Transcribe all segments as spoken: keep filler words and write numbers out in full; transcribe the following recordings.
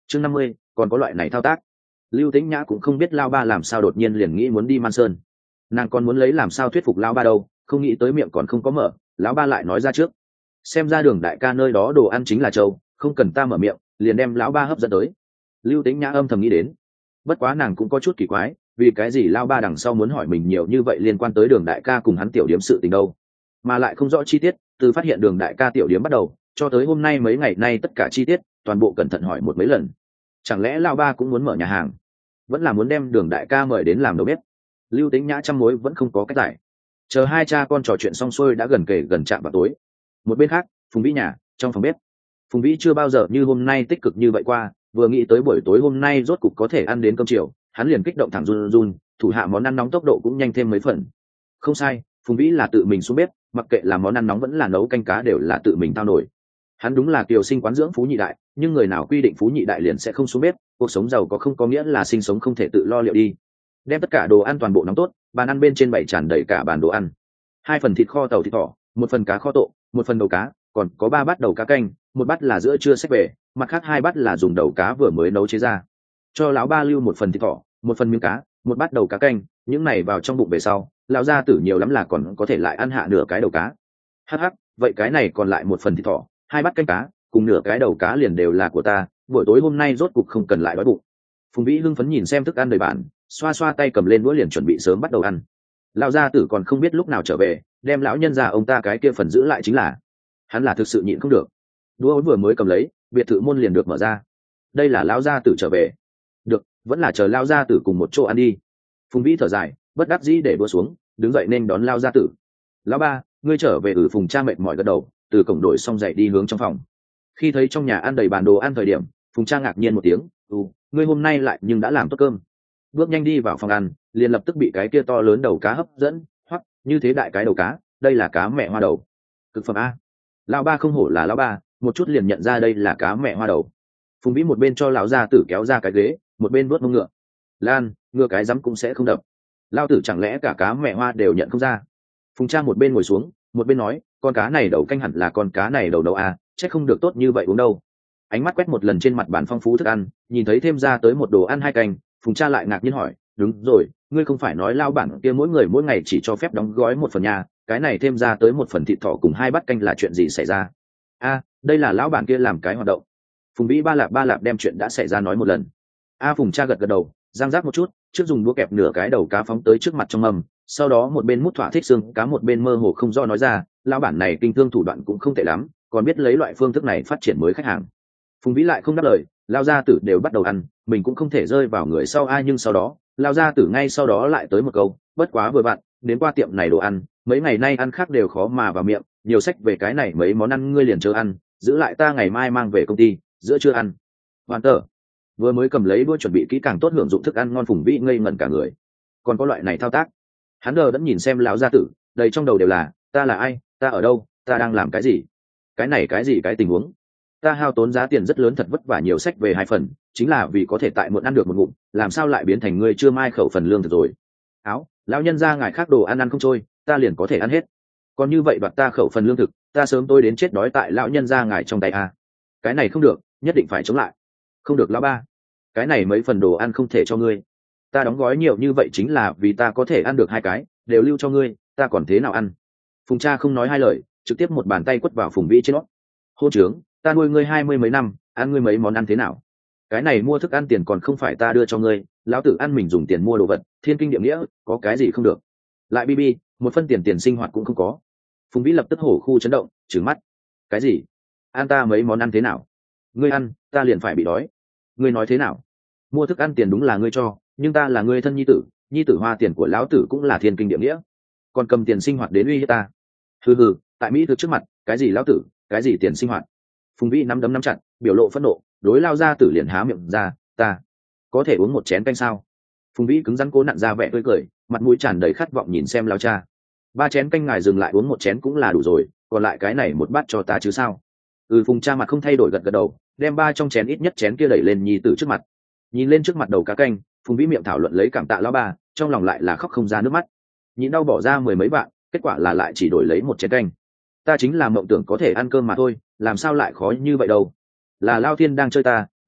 chương năm mươi, còn có loại này thao tác. Lưu Tĩnh Nhã cũng không biết lao ba làm sao đột nhiên liền nghĩ muốn đi Man Sơn, nàng còn muốn lấy làm sao thuyết phục lao ba đâu, không nghĩ tới miệng còn không có mở, lão ba lại nói ra trước. Xem ra Đường đại ca nơi đó đồ ăn chính là trâu, không cần ta mở miệng liền đem lão ba hấp dẫn tới. Lưu Tĩnh Nhã âm thầm nghĩ đến, bất quá nàng cũng có chút kỳ quái, vì cái gì lao ba đằng sau muốn hỏi mình nhiều như vậy liên quan tới Đường đại ca cùng hắn tiểu điếm sự tình đâu, mà lại không rõ chi tiết. Từ phát hiện Đường đại ca tiểu điếm bắt đầu cho tới hôm nay mấy ngày nay tất cả chi tiết toàn bộ cẩn thận hỏi một mấy lần. Chẳng lẽ lao ba cũng muốn mở nhà hàng, vẫn là muốn đem Đường đại ca mời đến làm đầu bếp? Lưu Tĩnh Nhã trăm mối vẫn không có cách giải. Chờ hai cha con trò chuyện xong xuôi đã gần kề gần chạm vào tối. Một bên khác, Phùng Vĩ nhà trong phòng bếp, Phùng Vĩ chưa bao giờ như hôm nay tích cực như vậy qua, vừa nghĩ tới buổi tối hôm nay rốt cục có thể ăn đến cơm chiều, hắn liền kích động thẳng run run, thủ hạ món ăn nóng tốc độ cũng nhanh thêm mấy phần. Không sai, Phùng Vĩ là tự mình xuống bếp, mặc kệ là món ăn nóng vẫn là nấu canh cá đều là tự mình thao nổi. Hắn đúng là kiều sinh quán dưỡng phú nhị đại, nhưng người nào quy định phú nhị đại liền sẽ không xuống bếp, cuộc sống giàu có không có nghĩa là sinh sống không thể tự lo liệu đi. Đem tất cả đồ ăn toàn bộ nóng tốt, bàn ăn bên trên bày tràn đầy cả bàn đồ ăn. Hai phần thịt kho tàu thịt thỏ, một phần cá kho tộ, một phần đầu cá, còn có ba bát đầu cá canh, một bát là giữa trưa xếp về, mặt khác hai bát là dùng đầu cá vừa mới nấu chế ra. Cho lão ba lưu một phần thịt thỏ, một phần miếng cá, một bát đầu cá canh, những này vào trong bụng về sau, lão gia tử nhiều lắm là còn có thể lại ăn hạ nửa cái đầu cá. Hắc hắc, vậy cái này còn lại một phần thịt thỏ, hai bát canh cá, cùng nửa cái đầu cá liền đều là của ta, buổi tối hôm nay rốt cục không cần lại đói bụng. Phùng Vĩ hưng phấn nhìn xem thức ăn đầy bàn, xoa xoa tay cầm lên đũa liền chuẩn bị sớm bắt đầu ăn. Lão gia tử còn không biết lúc nào trở về, đem lão nhân già ông ta cái kia phần giữ lại chính là. Hắn là thực sự nhịn không được. Đũa vừa mới cầm lấy, biệt thự môn liền được mở ra. Đây là lão gia tử trở về. Được, vẫn là chờ lão gia tử cùng một chỗ ăn đi. Phùng Vĩ thở dài, bất đắc dĩ để đũa xuống, đứng dậy nên đón lão gia tử. Lão ba, ngươi trở về. Ừ. Phùng cha mệt mỏi gật đầu, từ cổng đổi xong dậy đi hướng trong phòng. Khi thấy trong nhà ăn đầy bàn đồ ăn thời điểm, Phùng cha ngạc nhiên một tiếng, "Ừ, ngươi hôm nay lại nhưng đã làm tốt cơm." Bước nhanh đi vào phòng ăn, liền lập tức bị cái kia to lớn đầu cá hấp dẫn, hoắc, như thế đại cái đầu cá, đây là cá mẹ hoa đầu. Cực phẩm a. Lão ba không hổ là lão ba, một chút liền nhận ra đây là cá mẹ hoa đầu. Phùng Vĩ một bên cho lão gia tử kéo ra cái ghế, một bên vuốt mông ngựa. "Lan, ngựa cái rắm cũng sẽ không đập. Lão tử chẳng lẽ cả cá mẹ hoa đều nhận không ra?" Phùng cha một bên ngồi xuống, một bên nói, "Con cá này đầu canh hẳn là con cá này đầu đầu a, chắc không được tốt như vậy uống đâu." Ánh mắt quét một lần trên mặt bàn phong phú thức ăn, nhìn thấy thêm ra tới một đồ ăn hai canh, Phùng cha lại ngạc nhiên hỏi, "Đúng rồi, ngươi không phải nói lao bản kia mỗi người mỗi ngày chỉ cho phép đóng gói một phần nhà, cái này thêm ra tới một phần thịt thỏ cùng hai bát canh là chuyện gì xảy ra?" "A, đây là lão bản kia làm cái hoạt động." Phùng Vĩ ba lạp ba lạp đem chuyện đã xảy ra nói một lần. A Phùng cha gật gật đầu, giang giác một chút, trước dùng đũa kẹp nửa cái đầu cá phóng tới trước mặt trong mâm, sau đó một bên mút thỏa thích xương cá một bên mơ hồ không do nói ra, lão bản này kinh thương thủ đoạn cũng không tệ lắm, còn biết lấy loại phương thức này phát triển mới khách hàng. Phùng Vĩ lại không đáp lời, lao gia tử đều bắt đầu ăn, mình cũng không thể rơi vào người sau ai, nhưng sau đó lao gia tử ngay sau đó lại tới một câu, "Bất quá vừa bạn đến qua tiệm này đồ ăn, mấy ngày nay ăn khác đều khó mà vào miệng, nhiều sách về cái này mấy món ăn ngươi liền chờ ăn, giữ lại ta ngày mai mang về công ty, giữa trưa ăn." Hoàn tờ vừa mới cầm lấy đũa chuẩn bị kỹ càng tốt hưởng dụng thức ăn ngon, Phùng Vĩ ngây ngẩn cả người. Còn có loại này thao tác? Hắn đờ đẫn nhìn xem lão gia tử, đầy trong đầu đều là, ta là ai, ta ở đâu, ta đang làm cái gì, cái này cái gì cái tình huống. Ta hao tốn giá tiền rất lớn thật vất vả nhiều sách về hai phần, chính là vì có thể tại muộn ăn được một ngụm, làm sao lại biến thành ngươi chưa mai khẩu phần lương thực rồi. Áo, lão nhân ra ngài khác đồ ăn ăn không trôi, ta liền có thể ăn hết, còn như vậy đoạt ta khẩu phần lương thực, ta sớm tôi đến chết đói tại lão nhân ra ngài trong tay à. Cái này không được, nhất định phải chống lại. Không được lão ba, cái này mấy phần đồ ăn không thể cho ngươi, ta đóng gói nhiều như vậy chính là vì ta có thể ăn được hai cái, đều lưu cho ngươi, ta còn thế nào ăn. Phùng cha không nói hai lời, trực tiếp một bàn tay quất vào Phùng Vĩ trên nó. Hô trướng, ta nuôi ngươi hai mươi mấy năm, ăn ngươi mấy món ăn thế nào? Cái này mua thức ăn tiền còn không phải ta đưa cho ngươi, lão tử ăn mình dùng tiền mua đồ vật, thiên kinh địa nghĩa, có cái gì không được? Lại bi bi, một phân tiền tiền sinh hoạt cũng không có. Phùng Vĩ lập tức hổ khu chấn động, trừng mắt. Cái gì? Ăn ta mấy món ăn thế nào? Ngươi ăn, ta liền phải bị đói. Ngươi nói thế nào? Mua thức ăn tiền đúng là ngươi cho, nhưng ta là ngươi thân nhi tử, nhi tử hoa tiền của lão tử cũng là thiên kinh địa nghĩa, còn cầm tiền sinh hoạt đến uy hiếp ta. Hừ hừ, tại mỹ thực trước mặt, cái gì lão tử, cái gì tiền sinh hoạt. Phùng Vĩ nắm đấm nắm chặt, biểu lộ phẫn nộ, đối lao ra tử liền há miệng ra, ta có thể uống một chén canh sao? Phùng Vĩ cứng rắn cố nặn ra vẻ tươi cười, mặt mũi tràn đầy khát vọng nhìn xem lao cha. Ba chén canh ngài dừng lại uống một chén cũng là đủ rồi, còn lại cái này một bát cho ta chứ sao? Ừ. Phùng cha mặt không thay đổi gật gật đầu, đem ba trong chén ít nhất chén kia đẩy lên nhi tử trước mặt. Nhìn lên trước mặt đầu cá canh, Phùng Vĩ miệng thảo luận lấy cảm tạ lão ba, trong lòng lại là khóc không ra nước mắt. Nhịn đau bỏ ra mười mấy vạn, kết quả là lại chỉ đổi lấy một chén canh. Ta chính là mộng tưởng có thể ăn cơm mà thôi, làm sao lại khó như vậy đâu. Là Lao Thiên đang chơi ta,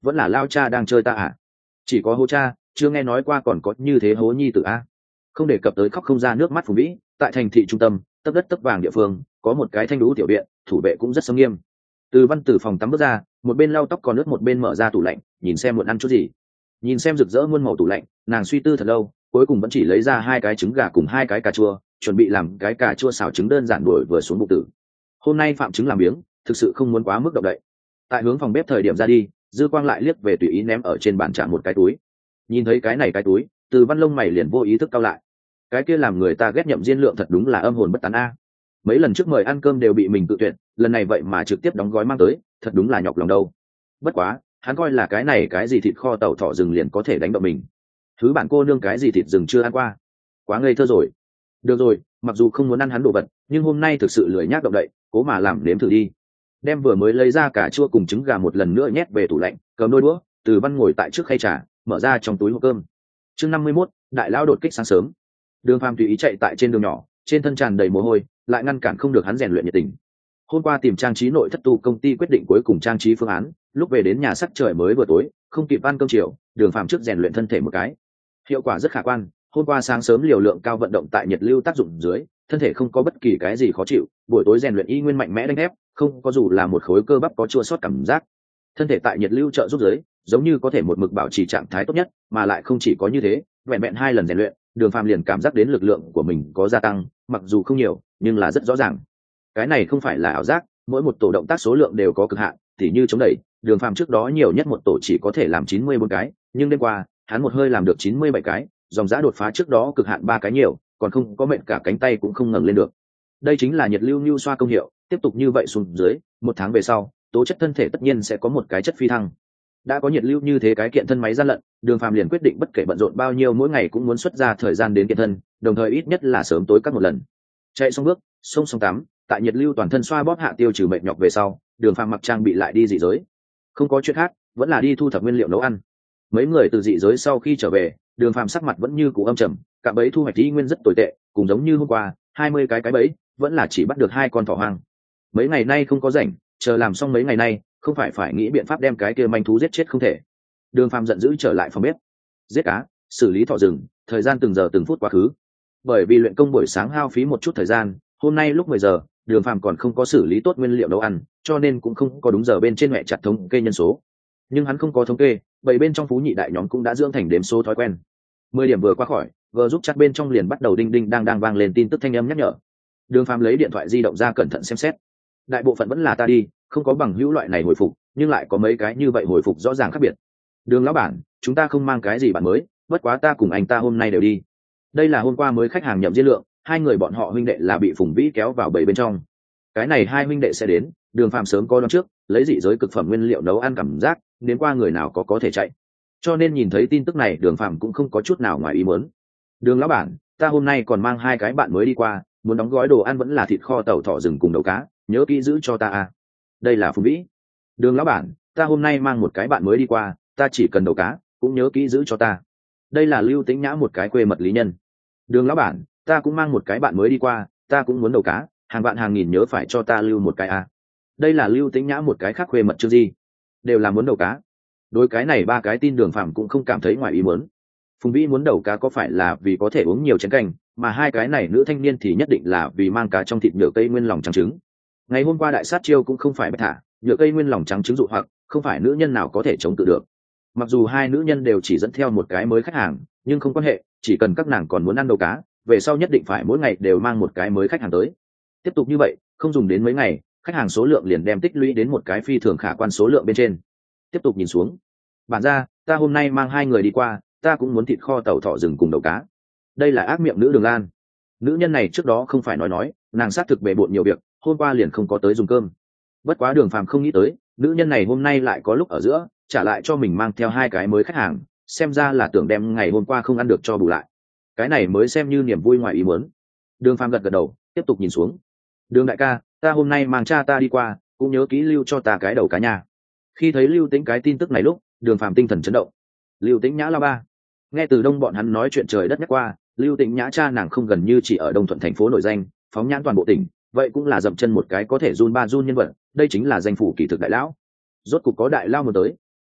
vẫn là lao cha đang chơi ta à? Chỉ có hố cha, chưa nghe nói qua còn có như thế hố nhi tử a. Không đề cập tới khóc không ra nước mắt Phùng Vĩ, tại thành thị trung tâm tấp đất tấp vàng địa phương có một cái thanh đũ tiểu viện, thủ vệ cũng rất sâm nghiêm. Từ Văn từ phòng tắm bước ra, một bên lau tóc còn nước một bên mở ra tủ lạnh, nhìn xem muộn ăn chút gì. Nhìn xem rực rỡ muôn màu tủ lạnh, nàng suy tư thật lâu, cuối cùng vẫn chỉ lấy ra hai cái trứng gà cùng hai cái cà chua, chuẩn bị làm cái cà chua xào trứng đơn giản đuổi vừa xuống bụng tử. Hôm nay phạm trứng làm miếng, thực sự không muốn quá mức động đậy. Tại hướng phòng bếp thời điểm ra đi, Dư Quang lại liếc về tùy ý ném ở trên bàn trả một cái túi. Nhìn thấy cái này cái túi, Từ Văn lông mày liền vô ý thức cau lại. Cái kia làm người ta ghét Nhậm Diên Lượng thật đúng là âm hồn bất tán a. Mấy lần trước mời ăn cơm đều bị mình tự tuyệt, lần này vậy mà trực tiếp đóng gói mang tới, thật đúng là nhọc lòng đâu. Bất quá, hắn coi là cái này cái gì thịt kho tàu thỏ rừng liền có thể đánh động mình. Thứ bản cô nương cái gì thịt rừng chưa ăn qua, quá ngây thơ rồi. Được rồi, mặc dù không muốn ăn hắn đồ vật, nhưng hôm nay thực sự lười nhác động đậy, cố mà làm nếm thử đi. Đem vừa mới lấy ra cà chua cùng trứng gà một lần nữa nhét về tủ lạnh, cầm đôi đũa, Từ Văn ngồi tại trước khay trà, mở ra trong túi hộp cơm. Chương năm mươi mốt, đại lão đột kích sáng sớm. Đường Phàm tùy ý chạy tại trên đường nhỏ, trên thân tràn đầy mồ hôi, lại ngăn cản không được hắn rèn luyện nhiệt tình. Hôm qua tìm trang trí nội thất tu công ty quyết định cuối cùng trang trí phương án, lúc về đến nhà sắc trời mới vừa tối, không kịp ăn cơm chiều, Đường Phàm trước rèn luyện thân thể một cái. Hiệu quả rất khả quan, hôm qua sáng sớm liều lượng cao vận động tại nhiệt lưu tác dụng dưới, thân thể không có bất kỳ cái gì khó chịu, buổi tối rèn luyện y nguyên mạnh mẽ đánh thép, không có dù là một khối cơ bắp có chua xót cảm giác. Thân thể tại nhiệt lưu trợ giúp dưới, giống như có thể một mực bảo trì trạng thái tốt nhất, mà lại không chỉ có như thế, vẹn vẹn hai lần rèn luyện, Đường Phàm liền cảm giác đến lực lượng của mình có gia tăng, mặc dù không nhiều, nhưng là rất rõ ràng. Cái này không phải là ảo giác, mỗi một tổ động tác số lượng đều có cực hạn, tỉ như chống đẩy, Đường Phàm trước đó nhiều nhất một tổ chỉ có thể làm chín mươi bốn cái, nhưng đêm qua, hắn một hơi làm được chín mươi bảy cái, dòng giá đột phá trước đó cực hạn ba cái nhiều, còn không có mệt cả cánh tay cũng không ngẩng lên được. Đây chính là nhiệt lưu nhu xoa công hiệu, tiếp tục như vậy xuống dưới, một tháng về sau, tố chất thân thể tất nhiên sẽ có một cái chất phi thăng. Đã có nhiệt lưu như thế cái kiện thân máy gian lận, Đường Phàm liền quyết định bất kể bận rộn bao nhiêu mỗi ngày cũng muốn xuất ra thời gian đến kiện thân, đồng thời ít nhất là sớm tối các một lần. Chạy xong bước, xông xong tắm, tại nhiệt lưu toàn thân xoa bóp hạ tiêu trừ mệt nhọc về sau, Đường Phàm mặc trang bị lại đi dị giới. Không có chuyện khác, vẫn là đi thu thập nguyên liệu nấu ăn. Mấy người từ dị giới sau khi trở về, Đường Phàm sắc mặt vẫn như cũ âm trầm, cả bẫy thu hoạch ý nguyên rất tồi tệ, cùng giống như hôm qua, hai mươi cái cái bẫy, vẫn là chỉ bắt được hai con thỏ hoang. Mấy ngày nay không có rảnh, chờ làm xong mấy ngày nay, không phải phải nghĩ biện pháp đem cái kia manh thú giết chết không thể. Đường Phàm giận dữ trở lại phòng bếp, giết cá, xử lý thỏ rừng, thời gian từng giờ từng phút quá khứ. Bởi vì luyện công buổi sáng hao phí một chút thời gian, hôm nay lúc mười giờ, Đường Phàm còn không có xử lý tốt nguyên liệu nấu ăn, cho nên cũng không có đúng giờ bên trên mẹ chặt thống kê nhân số. Nhưng hắn không có thống kê, bảy bên trong phú nhị đại nhóm cũng đã dưỡng thành đếm số thói quen. Mười điểm vừa qua khỏi, vừa giúp chặt bên trong liền bắt đầu đinh đinh đang đang vang lên tin tức thanh âm nhắc nhở. Đường Phàm lấy điện thoại di động ra cẩn thận xem xét. Đại bộ phận vẫn là ta đi, không có bằng hữu loại này hồi phục, nhưng lại có mấy cái như vậy hồi phục rõ ràng khác biệt. Đường lão bản, chúng ta không mang cái gì bạn mới, bất quá ta cùng anh ta hôm nay đều đi. Đây là hôm qua mới khách hàng Nhậm Diên Lượng, hai người bọn họ huynh đệ là bị Phùng Vĩ kéo vào bầy bên trong. Cái này hai huynh đệ sẽ đến, Đường Phàm sớm có đón trước, lấy dị giới cực phẩm nguyên liệu nấu ăn cảm giác, đến qua người nào có có thể chạy. Cho nên nhìn thấy tin tức này, Đường Phàm cũng không có chút nào ngoài ý muốn. Đường lão bản, ta hôm nay còn mang hai cái bạn mới đi qua, muốn đóng gói đồ ăn vẫn là thịt kho tàu thỏ rừng cùng đầu cá, nhớ kỹ giữ cho ta à. Đây là Phùng Vĩ. Đường lão bản, ta hôm nay mang một cái bạn mới đi qua, ta chỉ cần đầu cá, cũng nhớ kỹ giữ cho ta. Đây là Lưu Tĩnh Nhã, một cái quê mật lý nhân. Đường lão bản, ta cũng mang một cái bạn mới đi qua, ta cũng muốn đầu cá, hàng vạn hàng nghìn nhớ phải cho ta lưu một cái à. Đây là Lưu Tĩnh Nhã, một cái khác quê mật Trương Di, đều là muốn đầu cá. Đối cái này ba cái tin Đường Phàm cũng không cảm thấy ngoài ý muốn. Phùng Vĩ muốn đầu cá có phải là vì có thể uống nhiều chén canh, mà hai cái này nữ thanh niên thì nhất định là vì mang cá trong thịt nhựa cây nguyên lòng trắng trứng. Ngày hôm qua đại sát chiêu cũng không phải bạch thả, nhựa cây nguyên lòng trắng trứng dụ hoặc, không phải nữ nhân nào có thể chống cự được. Mặc dù hai nữ nhân đều chỉ dẫn theo một cái mới khách hàng, nhưng không quan hệ, chỉ cần các nàng còn muốn ăn đầu cá, về sau nhất định phải mỗi ngày đều mang một cái mới khách hàng tới. Tiếp tục như vậy, không dùng đến mấy ngày, khách hàng số lượng liền đem tích lũy đến một cái phi thường khả quan số lượng bên trên. Tiếp tục nhìn xuống, bản ra, ta hôm nay mang hai người đi qua, ta cũng muốn thịt kho tàu thỏ rừng cùng đầu cá. Đây là ác miệng nữ Đường Lan. Nữ nhân này trước đó không phải nói nói, nàng xác thực bề bộn nhiều việc, hôm qua liền không có tới dùng cơm. Bất quá Đường Phàm không nghĩ tới, nữ nhân này hôm nay lại có lúc ở giữa trả lại cho mình mang theo hai cái mới khách hàng, xem ra là tưởng đem ngày hôm qua không ăn được cho bù lại. Cái này mới xem như niềm vui ngoài ý muốn. Đường Phàm gật gật đầu, tiếp tục nhìn xuống. Đường đại ca, ta hôm nay mang cha ta đi qua, cũng nhớ kỹ lưu cho ta cái đầu cá nhà. Khi thấy Lưu Tĩnh cái tin tức này lúc, Đường Phàm tinh thần chấn động. Lưu Tĩnh Nhã la ba. Nghe từ Đông bọn hắn nói chuyện trời đất nhắc qua, Lưu Tĩnh Nhã cha nàng không gần như chỉ ở Đông Thuận thành phố nổi danh, phóng nhãn toàn bộ tỉnh, vậy cũng là dậm chân một cái có thể run ba run nhân vật, đây chính là danh phủ kỳ thực đại lão. Rốt cục có đại lao một tới.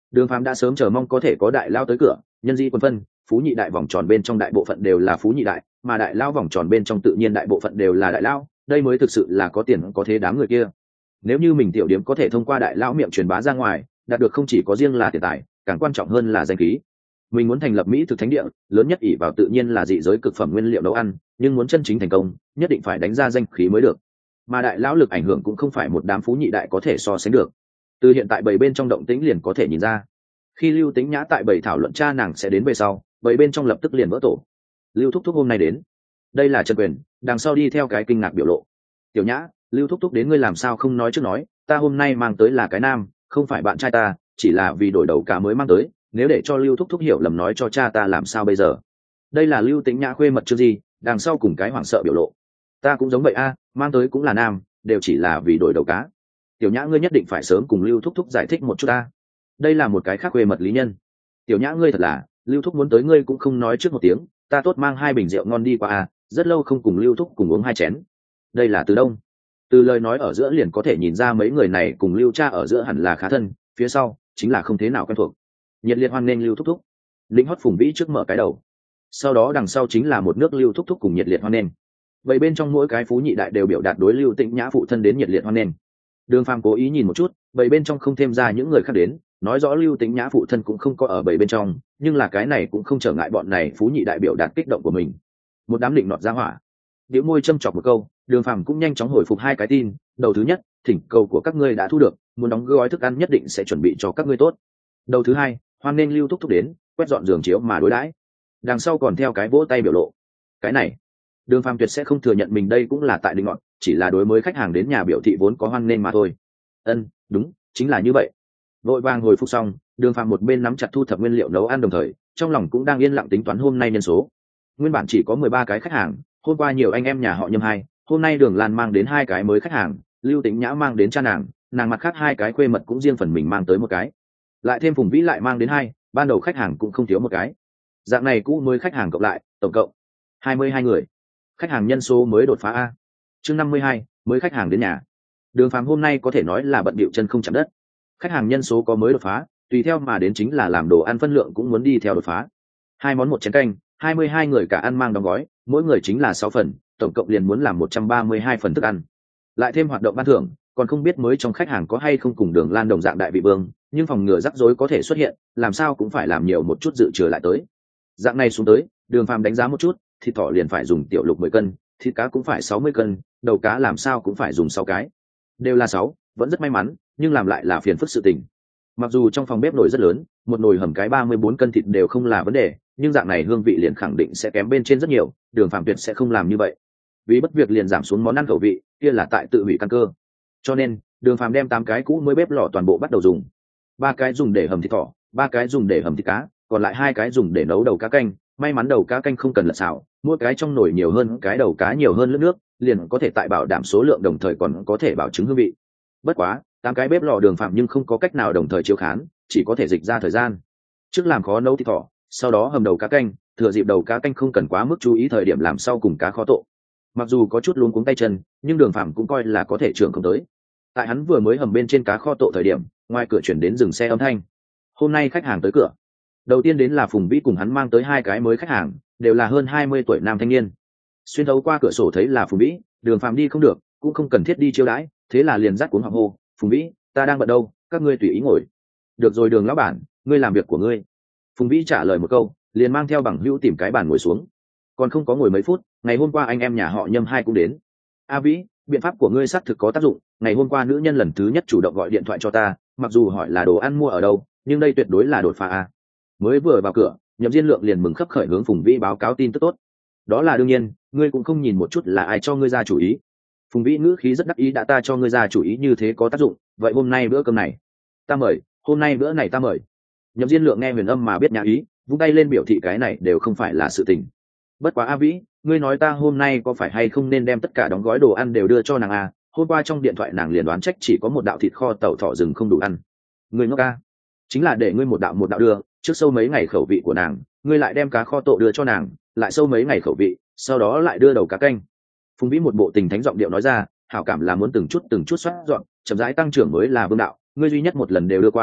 Đường Phàm đã sớm chờ mong có thể có đại lao tới cửa, nhân di quân phân, phú nhị đại vòng tròn bên trong đại bộ phận đều là phú nhị đại, mà đại lao vòng tròn bên trong tự nhiên đại bộ phận đều là đại lao, đây mới thực sự là có tiền có thế đám người kia. Nếu như mình tiểu điểm có thể thông qua đại lao miệng truyền bá ra ngoài, đạt được không chỉ có riêng là tiền tài, càng quan trọng hơn là danh khí. Mình muốn thành lập mỹ thực thánh địa, lớn nhất ỷ vào tự nhiên là dị giới cực phẩm nguyên liệu nấu ăn, nhưng muốn chân chính thành công, nhất định phải đánh ra danh khí mới được. Mà đại lão lực ảnh hưởng cũng không phải một đám phú nhị đại có thể so sánh được. Từ hiện tại bảy bên trong động tĩnh liền có thể nhìn ra. Khi Lưu Tĩnh Nhã tại bảy thảo luận cha nàng sẽ đến về sau, bảy bên trong lập tức liền vỡ tổ. Lưu thúc thúc hôm nay đến, đây là Trần Quyền, đằng sau đi theo cái kinh ngạc biểu lộ. Tiểu Nhã, Lưu thúc thúc đến ngươi làm sao không nói trước nói, ta hôm nay mang tới là cái nam, không phải bạn trai ta, chỉ là vì đổi đầu cá mới mang tới, nếu để cho Lưu thúc thúc hiểu lầm nói cho cha ta làm sao bây giờ. Đây là Lưu Tĩnh Nhã khuê mật chưa gì, đằng sau cùng cái hoảng sợ biểu lộ. Ta cũng giống vậy a, mang tới cũng là nam, đều chỉ là vì đổi đầu cá. Tiểu Nhã ngươi nhất định phải sớm cùng Lưu thúc thúc giải thích một chút ta. Đây là một cái khác khuê mật lý nhân. Tiểu Nhã ngươi thật là, Lưu thúc muốn tới ngươi cũng không nói trước một tiếng, ta tốt mang hai bình rượu ngon đi qua a, rất lâu không cùng Lưu thúc cùng uống hai chén. Đây là Từ Đông. Từ lời nói ở giữa liền có thể nhìn ra mấy người này cùng Lưu cha ở giữa hẳn là khá thân, phía sau chính là không thế nào quen thuộc. Nhiệt liệt hoan nghênh Lưu thúc thúc. Lĩnh hót Phùng Vĩ trước mở cái đầu, sau đó đằng sau chính là một nước Lưu thúc thúc cùng nhiệt liệt hoan nghênh. Vậy bên trong mỗi cái phú nhị đại đều biểu đạt đối Lưu Tĩnh Nhã phụ thân đến nhiệt liệt hoan nghênh. Đường Phàm cố ý nhìn một chút, vậy bên trong không thêm ra những người khác đến, nói rõ Lưu Tĩnh Nhã phụ thân cũng không có ở bảy bên trong, nhưng là cái này cũng không trở ngại bọn này phú nhị đại biểu đạt kích động của mình. Một đám định nọt ra hỏa. Điếu môi châm chọc một câu, Đường Phàm cũng nhanh chóng hồi phục hai cái tin, đầu thứ nhất, thỉnh cầu của các ngươi đã thu được, muốn đóng gói thức ăn nhất định sẽ chuẩn bị cho các ngươi tốt. Đầu thứ hai, hoan nên Lưu thúc thúc đến, quét dọn giường chiếu mà đối đãi. Đằng sau còn theo cái vỗ tay biểu lộ. Cái này, Đường Phàm tuyệt sẽ không thừa nhận mình đây cũng là tại định ngọn, chỉ là đối mới khách hàng đến nhà biểu thị vốn có hoan nên mà thôi. Ân, đúng, chính là như vậy. Vội vàng hồi phục xong, Đường Phàm một bên nắm chặt thu thập nguyên liệu nấu ăn đồng thời, trong lòng cũng đang yên lặng tính toán hôm nay nhân số. Nguyên bản chỉ có mười ba cái khách hàng, hôm qua nhiều anh em nhà họ Nhâm hai, hôm nay Đường Lan mang đến hai cái mới khách hàng, Lưu Tĩnh Nhã mang đến cha nàng, nàng mặt khác hai cái khuê mật cũng riêng phần mình mang tới một cái. Lại thêm Phùng Vĩ lại mang đến hai, ban đầu khách hàng cũng không thiếu một cái. Dạng này cũ mới khách hàng cộng lại, tổng cộng hai mươi hai người. Khách hàng nhân số mới đột phá a. Chương năm mươi hai, mới khách hàng đến nhà. Đường Phàm hôm nay có thể nói là bận bịu chân không chạm đất. Khách hàng nhân số có mới đột phá, tùy theo mà đến chính là làm đồ ăn phân lượng cũng muốn đi theo đột phá. Hai món một chén canh, hai mươi hai người cả ăn mang đóng gói, mỗi người chính là sáu phần, tổng cộng liền muốn làm một trăm ba mươi hai phần thức ăn. Lại thêm hoạt động ban thưởng, còn không biết mới trong khách hàng có hay không cùng Đường Lan đồng dạng đại vị vương, nhưng phòng ngừa rắc rối có thể xuất hiện, làm sao cũng phải làm nhiều một chút dự trừ lại tới. Dạng này xuống tới, Đường Phàm đánh giá một chút, thịt thỏ liền phải dùng tiểu lục mười cân, thịt cá cũng phải sáu mươi cân, đầu cá làm sao cũng phải dùng sáu cái. Đều là sáu, vẫn rất may mắn, nhưng làm lại là phiền phức sự tình. Mặc dù trong phòng bếp nồi rất lớn, một nồi hầm cái ba mươi bốn cân thịt đều không là vấn đề, nhưng dạng này hương vị liền khẳng định sẽ kém bên trên rất nhiều, Đường Phàm tuyệt sẽ không làm như vậy. Vì bất việc liền giảm xuống món ăn khẩu vị, kia là tại tự hủy căn cơ. Cho nên, Đường Phàm đem tám cái cũ mới bếp lò toàn bộ bắt đầu dùng. Ba cái dùng để hầm thịt thỏ, ba cái dùng để hầm thịt cá, còn lại hai cái dùng để nấu đầu cá canh. May mắn đầu cá canh không cần lật xào, mỗi cái trong nồi nhiều hơn cái đầu cá nhiều hơn nước nước, liền có thể tại bảo đảm số lượng đồng thời còn có thể bảo chứng hương vị. Bất quá, tám cái bếp lò Đường Phàm nhưng không có cách nào đồng thời chiếu khán, chỉ có thể dịch ra thời gian. Trước làm khó nấu thịt thỏ, sau đó hầm đầu cá canh, thừa dịp đầu cá canh không cần quá mức chú ý thời điểm làm sau cùng cá kho tộ. Mặc dù có chút luống cuống tay chân, nhưng Đường Phàm cũng coi là có thể trưởng không tới. Tại hắn vừa mới hầm bên trên cá kho tộ thời điểm, ngoài cửa chuyển đến dừng xe âm thanh. Hôm nay khách hàng tới cửa. Đầu tiên đến là Phùng Vĩ cùng hắn mang tới hai cái mới khách hàng, đều là hơn hai mươi tuổi nam thanh niên. Xuyên thấu qua cửa sổ thấy là Phùng Vĩ, Đường Phàm đi không được, cũng không cần thiết đi chiêu đãi, thế là liền dắt cuống họng hô, "Phùng Vĩ, ta đang bận đâu, các ngươi tùy ý ngồi." "Được rồi Đường lão bản, ngươi làm việc của ngươi." Phùng Vĩ trả lời một câu, liền mang theo bằng hữu tìm cái bàn ngồi xuống. Còn không có ngồi mấy phút, ngày hôm qua anh em nhà họ Nhâm hai cũng đến. "A Vĩ, biện pháp của ngươi xác thực có tác dụng, ngày hôm qua nữ nhân lần thứ nhất chủ động gọi điện thoại cho ta, mặc dù hỏi là đồ ăn mua ở đâu, nhưng đây tuyệt đối là đột phá a." Mới vừa vào cửa, Nhậm Diên Lượng liền mừng khấp khởi hướng Phùng Vĩ báo cáo tin tức tốt. "Đó là đương nhiên, ngươi cũng không nhìn một chút là ai cho ngươi ra chủ ý." Phùng Vĩ ngữ khí rất đắc ý, "Đã ta cho ngươi ra chủ ý như thế có tác dụng, vậy hôm nay bữa cơm này ta mời, hôm nay bữa này ta mời." Nhậm Diên Lượng nghe huyền âm mà biết nhà ý, vung tay lên biểu thị cái này đều không phải là sự tình. "Bất quá A Vĩ, ngươi nói ta hôm nay có phải hay không nên đem tất cả đóng gói đồ ăn đều đưa cho nàng à? Hôm qua trong điện thoại nàng liền đoán trách chỉ có một đạo thịt kho tàu thỏ rừng không đủ ăn." "Ngươi ngốc a, chính là để ngươi một đạo một đạo đưa, trước sâu mấy ngày khẩu vị của nàng, ngươi lại đem cá kho tộ đưa cho nàng, lại sâu mấy ngày khẩu vị, sau đó lại đưa đầu cá canh." Phùng Vĩ một bộ tình thánh giọng điệu nói ra, hảo cảm là muốn từng chút từng chút xoát dọn, chậm rãi tăng trưởng mới là vương đạo, ngươi duy nhất một lần đều đưa qua,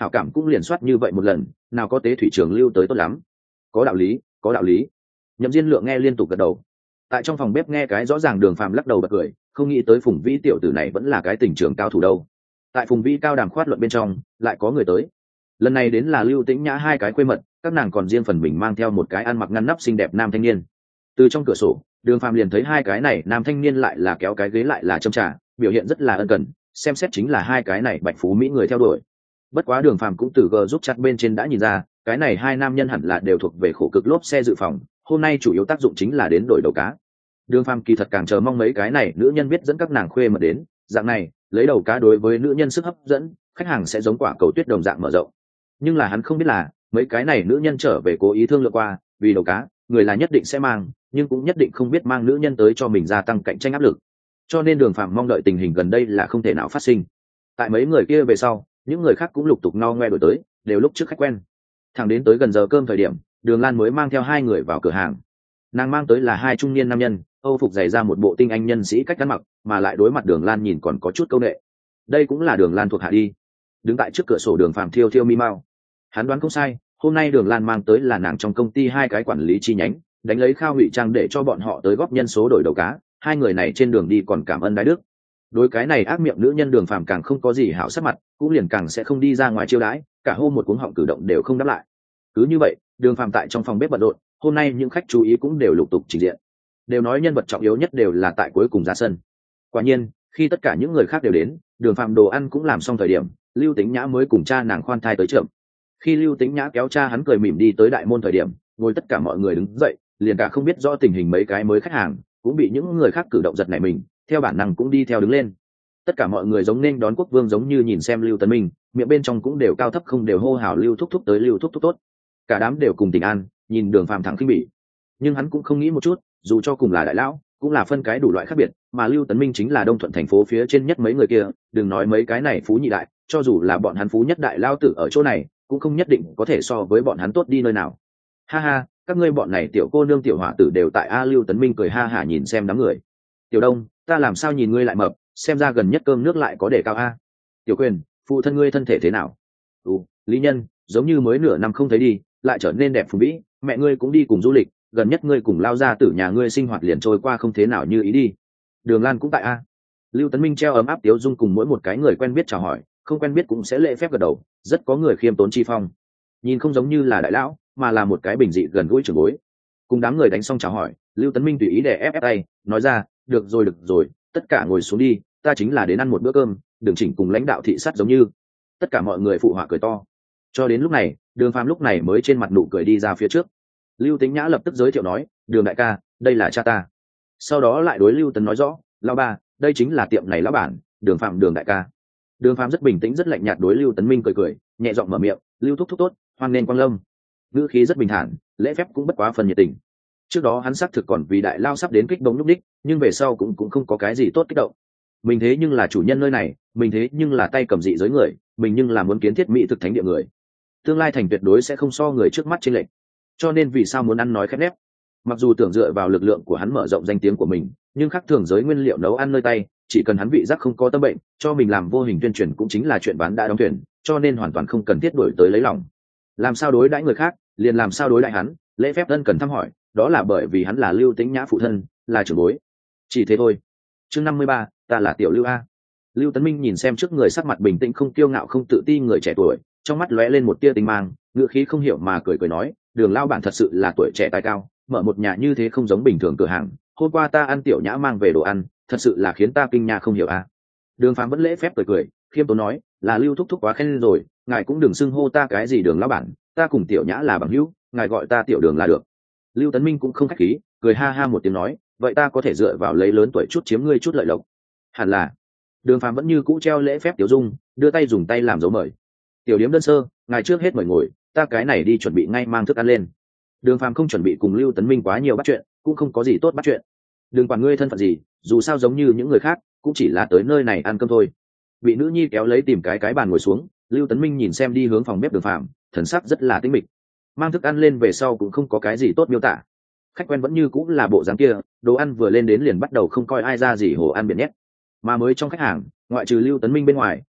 hảo cảm cũng liền soát như vậy một lần, nào có tế thủy trường lưu tới tốt lắm. Có đạo lý, có đạo lý. Nhậm Diên Lượng nghe liên tục gật đầu. Tại trong phòng bếp nghe cái rõ ràng Đường Phàm lắc đầu bật cười, không nghĩ tới Phùng Vĩ tiểu tử này vẫn là cái tình trường cao thủ đâu. Tại Phùng Vĩ cao đàm khoát luận bên trong, lại có người tới. Lần này đến là Lưu Tĩnh Nhã hai cái quê mật, các nàng còn riêng phần mình mang theo một cái ăn mặc ngăn nắp xinh đẹp nam thanh niên. Từ trong cửa sổ, Đường Phàm liền thấy hai cái này nam thanh niên lại là kéo cái ghế lại là châm trà, biểu hiện rất là ân cần, xem xét chính là hai cái này bạch phú mỹ người theo đuổi. Bất quá Đường Phàm cũng từ g giúp chặt bên trên đã nhìn ra, cái này hai nam nhân hẳn là đều thuộc về khổ cực lốp xe dự phòng, hôm nay chủ yếu tác dụng chính là đến đổi đầu cá. Đường Phàm kỳ thật càng chờ mong mấy cái này nữ nhân biết dẫn các nàng khuê mà đến, dạng này lấy đầu cá đối với nữ nhân sức hấp dẫn, khách hàng sẽ giống quả cầu tuyết đồng dạng mở rộng. Nhưng là hắn không biết là mấy cái này nữ nhân trở về cố ý thương lượng qua, vì đầu cá người là nhất định sẽ mang, nhưng cũng nhất định không biết mang nữ nhân tới cho mình gia tăng cạnh tranh áp lực. Cho nên Đường Phàm mong đợi tình hình gần đây là không thể nào phát sinh. Tại mấy người kia về sau, những người khác cũng lục tục no ngoe đổi tới, đều lúc trước khách quen. Thẳng đến tới gần giờ cơm thời điểm, Đường Lan mới mang theo hai người vào cửa hàng. Nàng mang tới là hai trung niên nam nhân, âu phục dày ra một bộ tinh anh nhân sĩ cách ăn mặc, mà lại đối mặt Đường Lan nhìn còn có chút câu nệ. Đây cũng là Đường Lan thuộc hạ đi. Đứng tại trước cửa sổ Đường Phàm thiêu thiêu mi mau. Hắn đoán không sai, hôm nay Đường Lan mang tới là nàng trong công ty hai cái quản lý chi nhánh, đánh lấy Khao Ngụy Trang để cho bọn họ tới góp nhân số đổi đầu cá. Hai người này trên đường đi còn cảm ơn đái đức. Đối cái này ác miệng nữ nhân Đường Phàm càng không có gì hảo sắc mặt, cũng liền càng sẽ không đi ra ngoài chiêu đãi, cả hôm một cuống họng cử động đều không đáp lại. Cứ như vậy, Đường Phàm tại trong phòng bếp bận rộn, hôm nay những khách chú ý cũng đều lục tục trình diện. Đều nói nhân vật trọng yếu nhất đều là tại cuối cùng ra sân. Quả nhiên, khi tất cả những người khác đều đến, Đường Phàm đồ ăn cũng làm xong thời điểm, Lưu Tĩnh Nhã mới cùng cha nàng khoan thai tới chậm. Khi Lưu Tĩnh Nhã kéo cha hắn cười mỉm đi tới đại môn thời điểm, ngồi tất cả mọi người đứng dậy, liền cả không biết rõ tình hình mấy cái mới khách hàng, cũng bị những người khác cử động giật nảy mình, theo bản năng cũng đi theo đứng lên. Tất cả mọi người giống nên đón quốc vương giống như nhìn xem Lưu Tấn Minh, miệng bên trong cũng đều cao thấp không đều hô hào Lưu thúc thúc tới Lưu thúc thúc tốt. Cả đám đều cùng tình an, nhìn Đường Phàm thẳng khinh bỉ. Nhưng hắn cũng không nghĩ một chút, dù cho cùng là đại lão, cũng là phân cái đủ loại khác biệt, mà Lưu Tấn Minh chính là Đông Thuận thành phố phía trên nhất mấy người kia, đừng nói mấy cái này phú nhị đại, cho dù là bọn hắn phú nhất đại lao tử ở chỗ này, cũng không nhất định có thể so với bọn hắn tốt đi nơi nào. Ha ha, các ngươi bọn này tiểu cô nương tiểu hỏa tử đều tại a. Lưu Tấn Minh cười ha hả nhìn xem đám người. Tiểu Đông, ta làm sao nhìn ngươi lại mập, xem ra gần nhất cơm nước lại có đề cao a. Tiểu Quyền, phụ thân ngươi thân thể thế nào? Ừ, Lý Nhân, giống như mới nửa năm không thấy đi, lại trở nên đẹp phùng vĩ, mẹ ngươi cũng đi cùng du lịch, gần nhất ngươi cùng lao ra tử nhà ngươi sinh hoạt liền trôi qua không thế nào như ý đi. Đường Lan cũng tại a. Lưu Tấn Minh treo ấm áp tiếu dung cùng mỗi một cái người quen biết chào hỏi, không quen biết cũng sẽ lễ phép gật đầu, rất có người khiêm tốn chi phong. Nhìn không giống như là đại lão, mà là một cái bình dị gần gũi trưởng bối. Cùng đám người đánh xong chào hỏi, Lưu Tấn Minh tùy ý để ép ép tay, nói ra, được rồi được rồi, tất cả ngồi xuống đi, ta chính là đến ăn một bữa cơm, đừng chỉnh cùng lãnh đạo thị sát giống như. Tất cả mọi người phụ họa cười to. Cho đến lúc này, Đường Phàm lúc này mới trên mặt nụ cười đi ra phía trước. Lưu Tĩnh Nhã lập tức giới thiệu nói, Đường đại ca, đây là cha ta. Sau đó lại đối Lưu Tấn nói rõ, lão ba, đây chính là tiệm này lão bản, Đường Phạm Đường đại ca. Đường Phạm rất bình tĩnh rất lạnh nhạt đối Lưu Tấn Minh cười cười, nhẹ giọng mở miệng, Lưu thúc thúc tốt, hoan nên quang lâm. Ngữ khí rất bình thản, lễ phép cũng bất quá phần nhiệt tình. Trước đó hắn xác thực còn vì đại lao sắp đến kích động lúc đích, nhưng về sau cũng cũng không có cái gì tốt kích động. Mình thế nhưng là chủ nhân nơi này, mình thế nhưng là tay cầm dị giới người, mình nhưng là muốn kiến thiết mỹ thực thánh địa người. Tương lai thành tuyệt đối sẽ không so người trước mắt chênh lệch. Cho nên vì sao muốn ăn nói khép nép? Mặc dù tưởng dựa vào lực lượng của hắn mở rộng danh tiếng của mình, nhưng khác thường giới nguyên liệu nấu ăn nơi tay, chỉ cần hắn vị giác không có tâm bệnh, cho mình làm vô hình tuyên truyền cũng chính là chuyện bán đã đóng thuyền, cho nên hoàn toàn không cần thiết đổi tới lấy lòng. Làm sao đối đãi người khác, liền làm sao đối đãi hắn, lễ phép ân cần thăm hỏi, đó là bởi vì hắn là Lưu Tĩnh Nhã phụ thân, là trưởng bối. Chỉ thế thôi. Chương năm mươi ba, ta là tiểu Lưu a. Lưu Tấn Minh nhìn xem trước người sắc mặt bình tĩnh không kiêu ngạo không tự ti người trẻ tuổi, trong mắt lóe lên một tia tinh mang, ngựa khí không hiểu mà cười cười nói, Đường lao bản thật sự là tuổi trẻ tài cao, mở một nhà như thế không giống bình thường cửa hàng. Hôm qua ta ăn tiểu Nhã mang về đồ ăn, thật sự là khiến ta kinh nha không hiểu a. Đường Phàm vẫn lễ phép cười cười, khiêm tốn nói, là Lưu thúc thúc quá khen rồi, ngài cũng đừng xưng hô ta cái gì Đường lao bản, ta cùng tiểu Nhã là bằng hữu, ngài gọi ta tiểu Đường là được. Lưu Tấn Minh cũng không khách khí, cười ha ha một tiếng nói, vậy ta có thể dựa vào lấy lớn tuổi chút chiếm ngươi chút lợi lộc. Hẳn là. Đường Phàm vẫn như cũ treo lễ phép tiểu dung, đưa tay dùng tay làm dấu mời. Tiểu điếm đơn sơ, ngài trước hết mời ngồi, ta cái này đi chuẩn bị ngay mang thức ăn lên. Đường Phàm không chuẩn bị cùng Lưu Tấn Minh quá nhiều bắt chuyện, cũng không có gì tốt bắt chuyện. Đừng quản ngươi thân phận gì, dù sao giống như những người khác, cũng chỉ là tới nơi này ăn cơm thôi. Bị nữ nhi kéo lấy tìm cái cái bàn ngồi xuống, Lưu Tấn Minh nhìn xem đi hướng phòng bếp Đường Phàm, thần sắc rất là tĩnh mịch. Mang thức ăn lên về sau cũng không có cái gì tốt miêu tả. Khách quen vẫn như cũng là bộ dáng kia, đồ ăn vừa lên đến liền bắt đầu không coi ai ra gì hồ ăn biển nhét. Mà mới trong khách hàng, ngoại trừ Lưu Tấn Minh bên ngoài,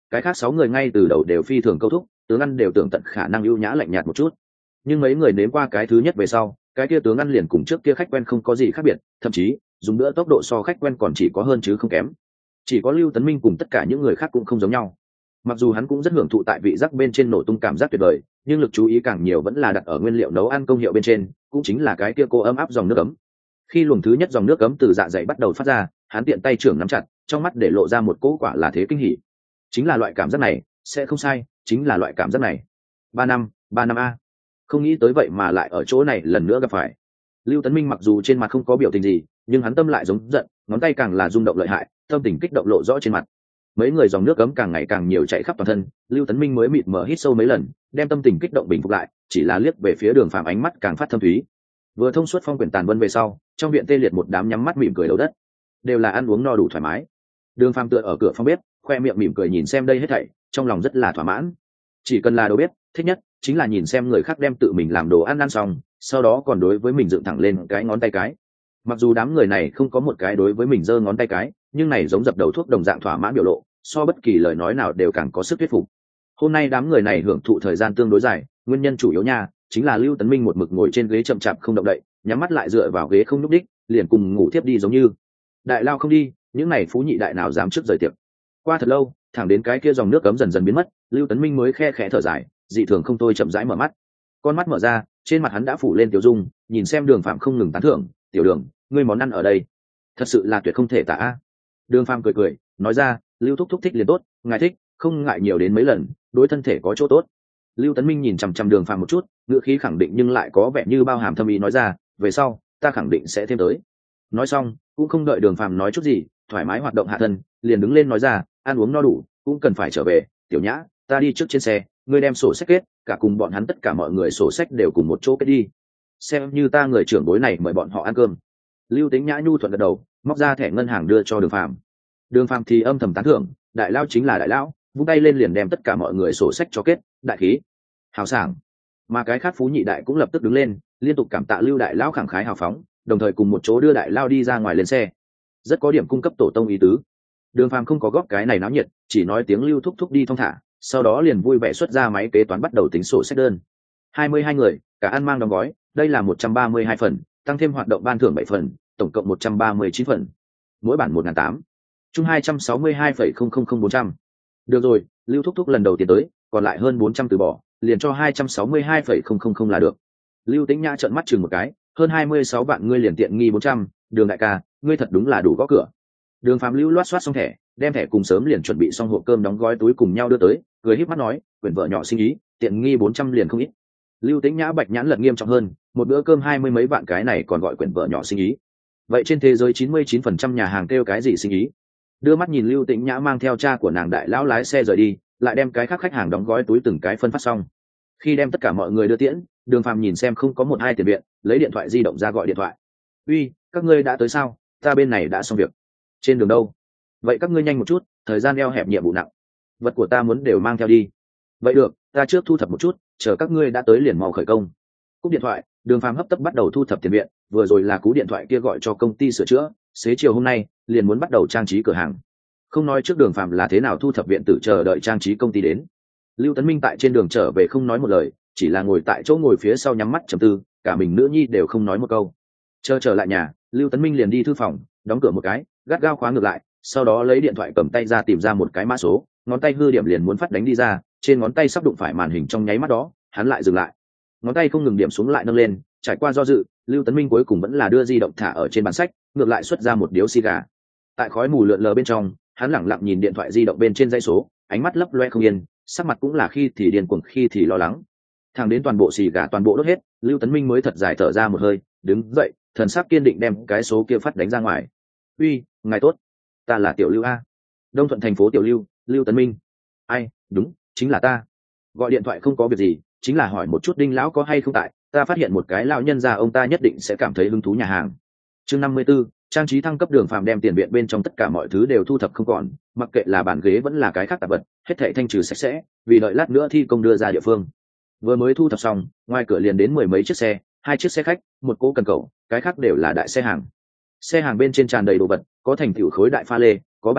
cái khác sáu người ngay từ đầu đều phi thường câu thúc, tướng ăn đều tưởng tận khả năng ưu nhã lạnh nhạt một chút. Nhưng mấy người nếm qua cái thứ nhất về sau, cái kia tướng ăn liền cùng trước kia khách quen không có gì khác biệt, thậm chí dùng bữa tốc độ so khách quen còn chỉ có hơn chứ không kém. Chỉ có Lưu Tấn Minh cùng tất cả những người khác cũng không giống nhau. Mặc dù hắn cũng rất hưởng thụ tại vị giác bên trên nổ tung cảm giác tuyệt vời, nhưng lực chú ý càng nhiều vẫn là đặt ở nguyên liệu nấu ăn công hiệu bên trên, cũng chính là cái kia cô ấm áp dòng nước ấm. Khi luồng thứ nhất dòng nước ấm từ dạ dày bắt đầu phát ra, hắn tiện tay trưởng nắm chặt, trong mắt để lộ ra một cỗ quả là thế kinh hỉ. Chính là loại cảm giác này, sẽ không sai, chính là loại cảm giác này. Ba năm, ba năm a. Không nghĩ tới vậy mà lại ở chỗ này lần nữa gặp phải. Lưu Tấn Minh mặc dù trên mặt không có biểu tình gì, nhưng hắn tâm lại giống giận, ngón tay càng là rung động lợi hại, tâm tình kích động lộ rõ trên mặt. Mấy người dòng nước ấm càng ngày càng nhiều chạy khắp toàn thân, Lưu Tấn Minh mới mịt mờ hít sâu mấy lần, đem tâm tình kích động bình phục lại, chỉ là liếc về phía Đường Phàm ánh mắt càng phát thâm thúy. Vừa thông suốt phong quyển tàn vân về sau, trong viện tê liệt một đám nhắm mắt mỉm cười đầu đất, đều là ăn uống no đủ thoải mái. Đường Phàm tựa ở cửa phòng bếp, khoe miệng mỉm cười nhìn xem đây hết thảy, trong lòng rất là thỏa mãn. Chỉ cần là đầu bếp, thích nhất chính là nhìn xem người khác đem tự mình làm đồ ăn ăn xong, sau đó còn đối với mình dựng thẳng lên cái ngón tay cái. Mặc dù đám người này không có một cái đối với mình giơ ngón tay cái, nhưng này giống dập đầu thuốc đồng dạng thỏa mãn biểu lộ, so bất kỳ lời nói nào đều càng có sức thuyết phục. Hôm nay đám người này hưởng thụ thời gian tương đối dài, nguyên nhân chủ yếu nha chính là Lưu Tấn Minh một mực ngồi trên ghế chậm chạp không động đậy, nhắm mắt lại dựa vào ghế không nhúc đích, liền cùng ngủ thiếp đi giống như. Đại lao không đi, những này phú nhị đại nào dám trước rời tiệc. Qua thật lâu, thẳng đến cái kia dòng nước cấm dần dần biến mất, Lưu Tấn Minh mới khe khẽ thở dài, dị thường không thôi chậm rãi mở mắt. Con mắt mở ra, trên mặt hắn đã phủ lên tiểu dung, nhìn xem Đường Phạm không ngừng tán thưởng, "Tiểu Đường, ngươi món ăn ở đây, thật sự là tuyệt không thể tả a." Đường Phạm cười cười, nói ra, "Lưu thúc thúc thích liền tốt, ngài thích, không ngại nhiều đến mấy lần, đối thân thể có chỗ tốt." Lưu Tấn Minh nhìn chằm chằm Đường Phạm một chút, ngữ khí khẳng định nhưng lại có vẻ như bao hàm thâm ý nói ra, "Về sau, ta khẳng định sẽ thêm tới." Nói xong, cũng không đợi Đường Phạm nói chút gì, thoải mái hoạt động hạ thân, liền đứng lên nói ra, "Ăn uống no đủ, cũng cần phải trở về, Tiểu Nhã, ta đi trước trên xe, ngươi đem sổ sách kết, cả cùng bọn hắn tất cả mọi người sổ sách đều cùng một chỗ kết đi. Xem như ta người trưởng bối này mời bọn họ ăn cơm." Lưu Tĩnh Nhã nhu thuận gật đầu, móc ra thẻ ngân hàng đưa cho Đường Phạm. Đường Phạm thì âm thầm tán thưởng, đại lao chính là đại lão, vung tay lên liền đem tất cả mọi người sổ sách cho kết, đại khí, hào sảng. Mà cái khác phú nhị đại cũng lập tức đứng lên, liên tục cảm tạ Lưu đại lão khẳng khái hào phóng, đồng thời cùng một chỗ đưa đại lao đi ra ngoài lên xe. Rất có điểm cung cấp tổ tông ý tứ. Đường Phàm không có góp cái này náo nhiệt, chỉ nói tiếng Lưu thúc thúc đi thong thả, sau đó liền vui vẻ xuất ra máy kế toán bắt đầu tính sổ sách đơn. hai mươi hai người, cả ăn mang đóng gói, đây là một trăm ba mươi hai phần, tăng thêm hoạt động ban thưởng bảy phần, tổng cộng một trăm ba mươi chín phần. Mỗi bản một nghìn tám trăm, chung hai trăm sáu mươi hai phẩy không không không bốn trăm. Được rồi, Lưu thúc thúc lần đầu tiên tới, còn lại hơn bốn trăm từ bỏ, liền cho hai trăm sáu mươi hai phẩy không không không là được. Lưu Tĩnh Nhã trợn mắt chừng một cái, hơn hai mươi sáu vạn ngươi liền tiện nghi bốn trăm, Đường đại ca, ngươi thật đúng là đủ gõ cửa. Đường Phạm Lưu loát soát xong thẻ, đem thẻ cùng sớm liền chuẩn bị xong hộp cơm đóng gói túi cùng nhau đưa tới, cười híp mắt nói, quyển vợ nhỏ sinh ý, tiện nghi bốn trăm liền không ít. Lưu Tĩnh Nhã bạch nhãn lật nghiêm trọng hơn, một bữa cơm hai mươi mấy vạn cái này còn gọi quyển vợ nhỏ sinh ý. Vậy trên thế giới chín mươi chín phần trăm nhà hàng kêu cái gì sinh ý? Đưa mắt nhìn Lưu Tĩnh Nhã mang theo cha của nàng đại lão lái xe rời đi, lại đem cái khác khách hàng đóng gói túi từng cái phân phát xong. Khi đem tất cả mọi người đưa tiễn, Đường Phạm nhìn xem không có một hai tiền viện, lấy điện thoại di động ra gọi điện thoại. "Uy, các ngươi đã tới sao? Ta bên này đã xong việc." "Trên đường đâu?" "Vậy các ngươi nhanh một chút, thời gian eo hẹp nhiệm vụ nặng. Vật của ta muốn đều mang theo đi." "Vậy được, ta trước thu thập một chút, chờ các ngươi đã tới liền mau khởi công." Cúp điện thoại, Đường Phàm hấp tấp bắt đầu thu thập tiền viện, vừa rồi là cú điện thoại kia gọi cho công ty sửa chữa, xế chiều hôm nay liền muốn bắt đầu trang trí cửa hàng. Không nói trước Đường Phàm là thế nào thu thập viện tử chờ đợi trang trí công ty đến. Lưu Tấn Minh tại trên đường trở về không nói một lời, chỉ là ngồi tại chỗ ngồi phía sau nhắm mắt trầm tư, cả mình nữ nhi đều không nói một câu. Chờ trở lại nhà, Lưu Tấn Minh liền đi thư phòng, đóng cửa một cái, gắt gao khóa ngược lại, sau đó lấy điện thoại cầm tay ra tìm ra một cái mã số, ngón tay hư điểm liền muốn phát đánh đi ra, trên ngón tay sắp đụng phải màn hình trong nháy mắt đó, hắn lại dừng lại. Ngón tay không ngừng điểm xuống lại nâng lên, trải qua do dự, Lưu Tấn Minh cuối cùng vẫn là đưa di động thả ở trên bàn sách, ngược lại xuất ra một điếu xì gà. Tại khói mù lượn lờ bên trong, hắn lẳng lặng nhìn điện thoại di động bên trên dãy số, ánh mắt lấp loe không yên, sắc mặt cũng là khi thì điên cuồng khi thì lo lắng. Thẳng đến toàn bộ xì gà toàn bộ đốt hết, Lưu Tấn Minh mới thật dài thở ra một hơi, đứng dậy, thần sắc kiên định đem cái số kia phát đánh ra ngoài. "Uy, ngài tốt, ta là Tiểu Lưu a, Đông Thuận thành phố Tiểu Lưu, Lưu Tấn Minh." "Ai, đúng, chính là ta. Gọi điện thoại không có việc gì, chính là hỏi một chút Đinh lão có hay không tại, ta phát hiện một cái lão nhân già ông ta nhất định sẽ cảm thấy hứng thú nhà hàng." Chương năm mươi 54, trang trí thăng cấp. Đường Phàm đem tiền viện bên trong tất cả mọi thứ đều thu thập không còn, mặc kệ là bàn ghế vẫn là cái khác tạp vật, hết thảy thanh trừ sạch sẽ, vì đợi lát nữa thi công đưa ra địa phương. Vừa mới thu thập xong, ngoài cửa liền đến mười mấy chiếc xe, hai chiếc xe khách, một cỗ cần cẩu, cái khác đều là đại xe hàng. Xe hàng bên trên tràn đầy đồ vật, có thành tựu khối đại pha lê, có bàn ghế,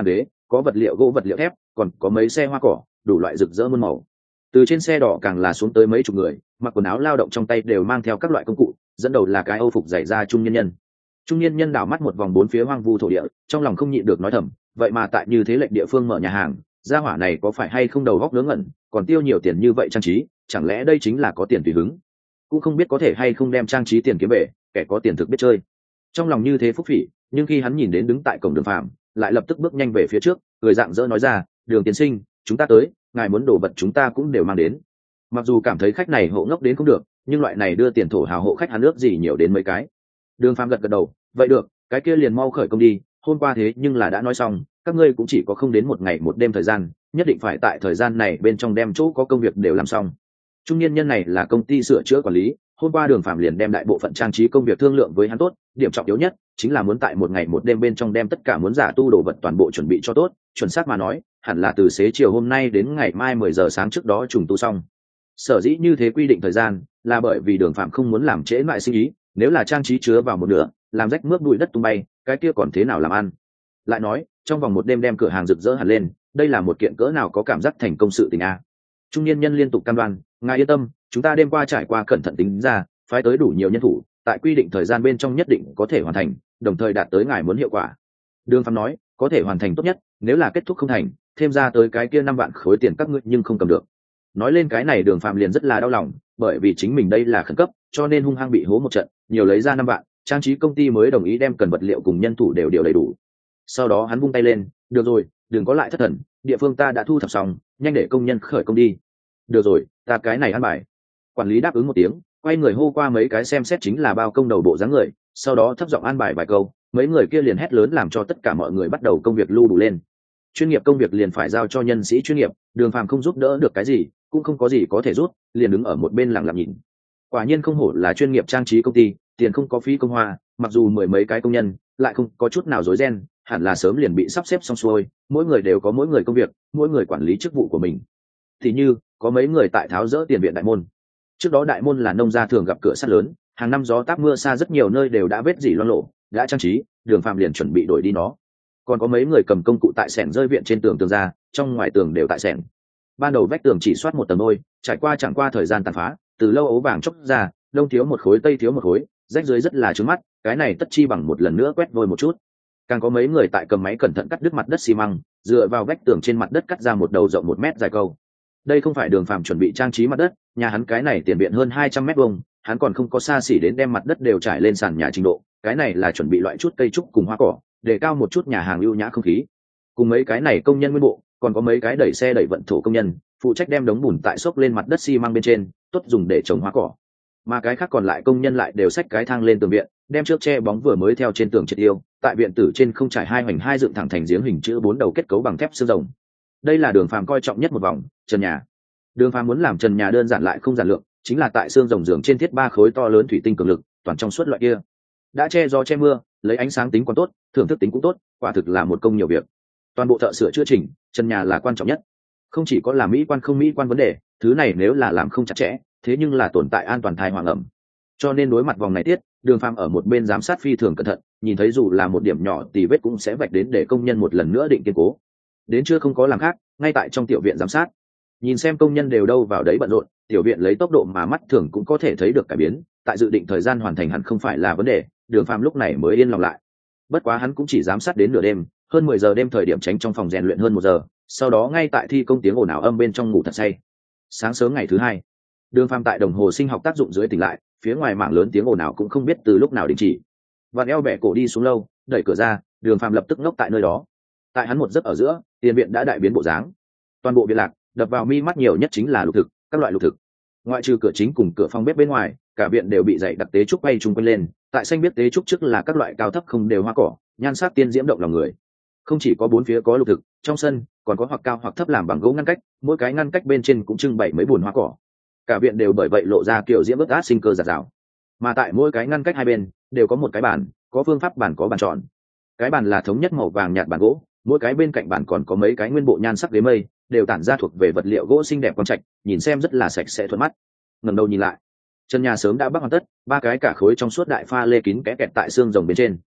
có vật liệu gỗ vật liệu thép, còn có mấy xe hoa cỏ đủ loại rực rỡ muôn màu. Từ trên xe đỏ càng là xuống tới mấy chục người, mặc quần áo lao động, trong tay đều mang theo các loại công cụ, dẫn đầu là cái âu phục dày da trung nhân nhân. Trung niên nhân đảo mắt một vòng bốn phía hoang vu thổ địa, trong lòng không nhịn được nói thầm, vậy mà tại như thế lệnh địa phương mở nhà hàng, gia hỏa này có phải hay không đầu góc ngớ ngẩn, còn tiêu nhiều tiền như vậy trang trí, chẳng lẽ đây chính là có tiền tùy hứng? Cũng không biết có thể hay không đem trang trí tiền kiếm về, kẻ có tiền thực biết chơi. Trong lòng như thế phúc phỉ, nhưng khi hắn nhìn đến đứng tại cổng Đường Phàm, lại lập tức bước nhanh về phía trước, cười rạng rỡ nói ra, Đường tiên sinh, chúng ta tới, ngài muốn đồ vật chúng ta cũng đều mang đến. Mặc dù cảm thấy khách này hộ ngốc đến không được, nhưng loại này đưa tiền thổ hào hộ khách hắn ước gì nhiều đến mấy cái. Đường Phàm gật gật đầu, vậy được, cái kia liền mau khởi công đi, hôm qua thế nhưng là đã nói xong, các ngươi cũng chỉ có không đến một ngày một đêm thời gian, nhất định phải tại thời gian này bên trong đem chỗ có công việc đều làm xong. Trung niên nhân này là công ty sửa chữa quản lý, hôm qua Đường Phàm liền đem đại bộ phận trang trí công việc thương lượng với hắn tốt, điểm trọng yếu nhất chính là muốn tại một ngày một đêm bên trong đem tất cả muốn giả tu đồ vật toàn bộ chuẩn bị cho tốt, chuẩn xác mà nói, hẳn là từ xế chiều hôm nay đến ngày mai mười giờ sáng trước đó trùng tu xong. Sở dĩ như thế quy định thời gian, là bởi vì Đường Phàm không muốn làm trễ mãi sinh ý, nếu là trang trí chứa vào một nửa, làm rách mướp bụi đất tung bay, cái kia còn thế nào làm ăn? Lại nói, trong vòng một đêm đem cửa hàng rực rỡ hẳn lên, đây là một kiện cỡ nào có cảm giác thành công sự tình a. Trung niên nhân liên tục cam đoan, ngài yên tâm, chúng ta đêm qua trải qua cẩn thận tính ra, phái tới đủ nhiều nhân thủ, tại quy định thời gian bên trong nhất định có thể hoàn thành, đồng thời đạt tới ngài muốn hiệu quả. Đường Phàm nói, có thể hoàn thành tốt nhất, nếu là kết thúc không thành, thêm ra tới cái kia năm vạn khối tiền các ngươi nhưng không cầm được. Nói lên cái này Đường Phàm liền rất là đau lòng, bởi vì chính mình đây là khẩn cấp, cho nên hung hăng bị hố một trận, nhiều lấy ra năm vạn, trang trí công ty mới đồng ý đem cần vật liệu cùng nhân thủ đều đều đầy đủ. Sau đó hắn vung tay lên, được rồi, đừng có lại thất thần, địa phương ta đã thu thập xong, nhanh để công nhân khởi công đi. Được rồi, ta cái này ăn bài. Quản lý đáp ứng một tiếng, quay người hô qua mấy cái xem xét chính là bao công đầu bộ dáng người, sau đó thấp giọng an bài vài câu, mấy người kia liền hét lớn làm cho tất cả mọi người bắt đầu công việc lưu đủ lên. Chuyên nghiệp công việc liền phải giao cho nhân sĩ chuyên nghiệp, Đường Phàm không giúp đỡ được cái gì, cũng không có gì có thể rút, liền đứng ở một bên lặng lặng nhìn. Quả nhiên không hổ là chuyên nghiệp trang trí công ty, tiền không có phí công hoa, mặc dù mười mấy cái công nhân, lại không có chút nào rối ren, hẳn là sớm liền bị sắp xếp xong xuôi, mỗi người đều có mỗi người công việc, mỗi người quản lý chức vụ của mình. Thì như, có mấy người tại tháo dỡ tiền viện đại môn. Trước đó đại môn là nông gia thường gặp cửa sắt lớn, hàng năm gió táp mưa xa rất nhiều nơi đều đã vết dỉ loang lổ, đã trang trí, Đường Phàm liền chuẩn bị đổi đi nó. Còn có mấy người cầm công cụ tại xẻng rơi viện trên tường tường ra, trong ngoài tường đều tại xẻng. Ban đầu vách tường chỉ soát một tầng đôi, trải qua chẳng qua thời gian tàn phá, từ lâu ấu vàng chốc ra, đông thiếu một khối tây thiếu một khối, rách dưới rất là trướng mắt, cái này tất chi bằng một lần nữa quét vôi một chút. Càng có mấy người tại cầm máy cẩn thận cắt đứt mặt đất xi măng, dựa vào vách tường trên mặt đất cắt ra một đầu rộng một mét dài câu. Đây không phải Đường Phàm chuẩn bị trang trí mặt đất, nhà hắn cái này tiền viện hơn hai trăm mét vuông, hắn còn không có xa xỉ đến đem mặt đất đều trải lên sàn nhà trình độ, cái này là chuẩn bị loại chút cây trúc cùng hoa cỏ, để cao một chút nhà hàng ưu nhã không khí. Cùng mấy cái này công nhân nguyên bộ, còn có mấy cái đẩy xe đẩy vận thổ công nhân, phụ trách đem đống bùn tại xốc lên mặt đất xi măng bên trên, tốt dùng để trồng hoa cỏ. Mà cái khác còn lại công nhân lại đều xách cái thang lên tường viện, đem trước che bóng vừa mới theo trên tường triệt yêu, tại viện tử trên không trải hai hoành hai dựng thẳng thành giếng hình chữ bốn đầu kết cấu bằng thép xương rồng. Đây là Đường Phàm coi trọng nhất một vòng, trần nhà. Đường Phàm muốn làm trần nhà đơn giản lại không giản lượng, chính là tại xương rồng giường trên thiết ba khối to lớn thủy tinh cường lực, toàn trong suốt loại kia. Đã che gió che mưa, lấy ánh sáng tính còn tốt, thưởng thức tính cũng tốt, quả thực là một công nhiều việc. Toàn bộ thợ sửa chữa chỉnh, trần nhà là quan trọng nhất. Không chỉ có là mỹ quan không mỹ quan vấn đề, thứ này nếu là làm không chặt chẽ, thế nhưng là tồn tại an toàn thai hoàng ẩm. Cho nên đối mặt vòng này tiết, Đường Phàm ở một bên giám sát phi thường cẩn thận, nhìn thấy dù là một điểm nhỏ tì vết cũng sẽ vạch đến để công nhân một lần nữa định kiên cố. Đến chưa không có làm khác, ngay tại trong tiểu viện giám sát, nhìn xem công nhân đều đâu vào đấy bận rộn, tiểu viện lấy tốc độ mà mắt thường cũng có thể thấy được cải biến, tại dự định thời gian hoàn thành hẳn không phải là vấn đề, Đường Phàm lúc này mới yên lòng lại. Bất quá hắn cũng chỉ giám sát đến nửa đêm, hơn mười giờ đêm thời điểm tránh trong phòng rèn luyện hơn một giờ, sau đó ngay tại thi công tiếng ồn ào âm bên trong ngủ thật say. Sáng sớm ngày thứ hai, Đường Phàm tại đồng hồ sinh học tác dụng dưới tỉnh lại, phía ngoài mảng lớn tiếng ồn ào cũng không biết từ lúc nào đình chỉ. Vạt eo bẻ cổ đi xuống lâu, đẩy cửa ra, Đường Phàm lập tức ngốc tại nơi đó. Tại hắn một giấc ở giữa, tiền viện đã đại biến bộ dáng. Toàn bộ viện lạc, đập vào mi mắt nhiều nhất chính là lục thực, các loại lục thực. Ngoại trừ cửa chính cùng cửa phòng bếp bên ngoài, cả viện đều bị dày đặc tế trúc bay chung quanh lên, tại xanh biết tế trúc trước là các loại cao thấp không đều hoa cỏ, nhan sắc tiên diễm động lòng người. Không chỉ có bốn phía có lục thực, trong sân còn có hoặc cao hoặc thấp làm bằng gỗ ngăn cách, mỗi cái ngăn cách bên trên cũng trưng bày mấy bùn hoa cỏ. Cả viện đều bởi vậy lộ ra kiểu diễm ướt át sinh cơ giạt rào. Mà tại mỗi cái ngăn cách hai bên đều có một cái bàn, có phương pháp bàn có bàn tròn. Cái bàn là thống nhất màu vàng nhạt bàn gỗ, mỗi cái bên cạnh bàn còn có mấy cái nguyên bộ nhan sắc ghế mây, đều tản ra thuộc về vật liệu gỗ xinh đẹp quang trạch, nhìn xem rất là sạch sẽ thuận mắt. Ngẩng đầu nhìn lại, chân nhà sớm đã bắc hoàn tất, ba cái cả khối trong suốt đại pha lê kín kẽ kẹt tại xương rồng bên trên.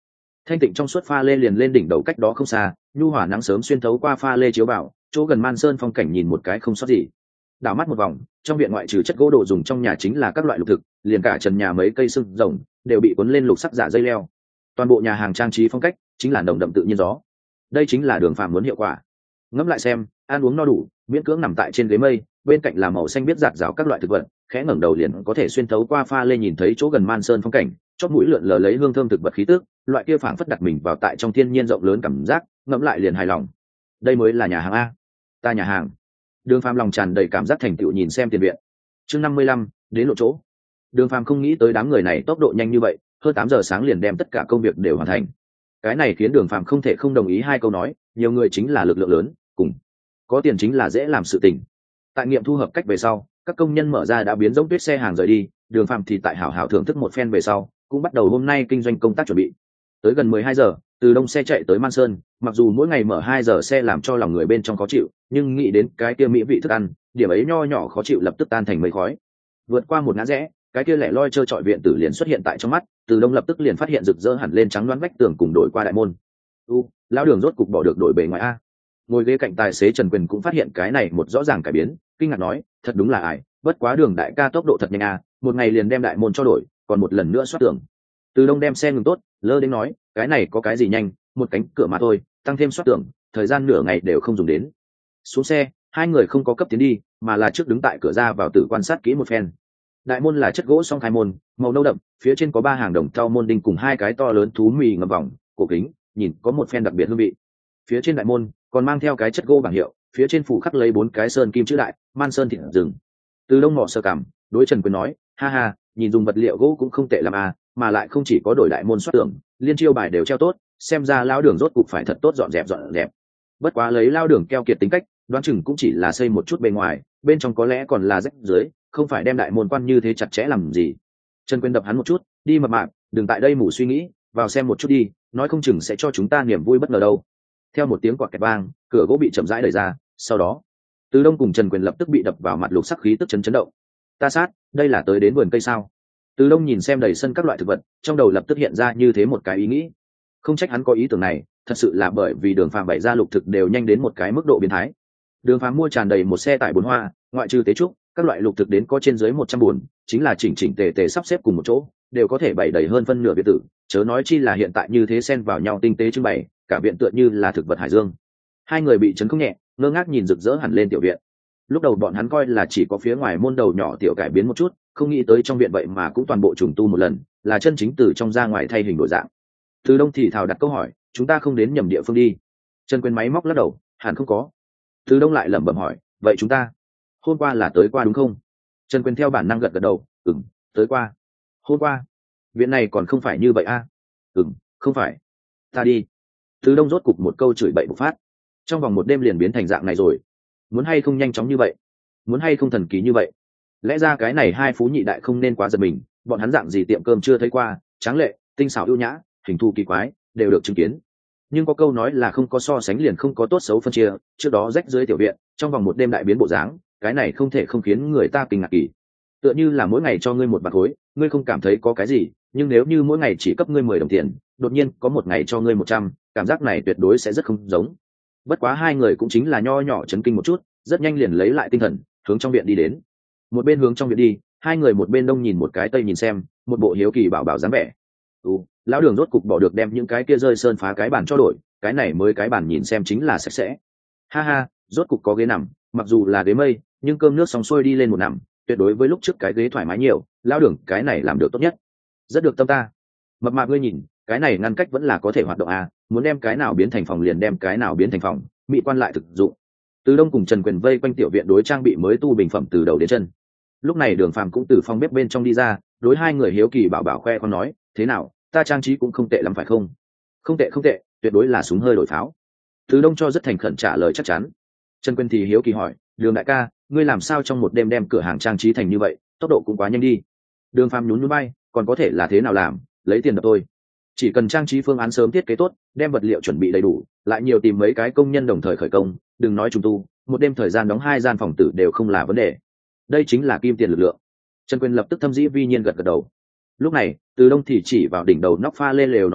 thanh tịnh trong suốt pha lê liền lên đỉnh đầu cách đó không xa, nhu hòa nắng sớm xuyên thấu qua pha lê chiếu vào chỗ gần Man Sơn phong cảnh nhìn một cái không sót gì. Đảo mắt một vòng, trong viện ngoại trừ chất gỗ đồ dùng trong nhà chính là các loại lục thực, liền cả trần nhà mấy cây sưng rồng đều bị cuốn lên lục sắc giả dây leo. Toàn bộ nhà hàng trang trí phong cách chính là nồng đậm tự nhiên gió. Đây chính là Đường Phàm muốn hiệu quả. Ngẫm lại xem, ăn uống no đủ, miễn cưỡng nằm tại trên ghế mây, bên cạnh là màu xanh biết rạc rào các loại thực vật, khẽ ngẩng đầu liền có thể xuyên thấu qua pha lê nhìn thấy chỗ gần Man Sơn phong cảnh, chóp mũi lượn lờ lấy hương thơm thực vật khí tức, loại kia phảng phất đặt mình vào tại trong thiên nhiên rộng lớn cảm giác, ngẫm lại liền hài lòng. Đây mới là nhà hàng a, ta nhà hàng. Đường Phàm lòng tràn đầy cảm giác thành tựu nhìn xem tiền viện. Chương năm mươi lăm, đến lộ chỗ. Đường Phàm không nghĩ tới đám người này tốc độ nhanh như vậy, hơn tám giờ sáng liền đem tất cả công việc đều hoàn thành. Cái này khiến Đường Phàm không thể không đồng ý hai câu nói, nhiều người chính là lực lượng lớn, cùng có tiền chính là dễ làm sự tình. Tại nghiệm thu hợp cách về sau, các công nhân mở ra đã biến giống tuyết xe hàng rời đi, Đường Phàm thì tại hảo hảo thưởng thức một phen về sau, cũng bắt đầu hôm nay kinh doanh công tác chuẩn bị. Tới gần mười hai giờ, từ đông xe chạy tới Man Sơn, mặc dù mỗi ngày mở hai giờ xe làm cho lòng người bên trong khó chịu, nhưng nghĩ đến cái kia mỹ vị thức ăn, điểm ấy nho nhỏ khó chịu lập tức tan thành mây khói. Vượt qua một ngã rẽ, cái kia lẻ loi trơ trọi viện tử liền xuất hiện tại trong mắt, từ đông lập tức liền phát hiện rực rỡ hẳn lên trắng đoán vách tường cùng đổi qua đại môn. U, lão Đường rốt cục bỏ được đổi bề ngoài a. Ngồi ghế cạnh tài xế Trần Quyền cũng phát hiện cái này một rõ ràng cải biến, kinh ngạc nói, thật đúng là ải, bất quá Đường đại ca tốc độ thật nhanh a, một ngày liền đem đại môn cho đổi, còn một lần nữa xoát tường. Từ đông đem xe ngừng tốt, lơ đến nói, cái này có cái gì nhanh, một cánh cửa mà thôi, tăng thêm xoát tường, thời gian nửa ngày đều không dùng đến. Xuống xe, hai người không có cấp tiến đi, mà là trước đứng tại cửa ra vào tự quan sát kỹ một phen. Đại môn là chất gỗ song khai môn, màu nâu đậm, phía trên có ba hàng đồng thau môn đinh cùng hai cái to lớn thú mì ngầm vòng, cổ kính, nhìn có một phen đặc biệt hương vị. Phía trên đại môn còn mang theo cái chất gỗ bảng hiệu, phía trên phủ khắc lấy bốn cái sơn kim chữ đại, Man Sơn thịt rừng. Từ đông mỏ sơ cảm, đối Trần Quyền nói, ha ha, nhìn dùng vật liệu gỗ cũng không tệ lắm à, mà lại không chỉ có đổi đại môn xoát tường, liên chiêu bài đều treo tốt, xem ra lão Đường rốt cục phải thật tốt dọn dẹp dọn dẹp. Bất quá lấy lão Đường keo kiệt tính cách, đoán chừng cũng chỉ là xây một chút bề ngoài, bên trong có lẽ còn là rách dưới, không phải đem đại môn quan như thế chặt chẽ làm gì. Trần Quyền đập hắn một chút, đi mập mạp, đừng tại đây mù suy nghĩ, vào xem một chút đi, nói không chừng sẽ cho chúng ta niềm vui bất ngờ đâu. Theo một tiếng quạt kẹt vang, cửa gỗ bị chậm rãi đẩy ra, sau đó Từ Đông cùng Trần Quyền lập tức bị đập vào mặt lục sắc khí tức chấn chấn động. Ta sát, đây là tới đến vườn cây sao? Từ Đông nhìn xem đầy sân các loại thực vật, trong đầu lập tức hiện ra như thế một cái ý nghĩ. Không trách hắn có ý tưởng này, thật sự là bởi vì Đường Phàm bày ra lục thực đều nhanh đến một cái mức độ biến thái. Đường Phàm mua tràn đầy một xe tải bốn hoa, ngoại trừ tế trúc, các loại lục thực đến có trên dưới một trăm buồn, chính là chỉnh chỉnh tề tề sắp xếp cùng một chỗ, đều có thể bày đầy hơn phân nửa viện tử, chớ nói chi là hiện tại như thế xen vào nhau tinh tế trưng bày, cả viện tựa như là thực vật hải dương. Hai người bị chấn không nhẹ, ngơ ngác nhìn rực rỡ hẳn lên tiểu viện. Lúc đầu bọn hắn coi là chỉ có phía ngoài môn đầu nhỏ tiểu cải biến một chút, không nghĩ tới trong viện vậy mà cũng toàn bộ trùng tu một lần, là chân chính từ trong ra ngoài thay hình đổi dạng. Từ Đông thì thào đặt câu hỏi, chúng ta không đến nhầm địa phương đi? Trần Quyền máy móc lắc đầu, hẳn không có. Từ Đông lại lẩm bẩm hỏi, vậy chúng ta hôm qua là tới qua đúng không? Trần Quyền theo bản năng gật gật đầu, ừm, tới qua. Hôm qua? Viện này còn không phải như vậy a? À? Ừm, không phải. Ta đi. Từ Đông rốt cục một câu chửi bậy bộc phát. Trong vòng một đêm liền biến thành dạng này rồi. Muốn hay không nhanh chóng như vậy? Muốn hay không thần kỳ như vậy? Lẽ ra cái này hai phú nhị đại không nên quá giật mình, bọn hắn dạng gì tiệm cơm chưa thấy qua, tráng lệ, tinh xảo ưu nhã, hình thù kỳ quái, đều được chứng kiến. Nhưng có câu nói là không có so sánh liền không có tốt xấu phân chia, trước đó rách dưới tiểu viện, trong vòng một đêm đại biến bộ dáng, cái này không thể không khiến người ta kinh ngạc kỳ. Tựa như là mỗi ngày cho ngươi một bạc khối, ngươi không cảm thấy có cái gì, nhưng nếu như mỗi ngày chỉ cấp ngươi mười đồng tiền, đột nhiên có một ngày cho ngươi một trăm, cảm giác này tuyệt đối sẽ rất không giống. Bất quá hai người cũng chính là nho nhỏ chấn kinh một chút, rất nhanh liền lấy lại tinh thần, hướng trong viện đi đến. Một bên hướng trong viện đi, hai người một bên đông nhìn một cái tây nhìn xem, một bộ hiếu kỳ bảo bảo dáng vẻ. Ừ, lão Đường rốt cục bỏ được đem những cái kia rơi sơn phá cái bàn cho đổi, cái này mới cái bàn nhìn xem chính là sạch sẽ. Ha ha, rốt cục có ghế nằm, mặc dù là ghế mây, nhưng cơm nước xong xuôi đi lên một nằm, tuyệt đối với lúc trước cái ghế thoải mái nhiều, lão Đường cái này làm được tốt nhất. Rất được tâm ta. Mập mạp ngươi nhìn, cái này ngăn cách vẫn là có thể hoạt động à, muốn đem cái nào biến thành phòng liền đem cái nào biến thành phòng, mỹ quan lại thực dụng. Từ Đông cùng Trần Quyền vây quanh tiểu viện đối trang bị mới tu bình phẩm từ đầu đến chân. Lúc này Đường Phàm cũng từ phòng bếp bên trong đi ra, đối hai người hiếu kỳ bảo bảo khoe con nói, thế nào, ta trang trí cũng không tệ lắm phải không? Không tệ không tệ, tuyệt đối là súng hơi đổi pháo. Từ Đông cho rất thành khẩn trả lời chắc chắn. Trần Quyền thì hiếu kỳ hỏi, Đường đại ca, ngươi làm sao trong một đêm đem cửa hàng trang trí thành như vậy, tốc độ cũng quá nhanh đi. Đường Phàm nhún nhún bay, còn có thể là thế nào làm, lấy tiền đập tôi. Chỉ cần trang trí phương án sớm thiết kế tốt, đem vật liệu chuẩn bị đầy đủ, lại nhiều tìm mấy cái công nhân đồng thời khởi công, đừng nói trùng tu, một đêm thời gian đóng hai gian phòng tử đều không là vấn đề. Đây chính là kim tiền lực lượng. Trần Quyền lập tức thâm dĩ vi nhiên gật gật đầu. Lúc này, Từ Đông thì chỉ vào đỉnh đầu nóc pha lê lều nói ra,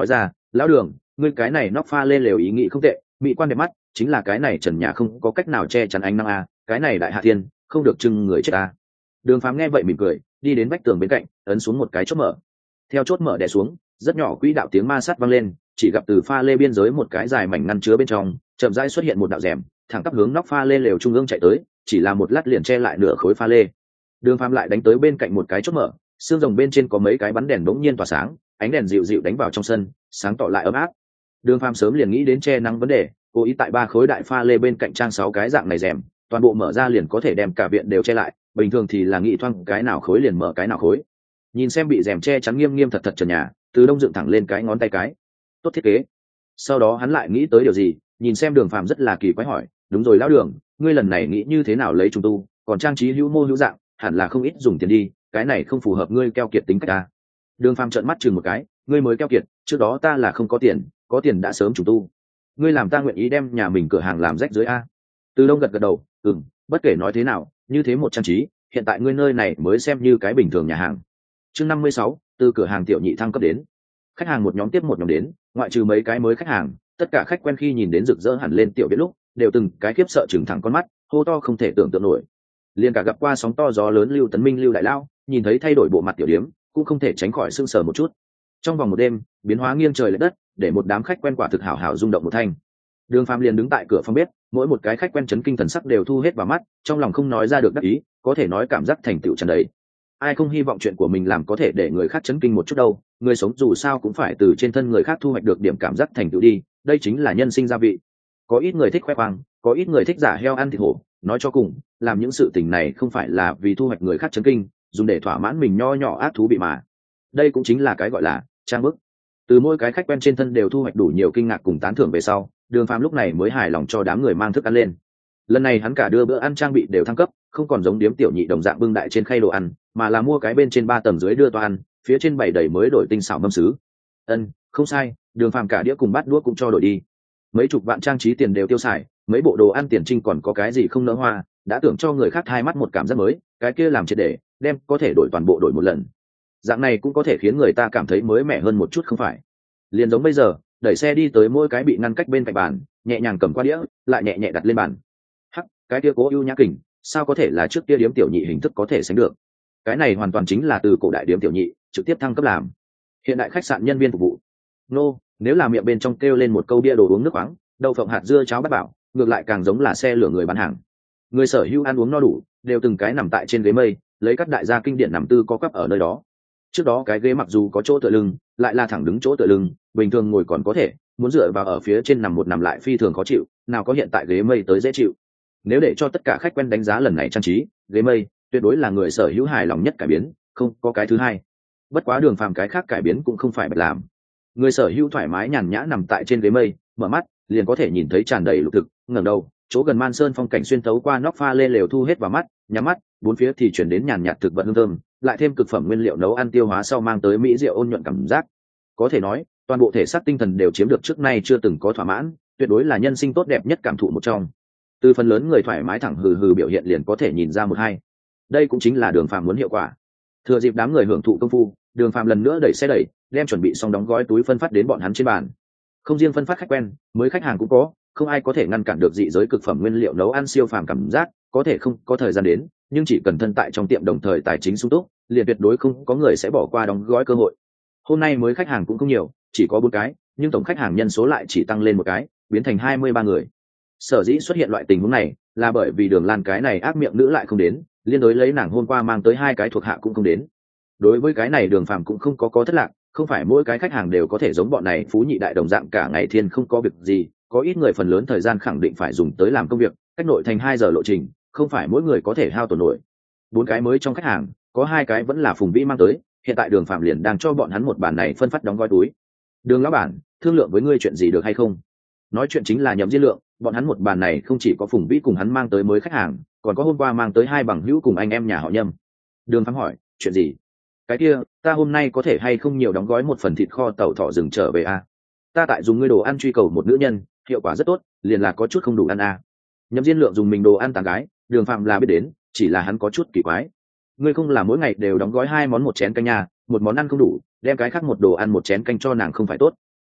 lão đường, ngươi cái này nóc pha lê lều ý nghĩ không tệ, mỹ quan đẹp mắt, chính là cái này trần nhà không có cách nào che chắn ánh nắng a, cái này đại hạ thiên không được trưng người chết a. Đường Phàm nghe vậy mỉm cười, đi đến vách tường bên cạnh, ấn xuống một cái chốt mở. Theo chốt mở đè xuống, rất nhỏ quỹ đạo tiếng ma sát vang lên, chỉ gặp từ pha lê biên giới một cái dài mảnh ngăn chứa bên trong, chậm rãi xuất hiện một đạo rèm, thẳng tắp hướng nóc pha lê lều trung ương chạy tới, chỉ là một lát liền che lại nửa khối pha lê. Đường Phàm lại đánh tới bên cạnh một cái chốt mở, xương rồng bên trên có mấy cái bắn đèn bỗng nhiên tỏa sáng, ánh đèn dịu dịu đánh vào trong sân, sáng tỏ lại ấm áp. Đường Phàm sớm liền nghĩ đến che nắng vấn đề, cố ý tại ba khối đại pha lê bên cạnh trang sáu cái dạng này rèm, toàn bộ mở ra liền có thể đem cả viện đều che lại, bình thường thì là nghĩ thoang cái nào khối liền mở cái nào khối. Nhìn xem bị rèm che chắn nghiêm nghiêm thật thật trần nhà, từ đông dựng thẳng lên cái ngón tay cái. Tốt thiết kế. Sau đó hắn lại nghĩ tới điều gì, nhìn xem Đường Phàm rất là kỳ quái hỏi, đúng rồi lão Đường, ngươi lần này nghĩ như thế nào lấy trùng tu, còn trang trí hữu mô hữu dạng, hẳn là không ít dùng tiền đi, cái này không phù hợp ngươi keo kiệt tính cách ta. Đường Phàm trợn mắt chừng một cái, ngươi mới keo kiệt, trước đó ta là không có tiền, có tiền đã sớm trùng tu. Ngươi làm ta nguyện ý đem nhà mình cửa hàng làm rách dưới a. Từ Đông gật gật đầu, ừm, bất kể nói thế nào, như thế một trang trí, hiện tại ngươi nơi này mới xem như cái bình thường nhà hàng. Chương năm mươi sáu, từ cửa hàng tiểu nhị thăng cấp đến. Khách hàng một nhóm tiếp một nhóm đến, ngoại trừ mấy cái mới khách hàng, tất cả khách quen khi nhìn đến rực rỡ hẳn lên tiểu viện lúc, đều từng cái khiếp sợ trừng thẳng con mắt, hô to không thể tưởng tượng nổi. Liên cả gặp qua sóng to gió lớn Lưu Tấn Minh Lưu đại lao, nhìn thấy thay đổi bộ mặt tiểu điếm, cũng không thể tránh khỏi sưng sờ một chút. Trong vòng một đêm, biến hóa nghiêng trời lệch đất, để một đám khách quen quả thực hảo hảo rung động một thanh. Đường Phàm liền đứng tại cửa phòng bếp, mỗi một cái khách quen chấn kinh thần sắc đều thu hết vào mắt, trong lòng không nói ra được đắc ý, có thể nói cảm giác thành tựu tràn đầy. Ai không hy vọng chuyện của mình làm có thể để người khác chấn kinh một chút đâu, người sống dù sao cũng phải từ trên thân người khác thu hoạch được điểm cảm giác thành tựu đi, đây chính là nhân sinh gia vị. Có ít người thích khoe khoang, có ít người thích giả heo ăn thịt hổ, nói cho cùng, làm những sự tình này không phải là vì thu hoạch người khác chấn kinh, dùng để thỏa mãn mình nho nhỏ ác thú bị mà. Đây cũng chính là cái gọi là trang bức. Từ mỗi cái khách quen trên thân đều thu hoạch đủ nhiều kinh ngạc cùng tán thưởng về sau, Đường Phàm lúc này mới hài lòng cho đám người mang thức ăn lên. Lần này hắn cả đưa bữa ăn trang bị đều thăng cấp, không còn giống điếm tiểu nhị đồng dạng bưng đại trên khay đồ ăn, mà là mua cái bên trên ba tầng dưới đưa toa ăn, phía trên bày đầy mới đổi tinh xảo mâm sứ. Ân, không sai, Đường Phàm cả đĩa cùng bát đũa cũng cho đổi đi. Mấy chục vạn trang trí tiền đều tiêu xài, mấy bộ đồ ăn tiền trinh còn có cái gì không nỡ hoa, đã tưởng cho người khác hai mắt một cảm giác mới, cái kia làm triệt để, đem có thể đổi toàn bộ đổi một lần. Dạng này cũng có thể khiến người ta cảm thấy mới mẻ hơn một chút không phải? Liền giống bây giờ, đẩy xe đi tới mỗi cái bị ngăn cách bên cạnh bàn, nhẹ nhàng cầm qua đĩa, lại nhẹ nhẹ đặt lên bàn. Hắc, cái kia cố ưu nhã kình, sao có thể là trước kia điếm tiểu nhị hình thức có thể sánh được? Cái này hoàn toàn chính là từ cổ đại điếm tiểu nhị trực tiếp thăng cấp làm hiện đại khách sạn nhân viên phục vụ. Nô, nếu là miệng bên trong kêu lên một câu bia đồ uống nước khoáng, đậu phộng hạt dưa cháo bát bảo, ngược lại càng giống là xe lửa người bán hàng. Người sở hữu ăn uống no đủ, đều từng cái nằm tại trên ghế mây, lấy các đại gia kinh điển nằm tư có quắp ở nơi đó. Trước đó cái ghế mặc dù có chỗ tựa lưng, lại là thẳng đứng chỗ tựa lưng, bình thường ngồi còn có thể, muốn dựa vào ở phía trên nằm một nằm lại phi thường khó chịu, nào có hiện tại ghế mây tới dễ chịu. Nếu để cho tất cả khách quen đánh giá lần này trang trí, ghế mây tuyệt đối là người sở hữu hài lòng nhất cải biến, không có cái thứ hai. Bất quá Đường Phàm cái khác cải biến cũng không phải bạch làm. Người sở hữu thoải mái nhàn nhã nằm tại trên ghế mây, mở mắt liền có thể nhìn thấy tràn đầy lục thực, ngẩng đầu, chỗ gần man sơn phong cảnh xuyên thấu qua nóc pha lê lều thu hết vào mắt, nhắm mắt, bốn phía thì chuyển đến nhàn nhạt thực vật hương thơm, lại thêm cực phẩm nguyên liệu nấu ăn tiêu hóa sau mang tới mỹ rượu ôn nhuận cảm giác. Có thể nói, toàn bộ thể xác tinh thần đều chiếm được trước nay chưa từng có thỏa mãn, tuyệt đối là nhân sinh tốt đẹp nhất cảm thụ một trong. Từ phần lớn người thoải mái thẳng hừ hừ biểu hiện liền có thể nhìn ra một hai. Đây cũng chính là Đường Phàm muốn hiệu quả. Thừa dịp đám người hưởng thụ công phu, Đường Phàm lần nữa đẩy xe đẩy, đem chuẩn bị xong đóng gói túi phân phát đến bọn hắn trên bàn. Không riêng phân phát khách quen, mới khách hàng cũng có, không ai có thể ngăn cản được dị giới cực phẩm nguyên liệu nấu ăn siêu phàm cảm giác, có thể không có thời gian đến, nhưng chỉ cần thân tại trong tiệm đồng thời tài chính sung túc, liền tuyệt đối không có người sẽ bỏ qua đóng gói cơ hội. Hôm nay mới khách hàng cũng không nhiều, chỉ có bốn cái, nhưng tổng khách hàng nhân số lại chỉ tăng lên một cái, biến thành hai mươi ba người. Sở dĩ xuất hiện loại tình huống này, là bởi vì Đường Lan cái này ác miệng nữ lại không đến, liên đối lấy nàng hôm qua mang tới hai cái thuộc hạ cũng không đến. Đối với cái này Đường Phàm cũng không có có thất lạc, không phải mỗi cái khách hàng đều có thể giống bọn này phú nhị đại đồng dạng cả ngày thiên không có việc gì, có ít người phần lớn thời gian khẳng định phải dùng tới làm công việc, cách nội thành hai giờ lộ trình, không phải mỗi người có thể hao tổn nổi. Bốn cái mới trong khách hàng, có hai cái vẫn là Phùng Vĩ mang tới, hiện tại Đường Phàm liền đang cho bọn hắn một bàn này phân phát đóng gói túi. Đường lão bản, thương lượng với ngươi chuyện gì được hay không? Nói chuyện chính là Nhậm Diên Lượng, bọn hắn một bàn này không chỉ có Phùng Vĩ cùng hắn mang tới mới khách hàng, còn có hôm qua mang tới hai bằng hữu cùng anh em nhà họ Nhâm. Đường Phàm hỏi, chuyện gì? Cái kia, ta hôm nay có thể hay không nhiều đóng gói một phần thịt kho tàu thọ rừng trở về a? Ta tại dùng ngươi đồ ăn truy cầu một nữ nhân, hiệu quả rất tốt, liền là có chút không đủ ăn a. Nhậm Diên Lượng dùng mình đồ ăn tán gái, Đường Phàm là biết đến, chỉ là hắn có chút kỳ quái. Ngươi không là mỗi ngày đều đóng gói hai món một chén canh nhà, một món ăn không đủ, đem cái khác một đồ ăn một chén canh cho nàng không phải tốt?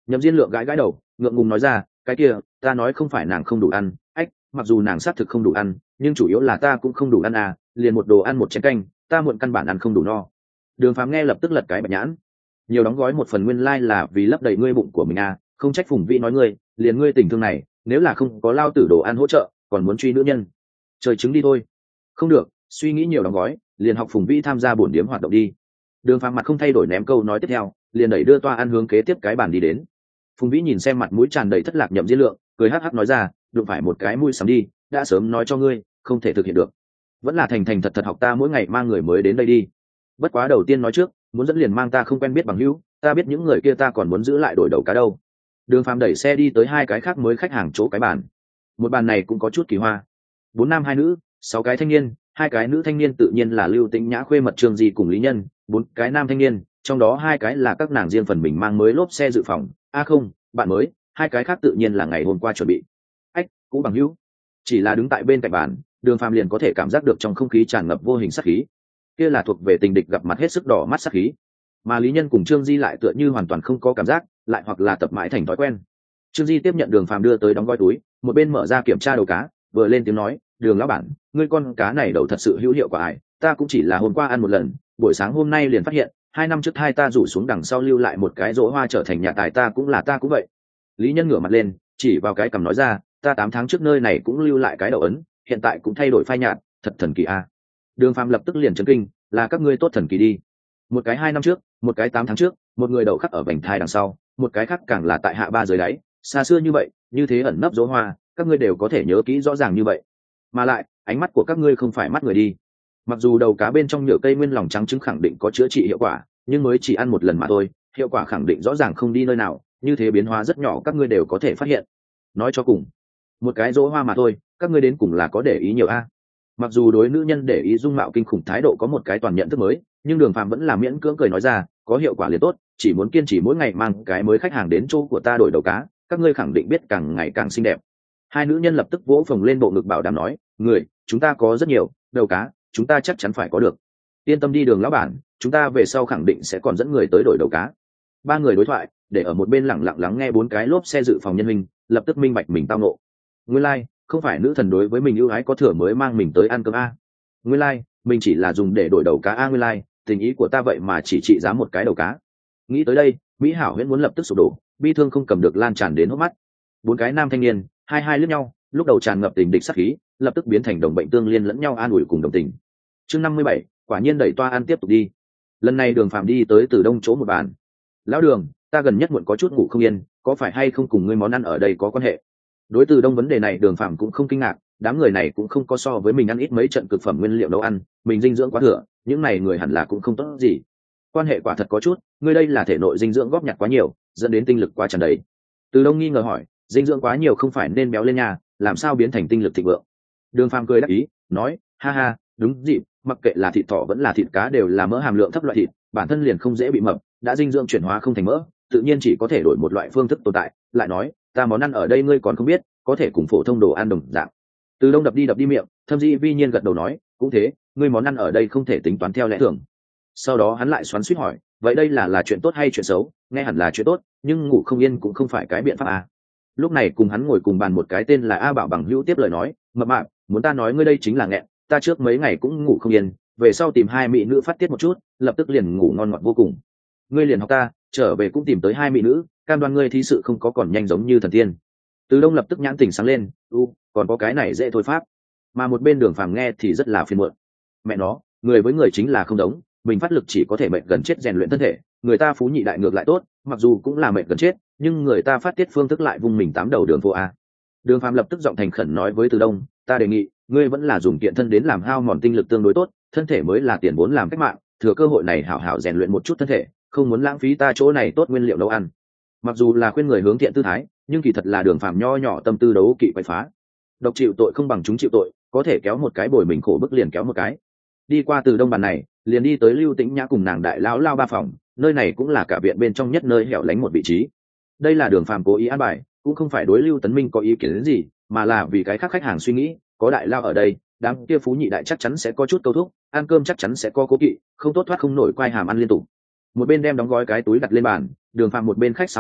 Nhậm Diên Lượng gãi gãi đầu, ngượng ngùng nói ra, cái kia ta nói không phải nàng không đủ ăn, ách, mặc dù nàng xác thực không đủ ăn, nhưng chủ yếu là ta cũng không đủ ăn à, liền một đồ ăn một chén canh, ta muộn căn bản ăn không đủ no. Đường Phàm nghe lập tức lật cái bạch nhãn, nhiều đóng gói một phần nguyên lai like là vì lấp đầy ngươi bụng của mình à, không trách Phùng Vĩ nói ngươi, liền ngươi tình thương này, nếu là không có lao tử đồ ăn hỗ trợ, còn muốn truy nữ nhân, trời trứng đi thôi. Không được, suy nghĩ nhiều đóng gói, liền học Phùng Vĩ tham gia bổn điếm hoạt động đi. Đường Phàm mặt không thay đổi ném câu nói tiếp theo, liền đẩy đưa toa ăn hướng kế tiếp cái bàn đi đến. Phùng Vĩ nhìn xem mặt mũi tràn đầy thất lạc Nhậm Diên Lượng, cười hắc hắc nói ra, đụng phải một cái mũi sắm đi, đã sớm nói cho ngươi, không thể thực hiện được. Vẫn là thành thành thật thật học ta mỗi ngày mang người mới đến đây đi. Bất quá đầu tiên nói trước, muốn dẫn liền mang ta không quen biết bằng hữu, ta biết những người kia ta còn muốn giữ lại đổi đầu cá đâu. Đường Phàm đẩy xe đi tới hai cái khác mới khách hàng chỗ cái bàn. Một bàn này cũng có chút kỳ hoa. Bốn nam hai nữ, sáu cái thanh niên, hai cái nữ thanh niên tự nhiên là Lưu Tĩnh Nhã khuê mật Trương Di cùng Lý Nhân, bốn cái nam thanh niên, trong đó hai cái là các nàng riêng phần mình mang mới lốp xe dự phòng, a à không, bạn mới, hai cái khác tự nhiên là ngày hôm qua chuẩn bị. Ách, cũng bằng hữu. Chỉ là đứng tại bên cạnh bàn, Đường Phàm liền có thể cảm giác được trong không khí tràn ngập vô hình sát khí. Kia là thuộc về tình địch gặp mặt hết sức đỏ mắt sát khí. Mà Lý Nhân cùng Trương Di lại tựa như hoàn toàn không có cảm giác, lại hoặc là tập mãi thành thói quen. Trương Di tiếp nhận Đường Phàm đưa tới đóng gói túi, một bên mở ra kiểm tra đầu cá, vừa lên tiếng nói, Đường lão bản, ngươi con cá này đầu thật sự hữu hiệu quả ải, ta cũng chỉ là hôm qua ăn một lần, buổi sáng hôm nay liền phát hiện, hai năm trước hai ta rủ xuống đằng sau lưu lại một cái rỗ hoa trở thành nhà tài, ta cũng là ta cũng vậy. Lý Nhân ngửa mặt lên, chỉ vào cái cằm nói ra, ta tám tháng trước nơi này cũng lưu lại cái đầu ấn, hiện tại cũng thay đổi phai nhạt, thật thần kỳ a. Đường Phàm lập tức liền chấn kinh, là các ngươi tốt thần kỳ đi. Một cái hai năm trước, một cái tám tháng trước, một người đầu khắc ở vành thai đằng sau, một cái khác càng là tại hạ ba dưới đáy, xa xưa như vậy, như thế ẩn nấp dấu hoa, các ngươi đều có thể nhớ kỹ rõ ràng như vậy. Mà lại, ánh mắt của các ngươi không phải mắt người đi. Mặc dù đầu cá bên trong nhựa cây nguyên lòng trắng trứng khẳng định có chữa trị hiệu quả, nhưng mới chỉ ăn một lần mà thôi, hiệu quả khẳng định rõ ràng không đi nơi nào, như thế biến hóa rất nhỏ các ngươi đều có thể phát hiện. Nói cho cùng, một cái dỗ hoa mà thôi, các ngươi đến cùng là có để ý nhiều a. Mặc dù đối nữ nhân để ý dung mạo kinh khủng thái độ có một cái toàn nhận thức mới, nhưng Đường Phàm vẫn là miễn cưỡng cười nói ra, có hiệu quả liền tốt, chỉ muốn kiên trì mỗi ngày mang cái mới khách hàng đến chỗ của ta đổi đầu cá, các ngươi khẳng định biết càng ngày càng xinh đẹp. Hai nữ nhân lập tức vỗ phồng lên bộ ngực bảo đảm nói, người, chúng ta có rất nhiều, đầu cá, chúng ta chắc chắn phải có được. Yên tâm đi Đường lão bản, chúng ta về sau khẳng định sẽ còn dẫn người tới đổi đầu cá. Ba người đối thoại, để ở một bên lặng lặng lắng nghe bốn cái lốp xe dự phòng nhân hình, lập tức minh bạch mình tao nộ. Nguyên lai, like, không phải nữ thần đối với mình ưu ái có thừa mới mang mình tới ăn cơm a. Nguyên lai, like, mình chỉ là dùng để đổi đầu cá a. Nguyên lai, like, tình ý của ta vậy mà chỉ trị giá một cái đầu cá. Nghĩ tới đây, Mỹ Hảo Huyễn muốn lập tức sụp đổ, bi thương không cầm được lan tràn đến hốc mắt. Bốn cái nam thanh niên, hai hai lướt nhau, lúc đầu tràn ngập tình địch sát khí, lập tức biến thành đồng bệnh tương liên lẫn nhau an ủi cùng đồng tình. Chương năm mươi bảy, quả nhiên đẩy toa ăn tiếp tục đi. Lần này Đường Phàm đi tới Từ Đông chỗ một bàn. Lão Đường, ta gần nhất muộn có chút ngủ không yên, có phải hay không cùng ngươi món ăn ở đây có quan hệ? Đối Từ Đông vấn đề này Đường Phàm cũng không kinh ngạc, đám người này cũng không có so với mình ăn ít mấy trận cực phẩm nguyên liệu nấu ăn, mình dinh dưỡng quá thừa, những này người hẳn là cũng không tốt gì. Quan hệ quả thật có chút, ngươi đây là thể nội dinh dưỡng góp nhặt quá nhiều, dẫn đến tinh lực quá tràn đầy. Từ Đông nghi ngờ hỏi, dinh dưỡng quá nhiều không phải nên béo lên nhà, làm sao biến thành tinh lực thịnh vượng? Đường Phàm cười đáp ý, nói, ha ha, đúng dịp, mặc kệ là thịt thỏ vẫn là thịt cá đều là mỡ hàm lượng thấp loại thịt, bản thân liền không dễ bị mập, đã dinh dưỡng chuyển hóa không thành mỡ, tự nhiên chỉ có thể đổi một loại phương thức tồn tại. Lại nói, ta món ăn ở đây ngươi còn không biết, có thể cùng phổ thông đồ ăn đồng dạng. Từ Đông đập đi đập đi miệng, thâm dĩ vi nhiên gật đầu nói, cũng thế, ngươi món ăn ở đây không thể tính toán theo lẽ thường. Sau đó hắn lại xoắn xuýt hỏi, vậy đây là là chuyện tốt hay chuyện xấu? Nghe hẳn là chuyện tốt, nhưng ngủ không yên cũng không phải cái biện pháp à. Lúc này cùng hắn ngồi cùng bàn một cái tên là A Bảo bằng hữu tiếp lời nói, mập mạp, muốn ta nói ngươi đây chính là nghẹn, ta trước mấy ngày cũng ngủ không yên, về sau tìm hai mỹ nữ phát tiết một chút, lập tức liền ngủ ngon ngọt vô cùng. Ngươi liền học ta, trở về cũng tìm tới hai mỹ nữ, cam đoan ngươi thí sự không có còn nhanh giống như thần tiên. Từ Đông lập tức nhãn tình sáng lên, u, còn có cái này dễ thôi pháp. Mà một bên Đường Phàm nghe thì rất là phiền muộn. Mẹ nó, người với người chính là không giống, mình phát lực chỉ có thể mệt gần chết rèn luyện thân thể, người ta phú nhị đại ngược lại tốt, mặc dù cũng là mệt gần chết, nhưng người ta phát tiết phương thức lại vung mình tám đầu đường vô a. Đường Phàm lập tức giọng thành khẩn nói với Từ Đông, ta đề nghị, ngươi vẫn là dùng kiện thân đến làm hao mòn tinh lực tương đối tốt, thân thể mới là tiền vốn làm cách mạng, thừa cơ hội này hảo hảo rèn luyện một chút thân thể, không muốn lãng phí ta chỗ này tốt nguyên liệu nấu ăn. Mặc dù là khuyên người hướng thiện tư thái, nhưng kỳ thật là Đường Phàm nho nhỏ tâm tư đấu kỵ quậy phá. Độc chịu tội không bằng chúng chịu tội, có thể kéo một cái bồi mình khổ bức liền kéo một cái. Đi qua Từ Đông bàn này, liền đi tới Lưu Tĩnh Nhã cùng nàng đại lão lao ba phòng, nơi này cũng là cả viện bên trong nhất nơi hẻo lánh một vị trí. Đây là Đường Phàm cố ý an bài, cũng không phải đối Lưu Tấn Minh có ý kiến đến gì, mà là vì cái khác khách hàng suy nghĩ, có đại lao ở đây, đám kia phú nhị đại chắc chắn sẽ có chút câu thúc, ăn cơm chắc chắn sẽ có cố kỵ, không tốt thoát không nổi quay hàm ăn liên tục. Một bên đem đóng gói cái túi đặt lên bàn, Đường Phàm một bên khách sáo hỏi,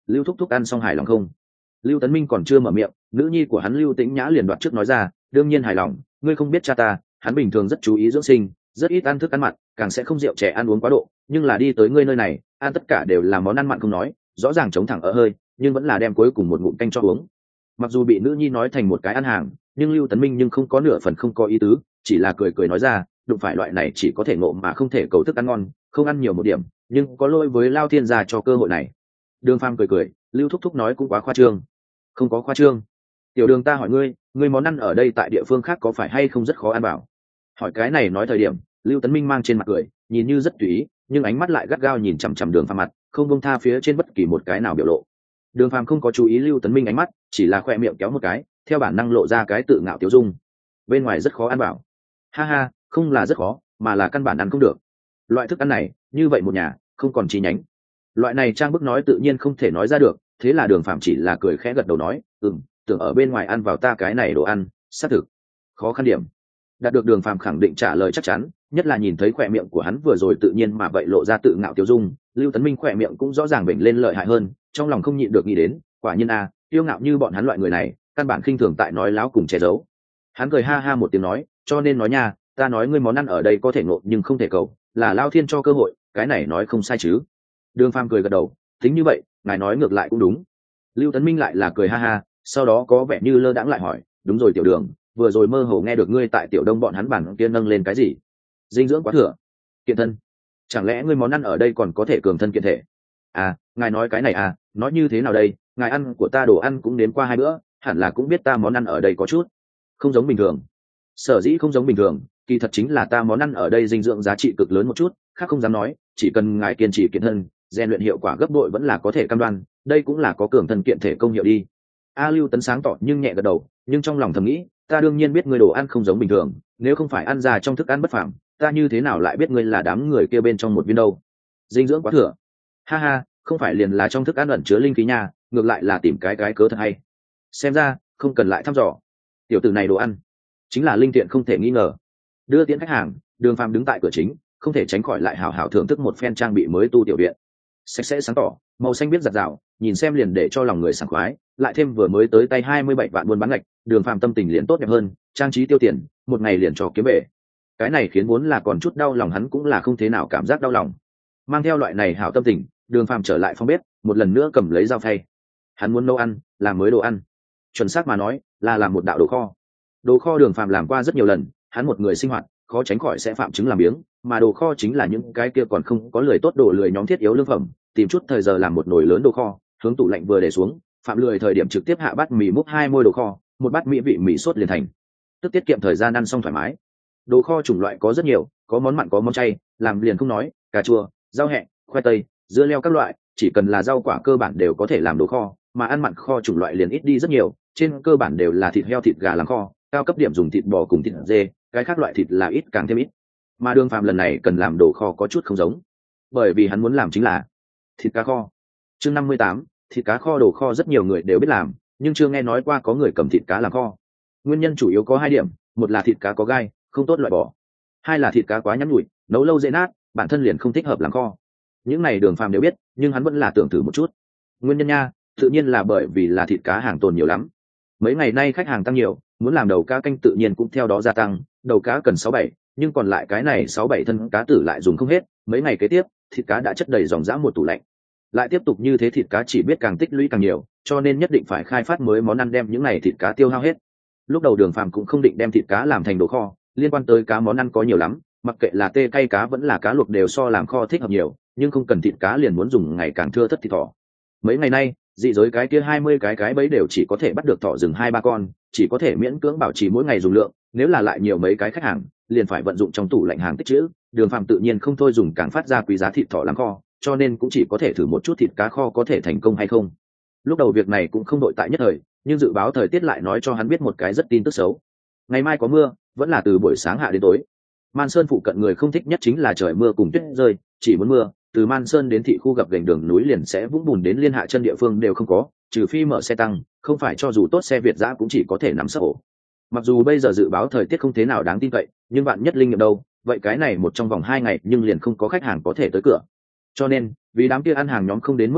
Lưu thúc thúc ăn xong hài lòng không? Lưu Tấn Minh còn chưa mở miệng, nữ nhi của hắn Lưu Tĩnh Nhã liền đoạt trước nói ra, đương nhiên hài lòng, ngươi không biết cha ta, hắn bình thường rất chú ý dưỡng sinh, rất ít ăn thức ăn mặn, càng sẽ không rượu chè ăn uống quá độ, nhưng là đi tới ngươi nơi này, ăn tất cả đều là món ăn mặn không nói, rõ ràng chống thẳng ở hơi, nhưng vẫn là đem cuối cùng một ngụm canh cho uống. Mặc dù bị nữ nhi nói thành một cái ăn hàng, nhưng Lưu Tấn Minh nhưng không có nửa phần không có ý tứ, chỉ là cười cười nói ra, đụng phải loại này chỉ có thể ngộ mà không thể cầu thức ăn ngon, không ăn nhiều một điểm, nhưng có lỗi với Lao Thiên gia cho cơ hội này. Đường Phàm cười cười, Lưu thúc thúc nói cũng quá khoa trương. Không có khoa trương. Tiểu Đường, ta hỏi ngươi, ngươi món ăn ở đây tại địa phương khác có phải hay không rất khó ăn bảo? Hỏi cái này nói thời điểm, Lưu Tấn Minh mang trên mặt cười, nhìn như rất tùy ý, nhưng ánh mắt lại gắt gao nhìn chằm chằm Đường Phàm mặt, không buông tha phía trên bất kỳ một cái nào biểu lộ. Đường Phàm không có chú ý Lưu Tấn Minh ánh mắt, chỉ là khoe miệng kéo một cái, theo bản năng lộ ra cái tự ngạo tiêu dung. Bên ngoài rất khó ăn bảo. Ha ha, không là rất khó, mà là căn bản ăn không được. Loại thức ăn này, như vậy một nhà, không còn chi nhánh. Loại này trang bức nói tự nhiên không thể nói ra được, thế là Đường Phàm chỉ là cười khẽ gật đầu nói, ừm, tưởng ở bên ngoài ăn vào ta cái này đồ ăn, xác thực khó khăn điểm. Đạt được Đường Phàm khẳng định trả lời chắc chắn, nhất là nhìn thấy khỏe miệng của hắn vừa rồi tự nhiên mà vậy lộ ra tự ngạo tiêu dung, Lưu Tấn Minh khỏe miệng cũng rõ ràng bệnh lên lợi hại hơn, trong lòng không nhịn được nghĩ đến, quả nhiên a, tiêu ngạo như bọn hắn loại người này, căn bản khinh thường tại nói láo cùng che giấu. Hắn cười ha ha một tiếng nói, cho nên nói nha, ta nói ngươi món ăn ở đây có thể ngộ nhưng không thể cầu, là Lao Thiên cho cơ hội, cái này nói không sai chứ. Đường Phàm cười gật đầu, tính như vậy, ngài nói ngược lại cũng đúng. Lưu Tấn Minh lại là cười ha ha, sau đó có vẻ như lơ đãng lại hỏi, đúng rồi Tiểu Đường, vừa rồi mơ hồ nghe được ngươi tại Tiểu Đông bọn hắn bản kia nâng lên cái gì? Dinh dưỡng quá thừa, kiện thân. Chẳng lẽ ngươi món ăn ở đây còn có thể cường thân kiện thể? À, ngài nói cái này à, nói như thế nào đây, ngài ăn của ta đồ ăn cũng đến qua hai bữa, hẳn là cũng biết ta món ăn ở đây có chút không giống bình thường. Sở dĩ không giống bình thường, kỳ thật chính là ta món ăn ở đây dinh dưỡng giá trị cực lớn một chút, khác không dám nói, chỉ cần ngài kiên trì kiện thân, rèn luyện hiệu quả gấp bội vẫn là có thể cam đoan, đây cũng là có cường thân kiện thể công hiệu đi. A Lưu Tấn sáng tỏ nhưng nhẹ gật đầu, nhưng trong lòng thầm nghĩ, ta đương nhiên biết ngươi đồ ăn không giống bình thường, nếu không phải ăn ra trong thức ăn bất phàm, ta như thế nào lại biết ngươi là đám người kia bên trong một viên đâu? Dinh dưỡng quá thừa. Ha ha, không phải liền là trong thức ăn ẩn chứa linh khí nha, ngược lại là tìm cái cái cớ thật hay. Xem ra, không cần lại thăm dò. Tiểu tử này đồ ăn chính là linh tiện không thể nghi ngờ. Đưa tiễn khách hàng, Đường Phàm đứng tại cửa chính, không thể tránh khỏi lại hào hào thưởng thức một phen trang bị mới tu tiểu viện. Sạch sẽ sáng tỏ, màu xanh biết giặt rào, nhìn xem liền để cho lòng người sảng khoái, lại thêm vừa mới tới tay hai mươi bảy vạn buôn bán ngạch, Đường Phàm tâm tình liền tốt đẹp hơn, trang trí tiêu tiền, một ngày liền cho kiếm về. Cái này khiến vốn là còn chút đau lòng hắn cũng là không thế nào cảm giác đau lòng. Mang theo loại này hảo tâm tình, Đường Phàm trở lại phòng bếp, một lần nữa cầm lấy dao phay. Hắn muốn nấu ăn, làm mới đồ ăn. Chuẩn xác mà nói, là làm một đạo đồ kho. Đồ kho Đường Phàm làm qua rất nhiều lần, hắn một người sinh hoạt, khó tránh khỏi sẽ phạm chứng làm biếng, mà đồ kho chính là những cái kia còn không có lười tốt đồ lười nhóm thiết yếu lương phẩm, tìm chút thời giờ làm một nồi lớn đồ kho, hướng tủ lạnh vừa để xuống, phạm lười thời điểm trực tiếp hạ bát mì múc hai môi đồ kho, một bát mỹ vị mì sốt liền thành, tức tiết kiệm thời gian ăn xong thoải mái. Đồ kho chủng loại có rất nhiều, có món mặn có món chay, làm liền không nói, cà chua, rau hẹ, khoai tây, dưa leo các loại, chỉ cần là rau quả cơ bản đều có thể làm đồ kho, mà ăn mặn kho chủng loại liền ít đi rất nhiều, trên cơ bản đều là thịt heo thịt gà làm kho, cao cấp điểm dùng thịt bò cùng thịt dê, cái khác loại thịt là ít càng thêm ít. Mà Đường Phàm lần này cần làm đồ kho có chút không giống, bởi vì hắn muốn làm chính là thịt cá kho. Chương năm mươi tám, thịt cá kho. Đồ kho rất nhiều người đều biết làm, nhưng chưa nghe nói qua có người cầm thịt cá làm kho. Nguyên nhân chủ yếu có hai điểm, một là thịt cá có gai, không tốt loại bỏ, hai là thịt cá quá nhắn nhủi, nấu lâu dễ nát, bản thân liền không thích hợp làm kho. Những này Đường Phàm đều biết, nhưng hắn vẫn là tưởng thử một chút. Nguyên nhân nha, tự nhiên là bởi vì là thịt cá hàng tồn nhiều lắm. Mấy ngày nay khách hàng tăng nhiều, muốn làm đầu cá canh tự nhiên cũng theo đó gia tăng, đầu cá cần sáu bảy, nhưng còn lại cái này sáu bảy thân cá tử lại dùng không hết, mấy ngày kế tiếp, thịt cá đã chất đầy dòng dã một tủ lạnh. Lại tiếp tục như thế thịt cá chỉ biết càng tích lũy càng nhiều, cho nên nhất định phải khai phát mới món ăn đem những này thịt cá tiêu hao hết. Lúc đầu Đường Phàm cũng không định đem thịt cá làm thành đồ kho, liên quan tới cá món ăn có nhiều lắm, mặc kệ là tê cay cá vẫn là cá luộc đều so làm kho thích hợp nhiều, nhưng không cần thịt cá liền muốn dùng ngày càng thưa thất thịt thỏ. Mấy ngày nay, dị giới cái kia hai mươi cái cái bấy đều chỉ có thể bắt được thỏ rừng hai ba con, chỉ có thể miễn cưỡng bảo trì mỗi ngày dùng lượng, nếu là lại nhiều mấy cái khách hàng, liền phải vận dụng trong tủ lạnh hàng tích trữ. Đường Phàm tự nhiên không thôi dùng càng phát ra quý giá thịt thỏ làm kho, cho nên cũng chỉ có thể thử một chút thịt cá kho có thể thành công hay không. Lúc đầu việc này cũng không đội tại nhất thời, nhưng dự báo thời tiết lại nói cho hắn biết một cái rất tin tức xấu. Ngày mai có mưa, vẫn là từ buổi sáng hạ đến tối. Man Sơn phụ cận người không thích nhất chính là trời mưa cùng tuyết rơi, chỉ muốn mưa, từ Man Sơn đến thị khu gặp gành đường núi liền sẽ vũng bùn đến liên hạ chân địa phương đều không có, trừ phi mở xe tăng, không phải cho dù tốt xe Việt dã cũng chỉ có thể nắm sấp ổ. Mặc dù bây giờ dự báo thời tiết không thế nào đáng tin cậy, nhưng bạn nhất linh nghiệm đâu, vậy cái này một trong vòng hai ngày nhưng liền không có khách hàng có thể tới cửa. Cho nên, vì đám kia ăn hàng nhóm không đến mức đói bụng,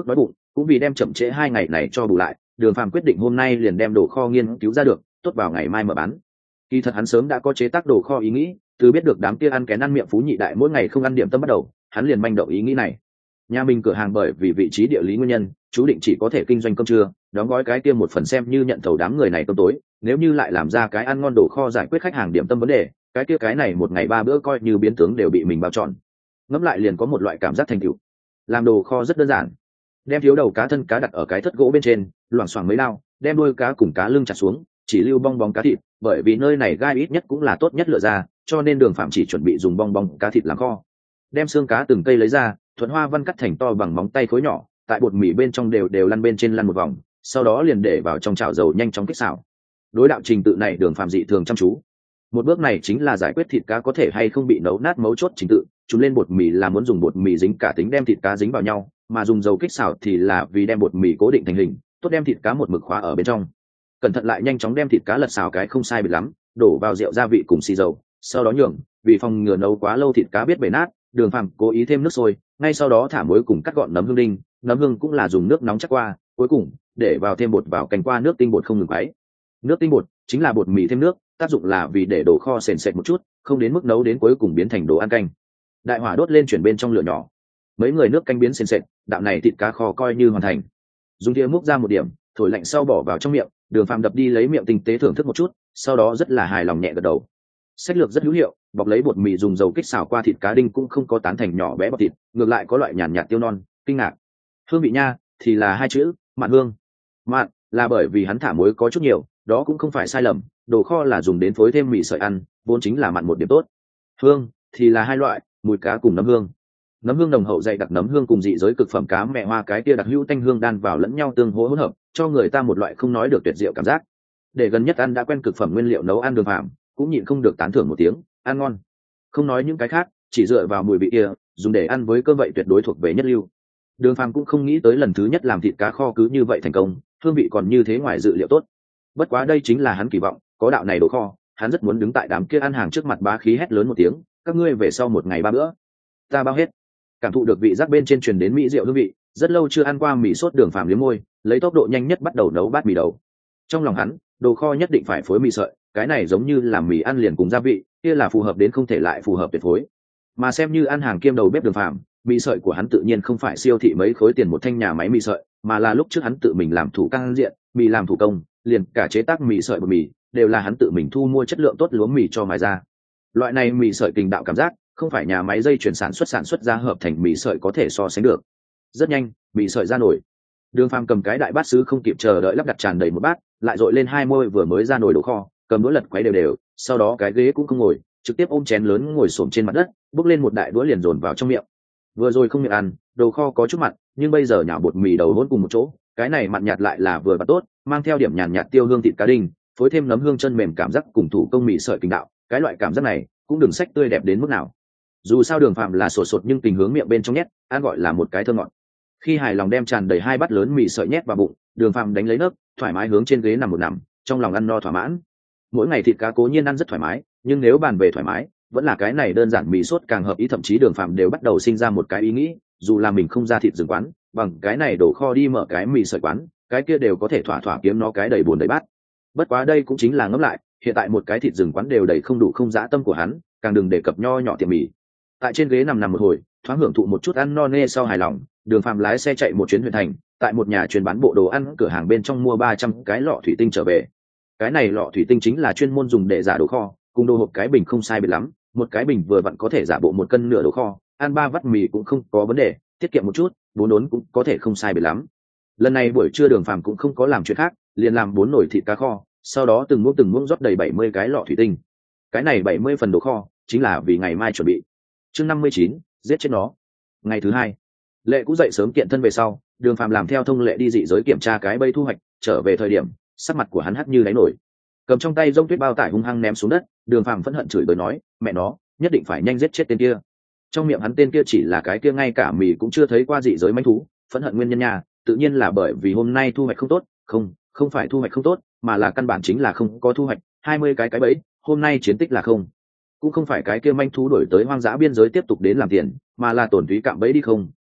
cũng vì đem chậm trễ hai ngày này cho bù lại, Đường Phàm quyết định hôm nay liền đem đồ kho nghiên cứu ra được, tốt vào ngày mai mở bán. Kỳ thật hắn sớm đã có chế tác đồ kho ý nghĩ, từ biết được đám kia ăn kén ăn miệng phú nhị đại mỗi ngày không ăn điểm tâm bắt đầu, hắn liền manh động ý nghĩ này. Nhà mình cửa hàng bởi vì vị trí địa lý nguyên nhân, chú định chỉ có thể kinh doanh cơm trưa, đóng gói cái kia một phần xem như nhận thầu đám người này cơm tối, nếu như lại làm ra cái ăn ngon đồ kho giải quyết khách hàng điểm tâm vấn đề, cái kia cái này một ngày ba bữa coi như biến tướng đều bị mình bao trọn. Ngẫm lại liền có một loại cảm giác thành tựu. Làm đồ kho rất đơn giản, đem thiếu đầu cá thân cá đặt ở cái thất gỗ bên trên, loảng xoảng mấy đao, đem đuôi cá cùng cá lưng chặt xuống, chỉ lưu bong bóng cá thịt, bởi vì nơi này gai ít nhất cũng là tốt nhất lựa ra, cho nên Đường Phạm chỉ chuẩn bị dùng bong bóng cá thịt làm kho. Đem xương cá từng cây lấy ra, thuận hoa văn cắt thành to bằng móng tay khối nhỏ, tại bột mì bên trong đều đều lăn bên trên lăn một vòng, sau đó liền để vào trong chảo dầu nhanh chóng kích xào. Đối đạo trình tự này Đường Phạm dị thường chăm chú. Một bước này chính là giải quyết thịt cá có thể hay không bị nấu nát mấu chốt trình tự, chúng lên bột mì là muốn dùng bột mì dính cả tính đem thịt cá dính vào nhau, mà dùng dầu kích xào thì là vì đem bột mì cố định thành hình, tốt đem thịt cá một mực khóa ở bên trong. Cẩn thận lại nhanh chóng đem thịt cá lật xào cái không sai biệt lắm, đổ vào rượu gia vị cùng xì dầu, sau đó nhường, vì phòng ngừa nấu quá lâu thịt cá biết bể nát, Đường Phàm cố ý thêm nước sôi, ngay sau đó thả muối cùng cắt gọn nấm hương đinh, nấm hương cũng là dùng nước nóng chắc qua, cuối cùng để vào thêm bột vào canh qua nước tinh bột không ngừng quấy. Nước tinh bột chính là bột mì thêm nước, tác dụng là vì để đồ kho sền sệt một chút, không đến mức nấu đến cuối cùng biến thành đồ ăn canh. Đại hỏa đốt lên chuyển bên trong lửa nhỏ, mấy người nước canh biến sền sệt, đạo này thịt cá kho coi như hoàn thành. Dùng thìa múc ra một điểm, thổi lạnh sau bỏ vào trong miệng, Đường Phàm đập đi lấy miệng tinh tế thưởng thức một chút, sau đó rất là hài lòng nhẹ gật đầu. Sách lược rất hữu hiệu, bọc lấy bột mì dùng dầu kích xào qua thịt cá đinh cũng không có tán thành nhỏ bé bọt thịt, ngược lại có loại nhàn nhạt tiêu non, kinh ngạc. Hương vị nha, thì là hai chữ, mặn hương. Mặn là bởi vì hắn thả muối có chút nhiều, đó cũng không phải sai lầm, đồ kho là dùng đến phối thêm mì sợi ăn, vốn chính là mặn một điểm tốt. Hương thì là hai loại, mùi cá cùng nấm hương. Nấm hương nồng hậu dày đặc nấm hương cùng dị giới cực phẩm cá mẹ hoa cái kia đặc hữu tanh hương đan vào lẫn nhau tương hỗ hỗn hợp, cho người ta một loại không nói được tuyệt diệu cảm giác. Để gần nhất ăn đã quen cực phẩm nguyên liệu nấu ăn Đường Phàm cũng nhịn không được tán thưởng một tiếng, ăn ngon. Không nói những cái khác, chỉ dựa vào mùi vị kia, dùng để ăn với cơm vậy tuyệt đối thuộc về nhất lưu. Đường Phàm cũng không nghĩ tới lần thứ nhất làm thịt cá kho cứ như vậy thành công, hương vị còn như thế ngoài dự liệu tốt. Bất quá đây chính là hắn kỳ vọng, có đạo này đồ kho, hắn rất muốn đứng tại đám kia ăn hàng trước mặt bá khí hét lớn một tiếng, các ngươi về sau một ngày ba bữa, ta bao hết. Cảm thụ được vị giác bên trên truyền đến mỹ rượu hương vị, rất lâu chưa ăn qua mì sốt, Đường Phàm liếm môi, lấy tốc độ nhanh nhất bắt đầu nấu bát mì đầu. Trong lòng hắn, đồ kho nhất định phải phối mì sợi, cái này giống như làm mì ăn liền cùng gia vị, kia là phù hợp đến không thể lại phù hợp tuyệt phối. Mà xem như ăn hàng kiêm đầu bếp Đường Phàm, mì sợi của hắn tự nhiên không phải siêu thị mấy khối tiền một thanh nhà máy mì sợi, mà là lúc trước hắn tự mình làm thủ công diện, mì làm thủ công, liền cả chế tác mì sợi bột mì đều là hắn tự mình thu mua chất lượng tốt lúa mì cho mài ra. Loại này mì sợi kình đạo cảm giác, không phải nhà máy dây chuyển sản xuất sản xuất ra hợp thành mì sợi có thể so sánh được. Rất nhanh, mì sợi ra nồi. Đường Phàm cầm cái đại bát sứ không kịp chờ đợi lắp đặt tràn đầy một bát, lại dội lên hai môi vừa mới ra nồi đồ kho, cầm đũa lật quấy đều đều, sau đó cái ghế cũng không ngồi, trực tiếp ôm chén lớn ngồi xổm trên mặt đất, bốc lên một đại đũa liền dồn vào trong miệng. Vừa rồi không miệng ăn, đồ kho có chút mặn, nhưng bây giờ nhào bột mì đầu hỗn cùng một chỗ, cái này mặn nhạt lại là vừa và tốt, mang theo điểm nhàn nhạt tiêu hương thịt cá đinh, phối thêm nấm hương chân mềm cảm giác cùng thủ công mì sợi kinh đạo, cái loại cảm giác này cũng đừng sách tươi đẹp đến mức nào. Dù sao Đường Phàm là sột sột nhưng tình hướng miệng bên trong nhét, ăn gọi là một cái thơ ngọt. Khi hài lòng đem tràn đầy hai bát lớn mì sợi nhét vào bụng, Đường Phàm đánh lấy nấc, thoải mái hướng trên ghế nằm một nằm, trong lòng ăn no thỏa mãn. Mỗi ngày thịt cá cố nhiên ăn rất thoải mái, nhưng nếu bàn về thoải mái, vẫn là cái này đơn giản mì sốt càng hợp ý, thậm chí Đường Phàm đều bắt đầu sinh ra một cái ý nghĩ, dù là mình không ra thịt rừng quán, bằng cái này đổ kho đi mở cái mì sợi quán, cái kia đều có thể thỏa thỏa kiếm nó cái đầy buồn đầy bát. Bất quá đây cũng chính là ngẫm lại, hiện tại một cái thịt rừng quán đều đầy không đủ không dã tâm của hắn, càng đừng đề cập nho nhỏ tiệm mì. Tại trên ghế nằm nằm một hồi, thoáng hưởng thụ một chút ăn no nê sau hài lòng, Đường Phàm lái xe chạy một chuyến huyện thành, tại một nhà chuyên bán bộ đồ ăn cửa hàng bên trong mua ba trăm cái lọ thủy tinh trở về. Cái này lọ thủy tinh chính là chuyên môn dùng để giả đồ kho, cùng đồ hộp cái bình không sai biệt lắm, một cái bình vừa vặn có thể giả bộ một cân nửa đồ kho, ăn ba vắt mì cũng không có vấn đề, tiết kiệm một chút, bốn đốn cũng có thể không sai biệt lắm. Lần này buổi trưa Đường Phàm cũng không có làm chuyện khác, liền làm bốn nồi thịt cá kho, sau đó từng muỗng từng muỗng rót đầy bảy mươi cái lọ thủy tinh. Cái này bảy mươi phần đồ kho chính là vì ngày mai chuẩn bị. Chương năm mươi chín, giết chết nó. Ngày thứ hai, Lệ cũng dậy sớm kiện thân về sau, Đường Phàm làm theo thông lệ đi dị giới kiểm tra cái bẫy thu hoạch, trở về thời điểm, sắc mặt của hắn hắt như đáy nổi. Cầm trong tay rông tuyết bao tải hung hăng ném xuống đất, Đường Phàm phẫn hận chửi bới nói, mẹ nó, nhất định phải nhanh giết chết tên kia. Trong miệng hắn tên kia chỉ là cái kia ngay cả mì cũng chưa thấy qua dị giới manh thú, phẫn hận nguyên nhân nhà, tự nhiên là bởi vì hôm nay thu hoạch không tốt, không, không phải thu hoạch không tốt, mà là căn bản chính là không có thu hoạch, hai mươi cái cái bẫy, hôm nay chiến tích là không. Cũng không phải cái kia manh thú đổi tới hoang dã biên giới tiếp tục đến làm tiền, mà là tổn túy cạm bẫy đi không,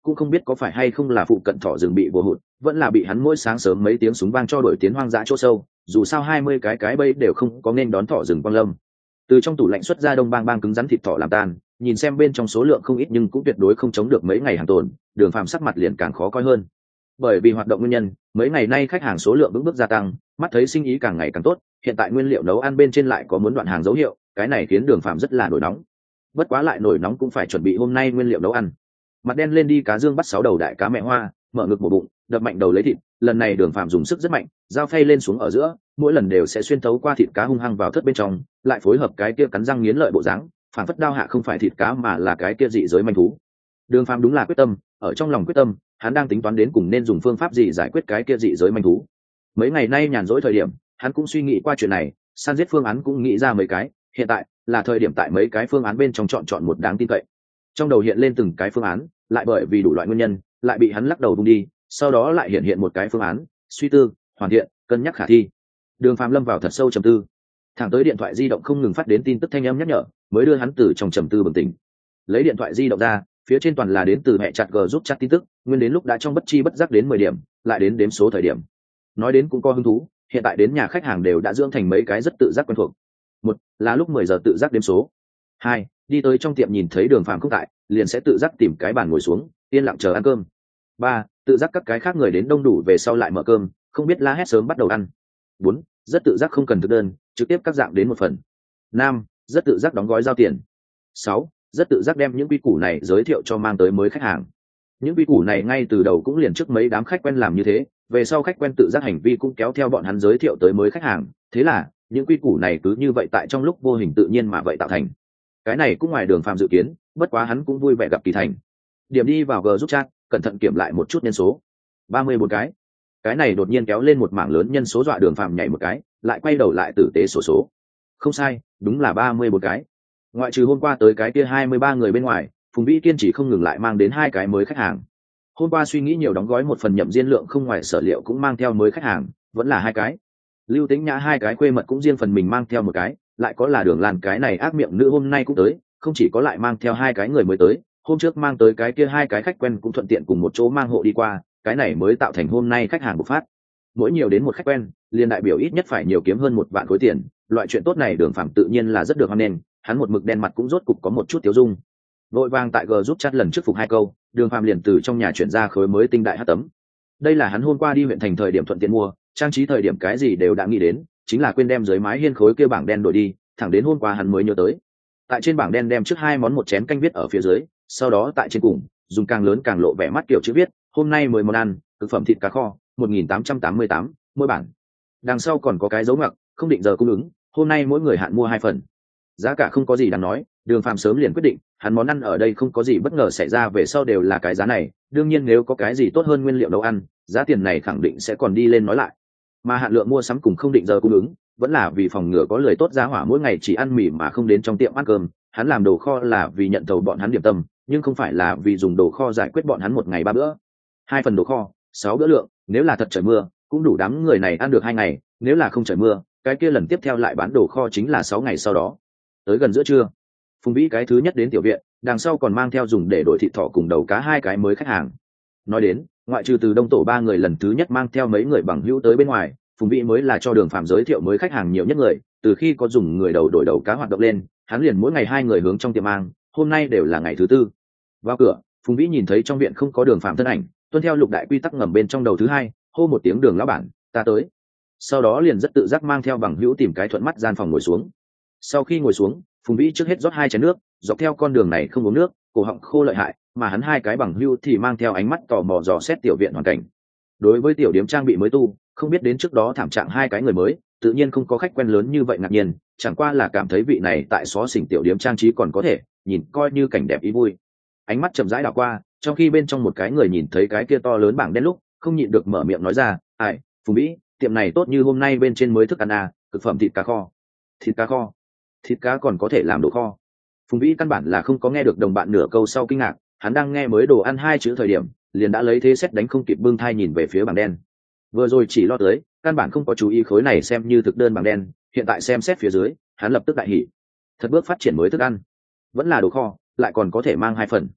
cũng không biết có phải hay không là phụ cận thỏ rừng bị vô hụt, vẫn là bị hắn mỗi sáng sớm mấy tiếng súng vang cho đổi tiến hoang dã chỗ sâu, dù sao hai mươi cái cái bây đều không có nên đón thỏ rừng quang lâm. Từ trong tủ lạnh xuất ra đông bang bang cứng rắn thịt thỏ làm tan, nhìn xem bên trong số lượng không ít nhưng cũng tuyệt đối không chống được mấy ngày hàng tồn, Đường Phàm sắc mặt liền càng khó coi hơn. Bởi vì hoạt động nguyên nhân, mấy ngày nay khách hàng số lượng vững bước gia tăng, mắt thấy sinh ý càng ngày càng tốt, hiện tại nguyên liệu nấu ăn bên trên lại có muốn đoạn hàng dấu hiệu, cái này khiến Đường Phàm rất là nổi nóng. Bất quá lại nổi nóng cũng phải chuẩn bị hôm nay nguyên liệu nấu ăn. Mặt đen lên đi cá dương bắt sáu đầu đại cá mẹ hoa, mở ngực một bụng, đập mạnh đầu lấy thịt, lần này Đường Phàm dùng sức rất mạnh, dao phay lên xuống ở giữa, mỗi lần đều sẽ xuyên thấu qua thịt cá hung hăng vào thớt bên trong, lại phối hợp cái kia cắn răng nghiến lợi bộ dáng, phản phất đao hạ không phải thịt cá mà là cái kia dị giới manh thú. Đường Phàm đúng là quyết tâm, ở trong lòng quyết tâm, hắn đang tính toán đến cùng nên dùng phương pháp gì giải quyết cái kia dị giới manh thú. Mấy ngày nay nhàn rỗi thời điểm, hắn cũng suy nghĩ qua chuyện này, săn giết phương án cũng nghĩ ra mấy cái, hiện tại là thời điểm tại mấy cái phương án bên trong chọn chọn một đáng tin cậy. Trong đầu hiện lên từng cái phương án, lại bởi vì đủ loại nguyên nhân, lại bị hắn lắc đầu vung đi, sau đó lại hiện hiện một cái phương án, suy tư, hoàn thiện, cân nhắc khả thi. Đường Phàm lâm vào thật sâu trầm tư, thẳng tới điện thoại di động không ngừng phát đến tin tức thanh âm nhắc nhở, mới đưa hắn từ trong trầm tư bừng tỉnh. Lấy điện thoại di động ra, phía trên toàn là đến từ hệ chặt g giúp chat tin tức, nguyên đến lúc đã trong bất chi bất giác đến mười điểm, lại đến đếm số thời điểm. Nói đến cũng có hứng thú, hiện tại đến nhà khách hàng đều đã dưỡng thành mấy cái rất tự giác quen thuộc. Một là lúc mười giờ tự giác đếm số. Hai, đi tới trong tiệm nhìn thấy Đường Phàm không tại, liền sẽ tự giác tìm cái bàn ngồi xuống, yên lặng chờ ăn cơm. Ba, tự giác các cái khác người đến đông đủ về sau lại mở cơm, không biết la hét sớm bắt đầu ăn. Bốn, rất tự giác không cần thực đơn, trực tiếp các dạng đến một phần. Năm, rất tự giác đóng gói giao tiền. Sáu, rất tự giác đem những quy củ này giới thiệu cho mang tới mới khách hàng. Những quy củ này ngay từ đầu cũng liền trước mấy đám khách quen làm như thế, về sau khách quen tự giác hành vi cũng kéo theo bọn hắn giới thiệu tới mới khách hàng, thế là những quy củ này cứ như vậy tại trong lúc vô hình tự nhiên mà vậy tạo thành. Cái này cũng ngoài Đường Phàm dự kiến, bất quá hắn cũng vui vẻ gặp kỳ thành. Điểm đi vào G giúp chat, cẩn thận kiểm lại một chút nhân số. ba mươi bốn cái. Cái này đột nhiên kéo lên một mảng lớn nhân số dọa Đường Phàm nhảy một cái, lại quay đầu lại tử tế sổ số. Không sai, đúng là ba mươi bốn cái. Ngoại trừ hôm qua tới cái kia hai mươi ba người bên ngoài, Phùng Vĩ kiên trì không ngừng lại mang đến hai cái mới khách hàng. Hôm qua suy nghĩ nhiều đóng gói một phần nhậm diên lượng không ngoài sở liệu cũng mang theo mới khách hàng, vẫn là hai cái. Lưu Tĩnh Nhã hai cái khuê mật cũng riêng phần mình mang theo một cái, lại có là Đường Lan cái này ác miệng nữ hôm nay cũng tới, không chỉ có lại mang theo hai cái người mới tới, hôm trước mang tới cái kia hai cái khách quen cũng thuận tiện cùng một chỗ mang hộ đi qua, cái này mới tạo thành hôm nay khách hàng bộc phát. Mỗi nhiều đến một khách quen, liền đại biểu ít nhất phải nhiều kiếm hơn một vạn khối tiền, loại chuyện tốt này Đường Phàm tự nhiên là rất được hoan nghênh, hắn một mực đen mặt cũng rốt cục có một chút tiêu dung. Vội vàng tại G giúp chat lần trước phục hai câu, Đường Phàm liền từ trong nhà chuyển ra khối mới tinh đại hát tấm. Đây là hắn hôm qua đi huyện thành thời điểm thuận tiện mua, trang trí thời điểm cái gì đều đã nghĩ đến, chính là quên đem dưới mái hiên khối kia bảng đen đổi đi, thẳng đến hôm qua hắn mới nhớ tới. Tại trên bảng đen đem trước hai món một chén canh viết ở phía dưới, sau đó tại trên cùng dùng càng lớn càng lộ vẻ mắt kiểu chữ viết, hôm nay mười món ăn, thực phẩm thịt cá kho, một nghìn tám trăm tám mươi tám, mỗi bản. Đằng sau còn có cái dấu ngoặc, không định giờ cung ứng, hôm nay mỗi người hạn mua hai phần. Giá cả không có gì đáng nói, Đường Phàm sớm liền quyết định, hắn món ăn ở đây không có gì bất ngờ xảy ra về sau đều là cái giá này, đương nhiên nếu có cái gì tốt hơn nguyên liệu nấu ăn, giá tiền này khẳng định sẽ còn đi lên nói lại. Mà hạn lượng mua sắm cùng không định giờ cung ứng, vẫn là vì phòng ngừa có lười tốt giá hỏa mỗi ngày chỉ ăn mì mà không đến trong tiệm ăn cơm, hắn làm đồ kho là vì nhận thầu bọn hắn điểm tâm, nhưng không phải là vì dùng đồ kho giải quyết bọn hắn một ngày ba bữa. Hai phần đồ kho, sáu bữa lượng, nếu là thật trời mưa, cũng đủ đám người này ăn được hai ngày, nếu là không trời mưa, cái kia lần tiếp theo lại bán đồ kho chính là sáu ngày sau đó. Tới gần giữa trưa, Phùng Vĩ cái thứ nhất đến tiểu viện, đằng sau còn mang theo dùng để đổi thịt thỏ cùng đầu cá hai cái mới khách hàng. Nói đến, ngoại trừ từ Đông Tổ ba người lần thứ nhất mang theo mấy người bằng hữu tới bên ngoài, Phùng Vĩ mới là cho Đường Phàm giới thiệu mới khách hàng nhiều nhất người, từ khi có dùng người đầu đổi đầu cá hoạt động lên, hắn liền mỗi ngày hai người hướng trong tiệm mang, hôm nay đều là ngày thứ tư. Vào cửa, Phùng Vĩ nhìn thấy trong viện không có Đường Phàm thân ảnh, tuân theo lục đại quy tắc ngầm bên trong đầu thứ hai, hô một tiếng Đường lão bản, ta tới. Sau đó liền rất tự giác mang theo bằng hữu tìm cái thuận mắt gian phòng ngồi xuống. Sau khi ngồi xuống, Phùng Vĩ trước hết rót hai chén nước, dọc theo con đường này không uống nước, cổ họng khô lợi hại, mà hắn hai cái bằng hữu thì mang theo ánh mắt tò mò dò xét tiểu viện hoàn cảnh. Đối với tiểu điếm trang bị mới tu, không biết đến trước đó thảm trạng hai cái người mới, tự nhiên không có khách quen lớn như vậy ngạc nhiên, chẳng qua là cảm thấy vị này tại xó xỉnh tiểu điếm trang trí còn có thể, nhìn coi như cảnh đẹp ý vui. Ánh mắt chậm rãi đảo qua, trong khi bên trong một cái người nhìn thấy cái kia to lớn bảng đen lúc, không nhịn được mở miệng nói ra, "Ai, Phùng Vĩ, tiệm này tốt như hôm nay bên trên mới thức ăn à, thực phẩm thịt cá kho." Thịt cá kho? Thịt cá còn có thể làm đồ kho? Phùng Vĩ căn bản là không có nghe được đồng bạn nửa câu sau kinh ngạc, hắn đang nghe mới đồ ăn hai chữ thời điểm, liền đã lấy thế xét đánh không kịp bưng thai nhìn về phía bảng đen. Vừa rồi chỉ lo tới, căn bản không có chú ý khối này xem như thực đơn bảng đen, hiện tại xem xét phía dưới, hắn lập tức đại hỉ. Thật bước phát triển mới thức ăn, vẫn là đồ kho, lại còn có thể mang hai phần.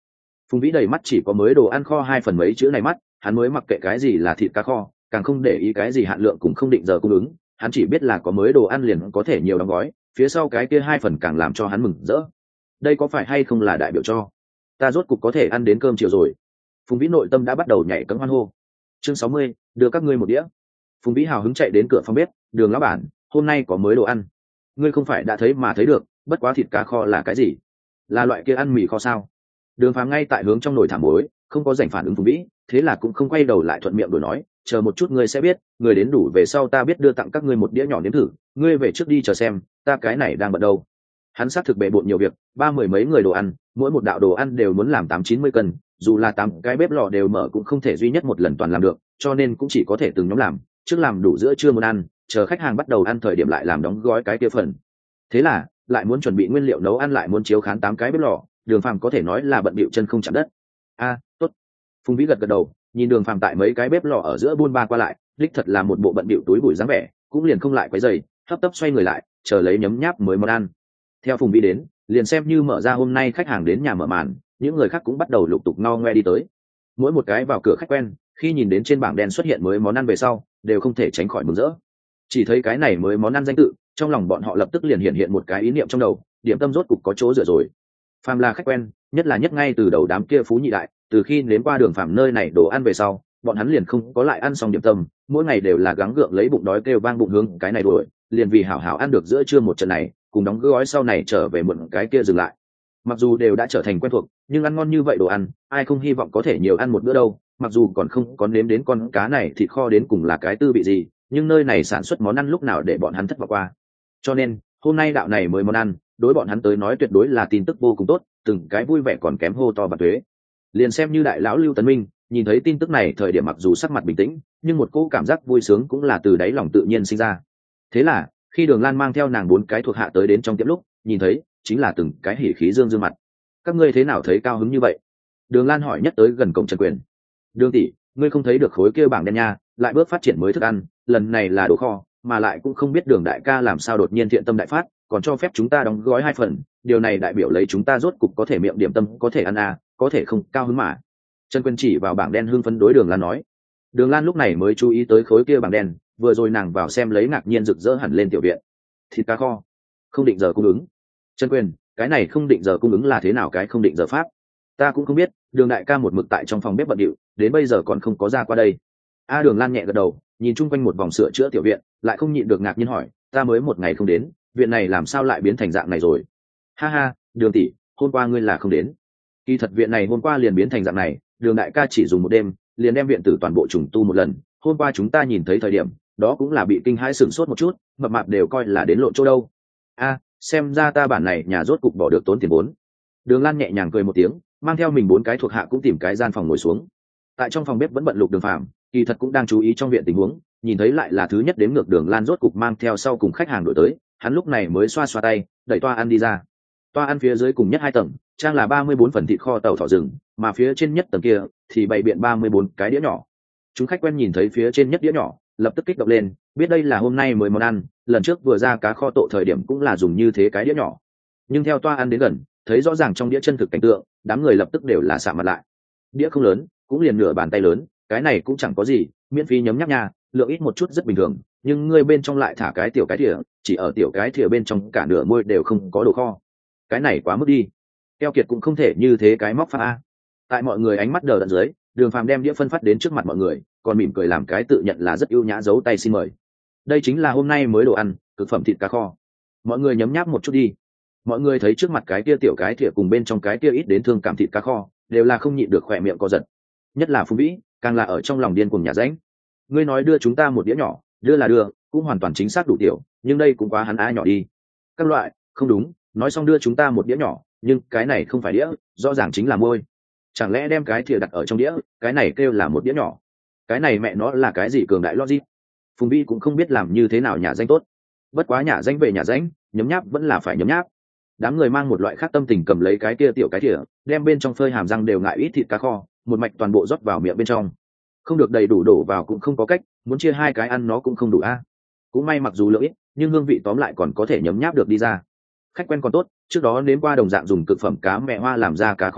Phùng Vĩ đầy mắt chỉ có mới đồ ăn kho hai phần mấy chữ này mắt, hắn mới mặc kệ cái gì là thịt cá kho, càng không để ý cái gì hạn lượng cũng không định giờ cung ứng, hắn chỉ biết là có mới đồ ăn liền có thể nhiều đóng gói, phía sau cái kia hai phần càng làm cho hắn mừng rỡ. Đây có phải hay không là đại biểu cho ta rốt cục có thể ăn đến cơm chiều rồi? Phùng Vĩ nội tâm đã bắt đầu nhảy cẫng hoan hô. Chương sáu mươi, đưa các ngươi một đĩa. Phùng Vĩ hào hứng chạy đến cửa phòng bếp, "Đường lão bản, hôm nay có mới đồ ăn." "Ngươi không phải đã thấy mà thấy được, bất quá thịt cá kho là cái gì? Là loại kia ăn mì kho sao?" Đường Phàm ngay tại hướng trong nồi thảm muối, không có rảnh phản ứng Phùng Vĩ, thế là cũng không quay đầu lại thuận miệng đổi nói, "Chờ một chút ngươi sẽ biết, người đến đủ về sau ta biết đưa tặng các ngươi một đĩa nhỏ nếm thử, ngươi về trước đi chờ xem, ta cái này đang bận đâu." Hắn xác thực bề bộn nhiều việc, ba mười mấy người đồ ăn, mỗi một đạo đồ ăn đều muốn làm tám chín mươi cân, dù là tám cái bếp lò đều mở cũng không thể duy nhất một lần toàn làm được, cho nên cũng chỉ có thể từng nhóm làm, trước làm đủ giữa trưa muốn ăn, chờ khách hàng bắt đầu ăn thời điểm lại làm đóng gói cái kia phần. Thế là lại muốn chuẩn bị nguyên liệu nấu ăn, lại muốn chiếu khán tám cái bếp lò, Đường Phàm có thể nói là bận bịu chân không chạm đất. A, tốt. Phùng Vĩ gật gật đầu, nhìn Đường Phàm tại mấy cái bếp lò ở giữa buôn ba qua lại, đích thật là một bộ bận bịu túi bụi dáng vẻ, cũng liền không lại quấy rầy, hấp tấp xoay người lại, chờ lấy nhấm nháp mới món ăn. Theo Phùng Vĩ đến, liền xem như mở ra hôm nay khách hàng đến nhà mở màn, những người khác cũng bắt đầu lục tục no ngoe đi tới. Mỗi một cái vào cửa khách quen, khi nhìn đến trên bảng đen xuất hiện mới món ăn về sau, đều không thể tránh khỏi mừng rỡ. Chỉ thấy cái này mới món ăn danh tự, trong lòng bọn họ lập tức liền hiện hiện một cái ý niệm trong đầu, điểm tâm rốt cục có chỗ dựa rồi. Phàm là khách quen, nhất là nhất ngay từ đầu đám kia phú nhị đại, từ khi nếm qua Đường Phàm nơi này đồ ăn về sau, bọn hắn liền không có lại ăn xong điểm tâm, mỗi ngày đều là gắng gượng lấy bụng đói kêu vang bụng hướng cái này đuổi, liền vì hảo hảo ăn được giữa trưa một trận này, cùng đóng gói sau này trở về muộn cái kia dừng lại. Mặc dù đều đã trở thành quen thuộc, nhưng ăn ngon như vậy đồ ăn, ai không hy vọng có thể nhiều ăn một bữa đâu. Mặc dù còn không có nếm đến con cá này thịt kho đến cùng là cái tư vị gì, nhưng nơi này sản xuất món ăn lúc nào để bọn hắn thất vọng qua. Cho nên hôm nay đạo này mới món ăn, đối bọn hắn tới nói tuyệt đối là tin tức vô cùng tốt, từng cái vui vẻ còn kém hô to bạt tuế. Liền xem như đại lão Lưu Tấn Minh nhìn thấy tin tức này thời điểm mặc dù sắc mặt bình tĩnh, nhưng một cỗ cảm giác vui sướng cũng là từ đáy lòng tự nhiên sinh ra. Thế là khi Đường Lan mang theo nàng bốn cái thuộc hạ tới đến trong tiệm lúc, nhìn thấy chính là từng cái hỉ khí dương dương mặt. "Các ngươi thế nào thấy cao hứng như vậy?" Đường Lan hỏi nhất tới gần cổng Trần Quyền. "Đường tỷ, ngươi không thấy được khối kia bảng đen nha, lại bước phát triển mới thức ăn, lần này là đồ kho, mà lại cũng không biết Đường đại ca làm sao đột nhiên thiện tâm đại phát, còn cho phép chúng ta đóng gói hai phần, điều này đại biểu lấy chúng ta rốt cục có thể miệng điểm tâm có thể ăn à, có thể không cao hứng mà." Trần Quyền chỉ vào bảng đen hưng phấn đối Đường Lan nói. Đường Lan lúc này mới chú ý tới khối kia bảng đen, vừa rồi nàng vào xem lấy ngạc nhiên rực rỡ hẳn lên tiểu viện. "Thịt cá kho, không định giờ cung ứng." Trần Quyền, cái này không định giờ cung ứng là thế nào cái không định giờ pháp? "Ta cũng không biết, Đường đại ca một mực tại trong phòng bếp bận điệu, đến bây giờ còn không có ra qua đây." A Đường Lan nhẹ gật đầu, nhìn chung quanh một vòng sửa chữa tiểu viện, lại không nhịn được ngạc nhiên hỏi, "Ta mới một ngày không đến, viện này làm sao lại biến thành dạng này rồi?" "Ha ha, Đường tỷ, hôm qua ngươi là không đến. Kỳ thật viện này hôm qua liền biến thành dạng này, Đường đại ca chỉ dùng một đêm, liền đem viện tử toàn bộ trùng tu một lần. Hôm qua chúng ta nhìn thấy thời điểm, đó cũng là bị kinh hãi sửng sốt một chút, mập mạp đều coi là đến lộ chỗ đâu." "A, xem ra ta bản này nhà rốt cục bỏ được tốn tiền vốn." Đường Lan nhẹ nhàng cười một tiếng, mang theo mình bốn cái thuộc hạ cũng tìm cái gian phòng ngồi xuống. Tại trong phòng bếp vẫn bận lục Đường Phàm, kỳ thật cũng đang chú ý trong viện tình huống, nhìn thấy lại là thứ nhất đếm ngược Đường Lan rốt cục mang theo sau cùng khách hàng đổi tới, hắn lúc này mới xoa xoa tay, đẩy toa ăn đi ra. Toa ăn phía dưới cùng nhất hai tầng, trang là ba mươi bốn phần thịt kho tàu thỏ rừng, mà phía trên nhất tầng kia thì bày biện ba mươi bốn cái đĩa nhỏ. Chúng khách quen nhìn thấy phía trên nhất đĩa nhỏ, lập tức kích động lên, biết đây là hôm nay mới món ăn, lần trước vừa ra cá kho tộ thời điểm cũng là dùng như thế cái đĩa nhỏ. Nhưng theo toa ăn đến gần, thấy rõ ràng trong đĩa chân thực cảnh tượng, đám người lập tức đều là sạm mặt lại. Đĩa không lớn, cũng liền nửa bàn tay lớn, cái này cũng chẳng có gì, miễn phí nhấm nháp nha, lượng ít một chút rất bình thường, nhưng người bên trong lại thả cái tiểu cái thìa, chỉ ở tiểu cái thìa bên trong cả nửa môi đều không có đồ kho. Cái này quá mức đi. Keo kiệt cũng không thể như thế cái móc pha a. Tại mọi người ánh mắt đờ đẫn dưới, Đường Phàm đem đĩa phân phát đến trước mặt mọi người, còn mỉm cười làm cái tự nhận là rất ưu nhã giấu tay xin mời. "Đây chính là hôm nay mới đồ ăn, cực phẩm thịt cá kho. Mọi người nhấm nháp một chút đi." Mọi người thấy trước mặt cái kia tiểu cái thìa cùng bên trong cái kia ít đến thương cảm thịt cá kho, đều là không nhịn được khỏe miệng co giật. Nhất là Phùng Vĩ, càng là ở trong lòng điên cuồng nhà ránh. "Ngươi nói đưa chúng ta một đĩa nhỏ, đưa là đưa, cũng hoàn toàn chính xác đủ tiểu, nhưng đây cũng quá hắn á nhỏ đi." Các loại, không đúng, nói xong đưa chúng ta một đĩa nhỏ, nhưng cái này không phải đĩa, rõ ràng chính là môi. Chẳng lẽ đem cái thìa đặt ở trong đĩa, cái này kêu là một đĩa nhỏ? Cái này mẹ nó là cái gì cường đại logic? Phùng Vĩ cũng không biết làm như thế nào nhà danh tốt. Bất quá nhà danh về nhà danh, nhấm nháp vẫn là phải nhấm nháp. Đám người mang một loại khác tâm tình cầm lấy cái kia tiểu cái thìa, đem bên trong phơi hàm răng đều ngại ít thịt cá kho, một mạch toàn bộ rót vào miệng bên trong. Không được đầy đủ đổ vào cũng không có cách, muốn chia hai cái ăn nó cũng không đủ a. Cũng may mặc dù lượng ít, nhưng hương vị tóm lại còn có thể nhấm nháp được đi ra. Khách quen còn tốt, trước đó nếm qua đồng dạng dùng cực phẩm cá mẹ hoa làm ra cá kho tộ,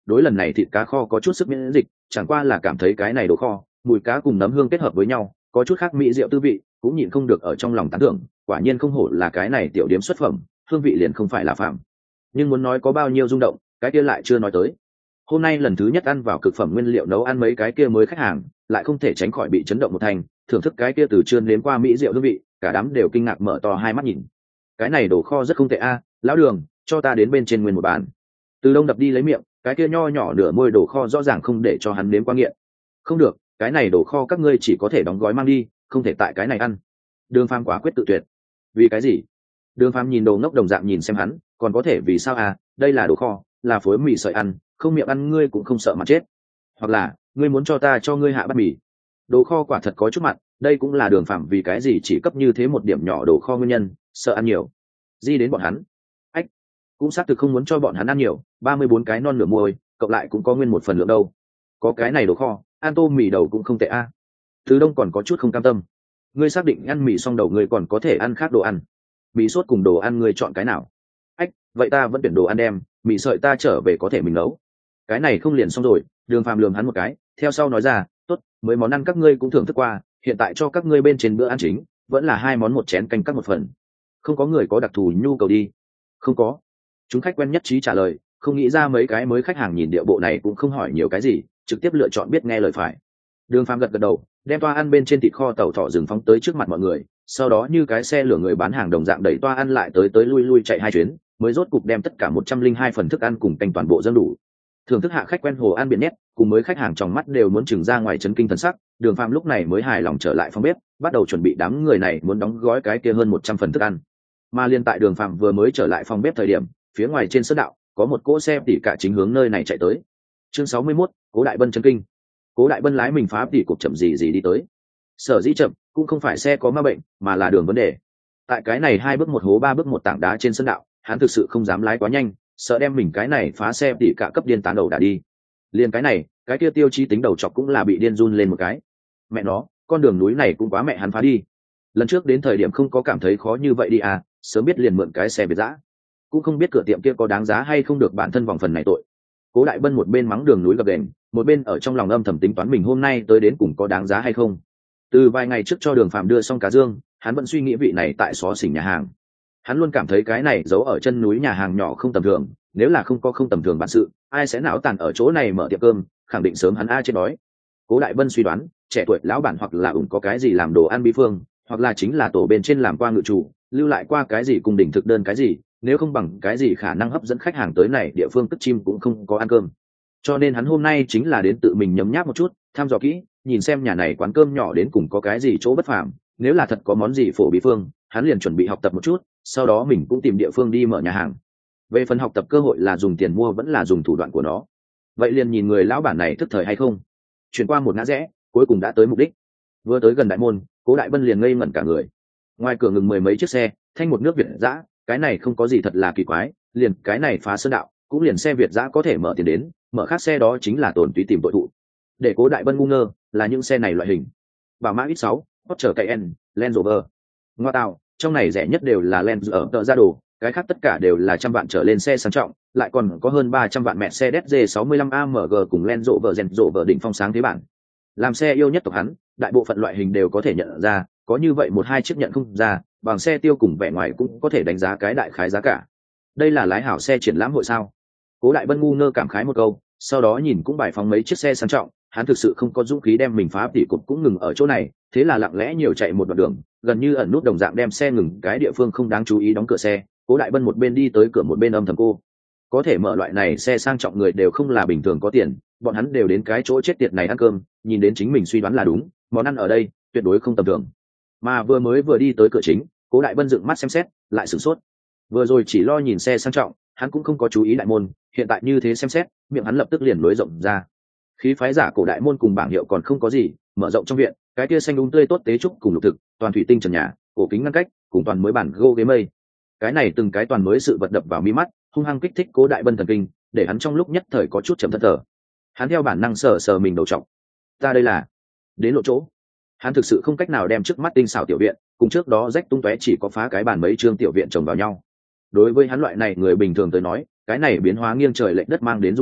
đối lần này thịt cá kho có chút sức miễn dịch, chẳng qua là cảm thấy cái này đồ kho mùi cá cùng nấm hương kết hợp với nhau có chút khác mỹ rượu tư vị, cũng nhịn không được ở trong lòng tán thưởng, quả nhiên không hổ là cái này tiểu điếm xuất phẩm, hương vị liền không phải là phạm. Nhưng muốn nói có bao nhiêu rung động, cái kia lại chưa nói tới. Hôm nay lần thứ nhất ăn vào cực phẩm nguyên liệu nấu ăn mấy cái kia mới khách hàng, lại không thể tránh khỏi bị chấn động một thành, thưởng thức cái kia từ chưa nếm qua mỹ rượu hương vị, cả đám đều kinh ngạc mở to hai mắt nhìn. Cái này đồ kho rất không tệ a, lão Đường, cho ta đến bên trên nguyên một bàn. Từ Đông đập đi lấy miệng, cái kia nho nhỏ nửa môi đồ kho rõ ràng không để cho hắn nếm qua nghiện. Không được, cái này đồ kho các ngươi chỉ có thể đóng gói mang đi, không thể tại cái này ăn. Đường Phàm quả quyết tự tuyệt. Vì cái gì? Đường Phàm nhìn đồ ngốc đồng dạng nhìn xem hắn, còn có thể vì sao à, đây là đồ kho, là phối mì sợi ăn, không miệng ăn ngươi cũng không sợ mà chết. Hoặc là, ngươi muốn cho ta cho ngươi hạ bát mì. Đồ kho quả thật có chút mặn, đây cũng là Đường Phàm vì cái gì chỉ cấp như thế một điểm nhỏ đồ kho nguyên nhân, sợ ăn nhiều. Di đến bọn hắn. Ách, cũng xác thực không muốn cho bọn hắn ăn nhiều, ba mươi bốn cái non nửa muôi, cộng lại cũng có nguyên một phần lượng đâu. Có cái này đồ kho, ăn tô mì đầu cũng không tệ a. À. Thứ Đông còn có chút không cam tâm. Ngươi xác định ăn mì xong đầu ngươi còn có thể ăn khác đồ ăn? Mì sốt cùng đồ ăn ngươi chọn cái nào? Ách, vậy ta vẫn tuyển đồ ăn đem, mì sợi ta trở về có thể mình nấu. Cái này không liền xong rồi? Đường Phàm lườm hắn một cái, theo sau nói ra, tốt, mấy món ăn các ngươi cũng thưởng thức qua, hiện tại cho các ngươi bên trên bữa ăn chính, vẫn là hai món một chén canh các một phần. Không có người có đặc thù nhu cầu đi? Không có. Chúng khách quen nhất trí trả lời, không nghĩ ra mấy cái mới khách hàng nhìn điệu bộ này cũng không hỏi nhiều cái gì, trực tiếp lựa chọn biết nghe lời phải. Đường Phàm gật gật đầu, đem toa ăn bên trên thịt kho tàu thọ rừng phóng tới trước mặt mọi người, sau đó như cái xe lửa người bán hàng đồng dạng đẩy toa ăn lại tới tới lui lui chạy hai chuyến, mới rốt cục đem tất cả một trăm linh hai phần thức ăn cùng canh toàn bộ dâng đủ. Thưởng thức hạ khách quen hồ ăn biển nét, cùng mới khách hàng trong mắt đều muốn chừng ra ngoài chấn kinh thần sắc, Đường Phàm lúc này mới hài lòng trở lại phòng bếp, bắt đầu chuẩn bị đám người này muốn đóng gói cái kia hơn một trăm phần thức ăn. Mà liên tại Đường Phàm vừa mới trở lại phòng bếp thời điểm, phía ngoài trên sơn đạo có một cỗ xe tỉ cả chính hướng nơi này chạy tới. Chương sáu mươi mốt, Cố Đại Bân chấn kinh. Cố Đại Bân lái mình phá tỉ cục chậm gì gì đi tới. Sở dĩ chậm cũng không phải xe có ma bệnh, mà là đường vấn đề. Tại cái này hai bước một hố ba bước một tảng đá trên sân đạo, hắn thực sự không dám lái quá nhanh, sợ đem mình cái này phá xe tỉ cả cấp điên tán đầu đã đi. Liên cái này, cái kia tiêu chí tính đầu chọc cũng là bị điên run lên một cái. Mẹ nó, con đường núi này cũng quá mẹ hắn phá đi. Lần trước đến thời điểm không có cảm thấy khó như vậy đi à, sớm biết liền mượn cái xe biệt dã. Cũng không biết cửa tiệm kia có đáng giá hay không được bản thân vòng phần này tội. Cố Đại Bân một bên mắng đường núi gập ghềnh, một bên ở trong lòng âm thầm tính toán mình hôm nay tới đến cùng có đáng giá hay không. Từ vài ngày trước cho Đường Phàm đưa xong cá dương, hắn vẫn suy nghĩ vị này tại xó xỉnh nhà hàng. Hắn luôn cảm thấy cái này giấu ở chân núi nhà hàng nhỏ không tầm thường, nếu là không có không tầm thường bản sự, ai sẽ não tàn ở chỗ này mở tiệm cơm, khẳng định sớm hắn a chết đói. Cố Đại Bân suy đoán, trẻ tuổi lão bản hoặc là ủng có cái gì làm đồ ăn bí phương, hoặc là chính là tổ bên trên làm qua ngự chủ, lưu lại qua cái gì cùng đỉnh thực đơn cái gì, nếu không bằng cái gì khả năng hấp dẫn khách hàng tới này địa phương cất chim cũng không có ăn cơm. Cho nên hắn hôm nay chính là đến tự mình nhấm nháp một chút, thăm dò kỹ, nhìn xem nhà này quán cơm nhỏ đến cùng có cái gì chỗ bất phàm, nếu là thật có món gì phổ bí phương, hắn liền chuẩn bị học tập một chút, sau đó mình cũng tìm địa phương đi mở nhà hàng. Về phần học tập cơ hội là dùng tiền mua vẫn là dùng thủ đoạn của nó, vậy liền nhìn người lão bản này thức thời hay không. Chuyển qua một ngã rẽ, cuối cùng đã tới mục đích. Vừa tới gần đại môn, Cố Đại Bân liền ngây ngẩn cả người. Ngoài cửa ngừng mười mấy chiếc xe, thanh một nước Việt dã, cái này không có gì thật là kỳ quái, liền cái này phá sơn đạo, cũng liền xe Việt dã có thể mở tiền đến, mở khác xe đó chính là tổn túy tìm tội thụ. Để Cố Đại Bân ngu ngơ, là những xe này loại hình bảo mã x sáu, Porsche Cayenne, Land Rover. Ngoa tạo, trong này rẻ nhất đều là Land ở tợ ra đồ, cái khác tất cả đều là trăm vạn trở lên xe sang trọng, lại còn có hơn ba trăm vạn Mercedes G sáu mươi lăm a em giê cùng Land Rover Range Rover đỉnh phong sáng thế bản. Làm xe yêu nhất tộc hắn, đại bộ phận loại hình đều có thể nhận ra, có như vậy một hai chiếc nhận không ra, bằng xe tiêu cùng vẻ ngoài cũng có thể đánh giá cái đại khái giá cả. Đây là lái hảo xe triển lãm hội sao? Cố Đại Bân ngu ngơ cảm khái một câu, sau đó nhìn cũng bài phóng mấy chiếc xe sang trọng, hắn thực sự không có dũng khí đem mình phá tỉ cục cũng ngừng ở chỗ này, thế là lặng lẽ nhiều chạy một đoạn đường, gần như ẩn nút đồng dạng đem xe ngừng cái địa phương không đáng chú ý đóng cửa xe. Cố Đại Bân một bên đi tới cửa một bên âm thầm cô, có thể mở loại này xe sang trọng người đều không là bình thường có tiền, bọn hắn đều đến cái chỗ chết tiệt này ăn cơm, nhìn đến chính mình suy đoán là đúng, món ăn ở đây tuyệt đối không tầm thường. Mà vừa mới vừa đi tới cửa chính, Cố Đại Bân dựng mắt xem xét, lại sửng sốt. Vừa rồi chỉ lo nhìn xe sang trọng, hắn cũng không có chú ý đại môn, hiện tại như thế xem xét, miệng hắn lập tức liền nối rộng ra. Khí phái giả cổ đại môn cùng bảng hiệu còn không có gì, mở rộng trong viện, cái kia xanh đúng tươi tốt tế trúc cùng lục thực, toàn thủy tinh trần nhà, cổ kính ngăn cách, cùng toàn mới bản gô ghế mây. Cái này từng cái toàn mới sự vật đập vào mi mắt, hung hăng kích thích Cố Đại Bân thần kinh, để hắn trong lúc nhất thời có chút chậm thất thở. Hắn theo bản năng sờ sờ mình đầu trọc. Ta đây là đến lộ chỗ. Hắn thực sự không cách nào đem trước mắt tinh xảo tiểu viện cùng trước đó rách tung tóe chỉ có phá cái bàn mấy trương tiểu viện chồng vào nhau. Đối với hắn loại này người bình thường tới nói, cái này biến hóa nghiêng trời lệch đất mang đến rung động,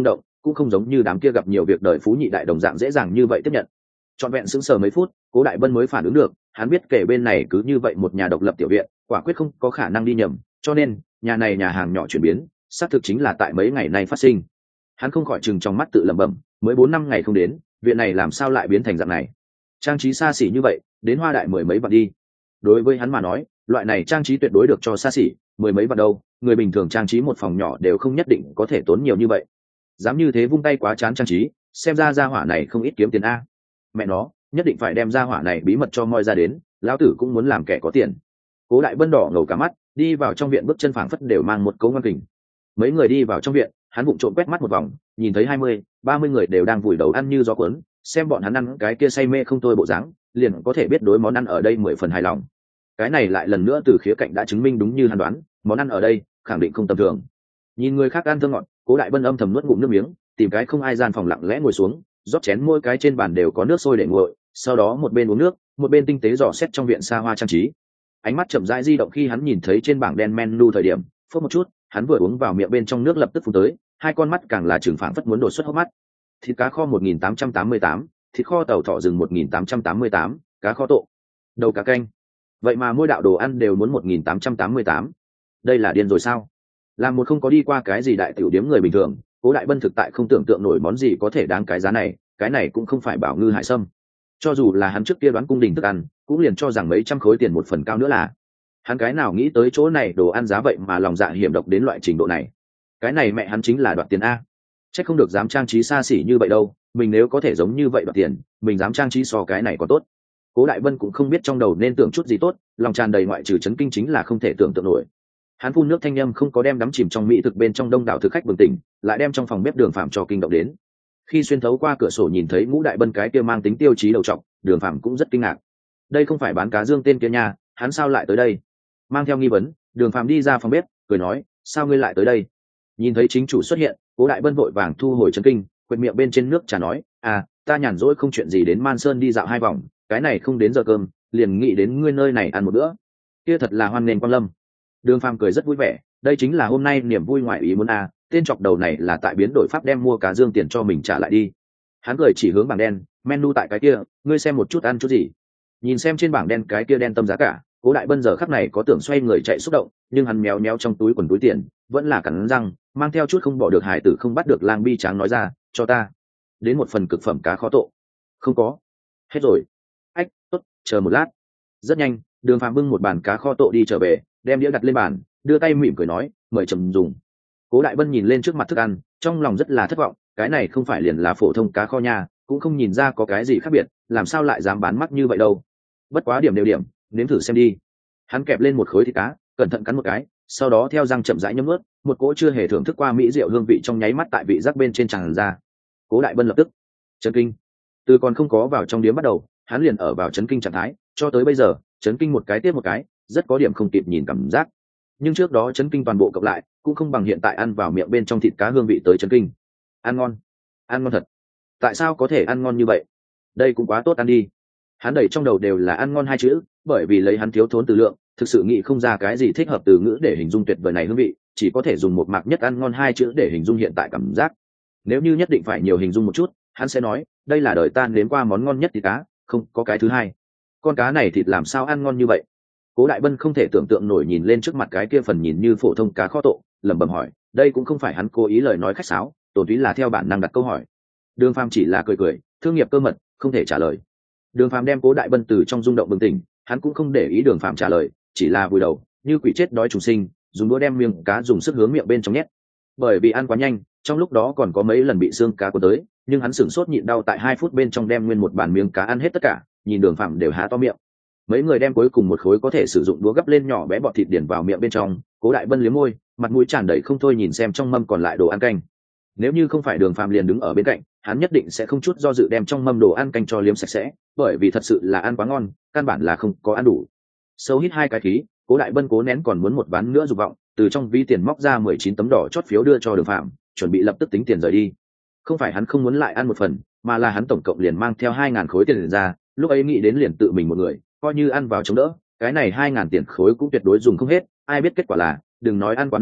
cũng không giống như đám kia gặp nhiều việc đời phú nhị đại đồng dạng dễ dàng như vậy tiếp nhận. Trọn vẹn sững sờ mấy phút, Cố Đại Bân mới phản ứng được, hắn biết kể bên này cứ như vậy một nhà độc lập tiểu viện, quả quyết không có khả năng đi nhầm, cho nên nhà này nhà hàng nhỏ chuyển biến, xác thực chính là tại mấy ngày nay phát sinh. Hắn không khỏi chừng trong mắt tự lẩm bẩm, mới bốn năm ngày không đến, viện này làm sao lại biến thành dạng này? Trang trí xa xỉ như vậy, đến hoa đại mười mấy vạn đi. Đối với hắn mà nói, loại này trang trí tuyệt đối được cho xa xỉ, mười mấy vạn đâu, người bình thường trang trí một phòng nhỏ đều không nhất định có thể tốn nhiều như vậy. Dám như thế vung tay quá chán trang trí, xem ra gia hỏa này không ít kiếm tiền a. Mẹ nó, nhất định phải đem gia hỏa này bí mật cho moi ra đến, lão tử cũng muốn làm kẻ có tiền. Cố Đại Bân đỏ ngầu cả mắt, đi vào trong viện bước chân phảng phất đều mang một cấu ngoan kình. Mấy người đi vào trong viện, hắn vụng trộm quét mắt một vòng, nhìn thấy hai mươi, ba mươi người đều đang vùi đầu ăn như gió cuốn, xem bọn hắn ăn cái kia say mê không thôi bộ dáng, liền có thể biết đối món ăn ở đây mười phần hài lòng. Cái này lại lần nữa từ khía cạnh đã chứng minh đúng như hắn đoán, món ăn ở đây khẳng định không tầm thường. Nhìn người khác ăn thơm ngọt, Cố Đại Bân âm thầm nuốt ngụm nước miếng, tìm cái không ai gian phòng lặng lẽ ngồi xuống, rót chén mỗi cái trên bàn đều có nước sôi để nguội, sau đó một bên uống nước, một bên tinh tế dò xét trong viện xa hoa trang trí. Ánh mắt chậm rãi di động khi hắn nhìn thấy trên bảng đen menu thời điểm, phút một chút, hắn vừa uống vào miệng bên trong nước lập tức phun tới, hai con mắt càng là trừng phảng phất muốn đổ xuất hốc mắt. Thịt cá kho một nghìn tám trăm tám mươi tám, thịt kho tàu thọ rừng một nghìn tám trăm tám mươi tám, cá kho tộ, đầu cá canh. Vậy mà mỗi đạo đồ ăn đều muốn một nghìn tám trăm tám mươi tám. Đây là điên rồi sao? Làm một không có đi qua cái gì đại tiểu điếm người bình thường, Cố Đại Bân thực tại không tưởng tượng nổi món gì có thể đáng cái giá này, cái này cũng không phải bảo ngư hải sâm. Cho dù là hắn trước kia đoán cung đình thức ăn, cũng liền cho rằng mấy trăm khối tiền một phần cao nữa là. Hắn cái nào nghĩ tới chỗ này đồ ăn giá vậy mà lòng dạ hiểm độc đến loại trình độ này. Cái này mẹ hắn chính là đoạt tiền a. Chắc không được dám trang trí xa xỉ như vậy đâu, mình nếu có thể giống như vậy đoạt tiền, mình dám trang trí so cái này còn tốt. Cố Đại Bân cũng không biết trong đầu nên tưởng chút gì tốt, lòng tràn đầy ngoại trừ chấn kinh chính là không thể tưởng tượng nổi. Hắn phun nước thanh âm không có đem đắm chìm trong mỹ thực bên trong đông đảo thực khách bừng tỉnh, lại đem trong phòng bếp Đường Phạm cho kinh động đến. Khi xuyên thấu qua cửa sổ nhìn thấy Ngũ Đại Bân cái kia mang tính tiêu chí đầu trọc, Đường Phạm cũng rất kinh ngạc. Đây không phải bán cá dương tên kia nha, hắn sao lại tới đây? Mang theo nghi vấn, Đường Phạm đi ra phòng bếp, cười nói, sao ngươi lại tới đây? Nhìn thấy chính chủ xuất hiện, Cố Đại Bân vội vàng thu hồi chấn kinh, quệt miệng bên trên nước trà nói, à, ta nhàn rỗi không chuyện gì đến Man Sơn đi dạo hai vòng, cái này không đến giờ cơm, liền nghĩ đến ngươi nơi này ăn một bữa. Kia thật là hoan nghênh quang lâm. Đường Phàm cười rất vui vẻ, đây chính là hôm nay niềm vui ngoại ý muốn à, tên chọc đầu này là tại biến đổi pháp đem mua cá dương tiền cho mình trả lại đi. Hắn cười chỉ hướng bảng đen, menu tại cái kia, ngươi xem một chút ăn chút gì. Nhìn xem trên bảng đen cái kia đen tâm giá cả, Cố Đại Bân giờ khắc này có tưởng xoay người chạy xúc động, nhưng hắn méo méo trong túi quần túi tiền, vẫn là cắn răng, mang theo chút không bỏ được hải tử không bắt được lang bi tráng nói ra, cho ta đến một phần cực phẩm cá khó tộ. Không có, hết rồi. Ách, tốt, chờ một lát. Rất nhanh, Đường Phàm bưng một bàn cá kho tộ đi trở về, đem đĩa đặt lên bàn, đưa tay mỉm cười nói, mời trầm dùng. Cố Đại Bân nhìn lên trước mặt thức ăn, trong lòng rất là thất vọng, cái này không phải liền là phổ thông cá kho nha, cũng không nhìn ra có cái gì khác biệt, làm sao lại dám bán mắc như vậy đâu. Bất quá điểm đều điểm, nếm thử xem đi. Hắn kẹp lên một khối thịt cá, cẩn thận cắn một cái, sau đó theo răng chậm rãi nhấm nuốt, một cỗ chưa hề thưởng thức qua mỹ rượu hương vị trong nháy mắt tại vị giác bên trên tràn ra. Cố Đại Bân lập tức chấn kinh. Từ còn không có vào trong điếm bắt đầu, hắn liền ở vào chấn kinh trạng thái, cho tới bây giờ, chấn kinh một cái tiếp một cái, rất có điểm không kịp nhìn cảm giác. Nhưng trước đó chấn kinh toàn bộ cộng lại, cũng không bằng hiện tại ăn vào miệng bên trong thịt cá hương vị tới chấn kinh. Ăn ngon, ăn ngon thật. Tại sao có thể ăn ngon như vậy? Đây cũng quá tốt ăn đi. Hắn đầy trong đầu đều là ăn ngon hai chữ, bởi vì lấy hắn thiếu thốn từ lượng, thực sự nghĩ không ra cái gì thích hợp từ ngữ để hình dung tuyệt vời này hương vị, chỉ có thể dùng một mạc nhất ăn ngon hai chữ để hình dung hiện tại cảm giác. Nếu như nhất định phải nhiều hình dung một chút, hắn sẽ nói, đây là đời ta nếm qua món ngon nhất thịt cá, không có cái thứ hai. Con cá này thịt làm sao ăn ngon như vậy? Cố Đại Bân không thể tưởng tượng nổi nhìn lên trước mặt cái kia phần nhìn như phổ thông cá kho tộ, lẩm bẩm hỏi, đây cũng không phải hắn cố ý lời nói khách sáo, tổn túy là theo bản năng đặt câu hỏi. Đường Phàm chỉ là cười cười, thương nghiệp cơ mật, không thể trả lời. Đường Phàm đem Cố Đại Bân từ trong rung động bừng tỉnh, hắn cũng không để ý Đường Phàm trả lời, chỉ là vùi đầu, như quỷ chết đói trùng sinh, dùng đũa đem miếng cá dùng sức hướng miệng bên trong nhét. Bởi vì ăn quá nhanh, trong lúc đó còn có mấy lần bị xương cá cuốn tới, nhưng hắn sửng sốt nhịn đau tại hai phút bên trong đem nguyên một bàn miếng cá ăn hết tất cả, nhìn Đường Phàm đều há to miệng. Mấy người đem cuối cùng một khối có thể sử dụng đũa gấp lên nhỏ bé bọt thịt điển vào miệng bên trong, Cố Đại Bân liếm môi, mặt mũi tràn đầy không thôi nhìn xem trong mâm còn lại đồ ăn canh. Nếu như không phải Đường Phàm liền đứng ở bên cạnh, hắn nhất định sẽ không chút do dự đem trong mâm đồ ăn canh cho liếm sạch sẽ, bởi vì thật sự là ăn quá ngon, căn bản là không có ăn đủ. Sâu hít hai cái khí, Cố Đại Bân cố nén còn muốn một ván nữa dục vọng, từ trong ví tiền móc ra mười chín tấm đỏ chót phiếu đưa cho Đường Phàm, chuẩn bị lập tức tính tiền rời đi. Không phải hắn không muốn lại ăn một phần, mà là hắn tổng cộng liền mang theo hai ngàn khối tiền ra, lúc ấy nghĩ đến liền tự mình một người, coi như ăn vào chống đỡ, cái này hai ngàn tiền khối cũng tuyệt đối dùng không hết, ai biết kết quả là, đừng nói ăn quá no,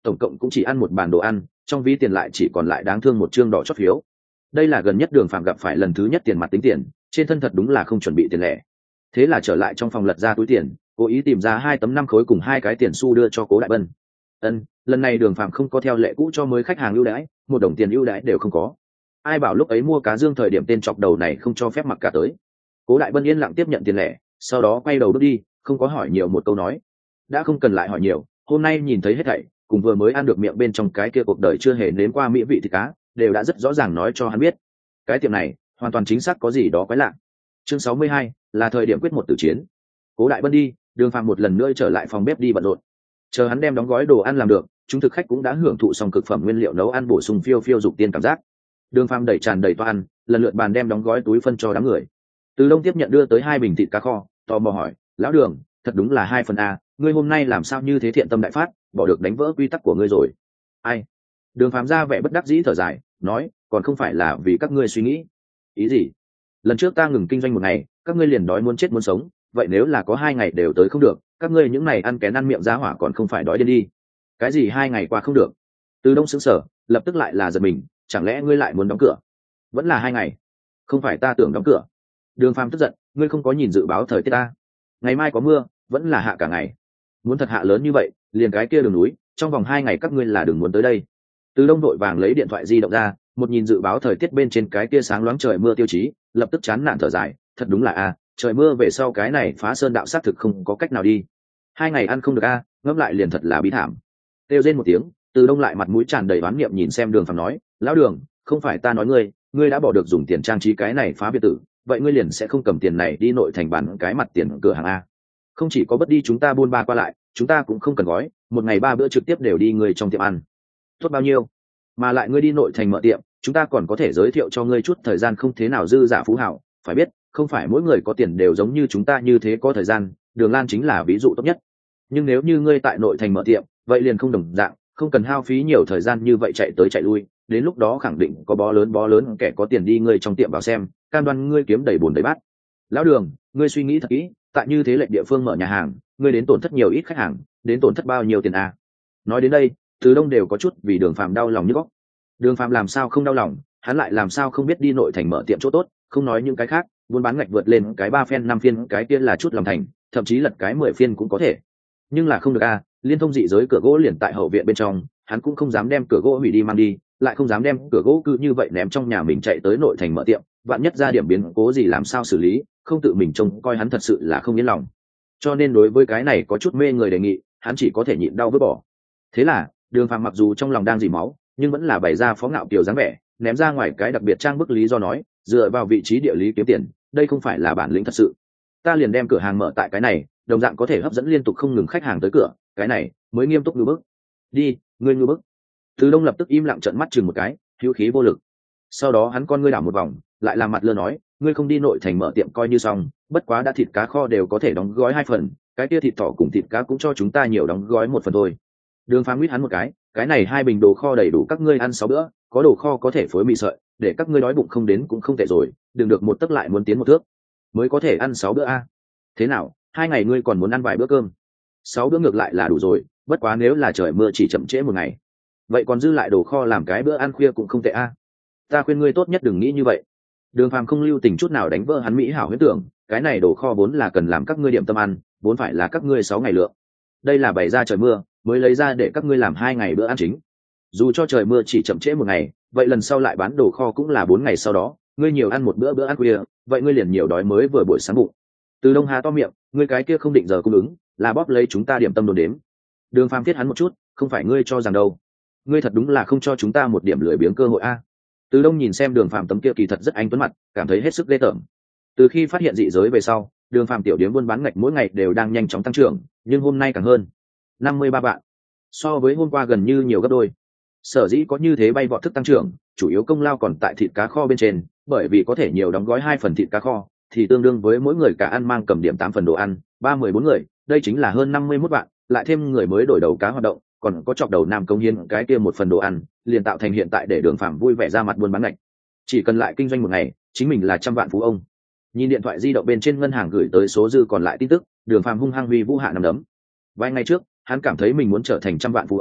tổng cộng cũng chỉ ăn một bàn đồ ăn, trong ví tiền lại chỉ còn lại đáng thương một chương đỏ chót phiếu. Đây là gần nhất Đường Phạm gặp phải lần thứ nhất tiền mặt tính tiền, trên thân thật đúng là không chuẩn bị tiền lẻ. Thế là trở lại trong phòng lật ra túi tiền, cố ý tìm ra hai tấm năm khối cùng hai cái tiền xu đưa cho Cố Đại Bân. Ân, lần này Đường Phạm không có theo lệ cũ cho mới khách hàng ưu đãi, một đồng tiền ưu đãi đều không có. Ai bảo lúc ấy mua cá dương thời điểm tên chọc đầu này không cho phép mặc cả tới. Cố Đại Bân yên lặng tiếp nhận tiền lẻ, sau đó quay đầu bước đi, không có hỏi nhiều một câu nói. Đã không cần lại hỏi nhiều, hôm nay nhìn thấy hết thảy, cùng vừa mới ăn được miệng bên trong cái kia cuộc đời chưa hề nếm qua mỹ vị thịt cá, đều đã rất rõ ràng nói cho hắn biết. Cái tiệm này, hoàn toàn chính xác có gì đó quái lạ. Chương sáu mươi hai là thời điểm quyết một tử chiến. Cố Đại Bân đi, Đường Phạm một lần nữa trở lại phòng bếp đi bận rộn. Chờ hắn đem đóng gói đồ ăn làm được, chúng thực khách cũng đã hưởng thụ xong cực phẩm nguyên liệu nấu ăn bổ sung phiêu phiêu dục tiên cảm giác. Đường Phạm đẩy tràn đầy toa ăn, lần lượt bàn đem đóng gói túi phân cho đám người. Từ Đông tiếp nhận đưa tới hai bình thịt cá kho, tò mò hỏi, lão Đường, thật đúng là hai phần a, ngươi hôm nay làm sao như thế thiện tâm đại phát, bỏ được đánh vỡ quy tắc của ngươi rồi. Ai? Đường Phạm ra vẻ bất đắc dĩ thở dài, nói, còn không phải là vì các ngươi suy nghĩ. Ý gì? Lần trước ta ngừng kinh doanh một ngày, các ngươi liền đói muốn chết muốn sống, vậy nếu là có hai ngày đều tới không được, các ngươi những này ăn kén ăn miệng giá hỏa còn không phải đói điên đi. Cái gì hai ngày qua không được? Từ Đông sững sờ, lập tức lại là giật mình, chẳng lẽ ngươi lại muốn đóng cửa? Vẫn là hai ngày? Không phải ta tưởng đóng cửa. Đường Phàm tức giận, ngươi không có nhìn dự báo thời tiết ta? Ngày mai có mưa, vẫn là hạ cả ngày. Muốn thật hạ lớn như vậy, liền cái kia đường núi, trong vòng hai ngày các ngươi là đừng muốn tới đây. Từ Đông đội vàng lấy điện thoại di động ra, một nhìn dự báo thời tiết bên trên cái kia sáng loáng trời mưa tiêu chí, lập tức chán nản thở dài, thật đúng là a, trời mưa về sau cái này phá sơn đạo sát thực không có cách nào đi. Hai ngày ăn không được a, ngẫm lại liền thật là bí thảm. Kêu rên một tiếng, Từ Đông lại mặt mũi tràn đầy oán niệm nhìn xem Đường Phàm nói, lão Đường, không phải ta nói ngươi, ngươi đã bỏ được dùng tiền trang trí cái này phá biệt tử, vậy ngươi liền sẽ không cầm tiền này đi nội thành bán cái mặt tiền cửa hàng a. Không chỉ có bất đi chúng ta buôn ba qua lại, chúng ta cũng không cần gói, một ngày ba bữa trực tiếp đều đi người trong tiệm ăn. Tốt bao nhiêu? Mà lại ngươi đi nội thành mở tiệm, chúng ta còn có thể giới thiệu cho ngươi chút thời gian không thế nào dư giả phú hảo, phải biết, không phải mỗi người có tiền đều giống như chúng ta như thế có thời gian, Đường Lan chính là ví dụ tốt nhất. Nhưng nếu như ngươi tại nội thành mở tiệm, vậy liền không đồng dạng, không cần hao phí nhiều thời gian như vậy chạy tới chạy lui, đến lúc đó khẳng định có bó lớn bó lớn kẻ có tiền đi ngươi trong tiệm vào xem, cam đoan ngươi kiếm đầy bùn đầy bát. Lão Đường, ngươi suy nghĩ thật kỹ, tại như thế lệnh địa phương mở nhà hàng, ngươi đến tổn thất nhiều ít khách hàng, đến tổn thất bao nhiêu tiền à? Nói đến đây, Từ Đông đều có chút vì Đường Phàm đau lòng như góc. Đường Phàm làm sao không đau lòng, hắn lại làm sao không biết đi nội thành mở tiệm chỗ tốt, không nói những cái khác, buôn bán ngạch vượt lên cái ba phen năm phiên cái kia là chút lòng thành, thậm chí lật cái mười phiên cũng có thể. Nhưng là không được a, liên thông dị giới cửa gỗ liền tại hậu viện bên trong, hắn cũng không dám đem cửa gỗ hủy đi mang đi, lại không dám đem cửa gỗ cứ như vậy ném trong nhà mình chạy tới nội thành mở tiệm, vạn nhất ra điểm biến cố gì làm sao xử lý, không tự mình trông coi hắn thật sự là không yên lòng. Cho nên đối với cái này có chút mê người đề nghị, hắn chỉ có thể nhịn đau vứt bỏ. Thế là, Đường Phàm mặc dù trong lòng đang dỉ máu, nhưng vẫn là bày ra phó ngạo kiều dáng vẻ, ném ra ngoài cái đặc biệt trang bức lý do nói, dựa vào vị trí địa lý kiếm tiền, đây không phải là bản lĩnh thật sự. Ta liền đem cửa hàng mở tại cái này, đồng dạng có thể hấp dẫn liên tục không ngừng khách hàng tới cửa, cái này mới nghiêm túc ngư bức. Đi, ngươi ngư bức. Từ Đông lập tức im lặng trợn mắt chừng một cái, hữu khí vô lực. Sau đó hắn con ngươi đảo một vòng, lại làm mặt lơ nói, ngươi không đi nội thành mở tiệm coi như xong, bất quá đã thịt cá kho đều có thể đóng gói hai phần, cái kia thịt thỏ cùng thịt cá cũng cho chúng ta nhiều đóng gói một phần thôi. Đường Phàm nguyết hắn một cái, cái này hai bình đồ kho đầy đủ các ngươi ăn sáu bữa, có đồ kho có thể phối mì sợi, để các ngươi đói bụng không đến cũng không tệ rồi, đừng được một tấc lại muốn tiến một thước, mới có thể ăn sáu bữa a. Thế nào, hai ngày ngươi còn muốn ăn vài bữa cơm? Sáu bữa ngược lại là đủ rồi, bất quá nếu là trời mưa chỉ chậm trễ một ngày, vậy còn dư lại đồ kho làm cái bữa ăn khuya cũng không tệ a. Ta khuyên ngươi tốt nhất đừng nghĩ như vậy. Đường Phàm không lưu tình chút nào đánh vỡ hắn mỹ hảo huyễn tưởng, cái này đồ kho vốn là cần làm các ngươi điểm tâm ăn, vốn phải là các ngươi sáu ngày lượng. Đây là bày ra trời mưa, mới lấy ra để các ngươi làm hai ngày bữa ăn chính. Dù cho trời mưa chỉ chậm trễ một ngày, vậy lần sau lại bán đồ kho cũng là bốn ngày sau đó, ngươi nhiều ăn một bữa bữa ăn khuya, vậy ngươi liền nhiều đói mới vừa buổi sáng bụng. Từ Đông há to miệng, ngươi cái kia không định giờ cung ứng, là bóp lấy chúng ta điểm tâm đồn đếm. Đường Phàm thiết hắn một chút, không phải ngươi cho rằng đâu, ngươi thật đúng là không cho chúng ta một điểm lười biếng cơ hội a. Từ Đông nhìn xem Đường Phàm tấm kia kỳ thật rất anh tuấn mặt, cảm thấy hết sức ghê tởm. Từ khi phát hiện dị giới về sau, Đường Phàm tiểu điếm buôn bán ngạch mỗi ngày đều đang nhanh chóng tăng trưởng, nhưng hôm nay càng hơn, năm mươi ba vạn, so với hôm qua gần như nhiều gấp đôi. Sở dĩ có như thế bay vọt thức tăng trưởng, chủ yếu công lao còn tại thịt cá kho bên trên, bởi vì có thể nhiều đóng gói hai phần thịt cá kho, thì tương đương với mỗi người cả ăn mang cầm điểm tám phần đồ ăn, ba mười bốn người, đây chính là hơn năm mươi mốt vạn, lại thêm người mới đổi đầu cá hoạt động, còn có chọc đầu nam công hiến cái kia một phần đồ ăn, liền tạo thành hiện tại để Đường Phàm vui vẻ ra mặt buôn bán ngạch. Chỉ cần lại kinh doanh một ngày, chính mình là trăm vạn phú ông. Nhìn điện thoại di động bên trên ngân hàng gửi tới số dư còn lại tin tức, Đường Phàm hung hăng huy vũ hạ nằm đấm. Vài ngày trước, hắn cảm thấy mình muốn trở thành trăm vạn phú ông,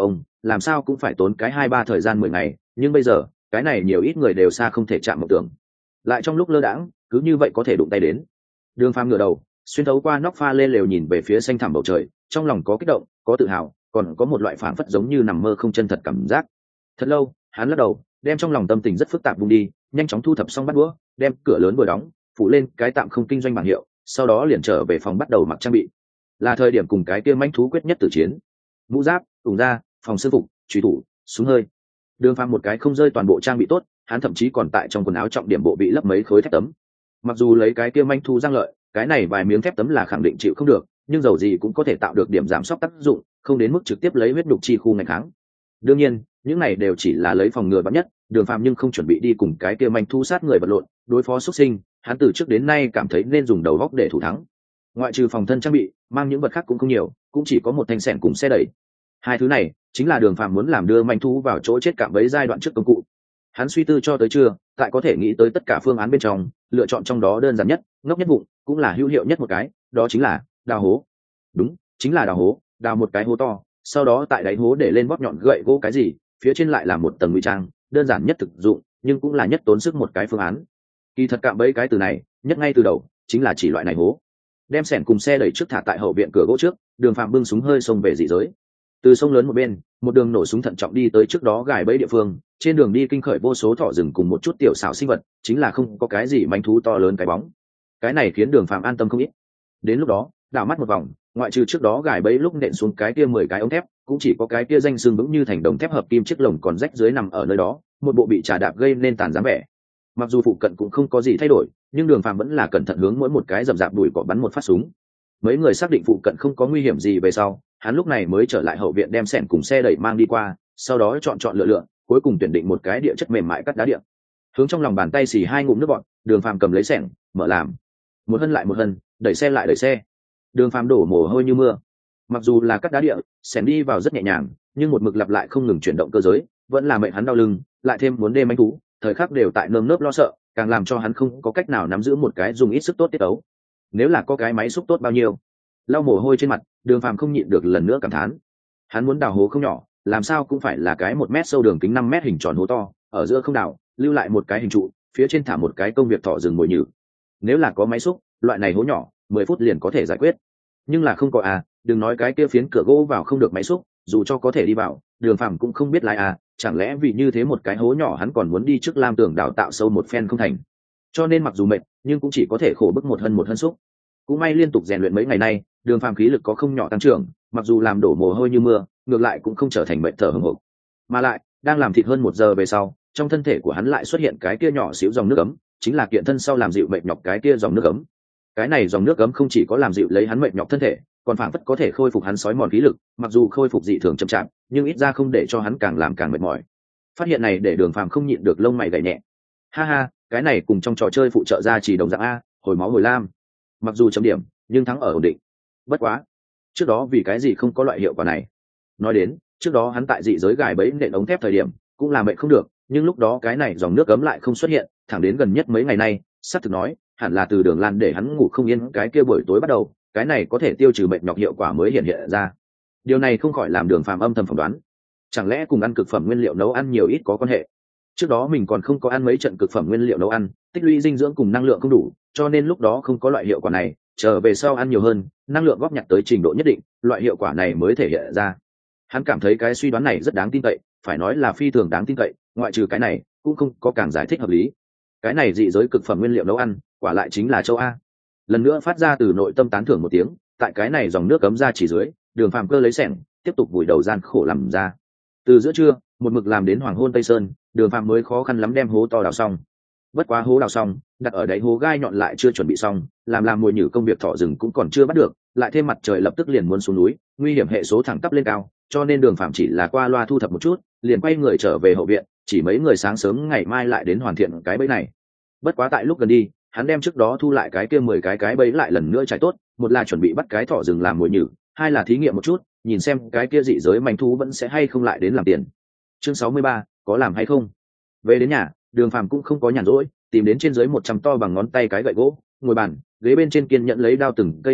làm sao cũng phải tốn cái hai ba thời gian mười ngày, nhưng bây giờ cái này nhiều ít người đều xa không thể chạm mộng tưởng, lại trong lúc lơ đãng cứ như vậy có thể đụng tay đến. Đường Phàm ngửa đầu xuyên thấu qua nóc pha lê lều nhìn về phía xanh thẳm bầu trời, trong lòng có kích động, có tự hào, còn có một loại phảng phất giống như nằm mơ không chân thật cảm giác. Thật lâu hắn lắc đầu, đem trong lòng tâm tình rất phức tạp vung đi, nhanh chóng thu thập xong bắt đũa, đem cửa lớn vừa đóng, phủ lên cái tạm không kinh doanh bảng hiệu, sau đó liền trở về phòng bắt đầu mặc trang bị. Là thời điểm cùng cái kia mãnh thú quyết nhất tử chiến. Mũ giáp, ủng da, phòng sư phục, truy thủ, súng hơi. Đường Phàm một cái không rơi toàn bộ trang bị tốt, hắn thậm chí còn tại trong quần áo trọng điểm bộ bị lấp mấy khối thép tấm. Mặc dù lấy cái kia manh thu giang lợi, cái này vài miếng thép tấm là khẳng định chịu không được, nhưng dầu gì cũng có thể tạo được điểm giảm sốc tác dụng, không đến mức trực tiếp lấy huyết đục chi khu ngày kháng. Đương nhiên, những này đều chỉ là lấy phòng ngừa vạn nhất, Đường Phàm nhưng không chuẩn bị đi cùng cái kia manh thu sát người vật lộn, đối phó xuất sinh, hắn từ trước đến nay cảm thấy nên dùng đầu góc để thủ thắng. Ngoại trừ phòng thân trang bị, mang những vật khác cũng không nhiều, cũng chỉ có một thanh xẻng cùng xe đẩy. Hai thứ này chính là Đường Phàm muốn làm đưa manh thú vào chỗ chết cạm bẫy giai đoạn trước công cụ. Hắn suy tư cho tới trưa, tại có thể nghĩ tới tất cả phương án bên trong, lựa chọn trong đó đơn giản nhất, ngốc nhất bụng, cũng là hữu hiệu nhất một cái, đó chính là đào hố. Đúng, chính là đào hố, đào một cái hố to, sau đó tại đáy hố để lên bóp nhọn gậy gỗ cái gì, phía trên lại là một tầng ngụy trang, đơn giản nhất thực dụng, nhưng cũng là nhất tốn sức một cái phương án. Kỳ thật cạm bẫy cái từ này, nhất ngay từ đầu, chính là chỉ loại này hố. Đem xẻng cùng xe đẩy trước thả tại hậu viện cửa gỗ trước, Đường Phạm bưng súng hơi xông về dị giới. Từ sông lớn một bên, một đường nổ súng thận trọng đi tới trước đó gài bẫy địa phương, trên đường đi kinh khởi vô số thỏ rừng cùng một chút tiểu xảo sinh vật, chính là không có cái gì manh thú to lớn cái bóng. Cái này khiến Đường Phạm an tâm không ít. Đến lúc đó, đảo mắt một vòng, ngoại trừ trước đó gài bẫy lúc nện xuống cái kia mười cái ống thép, cũng chỉ có cái kia danh xương vững như thành đồng thép hợp kim chiếc lồng còn rách dưới nằm ở nơi đó, một bộ bị trà đạp gây nên tàn dáng vẻ. Mặc dù phụ cận cũng không có gì thay đổi, nhưng Đường Phạm vẫn là cẩn thận hướng mỗi một cái rậm rạp bụi cỏ bắn một phát súng. Mấy người xác định phụ cận không có nguy hiểm gì về sau, hắn lúc này mới trở lại hậu viện đem xẻng cùng xe đẩy mang đi qua, sau đó chọn chọn lựa lựa, cuối cùng tuyển định một cái địa chất mềm mại cắt đá địa. Hướng trong lòng bàn tay xì hai ngụm nước bọt, Đường Phàm cầm lấy xẻng, mở làm. Một hân lại một hân, đẩy xe lại đẩy xe. Đường Phàm đổ mồ hôi như mưa. Mặc dù là cắt đá địa, xẻng đi vào rất nhẹ nhàng, nhưng một mực lặp lại không ngừng chuyển động cơ giới, vẫn là mệnh hắn đau lưng, lại thêm muốn đêm manh thú, thời khắc đều tại nơm nớp lo sợ, càng làm cho hắn không có cách nào nắm giữ một cái dùng ít sức tốt tiết tấu. Nếu là có cái máy xúc tốt bao nhiêu. Lau mồ hôi trên mặt, Đường Phàm không nhịn được lần nữa cảm thán. Hắn muốn đào hố không nhỏ, làm sao cũng phải là cái một mét sâu đường kính năm mét hình tròn hố to, ở giữa không đào, lưu lại một cái hình trụ, phía trên thả một cái công việc thọ rừng mồi nhử. Nếu là có máy xúc, loại này hố nhỏ, mười phút liền có thể giải quyết. Nhưng là không có à, đừng nói cái kia phiến cửa gỗ vào không được máy xúc, dù cho có thể đi vào, Đường Phàm cũng không biết lái à, chẳng lẽ vì như thế một cái hố nhỏ hắn còn muốn đi trước lam tường đào tạo sâu một phen không thành. Cho nên mặc dù mệt, nhưng cũng chỉ có thể khổ bức một hân một hân xúc. Cũng may liên tục rèn luyện mấy ngày nay, Đường Phàm khí lực có không nhỏ tăng trưởng, mặc dù làm đổ mồ hôi như mưa, ngược lại cũng không trở thành bệnh thở hổn hộc. Mà lại, đang làm thịt hơn một giờ về sau, trong thân thể của hắn lại xuất hiện cái kia nhỏ xíu dòng nước ấm, chính là kiện thân sau làm dịu mệt nhọc cái kia dòng nước ấm. Cái này dòng nước ấm không chỉ có làm dịu lấy hắn mệt nhọc thân thể, còn phảng phất có thể khôi phục hắn sói mòn khí lực, mặc dù khôi phục dị thường chậm chạp, nhưng ít ra không để cho hắn càng làm càng mệt mỏi. Phát hiện này để Đường Phàm không nhịn được lông mày gảy nhẹ. Ha ha, cái này cùng trong trò chơi phụ trợ ra chỉ đồng dạng a, hồi máu hồi lam. Mặc dù chấm điểm, nhưng thắng ở ổn định. Bất quá, trước đó vì cái gì không có loại hiệu quả này? Nói đến, trước đó hắn tại dị giới gài bẫy nện ống thép thời điểm, cũng làm mệnh không được, nhưng lúc đó cái này dòng nước cấm lại không xuất hiện, thẳng đến gần nhất mấy ngày nay, sắp thực nói, hẳn là từ Đường Lan để hắn ngủ không yên cái kia buổi tối bắt đầu, cái này có thể tiêu trừ mệt nhọc hiệu quả mới hiện hiện ra. Điều này không khỏi làm Đường Phàm âm thầm phỏng đoán, chẳng lẽ cùng ăn cực phẩm nguyên liệu nấu ăn nhiều ít có quan hệ? Trước đó mình còn không có ăn mấy trận cực phẩm nguyên liệu nấu ăn, tích lũy dinh dưỡng cùng năng lượng không đủ, cho nên lúc đó không có loại hiệu quả này, trở về sau ăn nhiều hơn, năng lượng góp nhặt tới trình độ nhất định, loại hiệu quả này mới thể hiện ra. Hắn cảm thấy cái suy đoán này rất đáng tin cậy, phải nói là phi thường đáng tin cậy, ngoại trừ cái này, cũng không có càng giải thích hợp lý. Cái này dị giới cực phẩm nguyên liệu nấu ăn, quả lại chính là châu A. Lần nữa phát ra từ nội tâm tán thưởng một tiếng, tại cái này dòng nước cấm ra chỉ dưới, Đường Phàm cơ lấy xẻng, tiếp tục vùi đầu gian khổ làm ra. Từ giữa trưa, một mực làm đến hoàng hôn tây sơn, Đường Phàm mới khó khăn lắm đem hố to đào xong. Bất quá hố đào xong, đặt ở đáy hố gai nhọn lại chưa chuẩn bị xong, làm làm mồi nhử công việc thỏ rừng cũng còn chưa bắt được, lại thêm mặt trời lập tức liền muốn xuống núi, nguy hiểm hệ số thẳng tắp lên cao, cho nên Đường Phàm chỉ là qua loa thu thập một chút, liền quay người trở về hậu viện, chỉ mấy người sáng sớm ngày mai lại đến hoàn thiện cái bẫy này. Bất quá tại lúc gần đi, hắn đem trước đó thu lại cái kia mười cái cái bẫy lại lần nữa trải tốt, một là chuẩn bị bắt cái thỏ rừng làm mồi nhử, hai là thí nghiệm một chút, nhìn xem cái kia dị giới manh thú vẫn sẽ hay không lại đến làm tiền. Chương sáu mươi ba, có làm hay không? Về đến nhà, Đường Phàm cũng không có nhàn rỗi, tìm đến trên dưới một trăm to bằng ngón tay cái gậy gỗ, ngồi bàn, ghế bên trên kiên nhẫn lấy đao từng cây vóc nhọn,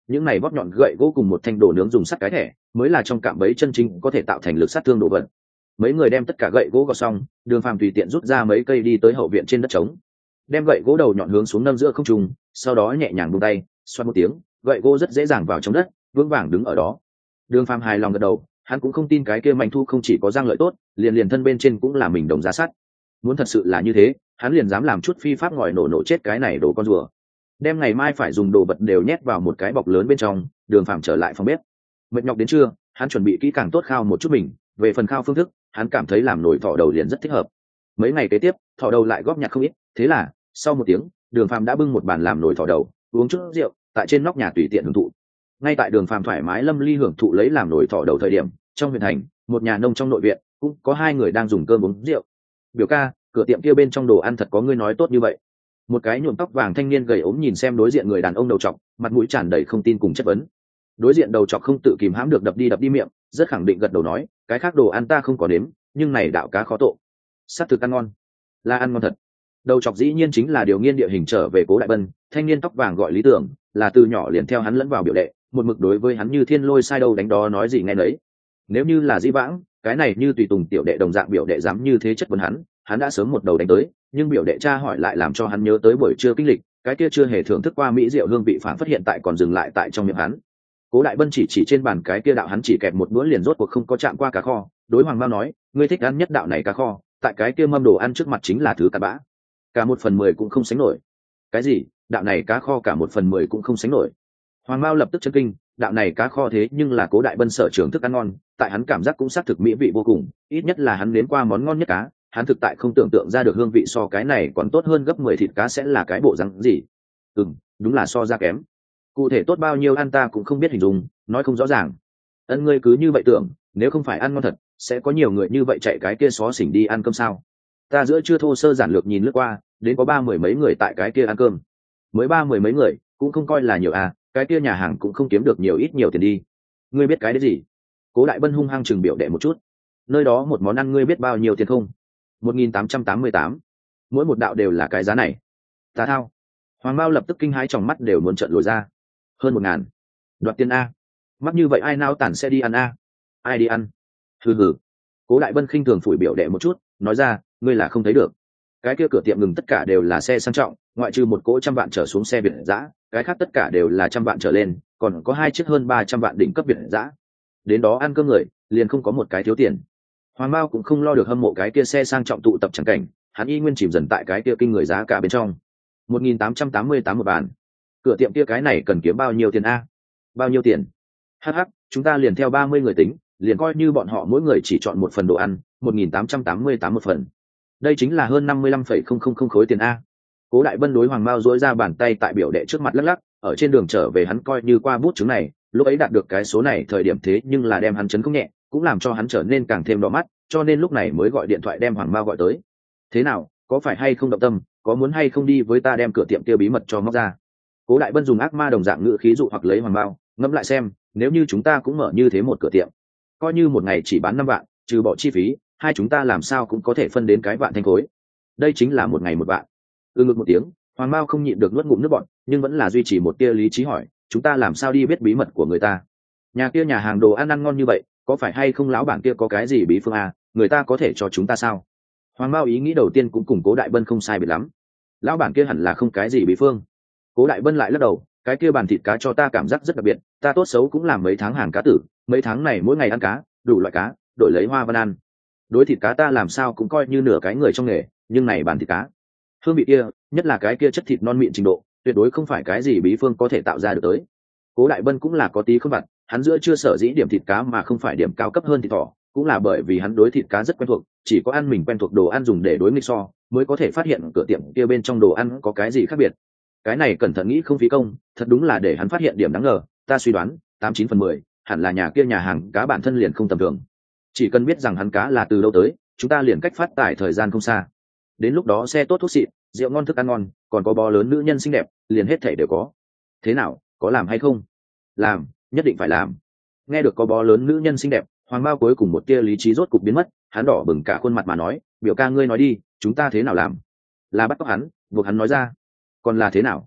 những này bóp nhọn gậy gỗ cùng một thanh đồ nướng dùng sắt cái thẻ mới là trong cạm bẫy chân chính có thể tạo thành lực sát thương đồ vật. Mấy người đem tất cả gậy gỗ gọt xong, Đường Phàm tùy tiện rút ra mấy cây đi tới hậu viện trên đất trống, đem gậy gỗ đầu nhọn hướng xuống nâng giữa không trung, sau đó nhẹ nhàng buông tay, xoát một tiếng, gậy gỗ rất dễ dàng vào trong đất, vững vàng đứng ở đó. Đường Phàm hài lòng gật đầu, hắn cũng không tin cái kia manh thu không chỉ có răng lợi tốt, liền liền thân bên trên cũng là mình đồng giá sắt. Muốn thật sự là như thế, hắn liền dám làm chút phi pháp ngòi nổ nổ chết cái này đồ con rùa. Đem ngày mai phải dùng đồ vật đều nhét vào một cái bọc lớn bên trong, Đường Phàm trở lại phòng bếp. Mệt nhọc đến trưa, hắn chuẩn bị kỹ càng tốt khao một chút mình, về phần khao phương thức, hắn cảm thấy làm nồi thỏ đầu liền rất thích hợp. Mấy ngày kế tiếp, thỏ đầu lại góp nhặt không ít, thế là sau một tiếng, Đường Phàm đã bưng một bàn làm nồi thỏ đầu, uống chút rượu, tại trên nóc nhà tùy tiện hưởng thụ. Ngay tại Đường Phàm thoải mái lâm ly hưởng thụ lấy làm nồi thỏ đầu thời điểm, trong huyện thành, một nhà nông trong nội viện cũng có hai người đang dùng cơm uống rượu. Biểu ca, cửa tiệm kia bên trong đồ ăn thật có ngươi nói tốt như vậy? Một cái nhuộm tóc vàng thanh niên gầy ốm nhìn xem đối diện người đàn ông đầu trọc, mặt mũi tràn đầy không tin cùng chất vấn. Đối diện đầu trọc không tự kìm hãm được đập đi đập đi miệng, rất khẳng định gật đầu nói, cái khác đồ ăn ta không có nếm, nhưng này đạo cá khó tộ, sát thực ăn ngon, là ăn ngon thật. Đầu trọc dĩ nhiên chính là điều nghiên địa hình trở về Cố Đại Bân, thanh niên tóc vàng gọi Lý Tưởng, là từ nhỏ liền theo hắn lẫn vào biểu đệ, một mực đối với hắn như thiên lôi sai đâu đánh đó nói gì nghe nấy. Nếu như là Dĩ Vãng, cái này như tùy tùng tiểu đệ đồng dạng biểu đệ dám như thế chất vấn hắn, hắn đã sớm một đầu đánh tới, nhưng biểu đệ cha hỏi lại làm cho hắn nhớ tới buổi trưa kinh lịch, cái kia chưa hề thưởng thức qua mỹ rượu hương vị phản phát hiện tại còn dừng lại tại trong miệng hắn. Cố Đại Bân chỉ chỉ trên bàn cái kia đạo hắn chỉ kẹp một bữa liền rốt cuộc không có chạm qua cá kho, đối Hoàng Mao nói, ngươi thích ăn nhất đạo này cá kho, tại cái kia mâm đồ ăn trước mặt chính là thứ cặn bã, cả một phần mười cũng không sánh nổi. Cái gì? Đạo này cá kho cả một phần mười cũng không sánh nổi? Hoàng Mao lập tức chấn kinh, đạo này cá kho thế nhưng là Cố Đại Bân sở trường thức ăn ngon, tại hắn cảm giác cũng xác thực mỹ vị vô cùng, ít nhất là hắn nếm qua món ngon nhất cá, hắn thực tại không tưởng tượng ra được hương vị so cái này còn tốt hơn gấp mười thịt cá sẽ là cái bộ rắn gì. Ừm, đúng là so ra kém. Cụ thể tốt bao nhiêu ăn ta cũng không biết hình dung, nói không rõ ràng. Ân ngươi cứ như vậy tưởng, nếu không phải ăn ngon thật, sẽ có nhiều người như vậy chạy cái kia xó xỉnh đi ăn cơm sao? Ta giữa trưa thô sơ giản lược nhìn lướt qua, đến có ba mười mấy người tại cái kia ăn cơm. Mới ba mười mấy người, cũng không coi là nhiều à, cái kia nhà hàng cũng không kiếm được nhiều ít nhiều tiền đi. Ngươi biết cái đấy gì? Cố Đại Bân hung hăng chừng biểu đệ một chút. Nơi đó một món ăn ngươi biết bao nhiêu tiền không? một nghìn tám trăm tám mươi tám. Mỗi một đạo đều là cái giá này. Ta thao. Hoàng Mao lập tức kinh hãi trong mắt đều muốn trợn lồi ra. Hơn một ngàn. Đoạt tiền a. Mắc như vậy ai nao tản sẽ đi ăn a? Ai đi ăn? Hừ hừ. Cố Đại Bân khinh thường phủi biểu đệ một chút, nói ra, ngươi là không thấy được. Cái kia cửa tiệm ngừng tất cả đều là xe sang trọng, ngoại trừ một cỗ trăm vạn trở xuống xe Việt dã, cái khác tất cả đều là trăm vạn trở lên, còn có hai chiếc hơn ba trăm vạn đỉnh cấp Việt dã. Đến đó ăn cơm người, liền không có một cái thiếu tiền. Hoàng Mao cũng không lo được hâm mộ cái kia xe sang trọng tụ tập chẳng cảnh, hắn y nguyên chìm dần tại cái kia kinh người giá cả bên trong. một nghìn tám trăm tám mươi tám một bàn. Cửa tiệm kia cái này cần kiếm bao nhiêu tiền a? Bao nhiêu tiền? Hắc hắc, chúng ta liền theo ba mươi người tính, liền coi như bọn họ mỗi người chỉ chọn một phần đồ ăn, một nghìn tám trăm tám mươi tám một phần. Đây chính là hơn năm mươi lăm phẩy không không không khối tiền a. Cố Đại Bân đối Hoàng Mao duỗi ra bàn tay tại biểu đệ trước mặt lắc lắc, ở trên đường trở về hắn coi như qua bút chứng này, lúc ấy đạt được cái số này thời điểm thế nhưng là đem hắn chấn không nhẹ, cũng làm cho hắn trở nên càng thêm đỏ mắt, cho nên lúc này mới gọi điện thoại đem Hoàng Mao gọi tới. Thế nào, có phải hay không động tâm, có muốn hay không đi với ta đem cửa tiệm kia bí mật cho móc ra? Cố Đại Bân dùng ác ma đồng dạng ngữ khí dụ hoặc lấy Hoàng Mao, ngẫm lại xem, nếu như chúng ta cũng mở như thế một cửa tiệm, coi như một ngày chỉ bán năm vạn, trừ bỏ chi phí, hai chúng ta làm sao cũng có thể phân đến cái vạn thanh khối. Đây chính là một ngày một vạn. Ừ ngực một tiếng, Hoàng Mao không nhịn được nuốt ngụm nước bọt, nhưng vẫn là duy trì một tia lý trí hỏi, chúng ta làm sao đi biết bí mật của người ta? Nhà kia nhà hàng đồ ăn ăn ngon như vậy, có phải hay không lão bản kia có cái gì bí phương à, người ta có thể cho chúng ta sao? Hoàng Mao ý nghĩ đầu tiên cũng cùng Cố Đại Bân không sai biệt lắm. Lão bản kia hẳn là không cái gì bí phương. Cố Đại Bân lại lắc đầu, cái kia bàn thịt cá cho ta cảm giác rất đặc biệt, ta tốt xấu cũng làm mấy tháng hàng cá tử, mấy tháng này mỗi ngày ăn cá, đủ loại cá, đổi lấy hoa văn ăn. Đối thịt cá ta làm sao cũng coi như nửa cái người trong nghề, nhưng này bàn thịt cá, hương vị kia, nhất là cái kia chất thịt non mịn trình độ, tuyệt đối không phải cái gì bí phương có thể tạo ra được tới. Cố Đại Bân cũng là có tí không vặt, hắn giữa chưa sở dĩ điểm thịt cá mà không phải điểm cao cấp hơn thịt thỏ, cũng là bởi vì hắn đối thịt cá rất quen thuộc, chỉ có ăn mình quen thuộc đồ ăn dùng để đối nghịch so, mới có thể phát hiện cửa tiệm kia bên trong đồ ăn có cái gì khác biệt. Cái này cẩn thận nghĩ không phí công, thật đúng là để hắn phát hiện điểm đáng ngờ, ta suy đoán, tám chín phần mười, hẳn là nhà kia nhà hàng cá bản thân liền không tầm thường. Chỉ cần biết rằng hắn cá là từ đâu tới, chúng ta liền cách phát tải thời gian không xa. Đến lúc đó xe tốt thuốc xịn, rượu ngon thức ăn ngon, còn có bó lớn nữ nhân xinh đẹp, liền hết thảy đều có. Thế nào, có làm hay không? Làm, nhất định phải làm. Nghe được có bó lớn nữ nhân xinh đẹp, Hoàng Mao cuối cùng một tia lý trí rốt cục biến mất, hắn đỏ bừng cả khuôn mặt mà nói, biểu ca ngươi nói đi, chúng ta thế nào làm? Là bắt cóc hắn, buộc hắn nói ra. Còn là thế nào?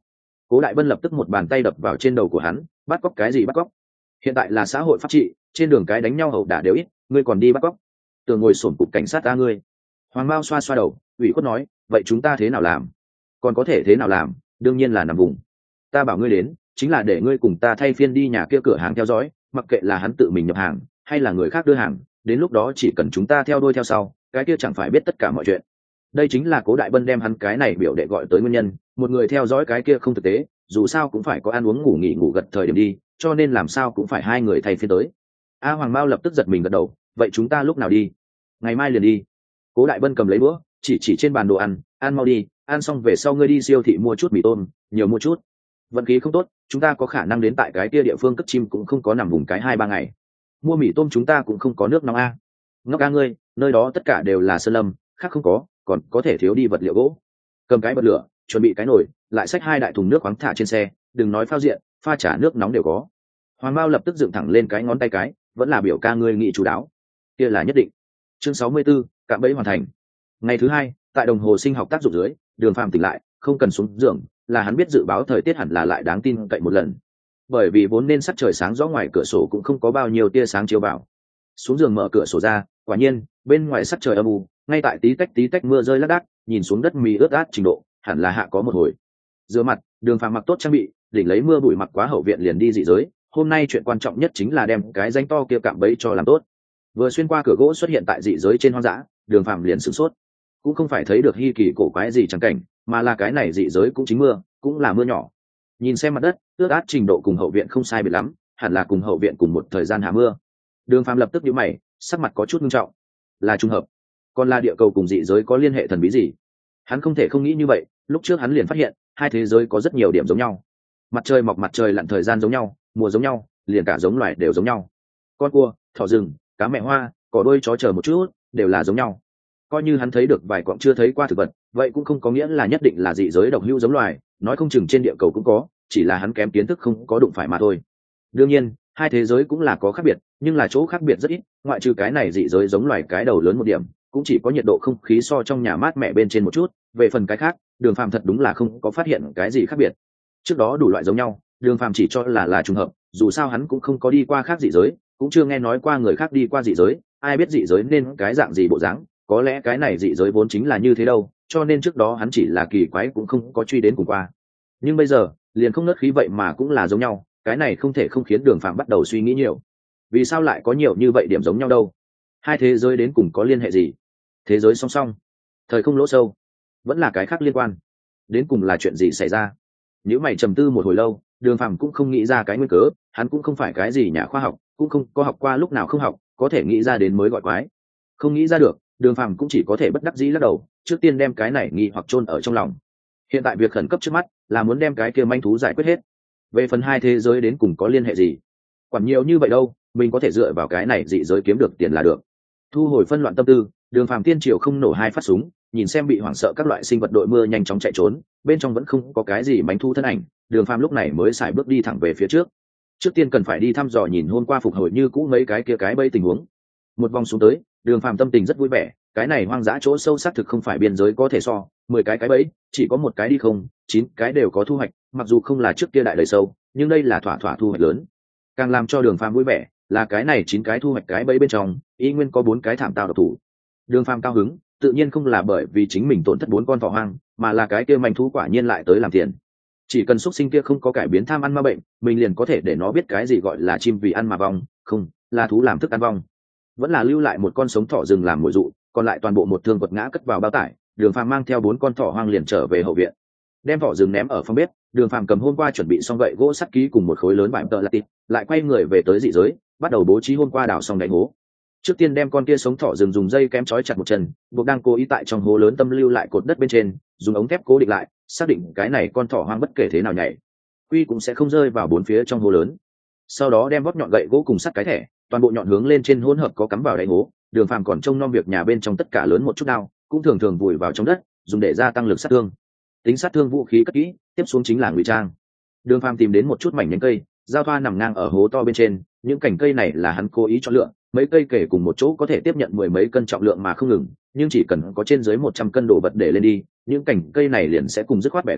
Cố Đại Bân lập tức một bàn tay đập vào trên đầu của hắn, bắt cóc cái gì bắt cóc? Hiện tại là xã hội pháp trị, trên đường cái đánh nhau hậu đả đều ít, ngươi còn đi bắt cóc? Tường ngồi sổm cục cảnh sát ta ngươi. Hoàng Mao xoa xoa đầu, ủy khuất nói, vậy chúng ta thế nào làm? Còn có thể thế nào làm? Đương nhiên là nằm vùng. Ta bảo ngươi đến, chính là để ngươi cùng ta thay phiên đi nhà kia cửa hàng theo dõi, mặc kệ là hắn tự mình nhập hàng hay là người khác đưa hàng, đến lúc đó chỉ cần chúng ta theo đuôi theo sau, cái kia chẳng phải biết tất cả mọi chuyện. Đây chính là Cố Đại Bân đem hắn cái này biểu đệ gọi tới nguyên nhân, một người theo dõi cái kia không thực tế, dù sao cũng phải có ăn uống ngủ nghỉ ngủ gật thời điểm đi, cho nên làm sao cũng phải hai người thay phiên tới. A Hoàng Mao lập tức giật mình gật đầu, vậy chúng ta lúc nào đi? Ngày mai liền đi. Cố Đại Bân cầm lấy đũa, chỉ chỉ trên bàn đồ ăn, ăn mau đi, ăn xong về sau ngươi đi siêu thị mua chút mì tôm, nhiều mua chút. Vận khí không tốt, chúng ta có khả năng đến tại cái kia địa phương cất chim cũng không có nằm vùng cái hai ba ngày. Mua mì tôm chúng ta cũng không có nước nóng a. Ngốc a ngươi, nơi đó tất cả đều là sơn lâm, khác không có, còn có thể thiếu đi vật liệu gỗ. Cầm cái bật lửa, chuẩn bị cái nồi, lại xách hai đại thùng nước khoáng thả trên xe, đừng nói phao diện, pha trà nước nóng đều có. Hoàng Mao lập tức dựng thẳng lên cái ngón tay cái, vẫn là biểu ca ngươi nghị chú đáo. Kia là nhất định. Chương sáu mươi 64, cạm bẫy hoàn thành. Ngày thứ hai, tại đồng hồ sinh học tác dụng dưới, Đường Phàm tỉnh lại, không cần xuống giường, là hắn biết dự báo thời tiết hẳn là lại đáng tin cậy một lần. Bởi vì vốn nên sắc trời sáng rõ ngoài cửa sổ cũng không có bao nhiêu tia sáng chiếu vào. Xuống giường mở cửa sổ ra, quả nhiên, bên ngoài sắc trời âm u, ngay tại tí tách tí tách mưa rơi lác đác, nhìn xuống đất mì ướt át trình độ, hẳn là hạ có một hồi. Rửa mặt, Đường Phàm mặc tốt trang bị, đỉnh lấy mưa bụi mặc quá hậu viện liền đi dị giới. Hôm nay chuyện quan trọng nhất chính là đem cái danh to kia cạm bẫy cho làm tốt. Vừa xuyên qua cửa gỗ xuất hiện tại dị giới trên hoang dã, Đường Phàm liền sửng sốt. Cũng không phải thấy được hi kỳ cổ quái gì chẳng cảnh, mà là cái này dị giới cũng chính mưa, cũng là mưa nhỏ. Nhìn xem mặt đất, ướt át trình độ cùng hậu viện không sai biệt lắm, hẳn là cùng hậu viện cùng một thời gian hạ mưa. Đường Phàm lập tức nhíu mày, sắc mặt có chút nghiêm trọng. Là trùng hợp, còn là địa cầu cùng dị giới có liên hệ thần bí gì? Hắn không thể không nghĩ như vậy, lúc trước hắn liền phát hiện, hai thế giới có rất nhiều điểm giống nhau. Mặt trời mọc mặt trời lặn thời gian giống nhau, mùa giống nhau, liền cả giống loài đều giống nhau. Con cua, thỏ rừng, cá mẹ hoa, cỏ đuôi chó chờ một chút, đều là giống nhau. Coi như hắn thấy được vài quặng chưa thấy qua thực vật, vậy cũng không có nghĩa là nhất định là dị giới độc hữu giống loài, nói không chừng trên địa cầu cũng có, chỉ là hắn kém kiến thức không có đụng phải mà thôi. Đương nhiên, hai thế giới cũng là có khác biệt, nhưng là chỗ khác biệt rất ít, ngoại trừ cái này dị giới giống loài cái đầu lớn một điểm, cũng chỉ có nhiệt độ không khí so trong nhà mát mẻ bên trên một chút, về phần cái khác, Đường Phàm thật đúng là không có phát hiện cái gì khác biệt. Trước đó đủ loại giống nhau, Đường Phàm chỉ cho là là trùng hợp, dù sao hắn cũng không có đi qua khác dị giới, cũng chưa nghe nói qua người khác đi qua dị giới, ai biết dị giới nên cái dạng gì bộ dáng, có lẽ cái này dị giới vốn chính là như thế đâu, cho nên trước đó hắn chỉ là kỳ quái cũng không có truy đến cùng qua. Nhưng bây giờ, liền không nớt khí vậy mà cũng là giống nhau, cái này không thể không khiến Đường Phàm bắt đầu suy nghĩ nhiều. Vì sao lại có nhiều như vậy điểm giống nhau đâu? Hai thế giới đến cùng có liên hệ gì? Thế giới song song, thời không lỗ sâu, vẫn là cái khác liên quan? Đến cùng là chuyện gì xảy ra? Nếu mày trầm tư một hồi lâu, Đường Phàm cũng không nghĩ ra cái nguyên cớ, hắn cũng không phải cái gì nhà khoa học, cũng không có học qua lúc nào không học, có thể nghĩ ra đến mới gọi quái. Không nghĩ ra được, Đường Phàm cũng chỉ có thể bất đắc dĩ lắc đầu, trước tiên đem cái này nghi hoặc chôn ở trong lòng. Hiện tại việc khẩn cấp trước mắt là muốn đem cái kia manh thú giải quyết hết. Về phần hai thế giới đến cùng có liên hệ gì, quản nhiều như vậy đâu, mình có thể dựa vào cái này dị giới kiếm được tiền là được. Thu hồi phân loạn tâm tư, Đường Phàm tiên triều không nổ hai phát súng, nhìn xem bị hoảng sợ các loại sinh vật đội mưa nhanh chóng chạy trốn, bên trong vẫn không có cái gì manh thú thân ảnh, Đường Phàm lúc này mới xài bước đi thẳng về phía trước. Trước tiên cần phải đi thăm dò nhìn hôm qua phục hồi như cũ mấy cái kia cái bẫy tình huống. Một vòng xuống tới, Đường Phàm tâm tình rất vui vẻ, cái này hoang dã chỗ sâu xác thực không phải biên giới có thể so, mười cái cái bẫy, chỉ có một cái đi không, chín cái đều có thu hoạch, mặc dù không là trước kia đại đầy sâu, nhưng đây là thỏa thỏa thu hoạch lớn. Càng làm cho Đường Phàm vui vẻ, là cái này chín cái thu hoạch cái bẫy bên trong, y nguyên có bốn cái thảm tao độc thủ. Đường Phàm cao hứng, tự nhiên không là bởi vì chính mình tổn thất bốn con thỏ hoang, mà là cái kia manh thú quả nhiên lại tới làm tiền. Chỉ cần xuất sinh kia không có cải biến tham ăn ma bệnh, mình liền có thể để nó biết cái gì gọi là chim vì ăn mà vong, không, là thú làm thức ăn vong. Vẫn là lưu lại một con sống thỏ rừng làm mồi dụ, còn lại toàn bộ một thương quật ngã cất vào bao tải. Đường Phàm mang theo bốn con thỏ hoang liền trở về hậu viện, đem thỏ rừng ném ở phòng bếp. Đường Phàm cầm hôm qua chuẩn bị xong gậy gỗ sắt ký cùng một khối lớn vải tợ là tịt, lại quay người về tới dị giới, bắt đầu bố trí hôm qua đào xong đánh hố. Trước tiên đem con kia sống thỏ rừng dùng dây kém trói chặt một chân, buộc đang cố ý tại trong hố lớn tâm lưu lại cột đất bên trên, dùng ống thép cố định lại, xác định cái này con thỏ hoang bất kể thế nào nhảy, quy cũng sẽ không rơi vào bốn phía trong hố lớn. Sau đó đem vót nhọn gậy gỗ cùng sắt cái thẻ, toàn bộ nhọn hướng lên trên hỗn hợp có cắm vào đáy hố. Đường Phàm còn trông nom việc nhà bên trong tất cả lớn một chút đao, cũng thường thường vùi vào trong đất, dùng để gia tăng lực sát thương. Tính sát thương vũ khí cất kỹ, tiếp xuống chính là ngụy trang. Đường Phàm tìm đến một chút mảnh nhánh cây, giao thoa nằm ngang ở hố to bên trên, những cành cây này là hắn cố ý chọn lựa, mấy cây kể cùng một chỗ có thể tiếp nhận mười mấy cân trọng lượng mà không ngừng, nhưng chỉ cần có trên dưới một trăm cân đồ vật để lên đi, những cành cây này liền sẽ cùng dứt khoát bẻ gãy,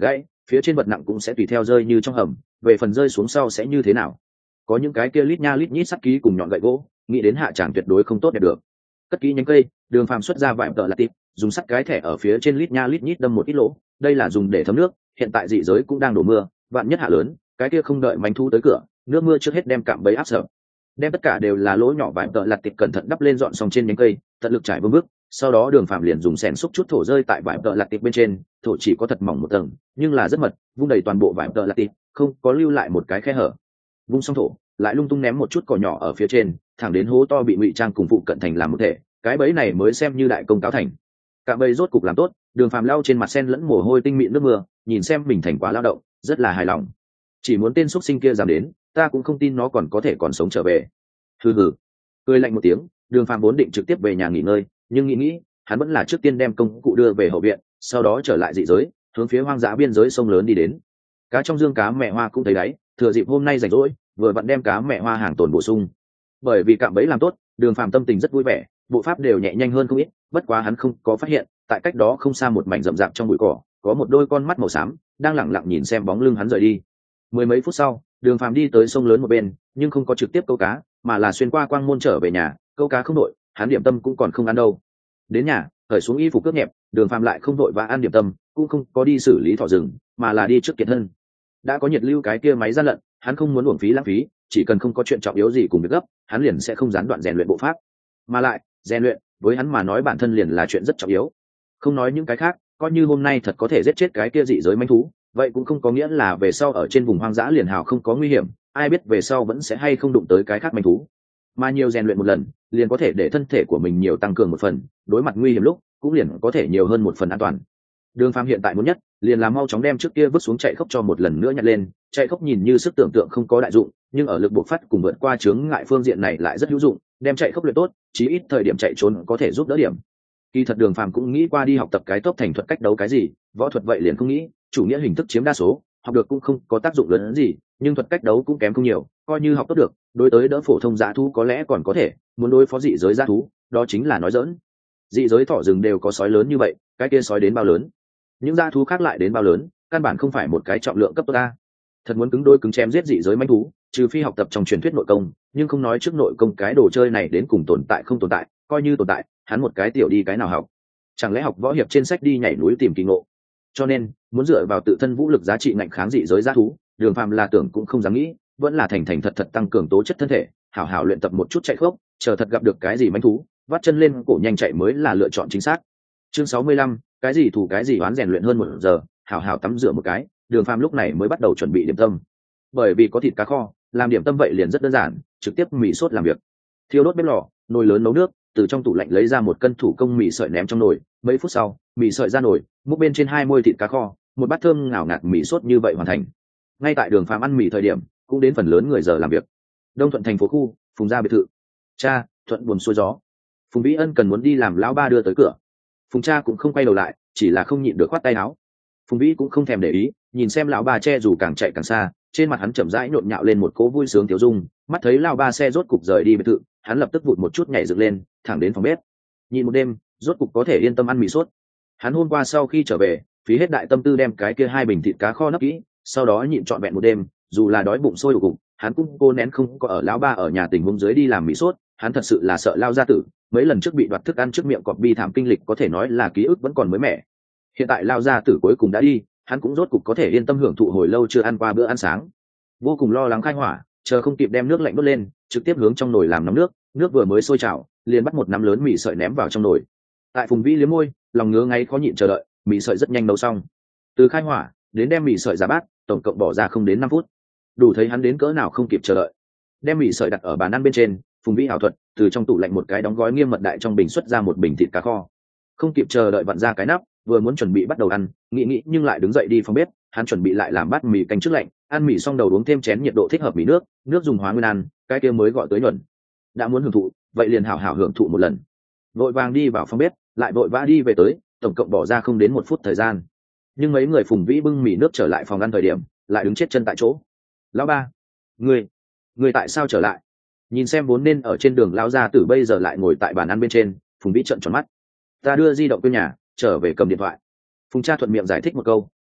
phía trên vật nặng cũng sẽ tùy theo rơi như trong hầm, về phần rơi xuống sau sẽ như thế nào. Có những cái kia lít nha lít nhít sắt ký cùng nhọn gậy gỗ, nghĩ đến hạ tràng tuyệt đối không tốt đẹp được. Cất kỹ nhánh cây, Đường Phàm xuất ra vải tợ là tịp, dùng sắt cái thẻ ở phía trên lít nha lít nhít đâm một ít lỗ, đây là dùng để thấm nước, hiện tại dị giới cũng đang đổ mưa, vạn nhất hạ lớn, cái kia không đợi manh thu tới cửa, nước mưa trước hết đem cạm bẫy áp sợ. Đem tất cả đều là lỗ nhỏ vải tợ lặt tịp cẩn thận đắp lên dọn xong trên nhánh cây, tận lực trải vương bước, sau đó Đường Phàm liền dùng sẻn xúc chút thổ rơi tại vải tợ lặt tịp bên trên, thổ chỉ có thật mỏng một tầng, nhưng là rất mật, vung đầy toàn bộ vải tợ lặt tịp, không có lưu lại một cái khe hở. Vung xong thổ, lại lung tung ném một chút cỏ nhỏ ở phía trên, thẳng đến hố to bị ngụy trang cùng phụ cận thành làm một thể, cái bẫy này mới xem như đại công cáo thành. Cạm bẫy rốt cục làm tốt, Đường Phàm lau trên mặt sen lẫn mồ hôi tinh mịn nước mưa, nhìn xem mình thành quả lao động, rất là hài lòng. Chỉ muốn tên xuất sinh kia dám đến, ta cũng không tin nó còn có thể còn sống trở về. Hừ hừ. Cười lạnh một tiếng, Đường Phàm vốn định trực tiếp về nhà nghỉ ngơi, nhưng nghĩ nghĩ, hắn vẫn là trước tiên đem công cụ đưa về hậu viện, sau đó trở lại dị giới, hướng phía hoang dã biên giới sông lớn đi đến. Cá trong dương cá mẹ hoa cũng thấy đáy, thừa dịp hôm nay rảnh rỗi, vừa vặn đem cá mẹ hoa hàng tồn bổ sung. Bởi vì cạm bẫy làm tốt, Đường Phàm tâm tình rất vui vẻ, bộ pháp đều nhẹ nhanh hơn không ít, bất quá hắn không có phát hiện, tại cách đó không xa một mảnh rậm rạp trong bụi cỏ, có một đôi con mắt màu xám đang lẳng lặng nhìn xem bóng lưng hắn rời đi. Mười mấy phút sau, Đường Phàm đi tới sông lớn một bên, nhưng không có trực tiếp câu cá, mà là xuyên qua quang môn trở về nhà, câu cá không đội, hắn điểm tâm cũng còn không ăn đâu. Đến nhà, cởi xuống y phục cướp nhẹp, Đường Phàm lại không đội và ăn điểm tâm, cũng không có đi xử lý thỏ rừng, mà là đi trước kiệt thân. Đã có nhiệt lưu cái kia máy gian lận, hắn không muốn uổng phí lãng phí, chỉ cần không có chuyện trọng yếu gì cùng việc gấp, hắn liền sẽ không gián đoạn rèn luyện bộ pháp. Mà lại, rèn luyện với hắn mà nói bản thân liền là chuyện rất trọng yếu. Không nói những cái khác, coi như hôm nay thật có thể giết chết cái kia dị giới manh thú, vậy cũng không có nghĩa là về sau ở trên vùng hoang dã liền hào không có nguy hiểm, ai biết về sau vẫn sẽ hay không đụng tới cái khác manh thú. Mà nhiều rèn luyện một lần, liền có thể để thân thể của mình nhiều tăng cường một phần, đối mặt nguy hiểm lúc, cũng liền có thể nhiều hơn một phần an toàn. Đường Phàm hiện tại muốn nhất, liền là mau chóng đem trước kia vứt xuống chạy khốc cho một lần nữa nhặt lên, chạy khốc nhìn như sức tưởng tượng không có đại dụng, nhưng ở lực buộc phát cùng vượt qua chướng ngại phương diện này lại rất hữu dụng, đem chạy khốc luyện tốt, chí ít thời điểm chạy trốn có thể giúp đỡ điểm. Kỳ thật Đường Phàm cũng nghĩ qua đi học tập cái tốc thành thuật cách đấu cái gì, võ thuật vậy liền không nghĩ, chủ nghĩa hình thức chiếm đa số, học được cũng không có tác dụng lớn hơn gì, nhưng thuật cách đấu cũng kém không nhiều, coi như học tốt được, đối tới đỡ phổ thông dã thú có lẽ còn có thể, muốn đối phó dị giới dã thú, đó chính là nói giỡn. Dị giới thỏ rừng đều có sói lớn như vậy, cái kia sói đến bao lớn? Những dã thú khác lại đến bao lớn, căn bản không phải một cái trọng lượng cấp tốt ta. Thật muốn cứng đôi cứng chém giết dị giới manh thú, trừ phi học tập trong truyền thuyết nội công, nhưng không nói trước nội công cái đồ chơi này đến cùng tồn tại không tồn tại, coi như tồn tại, hắn một cái tiểu đi cái nào học? Chẳng lẽ học võ hiệp trên sách đi nhảy núi tìm kỳ ngộ? Cho nên, muốn dựa vào tự thân vũ lực giá trị ngạnh kháng dị giới dã thú, Đường Phàm là tưởng cũng không dám nghĩ, vẫn là thành thành thật thật tăng cường tố chất thân thể, hảo hảo luyện tập một chút chạy khốc, chờ thật gặp được cái gì manh thú, vắt chân lên cổ nhanh chạy mới là lựa chọn chính xác. Chương sáu mươi lăm, cái gì thủ cái gì oán, rèn luyện hơn một giờ, hảo hảo tắm rửa một cái, Đường Phàm lúc này mới bắt đầu chuẩn bị điểm tâm. Bởi vì có thịt cá kho, làm điểm tâm vậy liền rất đơn giản, trực tiếp mì sốt làm việc. Thiêu đốt bếp lò, nồi lớn nấu nước, từ trong tủ lạnh lấy ra một cân thủ công mì sợi ném trong nồi, mấy phút sau, mì sợi ra nồi, múc bên trên hai môi thịt cá kho, một bát thơm ngào ngạt mì sốt như vậy hoàn thành. Ngay tại Đường Phàm ăn mì thời điểm, cũng đến phần lớn người giờ làm việc. Đông Thuận thành phố khu, Phùng gia biệt thự. Cha, Thuận buồn xuôi gió. Phùng Vĩ Ân cần muốn đi làm lão ba đưa tới cửa. Phùng cha cũng không quay đầu lại, chỉ là không nhịn được khoát tay áo. Phùng Vĩ cũng không thèm để ý, nhìn xem lão ba che dù càng chạy càng xa, trên mặt hắn chậm rãi nhộn nhạo lên một cố vui sướng tiểu dung, mắt thấy lão ba xe rốt cục rời đi biệt thự, hắn lập tức vụt một chút nhảy dựng lên, thẳng đến phòng bếp. Nhìn một đêm, rốt cục có thể yên tâm ăn mì sốt. Hắn hôm qua sau khi trở về, phí hết đại tâm tư đem cái kia hai bình thịt cá kho nấp kỹ, sau đó nhịn trọn vẹn một đêm, dù là đói bụng sôi ù cục, hắn cũng cô nén không có ở lão ba ở nhà tình huống dưới đi làm mì sốt, hắn thật sự là sợ lao gia tử, mấy lần trước bị đoạt thức ăn trước miệng cọp bi thảm kinh lịch có thể nói là ký ức vẫn còn mới mẻ. Hiện tại lao gia tử cuối cùng đã đi, hắn cũng rốt cục có thể yên tâm hưởng thụ hồi lâu chưa ăn qua bữa ăn sáng. Vô cùng lo lắng khai hỏa, chờ không kịp đem nước lạnh đốt lên, trực tiếp hướng trong nồi làm nóng nước, nước vừa mới sôi trào, liền bắt một nắm lớn mì sợi ném vào trong nồi. Tại Phùng Vĩ liếm môi, lòng ngứa ngáy khó nhịn chờ đợi, mì sợi rất nhanh nấu xong. Từ khai hỏa đến đem mì sợi ra bát, tổng cộng bỏ ra không đến năm phút. Đủ thấy hắn đến cỡ nào không kịp chờ đợi. Đem mì sợi đặt ở bàn ăn bên trên, Phùng Vĩ ảo thuật từ trong tủ lạnh một cái đóng gói nghiêm mật đại trong bình xuất ra một bình thịt cá kho. Không kịp chờ đợi vặn ra cái nắp, vừa muốn chuẩn bị bắt đầu ăn, nghĩ nghĩ nhưng lại đứng dậy đi phòng bếp, hắn chuẩn bị lại làm bát mì canh trước lạnh, ăn mì xong đầu uống thêm chén nhiệt độ thích hợp mì nước, nước dùng hóa nguyên ăn, cái kia mới gọi tới nhuận. Đã muốn hưởng thụ, vậy liền hảo hảo hưởng thụ một lần. Vội vàng đi vào phòng bếp, lại vội vã đi về tới, tổng cộng bỏ ra không đến một phút thời gian. Nhưng mấy người Phùng Vĩ bưng mì nước trở lại phòng ăn thời điểm, lại đứng chết chân tại chỗ. Lão ba, ngươi, ngươi tại sao trở lại? Nhìn xem vốn nên ở trên đường lão gia tử bây giờ lại ngồi tại bàn ăn bên trên, Phùng Vĩ trợn tròn mắt. Ta đưa di động quên nhà, trở về cầm điện thoại. Phùng cha thuận miệng giải thích một câu,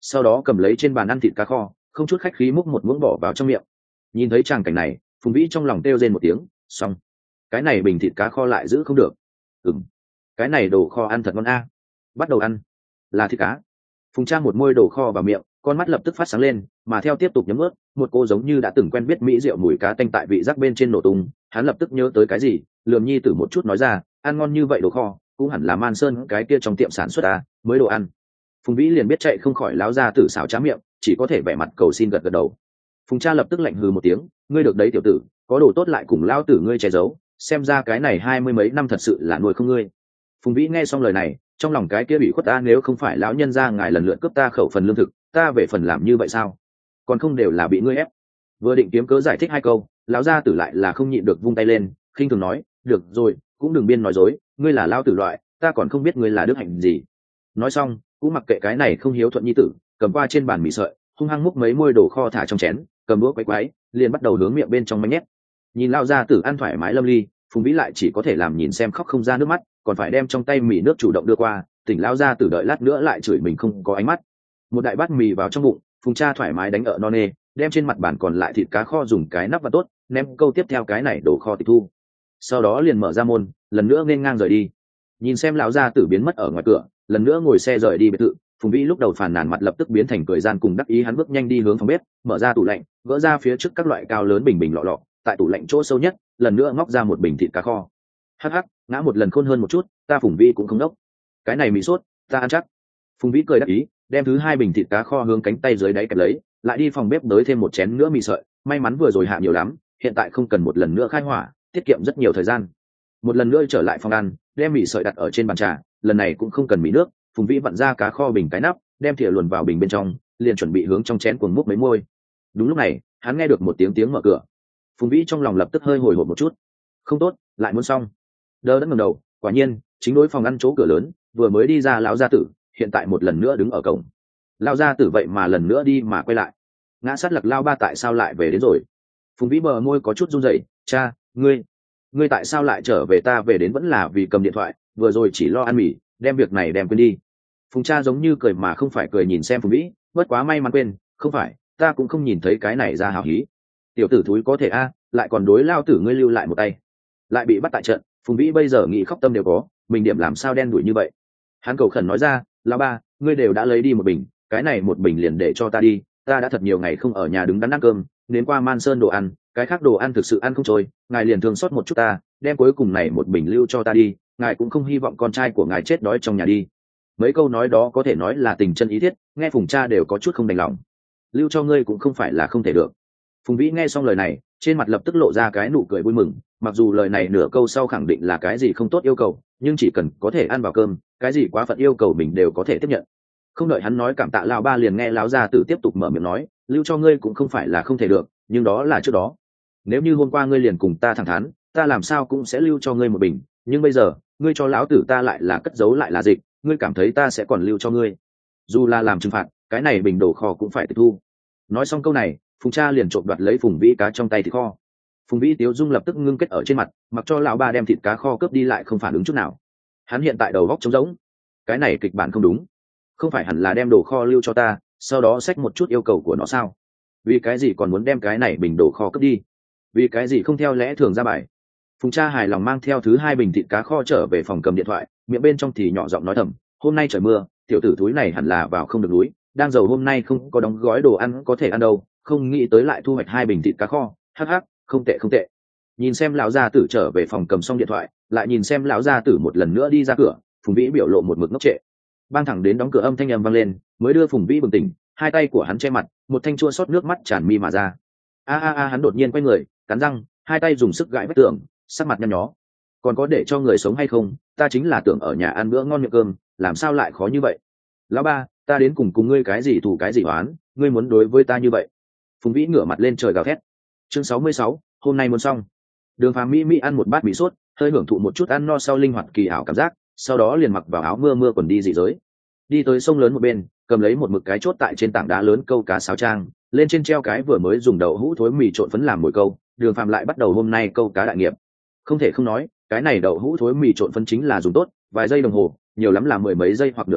sau đó cầm lấy trên bàn ăn thịt cá kho, không chút khách khí múc một muỗng bỏ vào trong miệng. Nhìn thấy tràng cảnh này, Phùng Vĩ trong lòng kêu rên một tiếng, xong, cái này bình thịt cá kho lại giữ không được. Ừm, cái này đồ kho ăn thật ngon a. Bắt đầu ăn, là thịt cá. Phùng Trang một môi đồ kho vào miệng, con mắt lập tức phát sáng lên, mà theo tiếp tục nhấm ướt, một cô giống như đã từng quen biết mỹ rượu mùi cá tanh tại vị giác bên trên nổ tung. Hắn lập tức nhớ tới cái gì, lườm nhi tử một chút nói ra, ăn ngon như vậy đồ kho, cũng hẳn là Man Sơn cái kia trong tiệm sản xuất à, mới đồ ăn. Phùng Vĩ liền biết chạy không khỏi láo ra tử xảo trá miệng, chỉ có thể vẻ mặt cầu xin gật gật đầu. Phùng Cha lập tức lạnh hừ một tiếng, ngươi được đấy tiểu tử, có đồ tốt lại cùng lao tử ngươi che giấu, xem ra cái này hai mươi mấy năm thật sự là nuôi không ngươi. Phùng Vĩ nghe xong lời này, trong lòng cái kia bị khuất ta, nếu không phải lão nhân gia ngài lần lượt cướp ta khẩu phần lương thực, ta về phần làm như vậy sao? Còn không đều là bị ngươi ép. Vừa định kiếm cớ giải thích hai câu, lão gia tử lại là không nhịn được vung tay lên, khinh thường nói, được rồi, cũng đừng biên nói dối, ngươi là lao tử loại, ta còn không biết ngươi là đức hạnh gì. Nói xong, cũng mặc kệ cái này không hiếu thuận nhi tử, cầm qua trên bàn mì sợi, hung hăng múc mấy môi đồ kho thả trong chén, cầm đũa quấy quấy, liền bắt đầu hướng miệng bên trong mánh nhét. Nhìn lao gia tử ăn thoải mái lâm ly, Phùng Vĩ lại chỉ có thể làm nhìn xem khóc không ra nước mắt, còn phải đem trong tay mì nước chủ động đưa qua, tỉnh lao gia tử đợi lát nữa lại chửi mình không có ánh mắt. Một đại bát mì vào trong bụng, Phùng Cha thoải mái đánh ở no nê, đem trên mặt bàn còn lại thịt cá kho dùng cái nắp và tốt, ném câu tiếp theo cái này đồ kho tịch thu. Sau đó liền mở ra môn, lần nữa nên ngang rời đi. Nhìn xem lão gia tử biến mất ở ngoài cửa, lần nữa ngồi xe rời đi biệt thự. Phùng Vĩ lúc đầu phàn nàn mặt lập tức biến thành cười gian cùng đắc ý, hắn bước nhanh đi hướng phòng bếp, mở ra tủ lạnh, gỡ ra phía trước các loại cao lớn bình bình lọ lọ, tại tủ lạnh chỗ sâu nhất, lần nữa móc ra một bình thịt cá kho. Hắc hắc, ngã một lần khôn hơn một chút, ta Phùng Vĩ cũng không đốc. Cái này mì sốt, ta ăn chắc. Phùng Vĩ cười đắc ý, đem thứ hai bình thịt cá kho hướng cánh tay dưới đáy kẹp lấy, lại đi phòng bếp tới thêm một chén nữa mì sợi, may mắn vừa rồi hạ nhiều lắm, hiện tại không cần một lần nữa khai hỏa, tiết kiệm rất nhiều thời gian. Một lần nữa trở lại phòng ăn, đem mì sợi đặt ở trên bàn trà, lần này cũng không cần mì nước, Phùng Vĩ vặn ra cá kho bình cái nắp, đem thìa luồn vào bình bên trong, liền chuẩn bị hướng trong chén cuồng múc mấy môi. Đúng lúc này, hắn nghe được một tiếng tiếng mở cửa. Phùng Vĩ trong lòng lập tức hơi hồi hộp một chút. Không tốt, lại muốn xong. Đờ đẫn ngẩng đầu, quả nhiên, chính đối phòng ăn chỗ cửa lớn, vừa mới đi ra lão gia tử, hiện tại một lần nữa đứng ở cổng. Lão gia tử vậy mà lần nữa đi mà quay lại. Ngã sát lặc lao ba tại sao lại về đến rồi? Phùng Vĩ bờ môi có chút run rẩy, cha, ngươi, ngươi tại sao lại trở về? Ta về đến vẫn là vì cầm điện thoại, vừa rồi chỉ lo ăn mì, đem việc này đem quên đi. Phùng Cha giống như cười mà không phải cười nhìn xem Phùng Vĩ, bất quá may mắn quên, không phải, ta cũng không nhìn thấy cái này ra hào hí. Tiểu tử thúi có thể a, lại còn đối lao tử ngươi lưu lại một tay, lại bị bắt tại trận. Phùng Vĩ bây giờ nghĩ khóc tâm đều có, mình điểm làm sao đen đuổi như vậy. Hắn cầu khẩn nói ra, lão ba, ngươi đều đã lấy đi một bình, cái này một bình liền để cho ta đi, ta đã thật nhiều ngày không ở nhà đứng đắn ăn cơm, đến qua Man Sơn đồ ăn, cái khác đồ ăn thực sự ăn không trôi, ngài liền thương xót một chút ta, đem cuối cùng này một bình lưu cho ta đi, ngài cũng không hy vọng con trai của ngài chết đói trong nhà đi. Mấy câu nói đó có thể nói là tình chân ý thiết, nghe Phùng Cha đều có chút không đành lòng. Lưu cho ngươi cũng không phải là không thể được. Phùng Vĩ nghe xong lời này, trên mặt lập tức lộ ra cái nụ cười vui mừng, mặc dù lời này nửa câu sau khẳng định là cái gì không tốt yêu cầu, nhưng chỉ cần có thể ăn vào cơm, cái gì quá phận yêu cầu mình đều có thể tiếp nhận. Không đợi hắn nói cảm tạ, lão ba liền nghe lão gia tử tiếp tục mở miệng nói, lưu cho ngươi cũng không phải là không thể được, nhưng đó là trước đó. Nếu như hôm qua ngươi liền cùng ta thẳng thắn, ta làm sao cũng sẽ lưu cho ngươi một bình, nhưng bây giờ, ngươi cho lão tử ta lại là cất giấu lại là dịch, ngươi cảm thấy ta sẽ còn lưu cho ngươi? Dù là làm trừng phạt, cái này bình đồ kho cũng phải tịch thu. Nói xong câu này, Phùng Cha liền trộm đoạt lấy Phùng Vĩ cá trong tay thịt kho. Phùng Vĩ tiếu dung lập tức ngưng kết ở trên mặt, mặc cho lão ba đem thịt cá kho cướp đi lại không phản ứng chút nào. Hắn hiện tại đầu góc trống rỗng, cái này kịch bản không đúng, không phải hẳn là đem đồ kho lưu cho ta, sau đó xách một chút yêu cầu của nó sao? Vì cái gì còn muốn đem cái này bình đồ kho cướp đi? Vì cái gì không theo lẽ thường ra bài? Phùng Cha hài lòng mang theo thứ hai bình thịt cá kho trở về phòng cầm điện thoại, miệng bên trong thì nhỏ giọng nói thầm, hôm nay trời mưa, tiểu tử túi này hẳn là vào không được núi, đang giàu hôm nay không có đóng gói đồ ăn có thể ăn đâu, không nghĩ tới lại thu hoạch hai bình thịt cá kho, hắc hắc, không tệ không tệ. Nhìn xem lão gia tử trở về phòng cầm xong điện thoại, lại nhìn xem lão gia tử một lần nữa đi ra cửa, Phùng Vĩ biểu lộ một mực ngốc trệ. Bang thẳng đến đóng cửa âm thanh ầm vang lên, mới đưa Phùng Vĩ bừng tỉnh, hai tay của hắn che mặt, một thanh chua xót nước mắt tràn mi mà ra. A a a, hắn đột nhiên quay người, cắn răng, hai tay dùng sức gãi vách tường, sắc mặt nhăn nhó. Còn có để cho người sống hay không? Ta chính là tưởng ở nhà ăn bữa ngon miệng cơm, làm sao lại khó như vậy? Lão ba, ta đến cùng cùng ngươi cái gì thù cái gì oán, ngươi muốn đối với ta như vậy? Phùng Vĩ ngửa mặt lên trời gào thét. Chương sáu mươi sáu, hôm nay muốn xong. Đường Phàm mỹ mỹ ăn một bát mì sốt, hơi hưởng thụ một chút ăn no sau linh hoạt kỳ ảo cảm giác, sau đó liền mặc vào áo mưa mưa quần đi dị giới, đi tới sông lớn một bên, cầm lấy một mực cái chốt tại trên tảng đá lớn câu cá sáo trang, lên trên treo cái vừa mới dùng đậu hũ thối mì trộn phấn làm mồi câu. Đường Phàm lại bắt đầu hôm nay câu cá đại nghiệp. Không thể không nói, cái này đậu hũ thối mì trộn phấn chính là dùng tốt, vài giây đồng hồ, nhiều lắm là mười mấy giây hoặc nửa phút,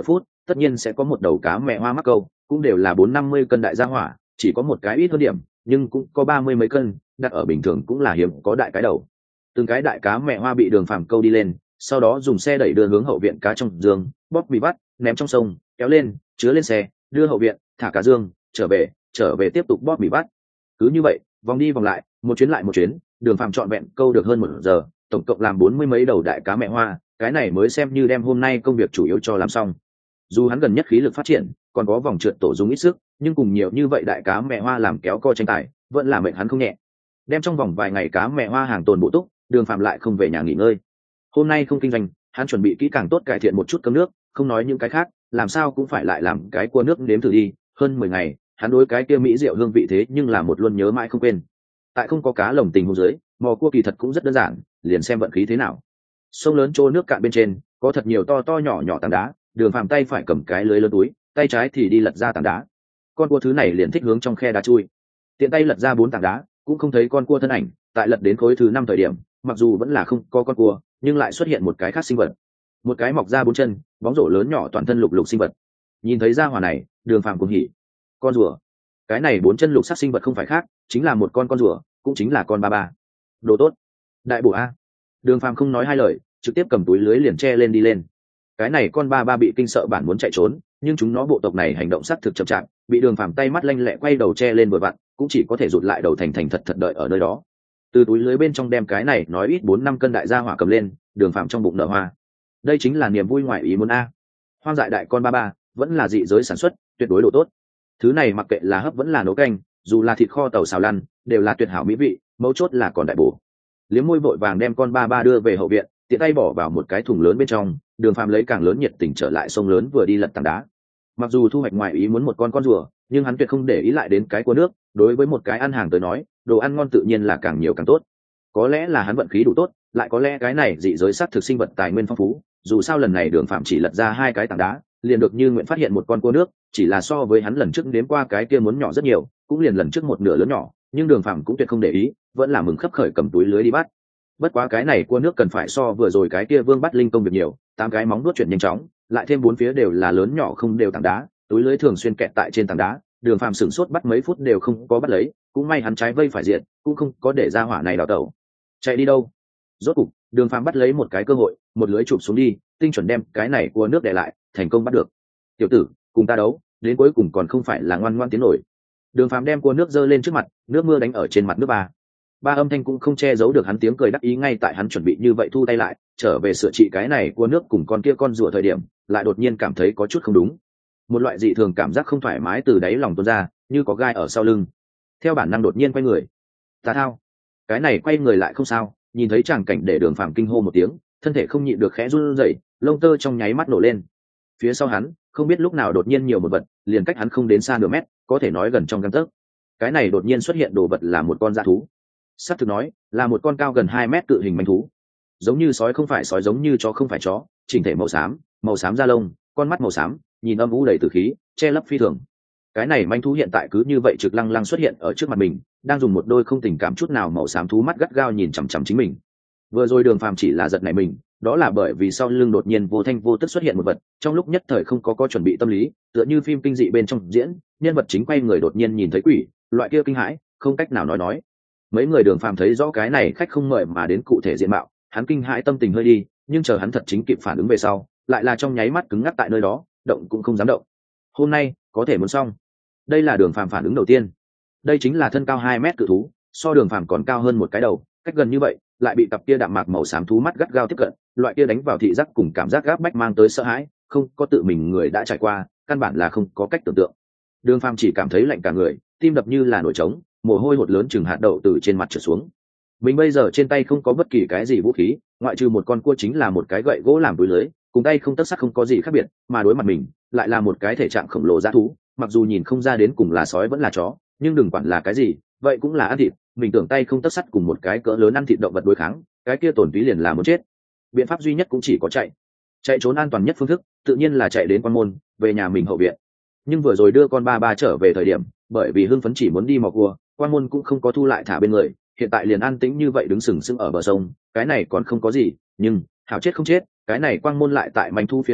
tất nhiên sẽ có một đầu cá mẹ hoa mắc câu, cũng đều là bốn năm mươi cân đại gia hỏa, chỉ có một cái ít hơn điểm nhưng cũng có ba mươi mấy cân, đặt ở bình thường cũng là hiếm có đại cái đầu. Từng cái đại cá mẹ hoa bị Đường Phàm câu đi lên, sau đó dùng xe đẩy đưa hướng hậu viện cá trong giường, bóp bị bắt, ném trong sông, kéo lên, chứa lên xe, đưa hậu viện, thả cá dương, trở về, trở về tiếp tục bóp bị bắt. Cứ như vậy, vòng đi vòng lại, một chuyến lại một chuyến, Đường Phàm trọn vẹn câu được hơn một giờ, tổng cộng làm bốn mươi mấy đầu đại cá mẹ hoa, cái này mới xem như đem hôm nay công việc chủ yếu cho làm xong. Dù hắn gần nhất khí lực phát triển, còn có vòng trượt tổ dùng ít sức, nhưng cùng nhiều như vậy đại cá mẹ hoa làm kéo co tranh tài, vẫn là mệnh hắn không nhẹ. Đem trong vòng vài ngày cá mẹ hoa hàng tồn bộ túc, Đường Phạm lại không về nhà nghỉ ngơi. Hôm nay không kinh doanh, hắn chuẩn bị kỹ càng tốt cải thiện một chút cơm nước, không nói những cái khác, làm sao cũng phải lại làm cái cua nước nếm thử đi. Hơn mười ngày, hắn đối cái kia mỹ rượu hương vị thế nhưng là một luôn nhớ mãi không quên. Tại không có cá lồng tình huống dưới, mò cua kỳ thật cũng rất đơn giản, liền xem vận khí thế nào. Sông lớn trô nước cạn bên trên, có thật nhiều to to nhỏ nhỏ tảng đá, Đường Phạm tay phải cầm cái lưới lớn túi, tay trái thì đi lật ra tảng đá. Con cua thứ này liền thích hướng trong khe đá chui. Tiện tay lật ra bốn tảng đá, cũng không thấy con cua thân ảnh. Tại lật đến khối thứ năm thời điểm, mặc dù vẫn là không có con cua, nhưng lại xuất hiện một cái khác sinh vật. Một cái mọc ra bốn chân, bóng rổ lớn nhỏ toàn thân lục lục sinh vật. Nhìn thấy ra hỏa này, Đường Phạm cuồng hỉ. Con rùa. Cái này bốn chân lục sắc sinh vật không phải khác, chính là một con con rùa, cũng chính là con ba ba. Đồ tốt. Đại bổ a. Đường Phạm không nói hai lời, trực tiếp cầm túi lưới liền che lên đi lên. Cái này con ba ba bị kinh sợ bản muốn chạy trốn, nhưng chúng nó bộ tộc này hành động xác thực chậm chạp, bị Đường Phàm tay mắt lanh lẹ quay đầu che lên vừa vặn, cũng chỉ có thể rụt lại đầu thành thành thật thật đợi ở nơi đó. Từ túi lưới bên trong đem cái này nói ít bốn năm cân đại gia hỏa cầm lên, Đường Phàm trong bụng nở hoa. Đây chính là niềm vui ngoài ý muốn a. Hoang dại đại con ba ba, vẫn là dị giới sản xuất, tuyệt đối độ tốt. Thứ này mặc kệ là hấp vẫn là nấu canh, dù là thịt kho tàu xào lăn, đều là tuyệt hảo mỹ vị, mấu chốt là còn đại bổ. Liếm môi vội vàng đem con ba ba đưa về hậu viện, tiện tay bỏ vào một cái thùng lớn bên trong. Đường Phàm lấy càng lớn nhiệt tình trở lại sông lớn vừa đi lật tảng đá. Mặc dù thu hoạch ngoài ý muốn một con con rùa, nhưng hắn tuyệt không để ý lại đến cái cua nước. Đối với một cái ăn hàng tới nói, đồ ăn ngon tự nhiên là càng nhiều càng tốt. Có lẽ là hắn vận khí đủ tốt, lại có lẽ cái này dị giới sát thực sinh vật tài nguyên phong phú. Dù sao lần này Đường Phàm chỉ lật ra hai cái tảng đá, liền được như nguyện phát hiện một con cua nước, chỉ là so với hắn lần trước đến qua cái kia muốn nhỏ rất nhiều, cũng liền lần trước một nửa lớn nhỏ, nhưng Đường Phàm cũng tuyệt không để ý, vẫn là mừng khấp khởi cầm túi lưới đi bắt. Bất quá cái này cua nước cần phải so vừa rồi cái kia vương bắt linh công việc nhiều, tám cái móng nuốt chuyển nhanh chóng, lại thêm bốn phía đều là lớn nhỏ không đều tảng đá, túi lưới thường xuyên kẹt tại trên tảng đá. Đường Phàm sửng sốt bắt mấy phút đều không có bắt lấy, cũng may hắn trái vây phải diện, cũng không có để ra hỏa này đào tẩu. Chạy đi đâu? Rốt cục, Đường Phàm bắt lấy một cái cơ hội, một lưới chụp xuống đi, tinh chuẩn đem cái này cua nước để lại, thành công bắt được. Tiểu tử, cùng ta đấu, đến cuối cùng còn không phải là ngoan ngoan tiến nổi. Đường Phàm đem cua nước giơ lên trước mặt, nước mưa đánh ở trên mặt nước ba. Ba âm thanh cũng không che giấu được hắn tiếng cười đắc ý. Ngay tại hắn chuẩn bị như vậy thu tay lại, trở về sửa trị cái này cua nước cùng con kia con rùa thời điểm, lại đột nhiên cảm thấy có chút không đúng. Một loại dị thường cảm giác không thoải mái từ đáy lòng tuôn ra, như có gai ở sau lưng. Theo bản năng đột nhiên quay người. Tà thao. Cái này quay người lại không sao, nhìn thấy tràng cảnh để Đường Phàm kinh hô một tiếng, thân thể không nhịn được khẽ run rẩy, lông tơ trong nháy mắt nổ lên. Phía sau hắn, không biết lúc nào đột nhiên nhiều một vật, liền cách hắn không đến xa nửa mét, có thể nói gần trong gang tấc. Cái này đột nhiên xuất hiện đồ vật là một con dã thú. Sắp thực nói, là một con cao gần hai mét cự hình manh thú. Giống như sói không phải sói, giống như chó không phải chó, chỉnh thể màu xám, màu xám da lông, con mắt màu xám, nhìn âm u đầy tử khí, che lấp phi thường. Cái này manh thú hiện tại cứ như vậy trực lăng lăng xuất hiện ở trước mặt mình, đang dùng một đôi không tình cảm chút nào màu xám thú mắt gắt gao nhìn chằm chằm chính mình. Vừa rồi Đường Phàm chỉ là giật nảy mình, đó là bởi vì sau lưng đột nhiên vô thanh vô tức xuất hiện một vật, trong lúc nhất thời không có có chuẩn bị tâm lý, tựa như phim kinh dị bên trong diễn, nhân vật chính quay người đột nhiên nhìn thấy quỷ, loại kia kinh hãi, không cách nào nói nói. Mấy người Đường Phàm thấy rõ cái này khách không mời mà đến cụ thể diện mạo, hắn kinh hãi tâm tình hơi đi, nhưng chờ hắn thật chính kịp phản ứng về sau, lại là trong nháy mắt cứng ngắc tại nơi đó, động cũng không dám động. Hôm nay có thể muốn xong. Đây là Đường Phàm phản ứng đầu tiên. Đây chính là thân cao hai mét cự thú, so Đường Phàm còn cao hơn một cái đầu, cách gần như vậy, lại bị cặp kia đạm mạc màu xám thú mắt gắt gao tiếp cận, loại kia đánh vào thị giác cùng cảm giác gáp bách mang tới sợ hãi, không có tự mình người đã trải qua, căn bản là không có cách tưởng tượng. Đường Phàm chỉ cảm thấy lạnh cả người, tim đập như là nổi trống, mồ hôi hột lớn chừng hạt đậu từ trên mặt trượt xuống. Mình bây giờ trên tay không có bất kỳ cái gì vũ khí, ngoại trừ một con cua chính là một cái gậy gỗ làm túi lưới, cùng tay không tấc sắt không có gì khác biệt, mà đối mặt mình lại là một cái thể trạng khổng lồ dã thú, mặc dù nhìn không ra đến cùng là sói vẫn là chó, nhưng đừng quản là cái gì, vậy cũng là ăn thịt, mình tưởng tay không tấc sắt cùng một cái cỡ lớn ăn thịt động vật đối kháng, cái kia tổn túy liền là muốn chết. Biện pháp duy nhất cũng chỉ có chạy. Chạy trốn an toàn nhất phương thức, tự nhiên là chạy đến quan môn, về nhà mình hậu viện. Nhưng vừa rồi đưa con ba ba trở về thời điểm, bởi vì hưng phấn chỉ muốn đi mò cua, quan môn cũng không có thu lại thả bên người, hiện tại liền an tĩnh như vậy đứng sừng sững ở bờ sông, cái này còn không có gì, nhưng hảo chết không chết, cái này quang môn lại tại manh thu phía sau,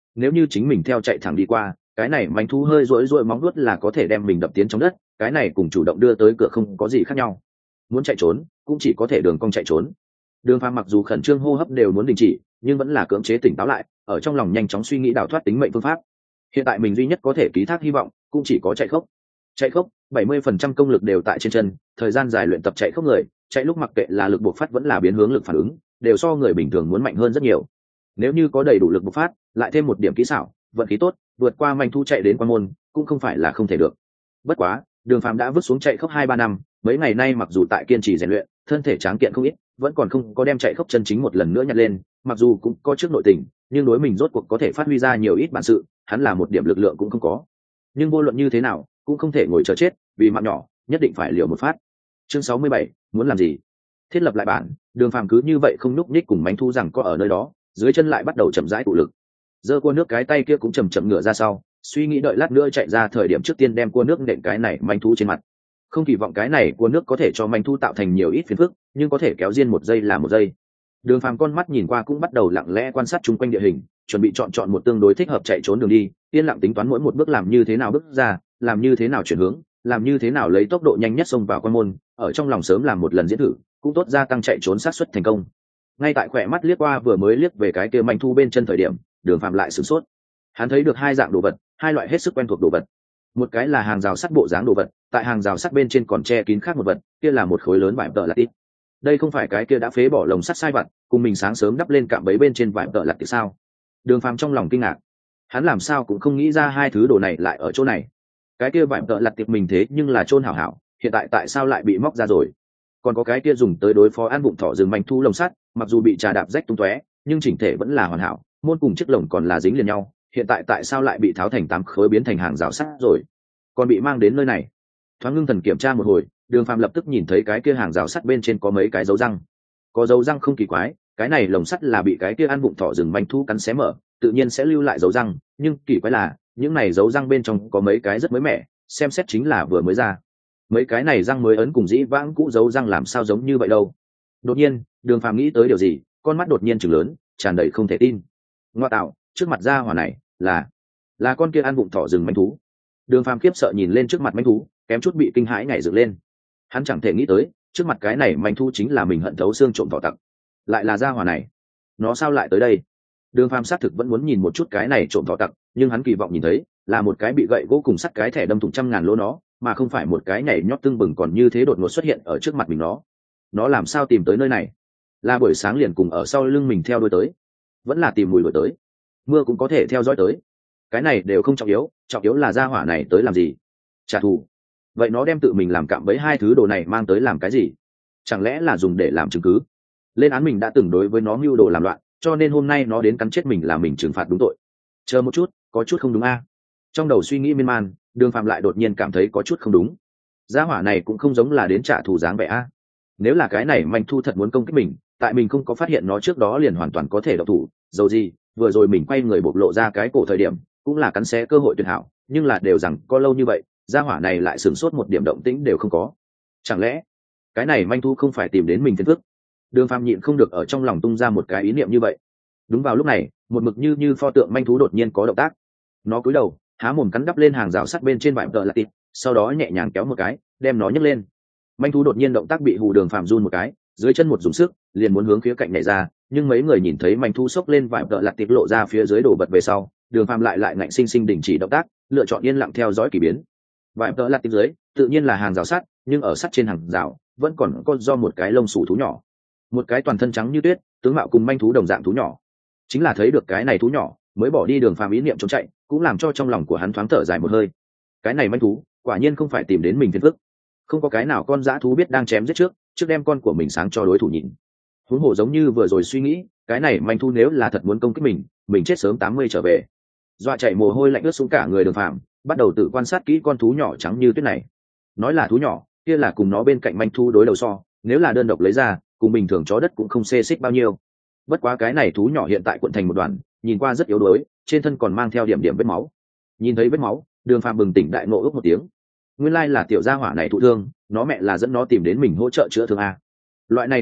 nếu như chính mình theo chạy thẳng đi qua, cái này manh thú hơi rỗi rỗi móng vuốt là có thể đem mình đập tiến trong đất, cái này cùng chủ động đưa tới cửa không có gì khác nhau. Muốn chạy trốn cũng chỉ có thể đường cong chạy trốn. Đường Phàm mặc dù khẩn trương hô hấp đều muốn đình chỉ, nhưng vẫn là cưỡng chế tỉnh táo lại, ở trong lòng nhanh chóng suy nghĩ đào thoát tính mệnh phương pháp. Hiện tại mình duy nhất có thể ký thác hy vọng cũng chỉ có chạy khốc. Chạy khốc, bảy mươi phần trăm công lực đều tại trên chân, thời gian dài luyện tập chạy khốc người, chạy lúc mặc kệ là lực bộc phát vẫn là biến hướng lực phản ứng, đều so người bình thường muốn mạnh hơn rất nhiều. Nếu như có đầy đủ lực bộc phát, lại thêm một điểm kỹ xảo, vận khí tốt, vượt qua manh thu chạy đến quan môn, cũng không phải là không thể được. Bất quá, Đường Phàm đã vứt xuống chạy khốc hai ba năm, mấy ngày nay mặc dù tại kiên trì rèn luyện, thân thể tráng kiện không ít, vẫn còn không có đem chạy khốc chân chính một lần nữa nhặt lên, mặc dù cũng có trước nội tình, nhưng đối mình rốt cuộc có thể phát huy ra nhiều ít bản sự, hắn là một điểm lực lượng cũng không có. Nhưng vô luận như thế nào, cũng không thể ngồi chờ chết, vì mạng nhỏ, nhất định phải liều một phát. Chương sáu mươi bảy, muốn làm gì? Thiết lập lại bản, Đường Phàm cứ như vậy không núc nhích cùng mánh thu rằng có ở nơi đó, dưới chân lại bắt đầu chậm rãi tụ lực. Giơ cua nước cái tay kia cũng chầm chậm ngửa ra sau, suy nghĩ đợi lát nữa chạy ra thời điểm trước tiên đem cua nước nện cái này manh thú trên mặt. Không kỳ vọng cái này cua nước có thể cho manh thú tạo thành nhiều ít phiền phức, nhưng có thể kéo riêng một giây là một giây. Đường Phàm con mắt nhìn qua cũng bắt đầu lặng lẽ quan sát chung quanh địa hình, chuẩn bị chọn chọn một tương đối thích hợp chạy trốn đường đi, yên lặng tính toán mỗi một bước làm như thế nào bước ra, làm như thế nào chuyển hướng, làm như thế nào lấy tốc độ nhanh nhất xông vào quan môn, ở trong lòng sớm làm một lần diễn thử, cũng tốt gia tăng chạy trốn xác suất thành công. Ngay tại khỏe mắt liếc qua vừa mới liếc về cái kia manh thu bên chân thời điểm, Đường Phàm lại sửng sốt. Hắn thấy được hai dạng đồ vật, hai loại hết sức quen thuộc đồ vật. Một cái là hàng rào sắt bộ dáng đồ vật, tại hàng rào sắt bên trên còn che kín khác một vật, kia là một khối lớn vải tợ lặt tít. Đây không phải cái kia đã phế bỏ lồng sắt sai vặt, cùng mình sáng sớm đắp lên cạm bẫy bên trên vải tợ lặt tít sao? Đường Phàm trong lòng kinh ngạc, hắn làm sao cũng không nghĩ ra hai thứ đồ này lại ở chỗ này. Cái kia vải tợ lặt tít mình thế nhưng là chôn hảo hảo, hiện tại tại sao lại bị móc ra rồi? Còn có cái kia dùng tới đối phó ăn bụng thỏ rừng manh thu lồng sắt, mặc dù bị trà đạp rách tung tóe, nhưng chỉnh thể vẫn là hoàn hảo, môn cùng chiếc lồng còn là dính liền nhau, hiện tại tại sao lại bị tháo thành tám khối biến thành hàng rào sắt rồi, còn bị mang đến nơi này? Thoáng ngưng thần kiểm tra một hồi, Đường Phàm lập tức nhìn thấy cái kia hàng rào sắt bên trên có mấy cái dấu răng. Có dấu răng không kỳ quái, cái này lồng sắt là bị cái kia ăn bụng thỏ rừng manh thu cắn xé mở, tự nhiên sẽ lưu lại dấu răng, nhưng kỳ quái là những này dấu răng bên trong có mấy cái rất mới mẻ, xem xét chính là vừa mới ra. Mấy cái này răng mới ấn cùng dĩ vãng cũ dấu răng làm sao giống như vậy đâu? Đột nhiên, Đường Phàm nghĩ tới điều gì, con mắt đột nhiên trừng lớn, tràn đầy không thể tin. Ngoa tạo, trước mặt ra hỏa này là là con kia ăn bụng thỏ rừng manh thú. Đường Phàm khiếp sợ nhìn lên trước mặt manh thú, kém chút bị kinh hãi nhảy dựng lên. Hắn chẳng thể nghĩ tới, trước mặt cái này manh thú chính là mình hận thấu xương trộm thỏ tặc, lại là ra hỏa này. Nó sao lại tới đây? Đường Phàm xác thực vẫn muốn nhìn một chút cái này trộm thỏ tặc, nhưng hắn kỳ vọng nhìn thấy là một cái bị gậy gỗ cùng sắt cái thẻ đâm thủng trăm ngàn lỗ nó, mà không phải một cái nhảy nhót tưng bừng còn như thế đột ngột xuất hiện ở trước mặt mình. nó nó làm sao tìm tới nơi này? Là buổi sáng liền cùng ở sau lưng mình theo đuôi tới, vẫn là tìm mùi đuổi tới, mưa cũng có thể theo dõi tới? Cái này đều không trọng yếu, trọng yếu là gia hỏa này tới làm gì? Trả thù? Vậy nó đem tự mình làm cạm bẫy hai thứ đồ này mang tới làm cái gì? Chẳng lẽ là dùng để làm chứng cứ lên án mình đã từng đối với nó mưu đồ làm loạn, cho nên hôm nay nó đến cắn chết mình là mình trừng phạt đúng tội? Chờ một chút, có chút không đúng a. Trong đầu suy nghĩ miên man, Đường Phàm lại đột nhiên cảm thấy có chút không đúng. Gia hỏa này cũng không giống là đến trả thù dáng vẻ a. Nếu là cái này manh thu thật muốn công kích mình, tại mình không có phát hiện nó trước đó liền hoàn toàn có thể độc thủ, dầu gì vừa rồi mình quay người bộc lộ ra cái cổ thời điểm cũng là cắn xé cơ hội tuyệt hảo, nhưng là đều rằng có lâu như vậy, gia hỏa này lại sửng sốt một điểm động tĩnh đều không có. Chẳng lẽ cái này manh thu không phải tìm đến mình phiền phức? Đường Phàm nhịn không được ở trong lòng tung ra một cái ý niệm như vậy. Đúng vào lúc này, một mực như như pho tượng manh thú đột nhiên có động tác. Nó cúi đầu, há mồm cắn đắp lên hàng rào sắt bên trên vải tợ lặt tít, sau đó nhẹ nhàng kéo một cái, đem nó nhấc lên. Manh thú đột nhiên động tác bị hù Đường Phàm run một cái, dưới chân một dùng sức, liền muốn hướng phía cạnh nhảy ra, nhưng mấy người nhìn thấy manh thú xốc lên vải tợ lặt tít lộ ra phía dưới đổ bật về sau, Đường Phàm lại lại ngạnh sinh sinh đình chỉ động tác, lựa chọn yên lặng theo dõi kỳ biến. Vải tợ lặt tít dưới, tự nhiên là hàng rào sắt, nhưng ở sắt trên hàng rào vẫn còn có do một cái lông sủ thú nhỏ, một cái toàn thân trắng như tuyết, tướng mạo cùng manh thú đồng dạng thú nhỏ. Chính là thấy được cái này thú nhỏ, mới bỏ đi Đường Phàm ý niệm trốn chạy, cũng làm cho trong lòng của hắn thoáng thở dài một hơi. Cái này manh thú quả nhiên không phải tìm đến mình phiền phức, không có cái nào con dã thú biết đang chém giết trước trước đem con của mình sáng cho đối thủ nhìn. Huống hồ giống như vừa rồi suy nghĩ, cái này manh thú nếu là thật muốn công kích mình, mình chết sớm tám mươi trở về. Dọa chạy mồ hôi lạnh ướt xuống cả người Đường Phàm, bắt đầu tự quan sát kỹ con thú nhỏ trắng như tuyết này. Nói là thú nhỏ, kia là cùng nó bên cạnh manh thú đối đầu so, nếu là đơn độc lấy ra, cùng bình thường chó đất cũng không xê xích bao nhiêu. Bất quá cái này thú nhỏ hiện tại cuộn thành một đoàn, nhìn qua rất yếu đuối, trên thân còn mang theo điểm điểm vết máu. Nhìn thấy vết máu, Đường Phàm bừng tỉnh đại ngộ ước một tiếng. Nguyên lai là tiểu gia hỏa này thụ thương, nó mẹ là dẫn nó tìm đến mình hỗ trợ chữa thương a. Loại này tiểu đoạn,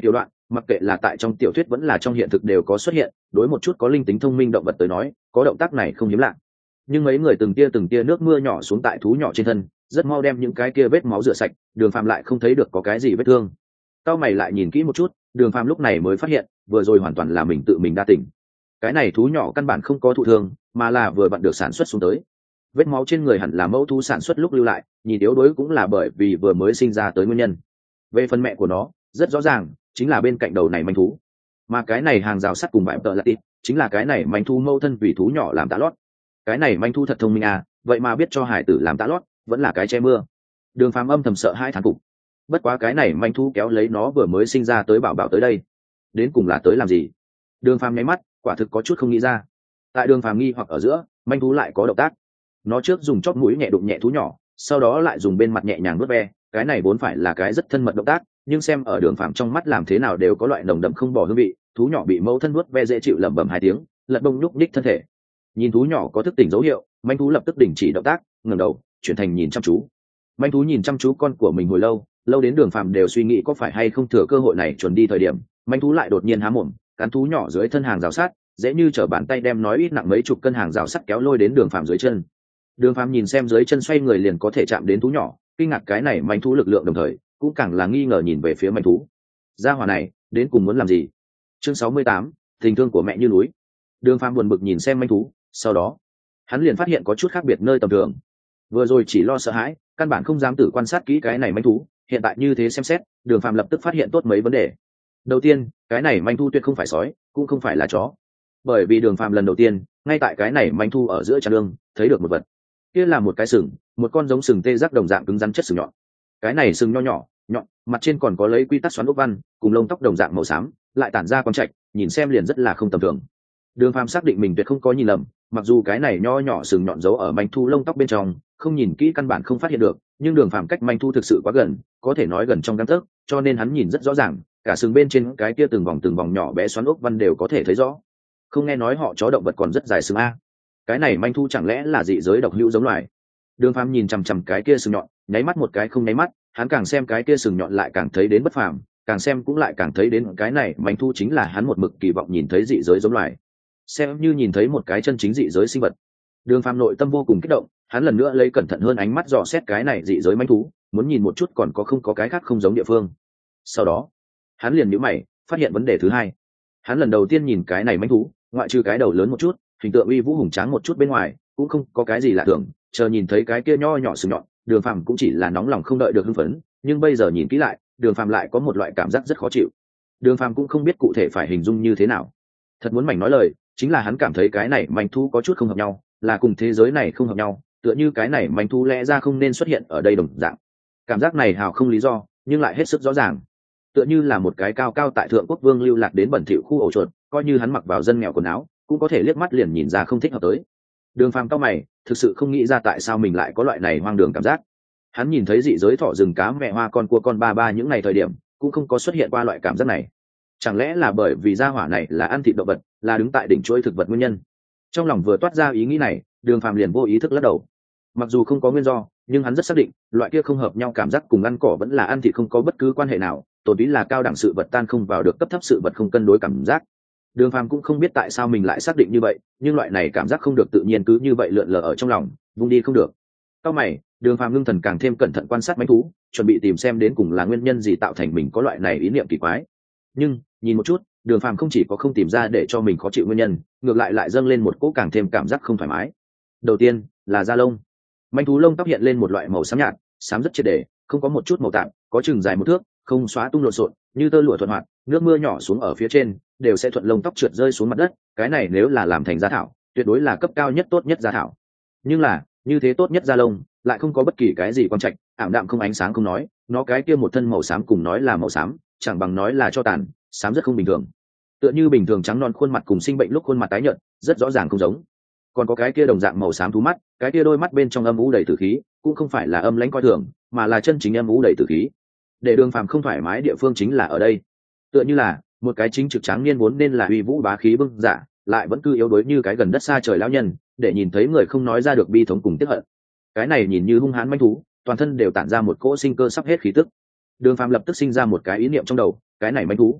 mặc kệ là tại trong tiểu thuyết vẫn là trong hiện thực đều có xuất hiện, đối một chút có linh tính thông minh động vật tới nói có động tác này không hiếm lạ. Nhưng mấy người từng tia từng tia nước mưa nhỏ xuống tại thú nhỏ trên thân, rất mau đem những cái kia vết máu rửa sạch. Đường Phàm lại không thấy được có cái gì vết thương. Tao mày lại nhìn kỹ một chút, Đường Phàm lúc này mới phát hiện vừa rồi hoàn toàn là mình tự mình đa tỉnh. Cái này thú nhỏ căn bản không có thụ thương, mà là vừa vặn được sản xuất xuống tới. Vết máu trên người hẳn là mẫu thú sản xuất lúc lưu lại, nhìn yếu đuối cũng là bởi vì vừa mới sinh ra tới nguyên nhân. Về phần mẹ của nó, rất rõ ràng chính là bên cạnh đầu này manh thú, mà cái này hàng rào sắt cùng bãi tợ là tịp chính là cái này manh thú mâu thân vì thú nhỏ làm tạ lót. Cái này manh thú thật thông minh à, vậy mà biết cho hải tử làm tạ lót, vẫn là cái che mưa. Đường Phàm âm thầm sợ hai thán phục. Bất quá cái này manh thú kéo lấy nó vừa mới sinh ra tới bảo bảo tới đây, đến cùng là tới làm gì? Đường Phàm nháy mắt, quả thực có chút không nghĩ ra. Tại Đường Phàm nghi hoặc ở giữa, manh thú lại có động tác. Nó trước dùng chóp mũi nhẹ đụng nhẹ thú nhỏ, sau đó lại dùng bên mặt nhẹ nhàng vuốt ve. Cái này vốn phải là cái rất thân mật động tác, nhưng xem ở Đường Phàm trong mắt làm thế nào đều có loại nồng đậm không bỏ hương vị. Thú nhỏ bị mẫu thân vuốt ve dễ chịu lẩm bẩm hai tiếng, lật bông nhúc nhích thân thể. Nhìn thú nhỏ có thức tỉnh dấu hiệu, manh thú lập tức đình chỉ động tác, ngẩng đầu chuyển thành nhìn chăm chú. Manh thú nhìn chăm chú con của mình hồi lâu, lâu đến Đường Phàm đều suy nghĩ có phải hay không thừa cơ hội này chuẩn đi thời điểm, manh thú lại đột nhiên há mồm, cắn thú nhỏ dưới thân hàng rào sắt, dễ như trở bàn tay đem nói ít nặng mấy chục cân hàng rào sắt kéo lôi đến Đường Phàm dưới chân. Đường Phàm nhìn xem dưới chân xoay người liền có thể chạm đến thú nhỏ, kinh ngạc cái này manh thú lực lượng đồng thời cũng càng là nghi ngờ nhìn về phía manh thú. Gia hỏa này đến cùng muốn làm gì? Chương sáu mươi tám, tình thương của mẹ như núi. Đường Phàm buồn bực nhìn xem manh thú, sau đó hắn liền phát hiện có chút khác biệt nơi tầm thường. Vừa rồi chỉ lo sợ hãi, căn bản không dám tự quan sát kỹ cái này manh thú, hiện tại như thế xem xét, Đường Phàm lập tức phát hiện tốt mấy vấn đề. Đầu tiên, cái này manh thú tuyệt không phải sói, cũng không phải là chó. Bởi vì Đường Phàm lần đầu tiên, ngay tại cái này manh thú ở giữa tràn đường, thấy được một vật. Kia là một cái sừng, một con giống sừng tê giác đồng dạng cứng rắn chất sừng nhọn. Cái này sừng nho nhỏ, nhọn, mặt trên còn có lấy quy tắc xoắn ốc văn, cùng lông tóc đồng dạng màu xám, lại tản ra quang trạch, nhìn xem liền rất là không tầm thường. Đường Phàm xác định mình tuyệt không có nhìn lầm, mặc dù cái này nho nhỏ sừng nhọn giấu ở manh thu lông tóc bên trong, không nhìn kỹ căn bản không phát hiện được, nhưng Đường Phàm cách manh thu thực sự quá gần, có thể nói gần trong gang tấc, cho nên hắn nhìn rất rõ ràng, cả sừng bên trên cái kia từng vòng từng vòng nhỏ bé xoắn ốc văn đều có thể thấy rõ. Không nghe nói họ chó động vật còn rất dài sừng a? Cái này manh thu chẳng lẽ là dị giới độc hữu giống loài? Đường Phàm nhìn chằm chằm cái kia sừng nhọn, nháy mắt một cái không nháy mắt, hắn càng xem cái kia sừng nhọn lại càng thấy đến bất phàm, càng xem cũng lại càng thấy đến cái này manh thu chính là hắn một mực kỳ vọng nhìn thấy dị giới giống loài, xem như nhìn thấy một cái chân chính dị giới sinh vật. Đường Phàm nội tâm vô cùng kích động, hắn lần nữa lấy cẩn thận hơn ánh mắt dò xét cái này dị giới manh thú, muốn nhìn một chút còn có không có cái khác không giống địa phương. Sau đó hắn liền nhíu mày, phát hiện vấn đề thứ hai. Hắn lần đầu tiên nhìn cái này manh thú, ngoại trừ cái đầu lớn một chút, hình tượng uy vũ hùng tráng một chút bên ngoài, cũng không có cái gì lạ thường. Chờ nhìn thấy cái kia nho nhỏ sừng nhọn, Đường Phàm cũng chỉ là nóng lòng không đợi được hưng phấn, nhưng bây giờ nhìn kỹ lại, Đường Phàm lại có một loại cảm giác rất khó chịu. Đường Phàm cũng không biết cụ thể phải hình dung như thế nào. Thật muốn mảnh nói lời, chính là hắn cảm thấy cái này manh thú có chút không hợp nhau, là cùng thế giới này không hợp nhau, tựa như cái này manh thú lẽ ra không nên xuất hiện ở đây đồng dạng. Cảm giác này hào không lý do, nhưng lại hết sức rõ ràng. Tựa như là một cái cao cao tại thượng quốc vương lưu lạc đến bẩn thỉu khu ổ chuột, coi như hắn mặc vào dân nghèo quần áo, cũng có thể liếc mắt liền nhìn ra không thích hợp tới. Đường Phàm cau mày, thực sự không nghĩ ra tại sao mình lại có loại này hoang đường cảm giác. Hắn nhìn thấy dị giới thỏ rừng cá mẹ hoa con cua con ba ba những ngày thời điểm, cũng không có xuất hiện qua loại cảm giác này. Chẳng lẽ là bởi vì gia hỏa này là ăn thịt động vật, là đứng tại đỉnh chuỗi thực vật nguyên nhân? Trong lòng vừa toát ra ý nghĩ này, Đường Phàm liền vô ý thức lắc đầu. Mặc dù không có nguyên do, nhưng hắn rất xác định, loại kia không hợp nhau cảm giác cùng ăn cỏ vẫn là ăn thịt không có bất cứ quan hệ nào, tổn túy là cao đẳng sự vật tan không vào được cấp thấp sự vật không cân đối cảm giác. Đường Phàm cũng không biết tại sao mình lại xác định như vậy, nhưng loại này cảm giác không được tự nhiên cứ như vậy lượn lờ ở trong lòng, vung đi không được. Cao mày, Đường Phàm ngưng thần càng thêm cẩn thận quan sát manh thú, chuẩn bị tìm xem đến cùng là nguyên nhân gì tạo thành mình có loại này ý niệm kỳ quái. Nhưng nhìn một chút, Đường Phàm không chỉ có không tìm ra để cho mình khó chịu nguyên nhân, ngược lại lại dâng lên một cỗ càng thêm cảm giác không thoải mái. Đầu tiên là da lông. Manh thú lông tóc hiện lên một loại màu xám nhạt, xám rất triệt để, không có một chút màu tạp, có chừng dài một thước, không xóa tung lộn xộn, như tơ lụa thuận hoạt, nước mưa nhỏ xuống ở phía trên, đều sẽ thuận lông tóc trượt rơi xuống mặt đất. Cái này nếu là làm thành da thảo, tuyệt đối là cấp cao nhất tốt nhất da thảo. Nhưng là, như thế tốt nhất da lông, lại không có bất kỳ cái gì quan trạch, ảm đạm không ánh sáng không nói, nó cái kia một thân màu xám cùng nói là màu xám, chẳng bằng nói là cho tàn, xám rất không bình thường. Tựa như bình thường trắng non khuôn mặt cùng sinh bệnh lúc khuôn mặt tái nhợt, rất rõ ràng không giống. Còn có cái kia đồng dạng màu xám thú mắt, cái kia đôi mắt bên trong âm u đầy tử khí, cũng không phải là âm lãnh coi thường, mà là chân chính âm u đầy tử khí. Để Đường Phàm không thoải mái địa phương chính là ở đây. Tựa như là một cái chính trực tráng niên vốn nên là uy vũ bá khí bưng giả, lại vẫn cứ yếu đuối như cái gần đất xa trời lão nhân, để nhìn thấy người không nói ra được bi thống cùng tiếc hận. Cái này nhìn như hung hãn manh thú, toàn thân đều tản ra một cỗ sinh cơ sắp hết khí tức. Đường Phàm lập tức sinh ra một cái ý niệm trong đầu, cái này manh thú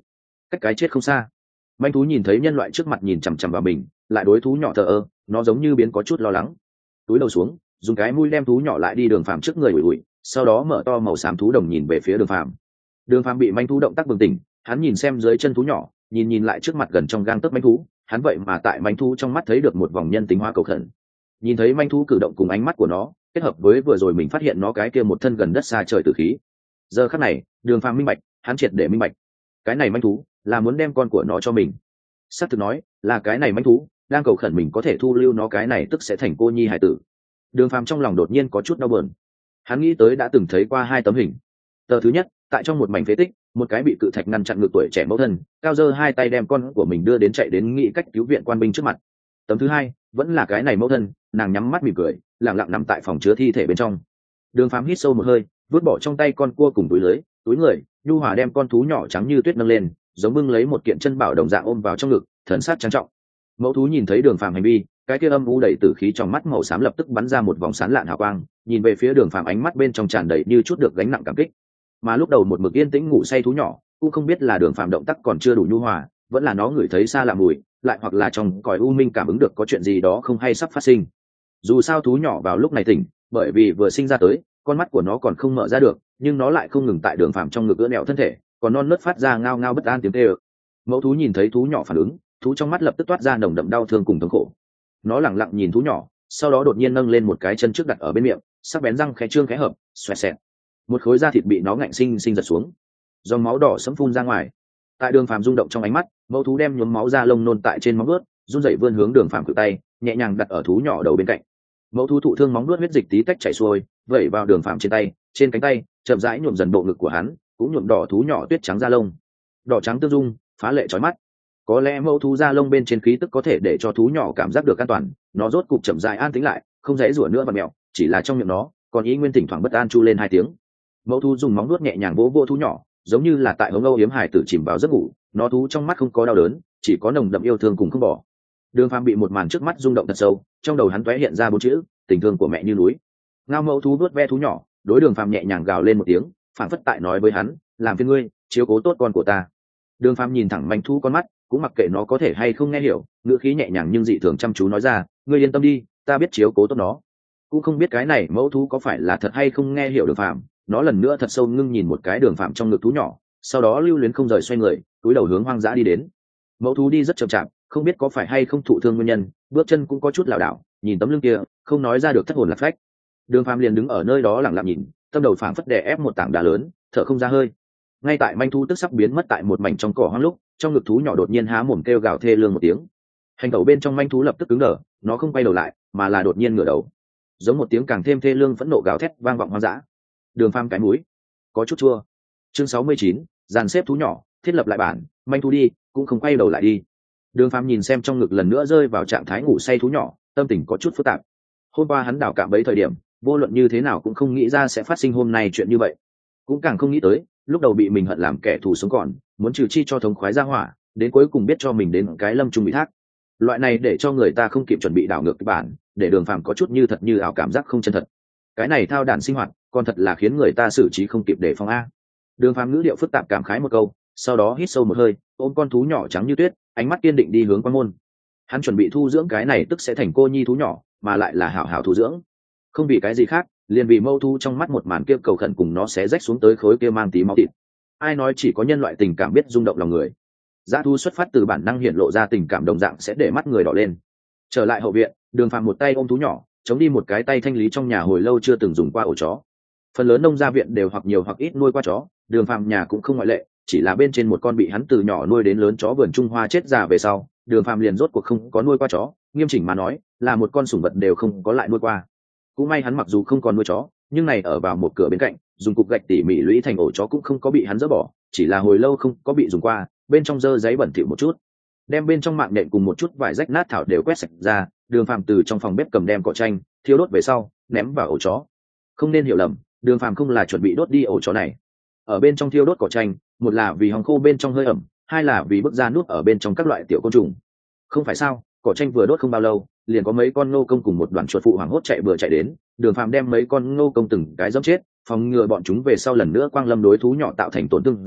cách cái chết không xa. Manh thú nhìn thấy nhân loại trước mặt nhìn chằm chằm vào mình, lại đối thú nhỏ thờ ơ, nó giống như biến có chút lo lắng. Túi đầu xuống, dùng cái mũi đem thú nhỏ lại đi Đường Phàm trước người ủi ủi, sau đó mở to màu xám thú đồng nhìn về phía Đường Phàm. Đường Phàm bị manh thú động tác bừng tỉnh, hắn nhìn xem dưới chân thú nhỏ, nhìn nhìn lại trước mặt gần trong gang tấc manh thú, hắn vậy mà tại manh thú trong mắt thấy được một vòng nhân tính hóa cầu khẩn. Nhìn thấy manh thú cử động cùng ánh mắt của nó, kết hợp với vừa rồi mình phát hiện nó cái kia một thân gần đất xa trời tử khí. Giờ khắc này, Đường Phàm minh bạch, hắn triệt để minh bạch. Cái này manh thú là muốn đem con của nó cho mình. Sắp thực nói, là cái này manh thú đang cầu khẩn mình có thể thu lưu nó, cái này tức sẽ thành cô nhi hải tử. Đường Phàm trong lòng đột nhiên có chút đau buồn. Hắn nghĩ tới đã từng thấy qua hai tấm hình. Tờ thứ nhất, tại trong một mảnh phế tích, một cái bị cự thạch ngăn chặn ngược tuổi trẻ mẫu thân, cao giơ hai tay đem con của mình đưa đến chạy đến nghĩ cách cứu viện quan binh trước mặt. Tấm thứ hai, vẫn là cái này mẫu thân, nàng nhắm mắt mỉm cười, lặng lặng nằm tại phòng chứa thi thể bên trong. Đường Phàm hít sâu một hơi, vứt bỏ trong tay con cua cùng túi lưới, túi người, nhu hòa đem con thú nhỏ trắng như tuyết nâng lên, giống bưng lấy một kiện chân bảo đồng dạng ôm vào trong ngực, thần sắc trang trọng. Mẫu thú nhìn thấy Đường Phàm hành vi, cái kia âm u đầy tử khí trong mắt màu xám lập tức bắn ra một vòng sáng lạn hào quang, nhìn về phía Đường Phàm ánh mắt bên trong tràn đầy như chút được gánh nặng cảm kích. Mà lúc đầu một mực yên tĩnh ngủ say thú nhỏ, cũng không biết là Đường Phàm động tác còn chưa đủ nhu hòa, vẫn là nó ngửi thấy xa lạ mùi, lại hoặc là trong cõi u minh cảm ứng được có chuyện gì đó không hay sắp phát sinh. Dù sao thú nhỏ vào lúc này tỉnh, bởi vì vừa sinh ra tới, con mắt của nó còn không mở ra được, nhưng nó lại không ngừng tại Đường Phàm trong ngực ưỡn ẹo thân thể, còn non nớt phát ra ngao ngao bất an tiếng kêu. Mẫu thú nhìn thấy thú nhỏ phản ứng, thú trong mắt lập tức toát ra nồng đậm đau thương cùng thống khổ. Nó lẳng lặng nhìn thú nhỏ, sau đó đột nhiên nâng lên một cái chân trước đặt ở bên miệng, sắc bén răng khẽ trương khẽ hợp, xoẹt xẹt. Một khối da thịt bị nó ngạnh sinh sinh giật xuống, dòng máu đỏ sẫm phun ra ngoài. Tại Đường Phàm rung động trong ánh mắt, mẫu thú đem nhuốm máu da lông nôn tại trên móng vuốt, run rẩy vươn hướng Đường Phàm cự tay, nhẹ nhàng đặt ở thú nhỏ đầu bên cạnh. Mẫu thú thụ thương móng vuốt huyết dịch tí tách chảy xuôi, vẩy vào Đường Phàm trên tay, trên cánh tay, chậm rãi nhuộm dần bộ ngực của hắn, cũng nhuộm đỏ thú nhỏ tuyết trắng da lông. Đỏ trắng tương dung, phá lệ chói mắt. Có lẽ mẫu thú da lông bên trên khí tức có thể để cho thú nhỏ cảm giác được an toàn, nó rốt cục chậm rãi an tĩnh lại, không dãy rủa nữa và mèo, chỉ là trong miệng nó còn ý nguyên thỉnh thoảng bất an chu lên hai tiếng. Mẫu thú dùng móng vuốt nhẹ nhàng vỗ vỗ thú nhỏ, giống như là tại hống âu yếm hài tử chìm vào giấc ngủ, nó thú trong mắt không có đau đớn, chỉ có nồng đậm yêu thương cùng không bỏ. Đường Phàm bị một màn trước mắt rung động thật sâu, trong đầu hắn tóe hiện ra bốn chữ: tình thương của mẹ như núi. Ngao mẫu thú vuốt ve thú nhỏ, đối Đường Phàm nhẹ nhàng gào lên một tiếng, phảng phất tại nói với hắn, làm phiền ngươi chiếu cố tốt con của ta. Đường Phàm nhìn thẳng manh thú con mắt, cũng mặc kệ nó có thể hay không nghe hiểu, ngữ khí nhẹ nhàng nhưng dị thường chăm chú nói ra, ngươi yên tâm đi, ta biết chiếu cố tốt nó. Cũng không biết cái này mẫu thú có phải là thật hay không nghe hiểu Đường Phàm, nó lần nữa thật sâu ngưng nhìn một cái Đường Phàm trong ngực thú nhỏ, sau đó lưu luyến không rời xoay người, cúi đầu hướng hoang dã đi đến. Mẫu thú đi rất chậm chạp, không biết có phải hay không thụ thương nguyên nhân, bước chân cũng có chút lảo đảo, nhìn tấm lưng kia, không nói ra được thất hồn lạc phách. Đường Phàm liền đứng ở nơi đó lặng lặng nhìn, tâm đầu phảng phất đè ép một tảng đá lớn, thở không ra hơi. Ngay tại manh thú tức sắp biến mất tại một mảnh trong cỏ hoang lúc, trong ngực thú nhỏ đột nhiên há mồm kêu gào thê lương một tiếng. Hành tẩu bên trong manh thú lập tức cứng đờ, nó không quay đầu lại, mà là đột nhiên ngửa đầu, giống một tiếng càng thêm thê lương phẫn nộ gào thét vang vọng hoang dã. Đường Phàm cái mũi có chút chua. Chương sáu mươi chín, dàn xếp thú nhỏ, thiết lập lại bản, manh thú đi, cũng không quay đầu lại đi. Đường Phàm nhìn xem trong ngực lần nữa rơi vào trạng thái ngủ say thú nhỏ, tâm tình có chút phức tạp. Hôm qua hắn đảo cạm bấy thời điểm, vô luận như thế nào cũng không nghĩ ra sẽ phát sinh hôm nay chuyện như vậy, cũng càng không nghĩ tới lúc đầu bị mình hận làm kẻ thù sống còn, muốn trừ chi cho thống khoái ra hỏa, đến cuối cùng biết cho mình đến cái lâm trung bị thác. Loại này để cho người ta không kịp chuẩn bị đảo ngược cái bản, để Đường Phàm có chút như thật như ảo, cảm giác không chân thật. Cái này thao đàn sinh hoạt, còn thật là khiến người ta xử trí không kịp để phòng a. Đường Phàm ngữ điệu phức tạp cảm khái một câu, sau đó hít sâu một hơi, ôm con thú nhỏ trắng như tuyết, ánh mắt kiên định đi hướng quan môn. Hắn chuẩn bị thu dưỡng cái này tức sẽ thành cô nhi thú nhỏ, mà lại là hảo hảo thu dưỡng, không vì cái gì khác, liền vì mâu thu trong mắt một màn kia cầu khẩn cùng nó sẽ rách xuống tới khối kia mang tí máu thịt. Ai nói chỉ có nhân loại tình cảm biết rung động lòng người? Dã thu xuất phát từ bản năng hiện lộ ra tình cảm đồng dạng sẽ để mắt người đỏ lên. Trở lại hậu viện, Đường Phàm một tay ôm thú nhỏ, chống đi một cái tay thanh lý trong nhà hồi lâu chưa từng dùng qua ổ chó. Phần lớn nông gia viện đều hoặc nhiều hoặc ít nuôi qua chó, Đường Phàm nhà cũng không ngoại lệ, chỉ là bên trên một con bị hắn từ nhỏ nuôi đến lớn chó vườn Trung Hoa chết già về sau, Đường Phàm liền rốt cuộc không có nuôi qua chó, nghiêm chỉnh mà nói, là một con sủng vật đều không có lại nuôi qua. Cũng may hắn mặc dù không còn nuôi chó, nhưng này ở vào một cửa bên cạnh, dùng cục gạch tỉ mỉ lũy thành ổ chó cũng không có bị hắn dỡ bỏ, chỉ là hồi lâu không có bị dùng qua, bên trong dơ giấy bẩn thỉu một chút. Đem bên trong mạng nện cùng một chút vải rách nát thảo đều quét sạch ra, Đường Phàm từ trong phòng bếp cầm đem cỏ tranh, thiêu đốt về sau, ném vào ổ chó. Không nên hiểu lầm, Đường Phàm không là chuẩn bị đốt đi ổ chó này. Ở bên trong thiêu đốt cỏ tranh, một là vì hòng khô bên trong hơi ẩm, hai là vì bức ra nút ở bên trong các loại tiểu côn trùng. Không phải sao, cỏ tranh vừa đốt không bao lâu, liền có mấy con nô công cùng một đoàn chuột phụ hoảng hốt chạy vừa chạy đến, Đường Phàm đem mấy con nô công từng cái giẫm chết, phòng ngừa bọn chúng về sau lần nữa quang lâm đối thú nhỏ tạo thành tổn thương gì,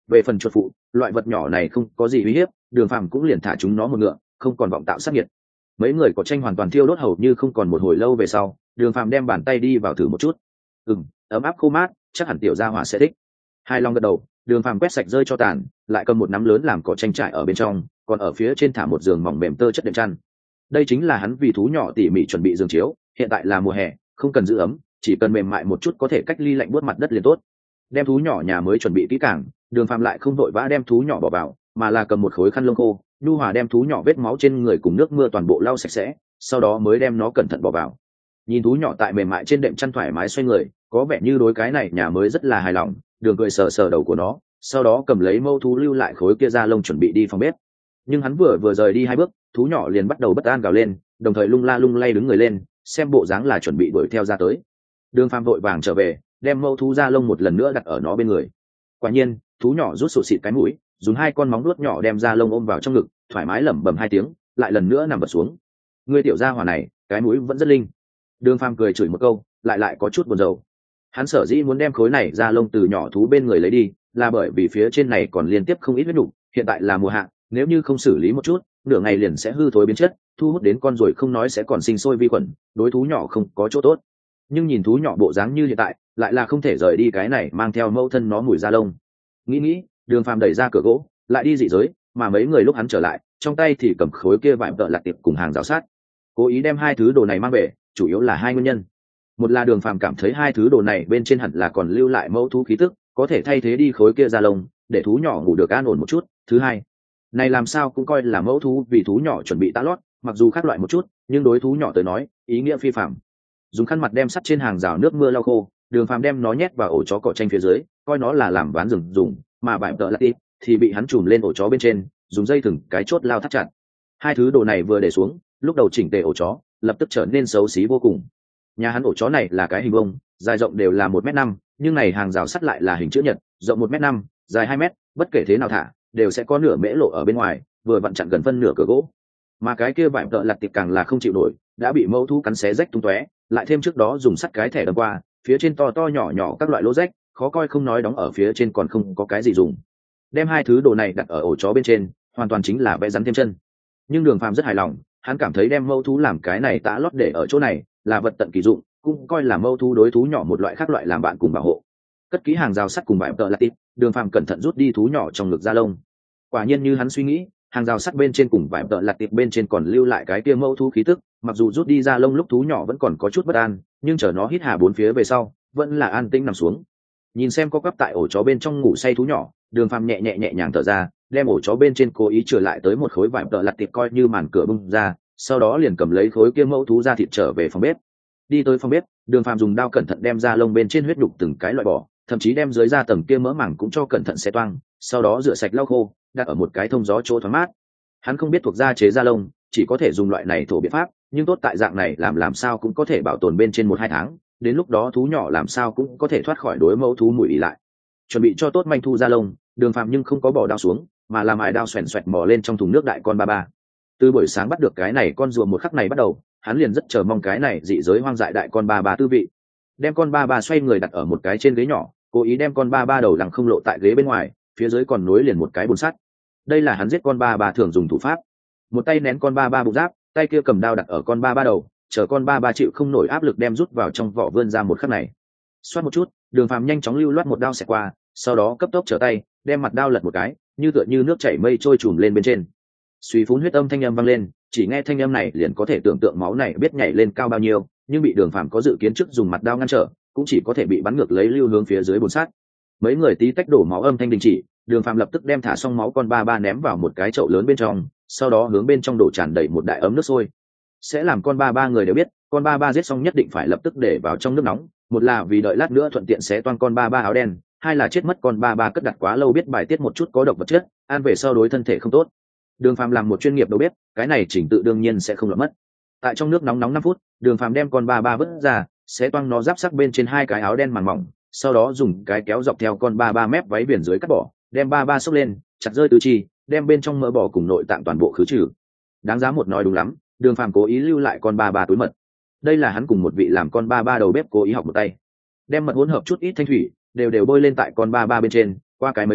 về phần chuột phụ, loại vật nhỏ này không có gì uy hiếp, Đường Phàm cũng liền thả chúng nó một ngựa, không còn vọng tạo sát nhiệt. Mấy người có tranh hoàn toàn thiêu đốt hầu như không còn một hồi lâu về sau, Đường Phàm đem bàn tay đi vào thử một chút. Ừm, ấm áp khô mát, chắc hẳn tiểu gia hỏa sẽ thích. Hai long gật đầu, Đường Phàm quét sạch rơi cho tàn, lại cầm một nắm lớn làm cỏ tranh trải ở bên trong, còn ở phía trên thả một giường mỏng mềm tơ chất đệm chăn. Đây chính là hắn vì thú nhỏ tỉ mỉ chuẩn bị giường chiếu, hiện tại là mùa hè, không cần giữ ấm, chỉ cần mềm mại một chút có thể cách ly lạnh buốt mặt đất liền tốt. Đem thú nhỏ nhà mới chuẩn bị kỹ càng, Đường Phàm lại không vội vã đem thú nhỏ bỏ vào, mà là cầm một khối khăn lông khô, nhu hòa đem thú nhỏ vết máu trên người cùng nước mưa toàn bộ lau sạch sẽ, sau đó mới đem nó cẩn thận bỏ vào. Nhìn thú nhỏ tại mềm mại trên đệm chăn thoải mái xoay người, có vẻ như đối cái này nhà mới rất là hài lòng. Đường cười sờ sờ đầu của nó, sau đó cầm lấy mâu thú lưu lại khối kia da lông chuẩn bị đi phòng bếp. Nhưng hắn vừa vừa rời đi hai bước, thú nhỏ liền bắt đầu bất an gào lên, đồng thời lung la lung lay đứng người lên, xem bộ dáng là chuẩn bị đuổi theo ra tới. Đường Phàm vội vàng trở về, đem mâu thú da lông một lần nữa đặt ở nó bên người. Quả nhiên, thú nhỏ rút sụt xịt cái mũi, dùng hai con móng vuốt nhỏ đem da lông ôm vào trong ngực, thoải mái lẩm bẩm hai tiếng, lại lần nữa nằm bật xuống. Ngươi tiểu gia hỏa này, cái mũi vẫn rất linh. Đường Phàm cười chửi một câu, lại lại có chút buồn rầu. Hắn sở dĩ muốn đem khối này da lông từ nhỏ thú bên người lấy đi, là bởi vì phía trên này còn liên tiếp không ít huyết nục, hiện tại là mùa hạ, nếu như không xử lý một chút, nửa ngày liền sẽ hư thối biến chất, thu hút đến con ruồi không nói sẽ còn sinh sôi vi khuẩn, đối thú nhỏ không có chỗ tốt. Nhưng nhìn thú nhỏ bộ dáng như hiện tại, lại là không thể rời đi cái này mang theo mẫu thân nó mùi da lông. Nghĩ nghĩ, Đường Phàm đẩy ra cửa gỗ, lại đi dị giới, mà mấy người lúc hắn trở lại, trong tay thì cầm khối kia vải vợ lạc tiệp cùng hàng rào sát. Cố ý đem hai thứ đồ này mang về, chủ yếu là hai nguyên nhân. Một là Đường Phàm cảm thấy hai thứ đồ này bên trên hẳn là còn lưu lại mẫu thú khí tức, có thể thay thế đi khối kia da lông, để thú nhỏ ngủ được an ổn một chút. Thứ hai, này làm sao cũng coi là mẫu thú vì thú nhỏ chuẩn bị tã lót, mặc dù khác loại một chút, nhưng đối thú nhỏ tới nói, ý nghĩa phi phàm. Dùng khăn mặt đem sắt trên hàng rào nước mưa lau khô, Đường Phàm đem nó nhét vào ổ chó cỏ tranh phía dưới, coi nó là làm ván rừng dùng, mà vải tợ lạc tiệp thì bị hắn trùm lên ổ chó bên trên, dùng dây thừng cái chốt lao thắt chặt. Hai thứ đồ này vừa để xuống, lúc đầu chỉnh tề ổ chó lập tức trở nên xấu xí vô cùng. Nhà hắn ổ chó này là cái hình vuông, dài rộng đều là một mét năm, nhưng này hàng rào sắt lại là hình chữ nhật, rộng một mét năm, dài hai mét, bất kể thế nào thả, đều sẽ có nửa mễ lộ ở bên ngoài, vừa vặn chặn gần phân nửa cửa gỗ. Mà cái kia vải tợ lạc tiệp càng là không chịu nổi, đã bị mẫu thú cắn xé rách tung tóe, lại thêm trước đó dùng sắt cái thẻ đâm qua, phía trên to to nhỏ nhỏ các loại lỗ rách, khó coi không nói, đóng ở phía trên còn không có cái gì dùng. Đem hai thứ đồ này đặt ở ổ chó bên trên, hoàn toàn chính là vẽ rắn thêm chân. Nhưng Đường Phàm rất hài lòng, hắn cảm thấy đem mẫu thú làm cái này tã lót để ở chỗ này là vật tận kỳ dụng, cũng coi là mẫu thú đối thú nhỏ một loại khác loại làm bạn cùng bảo hộ. Cất kỹ hàng rào sắt cùng vải tợ lạc tiệp, Đường Phàm cẩn thận rút đi thú nhỏ trong ngực da lông. Quả nhiên như hắn suy nghĩ, hàng rào sắt bên trên cùng vải tợ lạc tiệp bên trên còn lưu lại cái kia mẫu thú khí tức, mặc dù rút đi da lông lúc thú nhỏ vẫn còn có chút bất an, nhưng chờ nó hít hà bốn phía về sau, vẫn là an tĩnh nằm xuống. Nhìn xem có cắp tại ổ chó bên trong ngủ say thú nhỏ, Đường Phàm nhẹ nhẹ nhẹ nhàng thở ra, đem ổ chó bên trên cố ý trở lại tới một khối vải tợ lặt tiệp coi như màn cửa bung ra, sau đó liền cầm lấy khối kia mẫu thú da thịt trở về phòng bếp. Đi tới phòng bếp, Đường Phàm dùng dao cẩn thận đem da lông bên trên huyết đục từng cái loại bỏ, thậm chí đem dưới da tầng kia mỡ màng cũng cho cẩn thận xé toang, sau đó rửa sạch lau khô, đặt ở một cái thông gió chỗ thoáng mát. Hắn không biết thuộc da chế da lông, chỉ có thể dùng loại này thổ biện pháp, nhưng tốt tại dạng này làm làm sao cũng có thể bảo tồn bên trên một hai tháng, đến lúc đó thú nhỏ làm sao cũng có thể thoát khỏi đối mẫu thú mùi ỉ lại. Chuẩn bị cho tốt manh thu da lông, Đường Phàm nhưng không có bỏ đao xuống, mà làm mài đao xoèn xoẹt mò lên trong thùng nước đại con ba ba. Từ buổi sáng bắt được cái này con rùa một khắc này bắt đầu, hắn liền rất chờ mong cái này dị giới hoang dại đại con ba ba tư vị. Đem con ba ba xoay người đặt ở một cái trên ghế nhỏ, cố ý đem con ba ba đầu lằng không lộ tại ghế bên ngoài, phía dưới còn nối liền một cái bồn sắt. Đây là hắn giết con ba ba thường dùng thủ pháp. Một tay nén con ba ba bụng giáp, tay kia cầm đao đặt ở con ba ba đầu, chờ con ba ba chịu không nổi áp lực đem rút vào trong vỏ vươn ra một khắc này. Xoát một chút, Đường Phàm nhanh chóng lưu loát một đao xẹt qua, sau đó cấp tốc trở tay, đem mặt đao lật một cái, như tựa như nước chảy mây trôi trùm lên bên trên. Suy phún huyết âm thanh âm vang lên, chỉ nghe thanh âm này liền có thể tưởng tượng máu này biết nhảy lên cao bao nhiêu, nhưng bị Đường Phàm có dự kiến trước dùng mặt đao ngăn trở, cũng chỉ có thể bị bắn ngược lấy lưu hướng phía dưới bồn sát. Mấy người tí tách đổ máu âm thanh đình chỉ, Đường Phàm lập tức đem thả xong máu con ba ba ném vào một cái chậu lớn bên trong, sau đó hướng bên trong đổ tràn đầy một đại ấm nước sôi. Sẽ làm con ba ba người đều biết, con ba ba giết xong nhất định phải lập tức để vào trong nước nóng, một là vì đợi lát nữa thuận tiện xé toang con ba ba áo đen, hai là chết mất con ba ba cất đặt quá lâu biết bài tiết một chút có độc vật chất, ăn về sau đối thân thể không tốt. Đường Phàm làm một chuyên nghiệp đầu bếp, cái này chỉnh tự đương nhiên sẽ không lọt mất. Tại trong nước nóng nóng năm phút, Đường Phàm đem con ba ba vứt ra, xé toang nó giáp sắc bên trên hai cái áo đen màng mỏng, sau đó dùng cái kéo dọc theo con ba ba mép váy viền dưới cắt bỏ, đem ba ba xốc lên, chặt rơi tứ chi, đem bên trong mỡ bò cùng nội tạng toàn bộ khứ trừ. Đáng giá một nói đúng lắm, Đường Phàm cố ý lưu lại con ba ba túi mật. Đây là hắn cùng một vị làm con ba ba đầu bếp cố ý học một tay. Đem mật hỗn hợp chút ít thanh thủy, đều đều bôi lên tại con ba ba bên trên, qua cái mấy phút,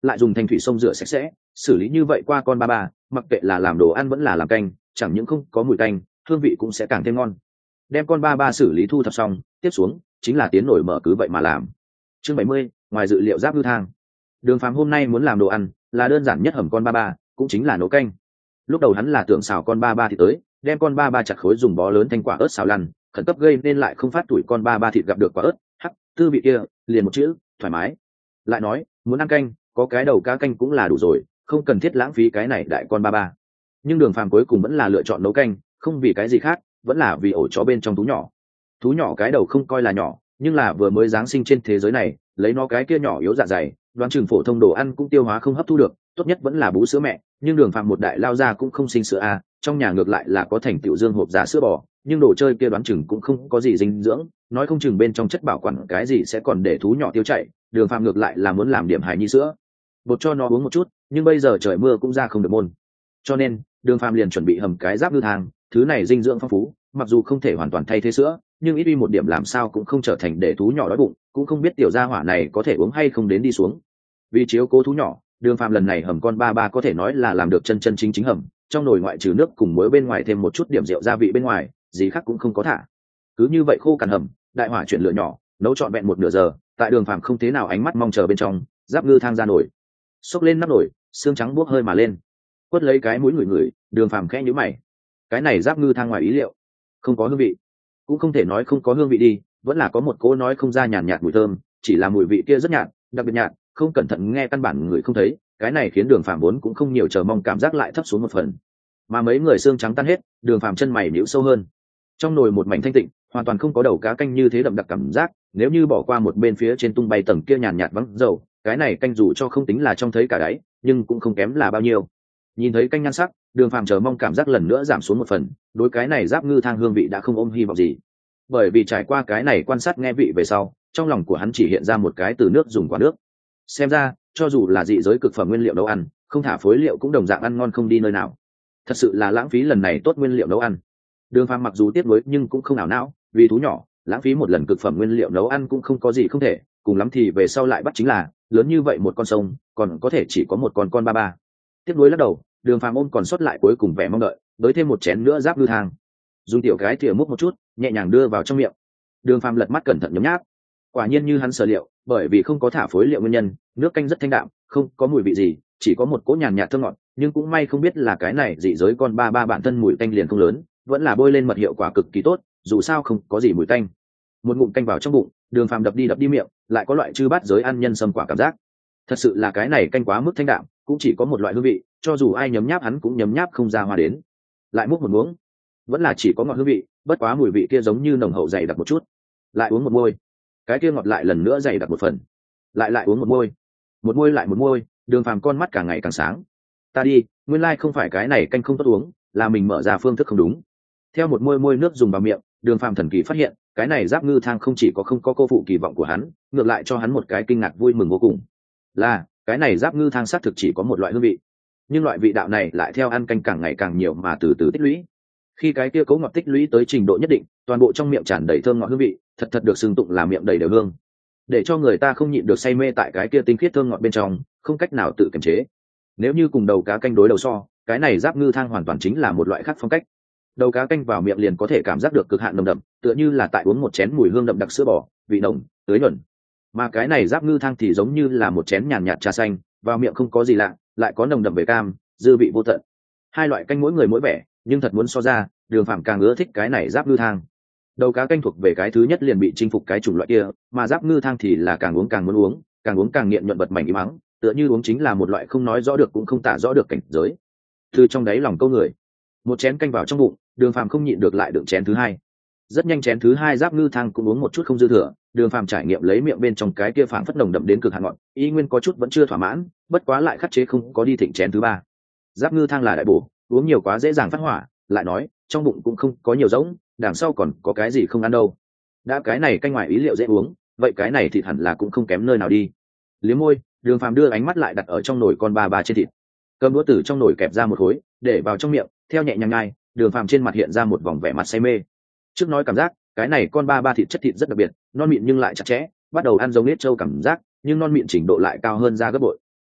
lại dùng thanh thủy sông rửa sạch sẽ, xử lý như vậy qua con ba ba, mặc kệ là làm đồ ăn vẫn là làm canh, chẳng những không có mùi tanh, hương vị cũng sẽ càng thêm ngon. Đem con ba ba xử lý thu thập xong, tiếp xuống chính là tiến nổi mở cứ vậy mà làm. Chương bảy mươi, ngoài dự liệu giáp ngư thang. Đường Phàm hôm nay muốn làm đồ ăn, là đơn giản nhất hầm con ba ba, cũng chính là nấu canh. Lúc đầu hắn là tưởng xào con ba ba thì tới, đem con ba ba chặt khối dùng bó lớn thanh quả ớt xào lăn, khẩn cấp gây nên lại không phát tuổi con ba ba thịt gặp được quả ớt, hắc, tư vị kia, liền một chữ, thoải mái. Lại nói, muốn ăn canh, có cái đầu cá canh cũng là đủ rồi, không cần thiết lãng phí cái này đại con ba ba. Nhưng Đường Phàm cuối cùng vẫn là lựa chọn nấu canh, không vì cái gì khác, vẫn là vì ổ chó bên trong thú nhỏ. Thú nhỏ cái đầu không coi là nhỏ, nhưng là vừa mới giáng sinh trên thế giới này, lấy nó cái kia nhỏ yếu dạ dày, đoán chừng phổ thông đồ ăn cũng tiêu hóa không hấp thu được, tốt nhất vẫn là bú sữa mẹ. Nhưng Đường Phàm một đại lao ra cũng không sinh sữa a, trong nhà ngược lại là có thành tựu dương hộp giả sữa bò, nhưng đồ chơi kia đoán chừng cũng không có gì dinh dưỡng, nói không chừng bên trong chất bảo quản cái gì sẽ còn để thú nhỏ tiêu chảy. Đường Phàm ngược lại là muốn làm điểm hài nhi sữa, bột cho nó uống một chút, nhưng bây giờ trời mưa cũng ra không được môn, cho nên Đường Phàm liền chuẩn bị hầm cái giáp ngư thang. Thứ này dinh dưỡng phong phú, mặc dù không thể hoàn toàn thay thế sữa, nhưng ít đi một điểm làm sao cũng không trở thành để thú nhỏ đói bụng, cũng không biết tiểu gia hỏa này có thể uống hay không đến đi xuống. Vì chiếu cố thú nhỏ, Đường Phàm lần này hầm con ba ba có thể nói là làm được chân chân chính chính hầm, trong nồi ngoại trừ nước cùng muối bên ngoài thêm một chút điểm rượu gia vị bên ngoài, gì khác cũng không có thả. Cứ như vậy khô cằn hầm, đại hỏa chuyển lửa nhỏ, nấu trọn vẹn một nửa giờ, tại Đường Phàm không thế nào ánh mắt mong chờ bên trong, giáp ngư thang ra nồi, xốc lên nắp nồi, xương trắng buốc hơi mà lên. Quất lấy cái mũi người người, Đường Phàm khẽ nhíu mày. Cái này giáp ngư thang ngoài ý liệu, không có hương vị, cũng không thể nói không có hương vị đi, vẫn là có một cỗ nói không ra nhàn nhạt mùi thơm, chỉ là mùi vị kia rất nhạt, đặc biệt nhạt, không cẩn thận nghe căn bản người không thấy. Cái này khiến Đường Phàm vốn cũng không nhiều chờ mong cảm giác lại thấp xuống một phần. Mà mấy người xương trắng tan hết, Đường Phàm chân mày nhíu sâu hơn. Trong nồi một mảnh thanh tịnh, hoàn toàn không có đầu cá canh như thế đậm đặc cảm giác, nếu như bỏ qua một bên phía trên tung bay tầng kia nhàn nhạt vắng dầu, cái này canh dù cho không tính là trong thấy cả đáy, nhưng cũng không kém là bao nhiêu. Nhìn thấy canh nhan sắc, Đường Phàm chờ mong cảm giác lần nữa giảm xuống một phần, đối cái này giáp ngư thang hương vị đã không ôm hy vọng gì. Bởi vì trải qua cái này quan sát nghe vị về sau, trong lòng của hắn chỉ hiện ra một cái từ nước dùng quả nước. Xem ra, cho dù là dị giới cực phẩm nguyên liệu nấu ăn, không thả phối liệu cũng đồng dạng ăn ngon không đi nơi nào. Thật sự là lãng phí lần này tốt nguyên liệu nấu ăn. Đường Phàm mặc dù tiếc nuối nhưng cũng không ảo não, vì thú nhỏ, lãng phí một lần cực phẩm nguyên liệu nấu ăn cũng không có gì không thể, cùng lắm thì về sau lại bắt chính là, lớn như vậy một con sông, còn có thể chỉ có một con con ba ba. Tiếc nuối lắc đầu, Đường Phàm ôm còn sót lại cuối cùng vẻ mong đợi, với thêm một chén nữa giáp ngư thang. Dùng tiểu cái thìa múc một chút, nhẹ nhàng đưa vào trong miệng. Đường Phàm lật mắt cẩn thận nhấm nháp. Quả nhiên như hắn sở liệu, bởi vì không có thả phối liệu nguyên nhân, nước canh rất thanh đạm, không có mùi vị gì, chỉ có một cỗ nhàn nhạt thơm ngọt, nhưng cũng may không biết là cái này dị giới con ba ba bản thân mùi tanh liền không lớn, vẫn là bôi lên mật hiệu quả cực kỳ tốt, dù sao không có gì mùi tanh. Một ngụm canh vào trong bụng, Đường Phàm đập đi đập đi miệng, lại có loại chư bát giới ăn nhân sâm quả cảm giác. Thật sự là cái này canh quá mức thanh đạm, cũng chỉ có một loại hương vị, cho dù ai nhấm nháp hắn cũng nhấm nháp không ra hoa đến. Lại múc một muỗng, vẫn là chỉ có ngọt hương vị, bất quá mùi vị kia giống như nồng hậu dày đặc một chút. Lại uống một môi, cái kia ngọt lại lần nữa dày đặc một phần. Lại lại uống một môi, một môi lại một môi, Đường Phàm con mắt càng ngày càng sáng. Ta đi, nguyên lai không phải cái này canh không tốt uống, là mình mở ra phương thức không đúng. Theo một môi môi nước dùng vào miệng, Đường Phàm thần kỳ phát hiện, cái này giáp ngư thang không chỉ có không có cô phụ kỳ vọng của hắn, ngược lại cho hắn một cái kinh ngạc vui mừng vô cùng. Là, cái này giáp ngư thang xác thực chỉ có một loại hương vị, nhưng loại vị đạo này lại theo ăn canh càng ngày càng nhiều mà từ từ tích lũy. Khi cái kia cấu ngọt tích lũy tới trình độ nhất định, toàn bộ trong miệng tràn đầy thơm ngọt hương vị, thật thật được xưng tụng là miệng đầy đều hương, để cho người ta không nhịn được say mê tại cái kia tinh khiết thơm ngọt bên trong, không cách nào tự kiềm chế. Nếu như cùng đầu cá canh đối đầu so, cái này giáp ngư thang hoàn toàn chính là một loại khác phong cách. Đầu cá canh vào miệng liền có thể cảm giác được cực hạn nồng đậm, tựa như là tại uống một chén mùi hương đậm đặc sữa bò, vị nồng, tưới nhuận. Mà cái này giáp ngư thang thì giống như là một chén nhàn nhạt trà xanh, vào miệng không có gì lạ, lại có nồng đậm về cam, dư vị vô tận. Hai loại canh mỗi người mỗi vẻ, nhưng thật muốn so ra, Đường Phàm càng ưa thích cái này giáp ngư thang. Đầu cá canh thuộc về cái thứ nhất liền bị chinh phục cái chủng loại kia, mà giáp ngư thang thì là càng uống càng muốn uống, càng uống càng nghiện nhuận bật mảnh im mắng, tựa như uống chính là một loại không nói rõ được cũng không tả rõ được cảnh giới. Từ trong đáy lòng câu người, một chén canh vào trong bụng, Đường Phàm không nhịn được lại đựng chén thứ hai. Rất nhanh chén thứ hai giáp ngư thang cũng uống một chút không dư thừa, Đường Phàm trải nghiệm lấy miệng bên trong cái kia phảng phất nồng đậm đến cực hạn ngọt, ý nguyên có chút vẫn chưa thỏa mãn, bất quá lại khắc chế không có đi thịnh chén thứ ba. Giáp ngư thang là đại bổ, uống nhiều quá dễ dàng phát hỏa, lại nói trong bụng cũng không có nhiều rỗng, đằng sau còn có cái gì không ăn đâu. Đã cái này canh ngoài ý liệu dễ uống, vậy cái này thịt hẳn là cũng không kém nơi nào đi. Liếm môi, Đường Phàm đưa ánh mắt lại đặt ở trong nồi con ba ba trên thịt, cơm đũa từ trong nồi kẹp ra một khối, để vào trong miệng, theo nhẹ nhàng nhai, Đường Phàm trên mặt hiện ra một vòng vẻ mặt say mê. Trước nói cảm giác, cái này con ba ba thịt chất thịt rất đặc biệt, non mịn nhưng lại chặt chẽ, bắt đầu ăn giống nết trâu cảm giác, nhưng non mịn trình độ lại cao hơn ra gấp bội.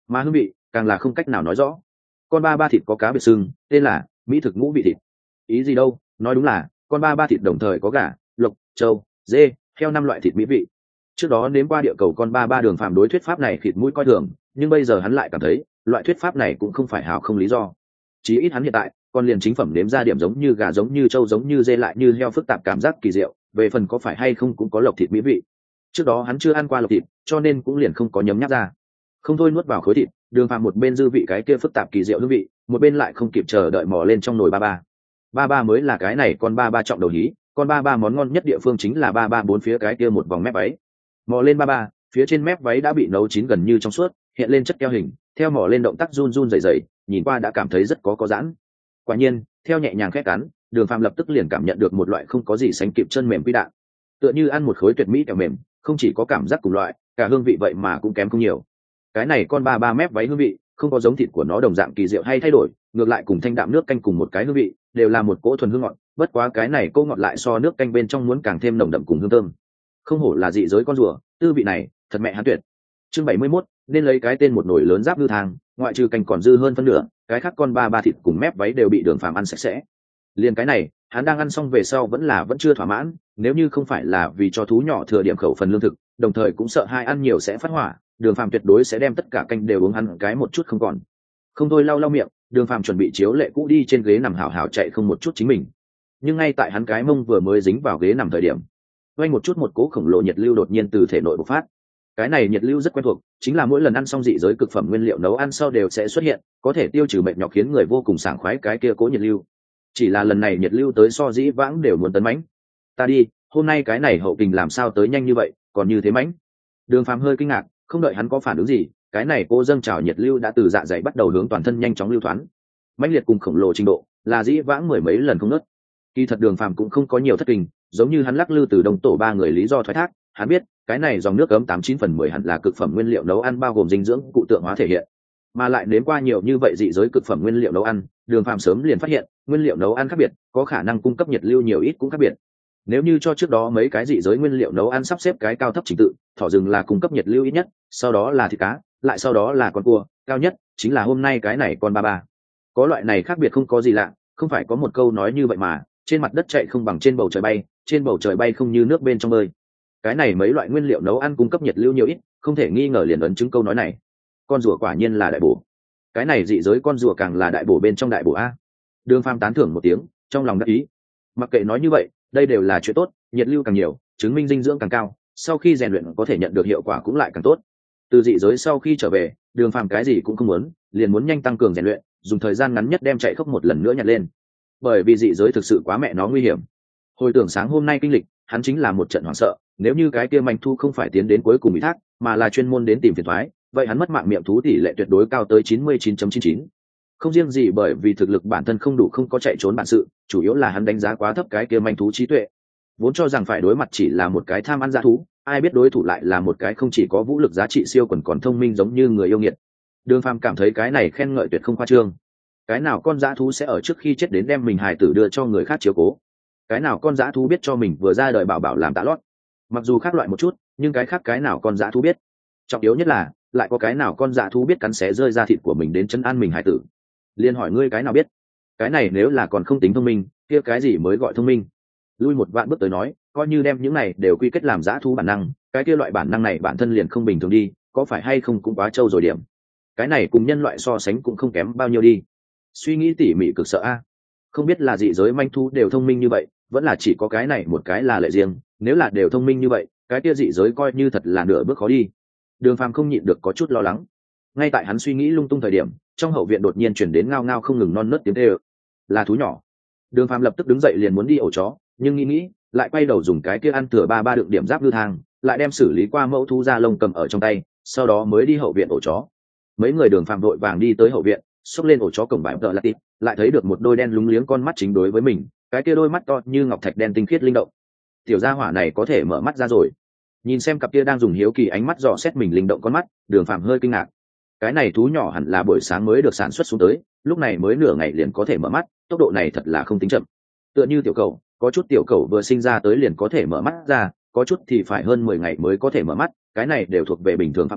mà hương vị càng là không cách nào nói rõ. Con ba ba thịt có cá biệt xưng tên là mỹ thực ngũ vị thịt. Ý gì đâu, nói đúng là con ba ba thịt đồng thời có gà, lộc, trâu, dê, heo năm loại thịt mỹ vị. Trước đó nếm qua địa cầu con ba ba, Đường Phàm đối thuyết pháp này thịt mũi coi thường, nhưng bây giờ hắn lại cảm thấy loại thuyết pháp này cũng không phải hào không lý do. Chí ít hắn hiện tại còn liền chính phẩm nếm ra điểm giống như gà, giống như trâu, giống như dê, lại như heo phức tạp cảm giác kỳ diệu. Về phần có phải hay không cũng có lộc thịt mỹ vị, trước đó hắn chưa ăn qua lộc thịt cho nên cũng liền không có nhấm nháp ra. Không thôi nuốt vào khối thịt, Đường Phàm một bên dư vị cái kia phức tạp kỳ diệu hương vị, một bên lại không kịp chờ đợi mò lên trong nồi ba ba. Ba ba mới là cái này con ba ba trọng đầu hí, con ba ba món ngon nhất địa phương chính là ba ba bốn phía cái kia một vòng mép váy. Mò lên ba ba, phía trên mép váy đã bị nấu chín gần như trong suốt, hiện lên chất keo hình, theo mò lên động tác run run rẩy rẩy, nhìn qua đã cảm thấy rất có có giãn. Quả nhiên, theo nhẹ nhàng khẽ cắn, Đường Phàm lập tức liền cảm nhận được một loại không có gì sánh kịp chân mềm quy đạn, tựa như ăn một khối tuyệt mỹ kẹo mềm, không chỉ có cảm giác cùng loại, cả hương vị vậy mà cũng kém không nhiều. Cái này con ba ba mép váy hương vị không có giống thịt của nó đồng dạng kỳ diệu hay thay đổi, ngược lại cùng thanh đạm nước canh cùng một cái hương vị, đều là một cỗ thuần hương ngọt, bất quá cái này cô ngọt lại so nước canh bên trong muốn càng thêm nồng đậm cùng hương thơm. Không hổ là dị giới con rùa, tư vị này thật mẹ hắn tuyệt. Chương bảy mươi mốt, nên lấy cái tên một nồi lớn giáp ngư thang, ngoại trừ canh còn dư hơn phân nửa, cái khác con ba ba thịt cùng mép váy đều bị Đường Phàm ăn sạch sẽ. Liền cái này, hắn đang ăn xong về sau vẫn là vẫn chưa thỏa mãn, nếu như không phải là vì cho thú nhỏ thừa điểm khẩu phần lương thực, đồng thời cũng sợ hai ăn nhiều sẽ phát hỏa, Đường Phàm tuyệt đối sẽ đem tất cả canh đều uống ăn cái một chút không còn. Không thôi lau lau miệng, Đường Phàm chuẩn bị chiếu lệ cũ đi trên ghế nằm hảo hảo chạy không một chút chính mình. Nhưng ngay tại hắn cái mông vừa mới dính vào ghế nằm thời điểm, vang một chút một cỗ khổng lồ nhiệt lưu đột nhiên từ thể nội bộc phát. Cái này nhiệt lưu rất quen thuộc, chính là mỗi lần ăn xong dị giới cực phẩm nguyên liệu nấu ăn sau đều sẽ xuất hiện, có thể tiêu trừ mệt nhọc khiến người vô cùng sảng khoái cái kia cỗ nhiệt lưu. Chỉ là lần này nhiệt lưu tới so dĩ vãng đều muốn tấn mãnh. Ta đi, hôm nay cái này hậu kình làm sao tới nhanh như vậy, còn như thế mãnh. Đường Phàm hơi kinh ngạc, không đợi hắn có phản ứng gì, cái này cô dâng trào nhiệt lưu đã từ dạ dày bắt đầu hướng toàn thân nhanh chóng lưu thoáng. Mãnh liệt cùng khổng lồ trình độ, là dĩ vãng mười mấy lần không ngớt. Kỳ thật Đường Phàm cũng không có nhiều thất kinh, giống như hắn lắc lư từ đông tổ ba người lý do thoái thác, hắn biết, cái này dòng nước ấm tám chín phần mười hẳn là cực phẩm nguyên liệu nấu ăn bao gồm dinh dưỡng cụ tượng hóa thể hiện. Mà lại đến qua nhiều như vậy dị giới cực phẩm nguyên liệu nấu ăn, Đường Phàm sớm liền phát hiện, nguyên liệu nấu ăn khác biệt, có khả năng cung cấp nhiệt lưu nhiều ít cũng khác biệt. Nếu như cho trước đó mấy cái dị giới nguyên liệu nấu ăn sắp xếp cái cao thấp trình tự, thỏ rừng là cung cấp nhiệt lưu ít nhất, sau đó là thịt cá, lại sau đó là con cua, cao nhất chính là hôm nay cái này con ba ba. Có loại này khác biệt không có gì lạ, không phải có một câu nói như vậy mà, trên mặt đất chạy không bằng trên bầu trời bay, trên bầu trời bay không như nước bên trong bơi. Cái này mấy loại nguyên liệu nấu ăn cung cấp nhiệt lưu nhiều ít, không thể nghi ngờ liền ấn chứng câu nói này. Con rùa quả nhiên là đại bổ. Cái này dị giới con rùa càng là đại bổ bên trong đại bổ a. Đường Phàm tán thưởng một tiếng, trong lòng đắc ý. Mặc kệ nói như vậy, đây đều là chuyện tốt, nhiệt lưu càng nhiều, chứng minh dinh dưỡng càng cao, sau khi rèn luyện có thể nhận được hiệu quả cũng lại càng tốt. Từ dị giới sau khi trở về, Đường Phàm cái gì cũng không muốn, liền muốn nhanh tăng cường rèn luyện, dùng thời gian ngắn nhất đem chạy khốc một lần nữa nhặt lên. Bởi vì dị giới thực sự quá mẹ nó nguy hiểm. Hồi tưởng sáng hôm nay kinh lịch, hắn chính là một trận hoảng sợ, nếu như cái kia manh thu không phải tiến đến cuối cùng bị thác, mà là chuyên môn đến tìm phiền toái, vậy hắn mất mạng miệng thú tỷ lệ tuyệt đối cao tới chín mươi chín phẩy chín chín. Không riêng gì bởi vì thực lực bản thân không đủ không có chạy trốn bản sự, chủ yếu là hắn đánh giá quá thấp cái kia manh thú trí tuệ. Vốn cho rằng phải đối mặt chỉ là một cái tham ăn dã thú, ai biết đối thủ lại là một cái không chỉ có vũ lực giá trị siêu quần còn thông minh giống như người yêu nghiệt. Đường Phàm cảm thấy cái này khen ngợi tuyệt không khoa trương. Cái nào con dã thú sẽ ở trước khi chết đến đem mình hài tử đưa cho người khác chiếu cố? Cái nào con dã thú biết cho mình vừa ra đời bảo bảo làm tạ lót? Mặc dù khác loại một chút, nhưng cái khác cái nào con dã thú biết? Trọng yếu nhất là, lại có cái nào con dã thú biết cắn xé rơi ra thịt của mình đến chân ăn mình hài tử? Liên hỏi ngươi cái nào biết? Cái này nếu là còn không tính thông minh, kia cái gì mới gọi thông minh? Lui một vạn bước tới nói, coi như đem những này đều quy kết làm dã thú bản năng, cái kia loại bản năng này bản thân liền không bình thường đi, có phải hay không cũng quá trâu rồi điểm. Cái này cùng nhân loại so sánh cũng không kém bao nhiêu đi. Suy nghĩ tỉ mỉ cực sợ a. Không biết là dị giới manh thú đều thông minh như vậy, vẫn là chỉ có cái này một cái là lệ riêng, nếu là đều thông minh như vậy, cái kia dị giới coi như thật là nửa bước khó đi. Đường Phàm không nhịn được có chút lo lắng. Ngay tại hắn suy nghĩ lung tung thời điểm, trong hậu viện đột nhiên chuyển đến ngao ngao không ngừng non nớt tiếng kêu. Là thú nhỏ. Đường Phàm lập tức đứng dậy liền muốn đi ổ chó, nhưng nghĩ nghĩ, lại quay đầu dùng cái kia ăn thừa ba ba đựng điểm giáp ngư thang, lại đem xử lý qua mẫu thú da lông cầm ở trong tay, sau đó mới đi hậu viện ổ chó. Mấy người Đường Phàm vội vàng đi tới hậu viện, xốc lên ổ chó cổng vải tợ lạt tịp, lại thấy được một đôi đen lúng liếng con mắt chính đối với mình, cái kia đôi mắt to như ngọc thạch đen tinh khiết linh động. Tiểu gia hỏa này có thể mở mắt ra rồi. Nhìn xem cặp kia đang dùng hiếu kỳ ánh mắt dò xét mình linh động con mắt, Đường Phàm hơi kinh ngạc. Cái này thú nhỏ hẳn là buổi sáng mới được sản xuất xuống tới, lúc này mới nửa ngày liền có thể mở mắt, tốc độ này thật là không tính chậm. Tựa như tiểu cầu, có chút tiểu cầu vừa sinh ra tới liền có thể mở mắt ra, có chút thì phải hơn mười ngày mới có thể mở mắt, cái này đều thuộc về bình thường phạm chủ,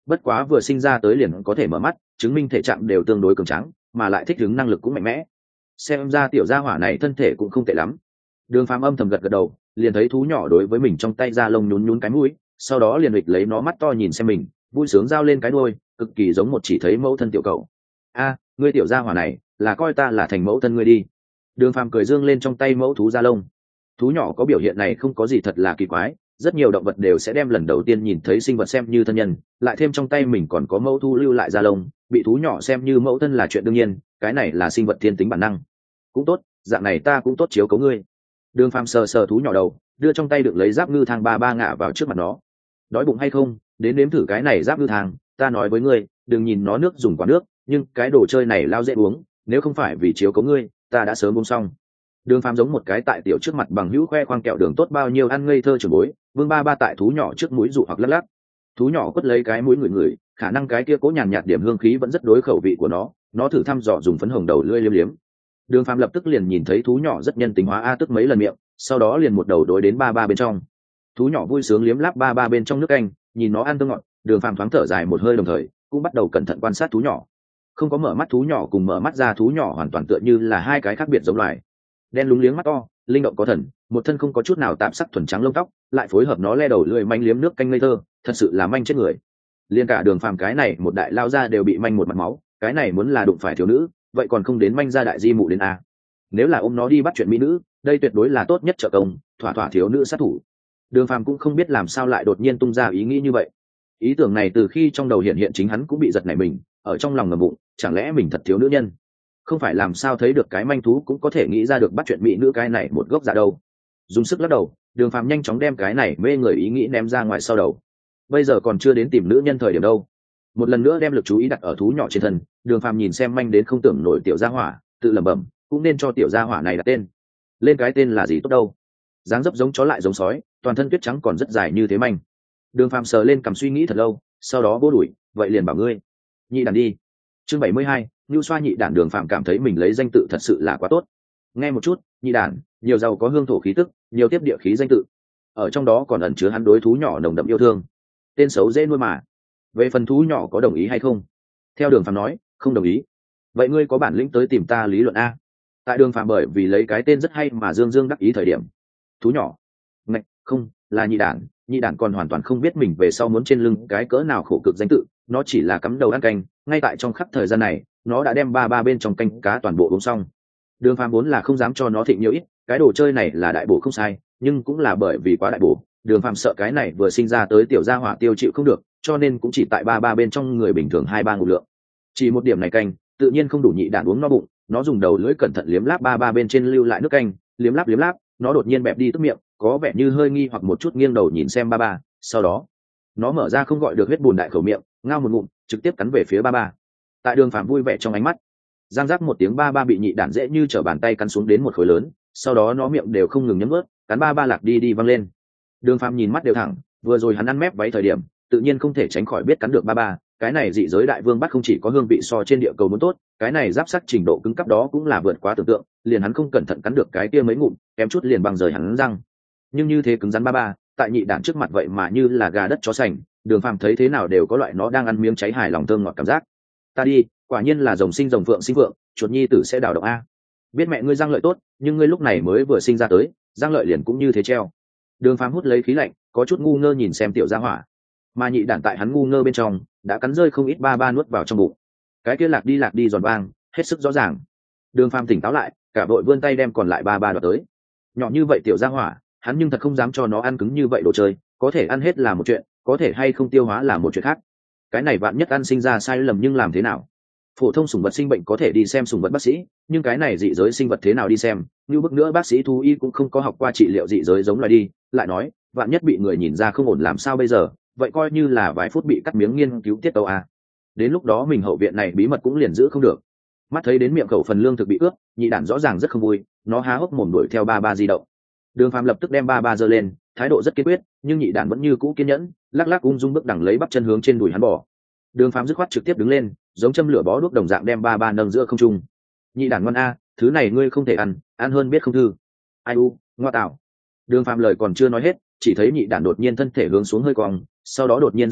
bất quá vừa sinh ra tới liền có thể mở mắt, chứng minh thể trạng đều tương đối cường tráng, mà lại thích ứng năng lực cũng mạnh mẽ. Xem ra tiểu gia hỏa này thân thể cũng không tệ lắm. Đường Phàm âm thầm gật gật đầu, liền thấy thú nhỏ đối với mình trong tay da lông nhún nhún cái mũi, sau đó liền lịch lấy nó mắt to nhìn xem mình, vui sướng giao lên cái đuôi, cực kỳ giống một chỉ thấy mẫu thân tiểu cậu. A, ngươi tiểu gia hỏa này, là coi ta là thành mẫu thân ngươi đi. Đường Phàm cười dương lên trong tay mẫu thú da lông. Thú nhỏ có biểu hiện này không có gì thật là kỳ quái, rất nhiều động vật đều sẽ đem lần đầu tiên nhìn thấy sinh vật xem như thân nhân, lại thêm trong tay mình còn có mẫu thú lưu lại da lông, bị thú nhỏ xem như mẫu thân là chuyện đương nhiên, cái này là sinh vật thiên tính bản năng. Cũng tốt, dạng này ta cũng tốt chiếu cố ngươi. Đường Phàm sờ sờ thú nhỏ đầu, đưa trong tay đựng lấy giáp ngư thang ba ba ngã vào trước mặt nó. Đói bụng hay không, đến nếm thử cái này giáp ngư thang, ta nói với ngươi, đừng nhìn nó nước dùng quả nước, nhưng cái đồ chơi này lao dễ uống, nếu không phải vì chiếu cố ngươi, ta đã sớm uống xong. Đường Phàm giống một cái tại tiểu trước mặt bằng hữu khoe khoang kẹo đường tốt bao nhiêu ăn ngây thơ trưởng bối, vương ba ba tại thú nhỏ trước mũi dụ hoặc lắc lắc. Thú nhỏ quất lấy cái mũi người người, khả năng cái kia cố nhàn nhạt điểm hương khí vẫn rất đối khẩu vị của nó, nó thử thăm dò dùng phấn hồng đầu lưỡi liếm liếm. Đường Phàm lập tức liền nhìn thấy thú nhỏ rất nhân tính hóa a tức mấy lần miệng, sau đó liền một đầu đối đến ba ba bên trong. Thú nhỏ vui sướng liếm láp ba ba bên trong nước canh, nhìn nó ăn thơm ngọt, Đường Phàm thoáng thở dài một hơi đồng thời cũng bắt đầu cẩn thận quan sát thú nhỏ. Không có mở mắt thú nhỏ cùng mở mắt ra thú nhỏ hoàn toàn tựa như là hai cái khác biệt giống loài. Đen lúng liếng mắt to, linh động có thần, một thân không có chút nào tạp sắc thuần trắng lông tóc, lại phối hợp nó le đầu lưỡi manh liếm nước canh ngây thơ, thật sự là manh chết người. Liên cả Đường Phàm cái này một đại lao ra đều bị manh một mặt máu, cái này muốn là đụng phải thiếu nữ, vậy còn không đến manh ra đại di mụ đến a. Nếu là ôm nó đi bắt chuyện mỹ nữ, đây tuyệt đối là tốt nhất trợ công, thỏa thỏa thiếu nữ sát thủ. Đường Phàm cũng không biết làm sao lại đột nhiên tung ra ý nghĩ như vậy. Ý tưởng này từ khi trong đầu hiện hiện chính hắn cũng bị giật nảy mình, ở trong lòng ngầm bụng, chẳng lẽ mình thật thiếu nữ nhân? Không phải làm sao thấy được cái manh thú cũng có thể nghĩ ra được bắt chuyện mỹ nữ cái này một gốc dạ đâu. Dùng sức lắc đầu, Đường Phàm nhanh chóng đem cái này mê người ý nghĩ ném ra ngoài sau đầu. Bây giờ còn chưa đến tìm nữ nhân thời điểm đâu. Một lần nữa đem lực chú ý đặt ở thú nhỏ trên thân, Đường Phàm nhìn xem manh đến không tưởng nổi tiểu gia hỏa, tự lẩm bẩm, cũng nên cho tiểu gia hỏa này đặt tên. Lên cái tên là gì tốt đâu? Dáng dấp giống chó lại giống sói, toàn thân tuyết trắng còn rất dài như thế manh. Đường Phàm sờ lên cầm suy nghĩ thật lâu, sau đó vô đuổi, vậy liền bảo ngươi, nhị đàn đi. Chương bảy mươi hai, Nưu Xoa nhị đàn. Đường Phàm cảm thấy mình lấy danh tự thật sự là quá tốt. Nghe một chút, nhị đàn, nhiều giàu có hương thổ khí tức, nhiều tiếp địa khí danh tự. Ở trong đó còn ẩn chứa hắn đối thú nhỏ nồng đậm yêu thương. Tên xấu dễ nuôi mà. Về phần thú nhỏ có đồng ý hay không? Theo Đường Phàm nói, không đồng ý. Vậy ngươi có bản lĩnh tới tìm ta lý luận a. Tại Đường Phàm bởi vì lấy cái tên rất hay mà dương dương đắc ý thời điểm. Thú nhỏ. Ngạch, không, là nhị đàn, nhị đàn còn hoàn toàn không biết mình về sau muốn trên lưng cái cỡ nào khổ cực danh tự, nó chỉ là cắm đầu ăn canh, ngay tại trong khắc thời gian này, nó đã đem ba ba bên trong canh cá toàn bộ uống xong. Đường Phàm vốn là không dám cho nó thịnh nhiều ít, cái đồ chơi này là đại bổ không sai, nhưng cũng là bởi vì quá đại bổ, Đường Phàm sợ cái này vừa sinh ra tới tiểu gia hỏa tiêu chịu không được, cho nên cũng chỉ tại ba ba bên trong người bình thường hai ba ngụ lượng. Chỉ một điểm này canh, tự nhiên không đủ nhị đàn uống no bụng, nó dùng đầu lưỡi cẩn thận liếm láp ba ba bên trên lưu lại nước canh, liếm láp liếm láp, nó đột nhiên bẹp đi tức miệng, có vẻ như hơi nghi hoặc một chút nghiêng đầu nhìn xem ba ba, sau đó nó mở ra không gọi được huyết bùn đại khẩu miệng, ngao một ngụm, trực tiếp cắn về phía ba ba. Tại Đường Phàm vui vẻ trong ánh mắt, giang giác một tiếng ba ba bị nhị đản dễ như trở bàn tay cắn xuống đến một khối lớn, sau đó nó miệng đều không ngừng nhấm ướt, cắn ba ba lạc đi đi văng lên. Đường Phàm nhìn mắt đều thẳng, vừa rồi hắn ăn mép váy thời điểm, tự nhiên không thể tránh khỏi biết cắn được ba ba, cái này dị giới đại vương bắt không chỉ có hương vị so trên địa cầu muốn tốt, cái này giáp sắc trình độ cứng cấp đó cũng là vượt quá tưởng tượng, liền hắn không cẩn thận cắn được cái kia mấy ngụm, kém chút liền bằng rời hắn răng. Nhưng như thế cứng rắn ba ba, tại nhị đản trước mặt vậy mà như là gà đất chó sành, Đường Phàm thấy thế nào đều có loại nó đang ăn miếng cháy hài lòng thơm ngọt cảm giác. Ta đi, quả nhiên là rồng sinh rồng phượng sinh phượng, chuột nhi tử sẽ đào động a. Biết mẹ ngươi răng lợi tốt, nhưng ngươi lúc này mới vừa sinh ra tới, răng lợi liền cũng như thế treo. Đường Phàm hút lấy khí lạnh, có chút ngu ngơ nhìn xem tiểu gia hỏa, mà nhị đản tại hắn ngu ngơ bên trong đã cắn rơi không ít ba ba nuốt vào trong bụng. Cái kia lạc đi lạc đi giòn vang, hết sức rõ ràng. Đường Phàm tỉnh táo lại, cả vội vươn tay đem còn lại ba ba đoạt tới. Nhỏ như vậy tiểu gia hỏa, hắn nhưng thật không dám cho nó ăn cứng như vậy đồ chơi, có thể ăn hết là một chuyện, có thể hay không tiêu hóa là một chuyện khác. Cái này vạn nhất ăn sinh ra sai lầm nhưng làm thế nào? Phổ thông sủng vật sinh bệnh có thể đi xem sủng vật bác sĩ, nhưng cái này dị giới sinh vật thế nào đi xem? Như bức nữa bác sĩ thú y cũng không có học qua trị liệu dị giới giống loài đi, lại nói, vạn nhất bị người nhìn ra không ổn làm sao bây giờ? Vậy coi như là vài phút bị cắt miếng nghiên cứu tiết tấu à? Đến lúc đó mình hậu viện này bí mật cũng liền giữ không được. Mắt thấy đến miệng khẩu phần lương thực bị ướt, nhị đản rõ ràng rất không vui, nó há hốc mồm đuổi theo ba ba di động. Đường Phàm lập tức đem ba ba giơ lên, thái độ rất kiên quyết, nhưng nhị đản vẫn như cũ kiên nhẫn, lắc lắc ung dung bước đằng lấy bắp chân hướng trên đùi hắn bỏ. Đường Phàm dứt khoát trực tiếp đứng lên, giống châm lửa bó đuốc đồng dạng đem ba ba nâng giữa không trung. Nhị đản ngoan a, thứ này ngươi không thể ăn, ăn hơn biết không thư. Ai u, ngoa tạo. Đường Phàm lời còn chưa nói hết, chỉ thấy nhị đản đột nhiên thân thể hướng xuống hơi cong, sau đó đột nhiên dậm chân,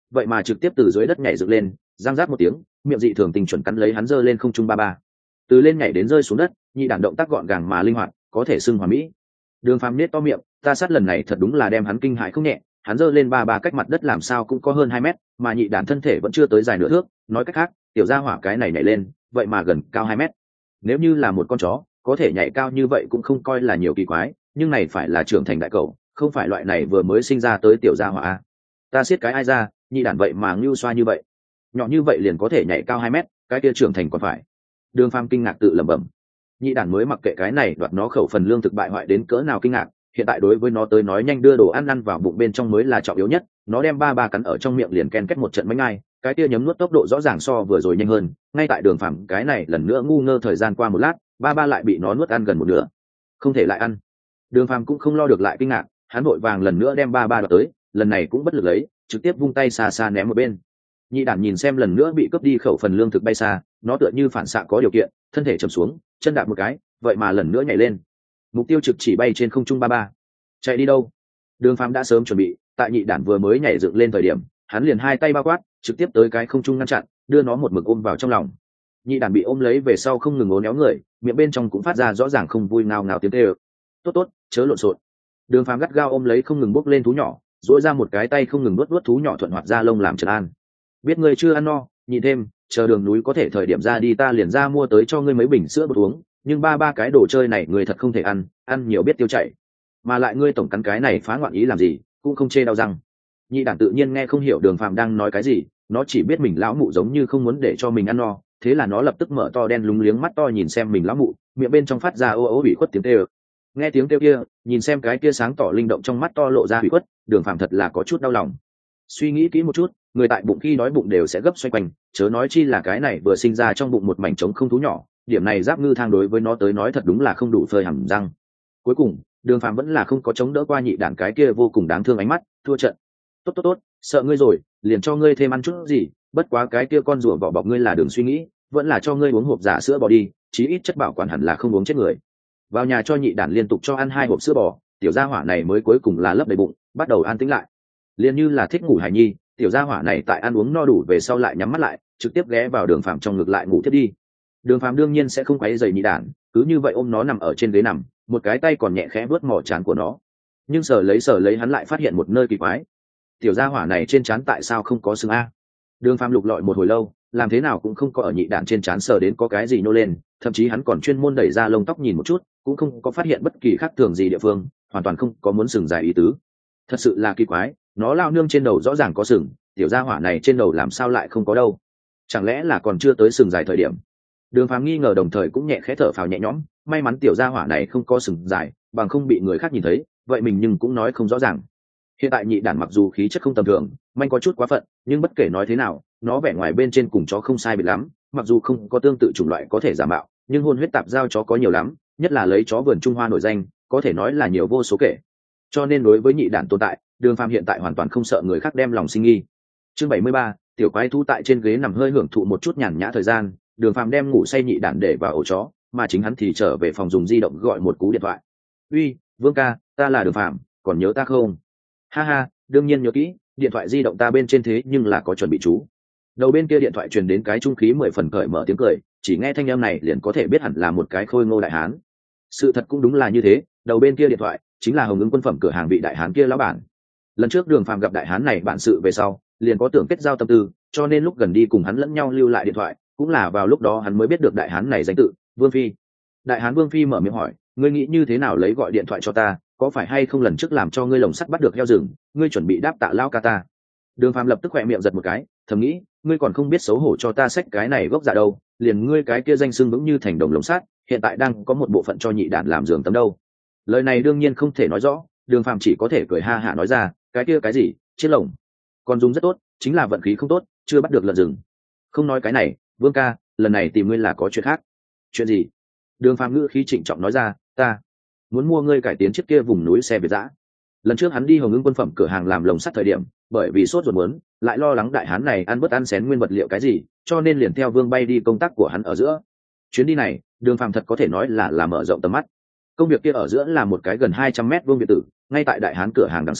vậy mà trực tiếp từ dưới đất nhảy dựng lên, giang rát một tiếng, miệng dị thường tình chuẩn cắn lấy hắn giơ lên không trung ba ba. Từ lên nhảy đến rơi xuống đất, nhị đản động tác gọn gàng mà linh hoạt, có thể xưng hoàn mỹ. Đường Phàm nết to miệng, ta sát lần này thật đúng là đem hắn kinh hãi không nhẹ, hắn giơ lên ba ba cách mặt đất làm sao cũng có hơn hai mét, mà nhị đản thân thể vẫn chưa tới dài nửa thước, nói cách khác, tiểu gia hỏa cái này nhảy lên, vậy mà gần cao hai mét. Nếu như là một con chó, có thể nhảy cao như vậy cũng không coi là nhiều kỳ quái, nhưng này phải là trưởng thành đại cẩu, không phải loại này vừa mới sinh ra tới tiểu gia hỏa. Ta siết cái ai ra, nhị đản vậy mà ngưu xoa như vậy, nhỏ như vậy liền có thể nhảy cao hai mét, cái kia trưởng thành còn phải. Đường Phàm kinh ngạc tự lẩm bẩm. Nhị đản mới mặc kệ cái này đoạt nó khẩu phần lương thực bại hoại đến cỡ nào kinh ngạc, hiện tại đối với nó tới nói nhanh đưa đồ ăn ăn vào bụng bên trong mới là trọng yếu nhất. Nó đem ba ba cắn ở trong miệng liền ken kết một trận bánh ai, cái kia nhấm nuốt tốc độ rõ ràng so vừa rồi nhanh hơn. Ngay tại Đường Phàm cái này lần nữa ngu ngơ thời gian qua một lát, ba ba lại bị nó nuốt ăn gần một nửa, không thể lại ăn. Đường Phàm cũng không lo được lại kinh ngạc, hắn vội vàng lần nữa đem ba ba đoạt tới, lần này cũng bất lực lấy, trực tiếp vung tay xa xa ném một bên. Nhị đản nhìn xem lần nữa bị cướp đi khẩu phần lương thực bay xa, nó tựa như phản xạ có điều kiện, thân thể chầm xuống, chân đạp một cái, vậy mà lần nữa nhảy lên. Mục tiêu trực chỉ bay trên không trung ba ba. Chạy đi đâu? Đường Phàm đã sớm chuẩn bị, tại nhị đản vừa mới nhảy dựng lên thời điểm, hắn liền hai tay bao quát, trực tiếp tới cái không trung ngăn chặn, đưa nó một mực ôm vào trong lòng. Nhị đản bị ôm lấy về sau không ngừng ố néo người, miệng bên trong cũng phát ra rõ ràng không vui ngao ngao tiếng kêu. Tốt tốt, chớ lộn xộn. Đường Phàm gắt gao ôm lấy không ngừng bốc lên thú nhỏ, duỗi ra một cái tay không ngừng nuốt nuốt thú nhỏ thuận hoạt ra lông làm trấn an. Biết ngươi chưa ăn no, nhịn thêm, chờ đường núi có thể thời điểm ra đi ta liền ra mua tới cho ngươi mấy bình sữa bột uống, nhưng ba ba cái đồ chơi này ngươi thật không thể ăn, ăn nhiều biết tiêu chảy. Mà lại ngươi tổng cắn cái này phá ngoạn ý làm gì, cũng không chê đau răng. Nhị đản tự nhiên nghe không hiểu Đường Phàm đang nói cái gì, nó chỉ biết mình lão mụ giống như không muốn để cho mình ăn no, thế là nó lập tức mở to đen lúng liếng mắt to nhìn xem mình lão mụ, miệng bên trong phát ra ô ô ủy khuất tiếng kêu. Nghe tiếng kêu kia, nhìn xem cái kia sáng tỏ linh động trong mắt to lộ ra ủy khuất, Đường Phàm thật là có chút đau lòng. Suy nghĩ kỹ một chút, người tại bụng khi đói bụng đều sẽ gấp xoay quanh, chớ nói chi là cái này vừa sinh ra trong bụng một mảnh trống không thú nhỏ, điểm này Giáp Ngư Thang đối với nó tới nói thật đúng là không đủ phơi hầm răng. Cuối cùng, Đường Phàm vẫn là không có chống đỡ qua nhị đản cái kia vô cùng đáng thương ánh mắt, thua trận. Tốt tốt tốt, sợ ngươi rồi, liền cho ngươi thêm ăn chút gì, bất quá cái kia con rùa vỏ bọc ngươi là đường suy nghĩ, vẫn là cho ngươi uống hộp giả sữa bò đi, chí ít chất bảo quản hẳn là không uống chết người. Vào nhà cho nhị đản liên tục cho ăn hai hộp sữa bò, tiểu gia hỏa này mới cuối cùng là lấp đầy bụng, bắt đầu an tĩnh lại. Liên như là thích ngủ hài nhi, tiểu gia hỏa này tại ăn uống no đủ về sau lại nhắm mắt lại, trực tiếp ghé vào Đường Phàm trong ngực lại ngủ tiếp đi. Đường Phàm đương nhiên sẽ không quấy rầy nhị đản, cứ như vậy ôm nó nằm ở trên ghế nằm, một cái tay còn nhẹ khẽ vuốt mỏ trán của nó. Nhưng sờ lấy sờ lấy hắn lại phát hiện một nơi kỳ quái. Tiểu gia hỏa này trên trán tại sao không có sừng a? Đường Phàm lục lọi một hồi lâu, làm thế nào cũng không có ở nhị đản trên trán sờ đến có cái gì nô lên, thậm chí hắn còn chuyên môn đẩy ra lông tóc nhìn một chút, cũng không có phát hiện bất kỳ khác thường gì địa phương, hoàn toàn không có muốn sừng dài ý tứ. Thật sự là kỳ quái, nó lao nương trên đầu rõ ràng có sừng, tiểu gia hỏa này trên đầu làm sao lại không có đâu? Chẳng lẽ là còn chưa tới sừng dài thời điểm? Đường Phàm nghi ngờ đồng thời cũng nhẹ khẽ thở phào nhẹ nhõm, may mắn tiểu gia hỏa này không có sừng dài, bằng không bị người khác nhìn thấy, vậy mình nhưng cũng nói không rõ ràng. Hiện tại nhị đản mặc dù khí chất không tầm thường, manh có chút quá phận, nhưng bất kể nói thế nào, nó vẻ ngoài bên trên cùng chó không sai biệt lắm, mặc dù không có tương tự chủng loại có thể giả mạo, nhưng hôn huyết tạp giao chó có nhiều lắm, nhất là lấy chó vườn Trung Hoa nổi danh, có thể nói là nhiều vô số kể. Cho nên đối với nhị đản tồn tại, Đường Phàm hiện tại hoàn toàn không sợ người khác đem lòng sinh nghi. Chương bảy mươi ba, tiểu quái thú tại trên ghế nằm hơi hưởng thụ một chút nhàn nhã thời gian, Đường Phàm đem ngủ say nhị đản để vào ổ chó, mà chính hắn thì trở về phòng dùng di động gọi một cú điện thoại. "Uy, Vương ca, ta là Đường Phàm, còn nhớ ta không?" "Ha ha, đương nhiên nhớ kỹ, điện thoại di động ta bên trên thế nhưng là có chuẩn bị chú." Đầu bên kia điện thoại truyền đến cái trung khí mười phần cởi mở tiếng cười, chỉ nghe thanh âm này liền có thể biết hẳn là một cái khôi ngô đại hán. Sự thật cũng đúng là như thế, đầu bên kia điện thoại chính là Hồng Ứng Quân phẩm cửa hàng vị đại hán kia lão bản. Lần trước Đường Phàm gặp đại hán này bản sự về sau, liền có tưởng kết giao tâm tư, cho nên lúc gần đi cùng hắn lẫn nhau lưu lại điện thoại, cũng là vào lúc đó hắn mới biết được đại hán này danh tự, Vương Phi. Đại hán Vương Phi mở miệng hỏi, ngươi nghĩ như thế nào lấy gọi điện thoại cho ta, có phải hay không lần trước làm cho ngươi lồng sắt bắt được heo rừng, ngươi chuẩn bị đáp tạ lao ca ta? Đường Phàm lập tức khỏe miệng giật một cái, thầm nghĩ, ngươi còn không biết xấu hổ cho ta xách cái này gốc dạ đâu, liền ngươi cái kia danh xưng vững như thành đồng lồng sắt, hiện tại đang có một bộ phận cho nhị đản làm giường tấm đâu. Lời này đương nhiên không thể nói rõ, Đường Phàm chỉ có thể cười ha hả nói ra, cái kia cái gì, chiếc lồng, còn dùng rất tốt, chính là vận khí không tốt, chưa bắt được lợn rừng. Không nói cái này, Vương ca, lần này tìm ngươi là có chuyện khác. Chuyện gì? Đường Phàm ngữ khí trịnh trọng nói ra, ta muốn mua ngươi cải tiến chiếc kia vùng núi xe Việt dã. Lần trước hắn đi Hồng Ứng Quân phẩm cửa hàng làm lồng sắt thời điểm, bởi vì sốt ruột muốn, lại lo lắng đại hán này ăn bớt ăn xén nguyên vật liệu cái gì, cho nên liền theo Vương bay đi công tác của hắn ở giữa. Chuyến đi này, Đường Phàm thật có thể nói là là mở rộng tầm mắt. Công việc kia ở giữa là một cái gần hai trăm mét vuông biệt tử, ngay tại đại hán cửa hàng đằng sau,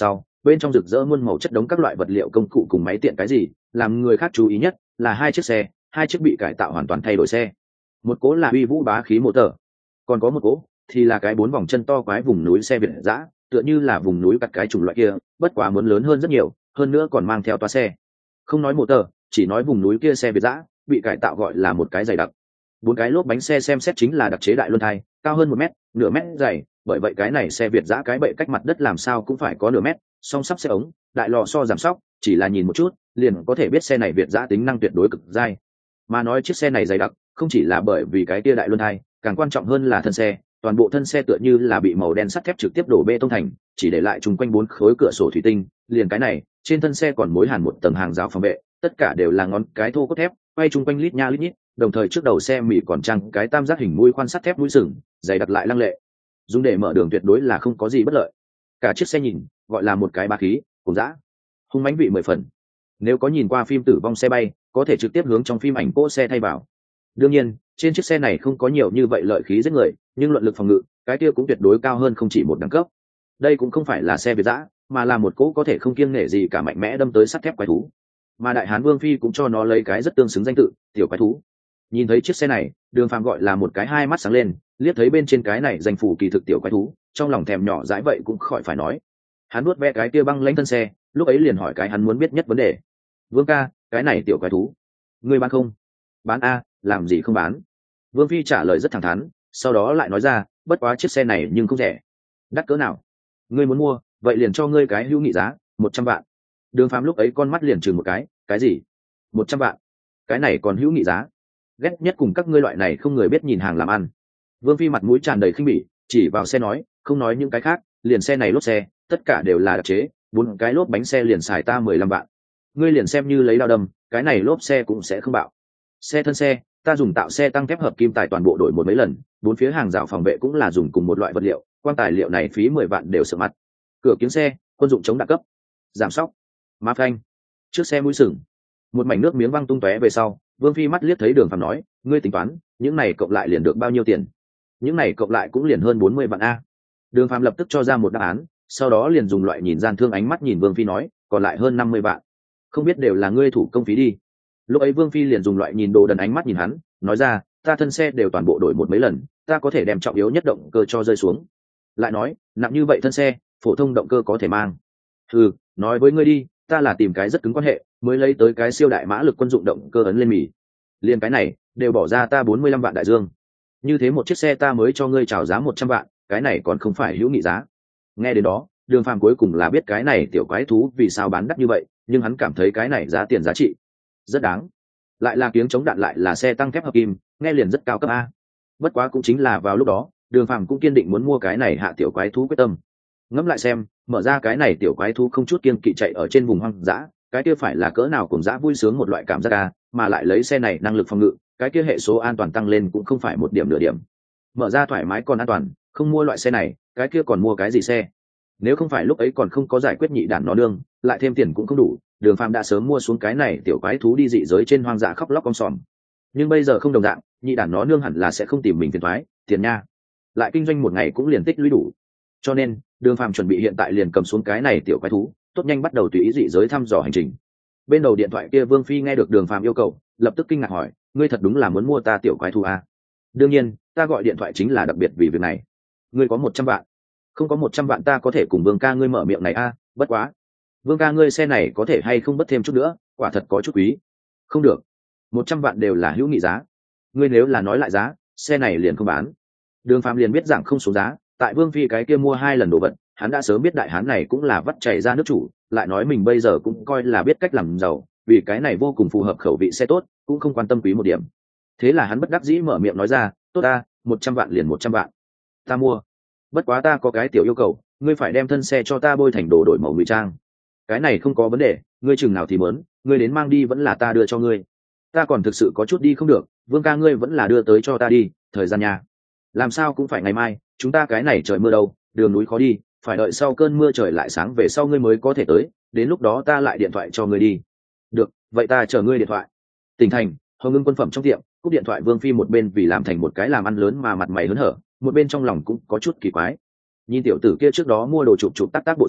bên trong rực rỡ muôn màu chất đống các loại vật liệu công cụ cùng máy tiện cái gì làm người khác chú ý nhất là hai chiếc xe hai chiếc bị cải tạo hoàn toàn thay đổi xe. Một cố là uy vũ bá khí mô tờ, còn có một cố thì là cái bốn vòng chân to quái vùng núi xe việt giã, tựa như là vùng núi cắt cái chủng loại kia, bất quá muốn lớn hơn rất nhiều, hơn nữa còn mang theo toa xe. Không nói mô tờ, chỉ nói vùng núi kia xe việt giã bị cải tạo gọi là một cái dày đặc. Bốn cái lốp bánh xe xem xét chính là đặc chế đại luân thai, cao hơn một mét, nửa mét dày, bởi vậy cái này xe việt giã cái bệ cách mặt đất làm sao cũng phải có nửa mét, song sắp xe ống, đại lò xo giảm sóc, chỉ là nhìn một chút liền có thể biết xe này việt giã tính năng tuyệt đối cực dai. Mà nói chiếc xe này dày đặc không chỉ là bởi vì cái kia đại luân thai, càng quan trọng hơn là thân xe, toàn bộ thân xe tựa như là bị màu đen sắt thép trực tiếp đổ bê tông thành, chỉ để lại chung quanh bốn khối cửa sổ thủy tinh, liền cái này trên thân xe còn mối hàn một tầng hàng rào phòng vệ, tất cả đều là ngón cái thô cốt thép quay chung quanh lít nha lít nhít, đồng thời trước đầu xe mỉ còn trang cái tam giác hình mũi khoan sắt thép mũi sừng dày đặc lại lăng lệ, dùng để mở đường tuyệt đối là không có gì bất lợi. Cả chiếc xe nhìn gọi là một cái bá khí cùng dã hung mãnh vị mười phần. Nếu có nhìn qua phim tử vong xe bay có thể trực tiếp hướng trong phim ảnh cỗ xe thay vào. Đương nhiên trên chiếc xe này không có nhiều như vậy lợi khí giết người, nhưng luận lực phòng ngự cái kia cũng tuyệt đối cao hơn không chỉ một đẳng cấp. Đây cũng không phải là xe việt giã, mà là một cỗ có thể không kiêng nể gì cả mạnh mẽ đâm tới sắt thép quái thú, mà đại hán Vương Phi cũng cho nó lấy cái rất tương xứng danh tự tiểu quái thú. Nhìn thấy chiếc xe này, Đường Phàm gọi là một cái hai mắt sáng lên, liếc thấy bên trên cái này danh phủ kỳ thực tiểu quái thú, trong lòng thèm nhỏ dãi vậy cũng khỏi phải nói. Hắn nuốt ve cái kia băng lãnh thân xe, lúc ấy liền hỏi cái hắn muốn biết nhất vấn đề: Vương ca, cái này tiểu quái thú ngươi bán không? Bán a, làm gì không bán? Vương Phi trả lời rất thẳng thắn, sau đó lại nói ra, bất quá chiếc xe này nhưng không rẻ. Đắt cỡ nào? Ngươi muốn mua, vậy liền cho ngươi cái hữu nghị giá, một trăm vạn. Đường Phàm lúc ấy con mắt liền chừng một cái, cái gì? Một trăm vạn? Cái này còn hữu nghị giá? Ghét nhất cùng các ngươi loại này không người biết nhìn hàng làm ăn. Vương Phi mặt mũi tràn đầy khinh bỉ, chỉ vào xe nói, không nói những cái khác, liền xe này lốp xe, tất cả đều là đặc chế, bốn cái lốp bánh xe liền xài ta mười lăm vạn. Ngươi liền xem như lấy đao đâm, cái này lốp xe cũng sẽ không bạo. Xe thân xe, ta dùng tạo xe tăng thép hợp kim tài toàn bộ đổi một mấy lần, bốn phía hàng rào phòng vệ cũng là dùng cùng một loại vật liệu, quan tài liệu này phí mười vạn đều sợ mặt. Cửa kính xe, quân dụng chống đạn cấp, giảm sóc, má phanh, trước xe mũi sừng. Một mảnh nước miếng văng tung tóe về sau, Vương Phi mắt liếc thấy Đường Phàm nói, ngươi tính toán, những này cộng lại liền được bao nhiêu tiền? Những này cộng lại cũng liền hơn bốn mươi vạn a. Đường Phàm lập tức cho ra một đáp án, sau đó liền dùng loại nhìn gian thương ánh mắt nhìn Vương Phi nói, còn lại hơn năm mươi vạn. Không biết đều là ngươi thủ công phí đi. Lúc ấy Vương Phi liền dùng loại nhìn đồ đần ánh mắt nhìn hắn, nói ra, ta thân xe đều toàn bộ đổi một mấy lần, ta có thể đem trọng yếu nhất động cơ cho rơi xuống. Lại nói, nặng như vậy thân xe, phổ thông động cơ có thể mang. Ừ, nói với ngươi đi, ta là tìm cái rất cứng quan hệ, mới lấy tới cái siêu đại mã lực quân dụng động cơ ấn lên mì. Liên cái này, đều bỏ ra ta bốn mươi lăm vạn đại dương. Như thế một chiếc xe ta mới cho ngươi chào giá một trăm vạn, cái này còn không phải hữu nghị giá. Nghe đến đó, Đường Phàm cuối cùng là biết cái này tiểu quái thú vì sao bán đắt như vậy, nhưng hắn cảm thấy cái này giá tiền giá trị rất đáng. Lại là kiếng chống đạn, lại là xe tăng thép hợp kim, nghe liền rất cao cấp a. Bất quá cũng chính là vào lúc đó, Đường Phàm cũng kiên định muốn mua cái này hạ tiểu quái thú quyết tâm. Ngẫm lại xem, mở ra cái này tiểu quái thú không chút kiêng kỵ chạy ở trên vùng hoang dã, cái kia phải là cỡ nào cùng dã vui sướng một loại cảm giác a, mà lại lấy xe này năng lực phòng ngự, cái kia hệ số an toàn tăng lên cũng không phải một điểm nửa điểm. Mở ra thoải mái còn an toàn, không mua loại xe này, cái kia còn mua cái gì xe? Nếu không phải lúc ấy còn không có giải quyết nhị đản nó đương, lại thêm tiền cũng không đủ, Đường Phàm đã sớm mua xuống cái này tiểu quái thú đi dị giới trên hoang dã khóc lóc om sòm. Nhưng bây giờ không đồng dạng, nhị đản nó nương hẳn là sẽ không tìm mình phiền toái, tiền nha. Lại kinh doanh một ngày cũng liền tích lũy đủ. Cho nên, Đường Phàm chuẩn bị hiện tại liền cầm xuống cái này tiểu quái thú, tốt nhanh bắt đầu tùy ý dị giới thăm dò hành trình. Bên đầu điện thoại kia Vương Phi nghe được Đường Phàm yêu cầu, lập tức kinh ngạc hỏi, ngươi thật đúng là muốn mua ta tiểu quái thú à? Đương nhiên, ta gọi điện thoại chính là đặc biệt vì việc này. Ngươi có một trăm vạn? Không có một trăm vạn ta có thể cùng Vương ca ngươi mở miệng này a, à, bất quá. Vương ca ngươi xe này có thể hay không bất thêm chút nữa, quả thật có chút quý. Không được, một trăm vạn đều là hữu nghị giá. Ngươi nếu là nói lại giá, xe này liền không bán. Đường Phàm liền biết rằng không xuống giá, tại Vương Phi cái kia mua hai lần đồ vật, hắn đã sớm biết đại hán này cũng là vắt chảy ra nước chủ, lại nói mình bây giờ cũng coi là biết cách làm giàu, vì cái này vô cùng phù hợp khẩu vị xe tốt, cũng không quan tâm quý một điểm. Thế là hắn bất đắc dĩ mở miệng nói ra, tốt ta, một trăm vạn liền một trăm vạn, ta mua. Bất quá ta có cái tiểu yêu cầu, ngươi phải đem thân xe cho ta bôi thành đồ đổi màu ngụy trang. Cái này không có vấn đề, ngươi chừng nào thì muốn, ngươi đến mang đi vẫn là ta đưa cho ngươi. Ta còn thực sự có chút đi không được, Vương ca ngươi vẫn là đưa tới cho ta đi, thời gian nhà. Làm sao cũng phải ngày mai, chúng ta cái này trời mưa đâu, đường núi khó đi, phải đợi sau cơn mưa trời lại sáng về sau ngươi mới có thể tới, đến lúc đó ta lại điện thoại cho ngươi đi. Được, vậy ta chờ ngươi điện thoại. Tỉnh thành, Hồng Ngưng quân phẩm trong tiệm, cúp điện thoại Vương Phi một bên vì làm thành một cái làm ăn lớn mà mặt mày hớn hở, một bên trong lòng cũng có chút kỳ quái. Nhìn tiểu tử kia trước đó mua đồ chụp chụp tác tác bộ dáng,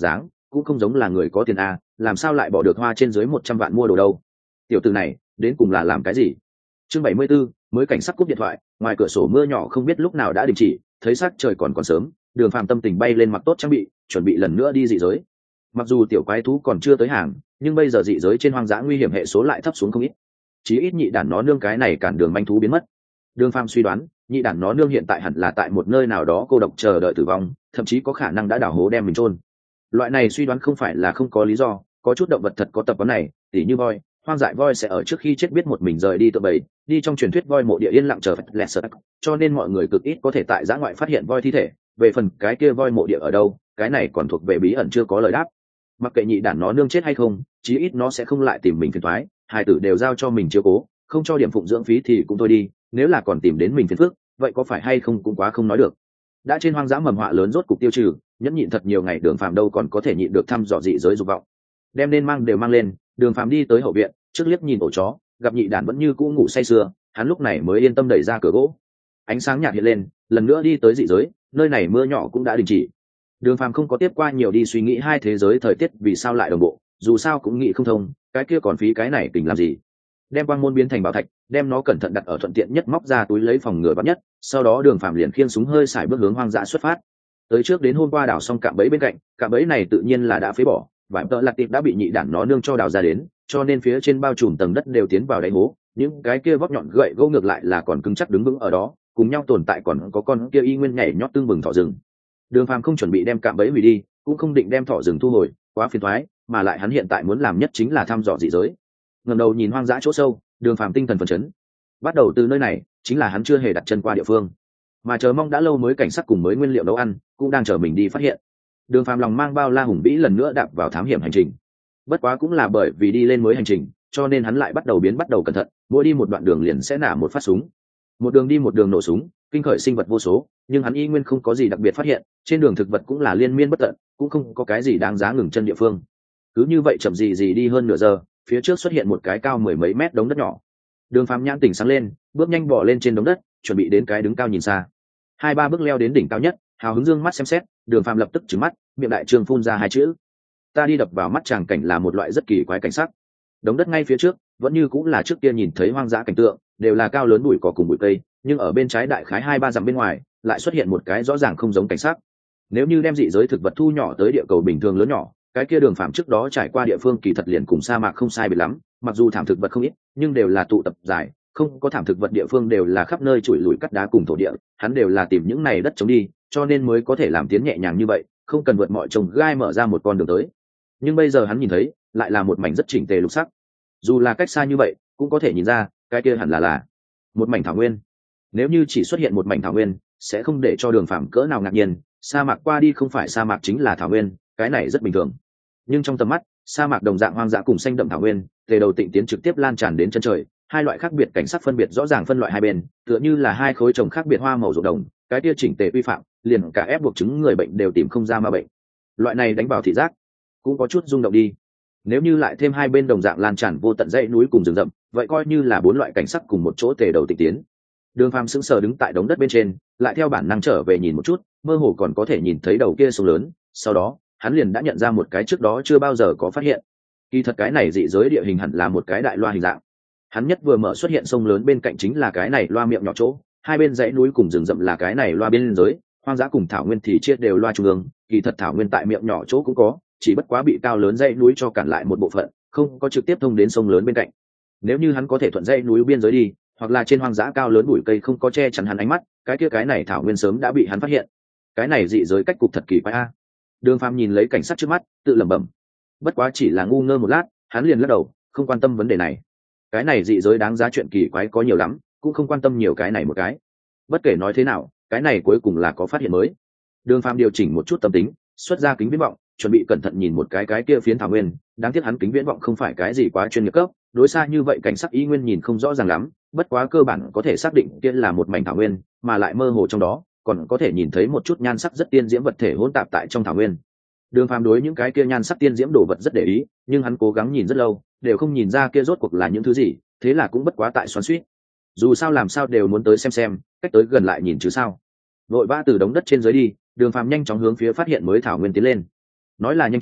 cũng không giống là người có tiền a, làm sao lại bỏ được hoa trên dưới một trăm vạn mua đồ đâu. Tiểu tử này đến cùng là làm cái gì? Chương bảy mươi 74, mới cảnh sắc cúp điện thoại, ngoài cửa sổ mưa nhỏ không biết lúc nào đã đình chỉ, thấy sắc trời còn còn sớm, Đường Phàm tâm tình bay lên mặc tốt trang bị, chuẩn bị lần nữa đi dị giới. Mặc dù tiểu quái thú còn chưa tới hàng, nhưng bây giờ dị giới trên hoang dã nguy hiểm hệ số lại thấp xuống không ít. Chí ít nhị đản nó nương cái này cản đường manh thú biến mất. Đường Phàm suy đoán, nhị đản nó nương hiện tại hẳn là tại một nơi nào đó cô độc chờ đợi tử vong, thậm chí có khả năng đã đào hố đem mình chôn. Loại này suy đoán không phải là không có lý do, có chút động vật thật có tập quán này, tỉ như voi, hoang dại voi sẽ ở trước khi chết biết một mình rời đi tự bầy, đi trong truyền thuyết voi mộ địa yên lặng chờ lẹt sợ, cho nên mọi người cực ít có thể tại giã ngoại phát hiện voi thi thể. Về phần cái kia voi mộ địa ở đâu, cái này còn thuộc về bí ẩn chưa có lời đáp. Mặc kệ nhị đản nó nương chết hay không, chí ít nó sẽ không lại tìm mình phiền toái, hai tử đều giao cho mình chiếu cố, không cho điểm phụng dưỡng phí thì cũng thôi đi, nếu là còn tìm đến mình phiền phức, vậy có phải hay không cũng quá không nói được. Đã trên hoang dã mầm họa lớn rốt cục tiêu trừ, nhẫn nhịn thật nhiều ngày Đường Phàm đâu còn có thể nhịn được thăm dò dị giới dục vọng. Đem nên mang đều mang lên, Đường Phàm đi tới hậu viện, trước liếc nhìn ổ chó, gặp nhị đản vẫn như cũ ngủ say sưa, hắn lúc này mới yên tâm đẩy ra cửa gỗ. Ánh sáng nhạt hiện lên, lần nữa đi tới dị giới, nơi này mưa nhỏ cũng đã đình chỉ. Đường Phàm không có tiếp qua nhiều đi suy nghĩ hai thế giới thời tiết vì sao lại đồng bộ, dù sao cũng nghĩ không thông, cái kia còn phí cái này tình làm gì. Đem quang môn biến thành bảo thạch, đem nó cẩn thận đặt ở thuận tiện nhất, móc ra túi lấy phòng ngừa vắn nhất, sau đó Đường Phàm liền khiêng súng hơi xài bước hướng hoang dã xuất phát. Tới trước đến hôm qua đào xong cạm bẫy bên cạnh, cạm bẫy này tự nhiên là đã phế bỏ, vải tợ lạc tiệp đã bị nhị đản nó nương cho đào ra đến, cho nên phía trên bao trùm tầng đất đều tiến vào đáy hố, những cái kia vóc nhọn gậy gỗ ngược lại là còn cứng chắc đứng vững ở đó, cùng nhau tồn tại còn có con kia y nguyên nhảy nhót tương bừng thỏ rừng. Đường Phàm không chuẩn bị đem cạm bẫy hủy đi, cũng không định đem thỏ rừng thu hồi, quá phiền toái, mà lại hắn hiện tại muốn làm nhất chính là thăm dò dị giới. Ngẩng đầu nhìn hoang dã chỗ sâu, Đường Phàm tinh thần phấn chấn. Bắt đầu từ nơi này, chính là hắn chưa hề đặt chân qua địa phương, mà chờ mong đã lâu mới cảnh sắc cùng mới nguyên liệu nấu ăn, cũng đang chờ mình đi phát hiện. Đường Phàm lòng mang bao la hùng vĩ lần nữa đạp vào thám hiểm hành trình. Bất quá cũng là bởi vì đi lên mới hành trình, cho nên hắn lại bắt đầu biến bắt đầu cẩn thận, mỗi đi một đoạn đường liền sẽ nã một phát súng. Một đường đi một đường nổ súng, kinh khởi sinh vật vô số, nhưng hắn y nguyên không có gì đặc biệt phát hiện, trên đường thực vật cũng là liên miên bất tận, cũng không có cái gì đáng giá ngừng chân địa phương. Cứ như vậy chậm gì gì đi hơn nửa giờ, phía trước xuất hiện một cái cao mười mấy mét đống đất nhỏ. Đường Phàm nhãn tỉnh sáng lên, bước nhanh bò lên trên đống đất, chuẩn bị đến cái đứng cao nhìn xa. Hai ba bước leo đến đỉnh cao nhất, hào hứng dương mắt xem xét, Đường Phàm lập tức trừng mắt, miệng đại trương phun ra hai chữ. Ta đi đập vào mắt chàng cảnh là một loại rất kỳ quái cảnh sắc. Đống đất ngay phía trước, vẫn như cũng là trước kia nhìn thấy hoang dã cảnh tượng, đều là cao lớn bụi cỏ cùng bụi cây, nhưng ở bên trái đại khái hai ba dặm bên ngoài, lại xuất hiện một cái rõ ràng không giống cảnh sắc. Nếu như đem dị giới thực vật thu nhỏ tới địa cầu bình thường lớn nhỏ, cái kia Đường Phàm trước đó trải qua địa phương kỳ thật liền cùng sa mạc không sai biệt lắm, mặc dù thảm thực vật không ít, nhưng đều là tụ tập dài, không có thảm thực vật địa phương đều là khắp nơi chùi lùi cắt đá cùng thổ địa, hắn đều là tìm những này đất trống đi, cho nên mới có thể làm tiến nhẹ nhàng như vậy, không cần vượt mọi trồng gai mở ra một con đường tới. Nhưng bây giờ hắn nhìn thấy, lại là một mảnh rất chỉnh tề lục sắc. Dù là cách xa như vậy, cũng có thể nhìn ra, cái kia hẳn là là một mảnh thảo nguyên. Nếu như chỉ xuất hiện một mảnh thảo nguyên, sẽ không để cho Đường Phàm cỡ nào ngạc nhiên, sa mạc qua đi không phải sa mạc chính là thảo nguyên, cái này rất bình thường. Nhưng trong tầm mắt, sa mạc đồng dạng hoang dã cùng xanh đậm thảo nguyên, tề đầu tịnh tiến trực tiếp lan tràn đến chân trời, hai loại khác biệt cảnh sắc phân biệt rõ ràng phân loại hai bên, tựa như là hai khối trồng khác biệt hoa màu ruộng đồng, cái kia chỉnh tề quy phạm, liền cả ép buộc chứng người bệnh đều tìm không ra ma bệnh. Loại này đánh vào thị giác, cũng có chút rung động đi. Nếu như lại thêm hai bên đồng dạng lan tràn vô tận dãy núi cùng rừng rậm, vậy coi như là bốn loại cảnh sắc cùng một chỗ tề đầu tịnh tiến. Đường Phàm sững sờ đứng tại đống đất bên trên, lại theo bản năng trở về nhìn một chút, mơ hồ còn có thể nhìn thấy đầu kia sông lớn, sau đó, hắn liền đã nhận ra một cái trước đó chưa bao giờ có phát hiện. Kỳ thật cái này dị giới địa hình hẳn là một cái đại loa hình dạng. Hắn nhất vừa mở xuất hiện sông lớn bên cạnh chính là cái này loa miệng nhỏ chỗ, hai bên dãy núi cùng rừng rậm là cái này loa biên giới, hoang dã cùng thảo nguyên thì chia đều loa trung ương, kỳ thật thảo nguyên tại miệng nhỏ chỗ cũng có, chỉ bất quá bị cao lớn dãy núi cho cản lại một bộ phận, không có trực tiếp thông đến sông lớn bên cạnh. Nếu như hắn có thể thuận dãy núi biên giới đi, hoặc là trên hoang dã cao lớn bụi cây không có che chắn hắn ánh mắt, cái kia cái này thảo nguyên sớm đã bị hắn phát hiện. Cái này dị giới cách cục thật kỳ quái a. Đường Phàm nhìn lấy cảnh sát trước mắt, tự lẩm bẩm. Bất quá chỉ là ngu ngơ một lát, hắn liền lắc đầu, không quan tâm vấn đề này. Cái này dị giới đáng giá chuyện kỳ quái có nhiều lắm, cũng không quan tâm nhiều cái này một cái. Bất kể nói thế nào, cái này cuối cùng là có phát hiện mới. Đường Phàm điều chỉnh một chút tâm tính, xuất ra kính viễn vọng, chuẩn bị cẩn thận nhìn một cái cái kia phiến thảo nguyên. Đáng tiếc hắn kính viễn vọng không phải cái gì quá chuyên nghiệp cấp, đối xa như vậy cảnh sắc ý nguyên nhìn không rõ ràng lắm. Bất quá cơ bản có thể xác định kia là một mảnh thảo nguyên, mà lại mơ hồ trong đó còn có thể nhìn thấy một chút nhan sắc rất tiên diễm vật thể hỗn tạp tại trong thảo nguyên. Đường Phàm đối những cái kia nhan sắc tiên diễm đồ vật rất để ý, nhưng hắn cố gắng nhìn rất lâu, đều không nhìn ra kia rốt cuộc là những thứ gì, thế là cũng bất quá tại xoắn xuýt. Dù sao làm sao đều muốn tới xem xem, cách tới gần lại nhìn chứ sao. Vội vã từ đống đất trên dưới đi, Đường Phàm nhanh chóng hướng phía phát hiện mới thảo nguyên tiến lên. Nói là nhanh chóng,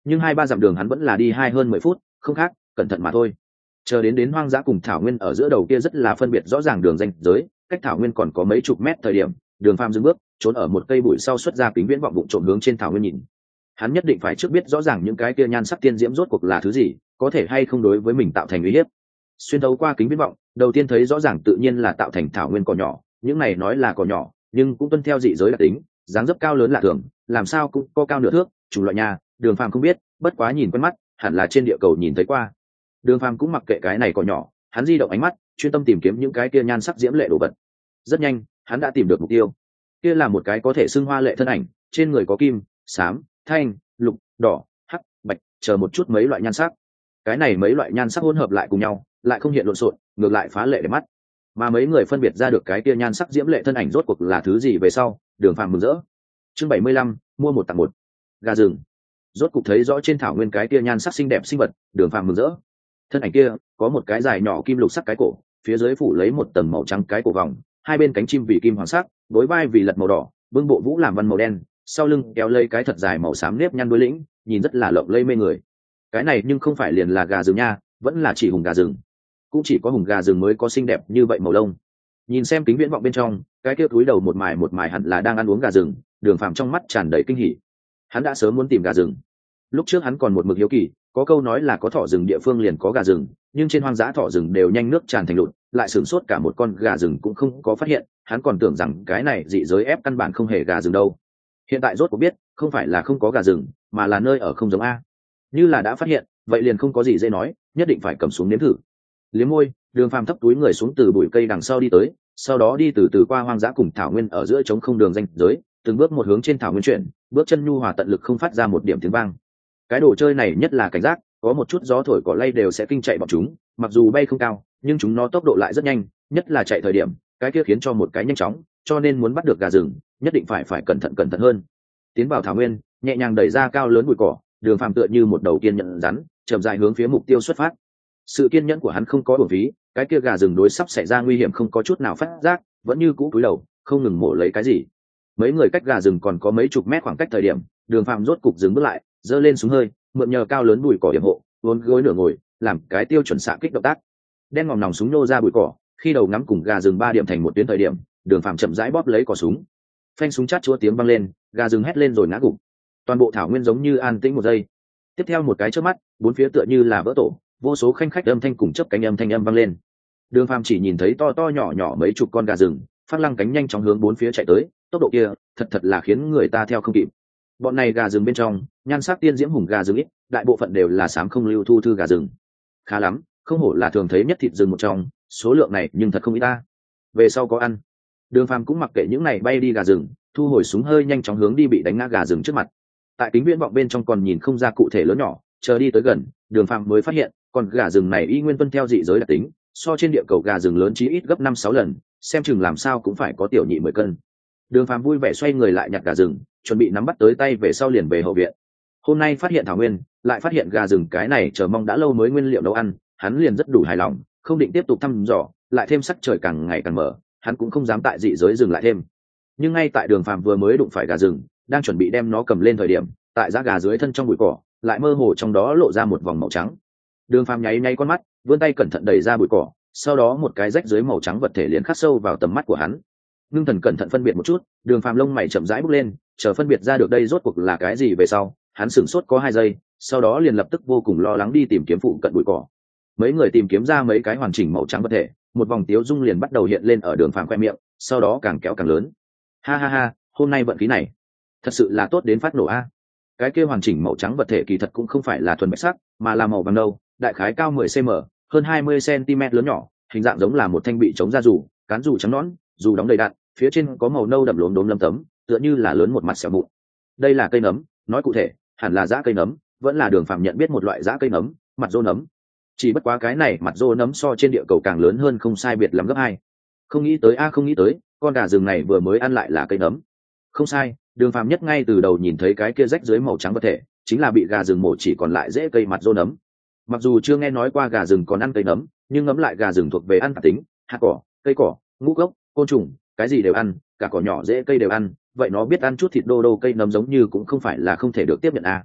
nhưng hai ba dặm đường hắn vẫn là đi hai hơn mười phút, không khác, cẩn thận mà thôi. Chờ đến đến hoang dã cùng thảo nguyên ở giữa đầu kia rất là phân biệt rõ ràng đường ranh giới, cách thảo nguyên còn có mấy chục mét thời điểm, Đường Phàm dừng bước, trốn ở một cây bụi sau xuất ra kính viễn vọng bụng trộm hướng trên thảo nguyên nhìn. Hắn nhất định phải trước biết rõ ràng những cái kia nhan sắc tiên diễm rốt cuộc là thứ gì, có thể hay không đối với mình tạo thành uy hiếp. Xuyên thấu qua kính viễn vọng, đầu tiên thấy rõ ràng tự nhiên là tạo thành thảo nguyên cỏ nhỏ, những này nói là cỏ nhỏ, nhưng cũng tuân theo dị giới đặc tính, dáng dấp cao lớn lạ thường, làm sao cũng có cao nửa thước, chủng loại nhà, Đường Phàm không biết, bất quá nhìn quen mắt, hẳn là trên địa cầu nhìn thấy qua. Đường Phàm cũng mặc kệ cái này cỏ nhỏ, hắn di động ánh mắt, chuyên tâm tìm kiếm những cái kia nhan sắc diễm lệ đồ vật. Rất nhanh, hắn đã tìm được mục tiêu. Kia là một cái có thể xưng hoa lệ thân ảnh, trên người có kim, xám, thanh, lục, đỏ, hắc, bạch, chờ một chút mấy loại nhan sắc. Cái này mấy loại nhan sắc hỗn hợp lại cùng nhau, lại không hiện lộn xộn, ngược lại phá lệ để mắt. Mà mấy người phân biệt ra được cái kia nhan sắc diễm lệ thân ảnh rốt cuộc là thứ gì về sau, Đường Phàm mừng rỡ. Chương bảy mươi lăm, mua một tặng một. Gà rừng. Rốt cục thấy rõ trên thảo nguyên cái kia nhan sắc xinh đẹp sinh vật, Đường Phàm mừng rỡ. Thân ảnh kia có một cái dài nhỏ kim lục sắc cái cổ, phía dưới phủ lấy một tầng màu trắng cái cổ vòng, hai bên cánh chim vì kim hoàng sắc, đối vai vì lật màu đỏ, bưng bộ vũ làm văn màu đen, sau lưng kéo lây cái thật dài màu xám nếp nhăn đuôi lĩnh, nhìn rất là lộng lây mê người. Cái này nhưng không phải liền là gà rừng nha, vẫn là chỉ hùng gà rừng. Cũng chỉ có hùng gà rừng mới có xinh đẹp như vậy màu lông. Nhìn xem kính viễn vọng bên trong, cái kia túi đầu một mài một mài hẳn là đang ăn uống gà rừng, Đường Phàm trong mắt tràn đầy kinh hỉ. Hắn đã sớm muốn tìm gà rừng. Lúc trước hắn còn một mực hiếu kỳ, có câu nói là có thỏ rừng địa phương liền có gà rừng, nhưng trên hoang dã thỏ rừng đều nhanh nước tràn thành lụt, lại sửng sốt cả một con gà rừng cũng không có phát hiện, hắn còn tưởng rằng cái này dị giới ép căn bản không hề gà rừng đâu. Hiện tại rốt cuộc biết, không phải là không có gà rừng, mà là nơi ở không giống a. Như là đã phát hiện, vậy liền không có gì dễ nói, nhất định phải cầm xuống nếm thử. Liếm môi, Đường Phàm thấp túi người xuống từ bụi cây đằng sau đi tới, sau đó đi từ từ qua hoang dã cùng thảo nguyên ở giữa trống không đường ranh giới, từng bước một hướng trên thảo nguyên chuyển, bước chân nhu hòa tận lực không phát ra một điểm tiếng vang. Cái đồ chơi này nhất là cảnh giác, có một chút gió thổi cỏ lay đều sẽ kinh chạy bọn chúng, mặc dù bay không cao, nhưng chúng nó tốc độ lại rất nhanh, nhất là chạy thời điểm, cái kia khiến cho một cái nhanh chóng, cho nên muốn bắt được gà rừng, nhất định phải phải cẩn thận cẩn thận hơn. Tiến vào thảo nguyên, nhẹ nhàng đẩy ra cao lớn bụi cỏ, Đường Phàm tựa như một đầu kiên nhẫn rắn, chậm rãi hướng phía mục tiêu xuất phát. Sự kiên nhẫn của hắn không có uổng phí, cái kia gà rừng đối sắp xảy ra nguy hiểm không có chút nào phát giác, vẫn như cũ cúi đầu, không ngừng mổ lấy cái gì. Mấy người cách gà rừng còn có mấy chục mét khoảng cách thời điểm, Đường Phàm rốt cục dừng bước lại, giơ lên súng hơi, mượn nhờ cao lớn bụi cỏ điểm hộ, vốn gối nửa ngồi, làm cái tiêu chuẩn xạ kích động tác. Đen ngòm nòng súng nô ra bụi cỏ, khi đầu ngắm cùng gà rừng ba điểm thành một tuyến thời điểm, Đường Phàm chậm rãi bóp lấy cò súng. Phanh súng chát chúa tiếng vang lên, gà rừng hét lên rồi ngã gục. Toàn bộ thảo nguyên giống như an tĩnh một giây. Tiếp theo một cái chớp mắt, bốn phía tựa như là vỡ tổ, vô số khanh khách âm thanh cùng chớp cánh âm thanh âm vang lên. Đường Phàm chỉ nhìn thấy to to nhỏ nhỏ mấy chục con gà rừng, phát lăng cánh nhanh chóng hướng bốn phía chạy tới, tốc độ kia, thật thật là khiến người ta theo không kịp. Bọn này gà rừng bên trong, nhan sắc tiên diễm hùng gà rừng ít, đại bộ phận đều là xám không lưu thu thư gà rừng. Khá lắm, không hổ là thường thấy nhất thịt rừng một trong, số lượng này nhưng thật không ít ta. Về sau có ăn. Đường Phàm cũng mặc kệ những này bay đi gà rừng, thu hồi súng hơi nhanh chóng hướng đi bị đánh ngã gà rừng trước mặt. Tại kính viễn vọng bên trong còn nhìn không ra cụ thể lớn nhỏ, chờ đi tới gần, Đường Phàm mới phát hiện, con gà rừng này y nguyên tuân theo dị giới đặc tính, so trên địa cầu gà rừng lớn chí ít gấp năm sáu lần, xem chừng làm sao cũng phải có tiểu nhị mười cân. Đường Phàm vui vẻ xoay người lại nhặt gà rừng, chuẩn bị nắm bắt tới tay về sau liền về hậu viện. Hôm nay phát hiện thảo nguyên, lại phát hiện gà rừng cái này chờ mong đã lâu mới nguyên liệu nấu ăn, hắn liền rất đủ hài lòng, không định tiếp tục thăm dò, lại thêm sắc trời càng ngày càng mở, hắn cũng không dám tại dị giới dừng lại thêm. Nhưng ngay tại Đường Phàm vừa mới đụng phải gà rừng, đang chuẩn bị đem nó cầm lên thời điểm, tại giá gà dưới thân trong bụi cỏ, lại mơ hồ trong đó lộ ra một vòng màu trắng. Đường Phàm nháy nháy con mắt, vươn tay cẩn thận đẩy ra bụi cỏ, sau đó một cái rách dưới màu trắng vật thể liền khắc sâu vào tầm mắt của hắn. Ngưng thần cẩn thận phân biệt một chút, Đường Phàm lông mày chậm rãi bốc lên, chờ phân biệt ra được đây rốt cuộc là cái gì về sau, hắn sửng sốt có hai giây, sau đó liền lập tức vô cùng lo lắng đi tìm kiếm phụ cận bụi cỏ. Mấy người tìm kiếm ra mấy cái hoàn chỉnh màu trắng vật thể, một vòng tiếu dung liền bắt đầu hiện lên ở Đường Phàm khoe miệng, sau đó càng kéo càng lớn. Ha ha ha, hôm nay vận khí này, thật sự là tốt đến phát nổ a. Cái kia hoàn chỉnh màu trắng vật thể kỳ thật cũng không phải là thuần bạch sắc, mà là màu vàng nâu, đại khái cao mười xăng-ti-mét, hơn hai mươi xăng-ti-mét lớn nhỏ, hình dạng giống là một thanh bị chống ra dù, cán dù trắng nõn, dù đóng đầy đạn, phía trên có màu nâu đậm lốm đốm lấm tấm, tựa như là lớn một mặt sẹo mụn. Đây là cây nấm, nói cụ thể, hẳn là dã cây nấm, vẫn là Đường Phàm nhận biết một loại dã cây nấm, mặt rô nấm. Chỉ bất quá cái này mặt rô nấm so trên địa cầu càng lớn hơn không sai biệt lắm gấp hai. Không nghĩ tới a không nghĩ tới, con gà rừng này vừa mới ăn lại là cây nấm. Không sai, Đường Phàm nhất ngay từ đầu nhìn thấy cái kia rách dưới màu trắng vật thể, chính là bị gà rừng mổ chỉ còn lại rễ cây mặt rô nấm. Mặc dù chưa nghe nói qua gà rừng còn ăn cây nấm, nhưng ngẫm lại gà rừng thuộc về ăn tạp tính, hạt cỏ, cây cỏ, ngũ cốc, côn trùng, cái gì đều ăn, cả cỏ nhỏ rễ cây đều ăn, vậy nó biết ăn chút thịt đô đô cây nấm giống như cũng không phải là không thể được tiếp nhận a.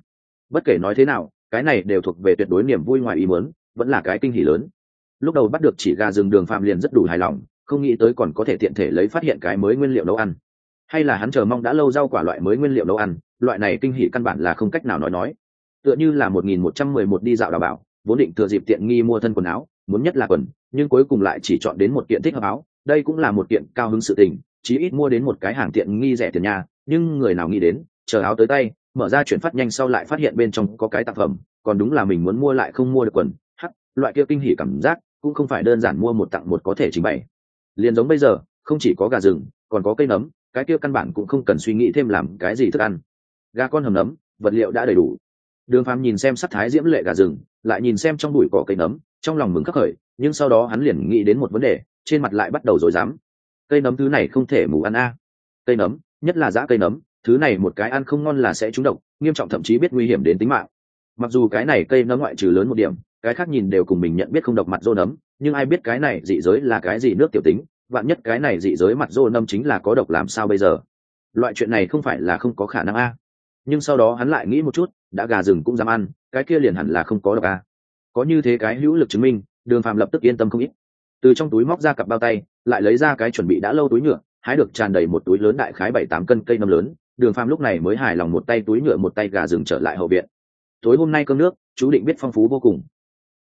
Bất kể nói thế nào cái này đều thuộc về tuyệt đối niềm vui ngoài ý muốn, vẫn là cái kinh hỉ lớn. Lúc đầu bắt được chỉ gà rừng Đường Phạm liền rất đủ hài lòng, không nghĩ tới còn có thể tiện thể lấy phát hiện cái mới nguyên liệu nấu ăn, hay là hắn chờ mong đã lâu rau quả loại mới nguyên liệu nấu ăn. Loại này kinh hỉ căn bản là không cách nào nói nói. Tựa như là một nghìn một trăm mười một đi dạo đào bảo, vốn định thừa dịp tiện nghi mua thân quần áo, muốn nhất là quần, nhưng cuối cùng lại chỉ chọn đến một kiện thích hợp áo. Đây cũng là một kiện cao hứng sự tình, chí ít mua đến một cái hàng tiện nghi rẻ tiền nhà. Nhưng người nào nghĩ đến, chờ áo tới tay, mở ra chuyển phát nhanh sau lại phát hiện bên trong có cái tạp phẩm, còn đúng là mình muốn mua lại không mua được quần. Hắc, loại kia kinh hỉ cảm giác cũng không phải đơn giản mua một tặng một có thể trình bày. Liền giống bây giờ, không chỉ có gà rừng, còn có cây nấm, cái kia căn bản cũng không cần suy nghĩ thêm làm cái gì thức ăn. Gà con hầm nấm, vật liệu đã đầy đủ. Đường Phàm nhìn xem sắc thái diễm lệ gà rừng, lại nhìn xem trong bụi cỏ cây nấm, trong lòng mừng khắc khởi, nhưng sau đó hắn liền nghĩ đến một vấn đề, trên mặt lại bắt đầu rối rắm. Cây nấm thứ này không thể mù ăn a. Cây nấm, nhất là dã cây nấm, thứ này một cái ăn không ngon là sẽ trúng độc, nghiêm trọng thậm chí biết nguy hiểm đến tính mạng. Mặc dù cái này cây nấm ngoại trừ lớn một điểm, cái khác nhìn đều cùng mình nhận biết không độc mặt rô nấm, nhưng ai biết cái này dị giới là cái gì nước tiểu tính, vạn nhất cái này dị giới mặt rô nấm chính là có độc làm sao bây giờ? Loại chuyện này không phải là không có khả năng a. Nhưng sau đó hắn lại nghĩ một chút, đã gà rừng cũng dám ăn, cái kia liền hẳn là không có độc a. Có như thế cái hữu lực chứng minh, Đường Phàm lập tức yên tâm không ít. Từ trong túi móc ra cặp bao tay, lại lấy ra cái chuẩn bị đã lâu túi nhựa, hái được tràn đầy một túi lớn đại khái bảy tám cân cây nấm lớn. Đường Phàm lúc này mới hài lòng một tay túi nhựa một tay gà rừng trở lại hậu viện. Tối hôm nay cơm nước chú định biết phong phú vô cùng.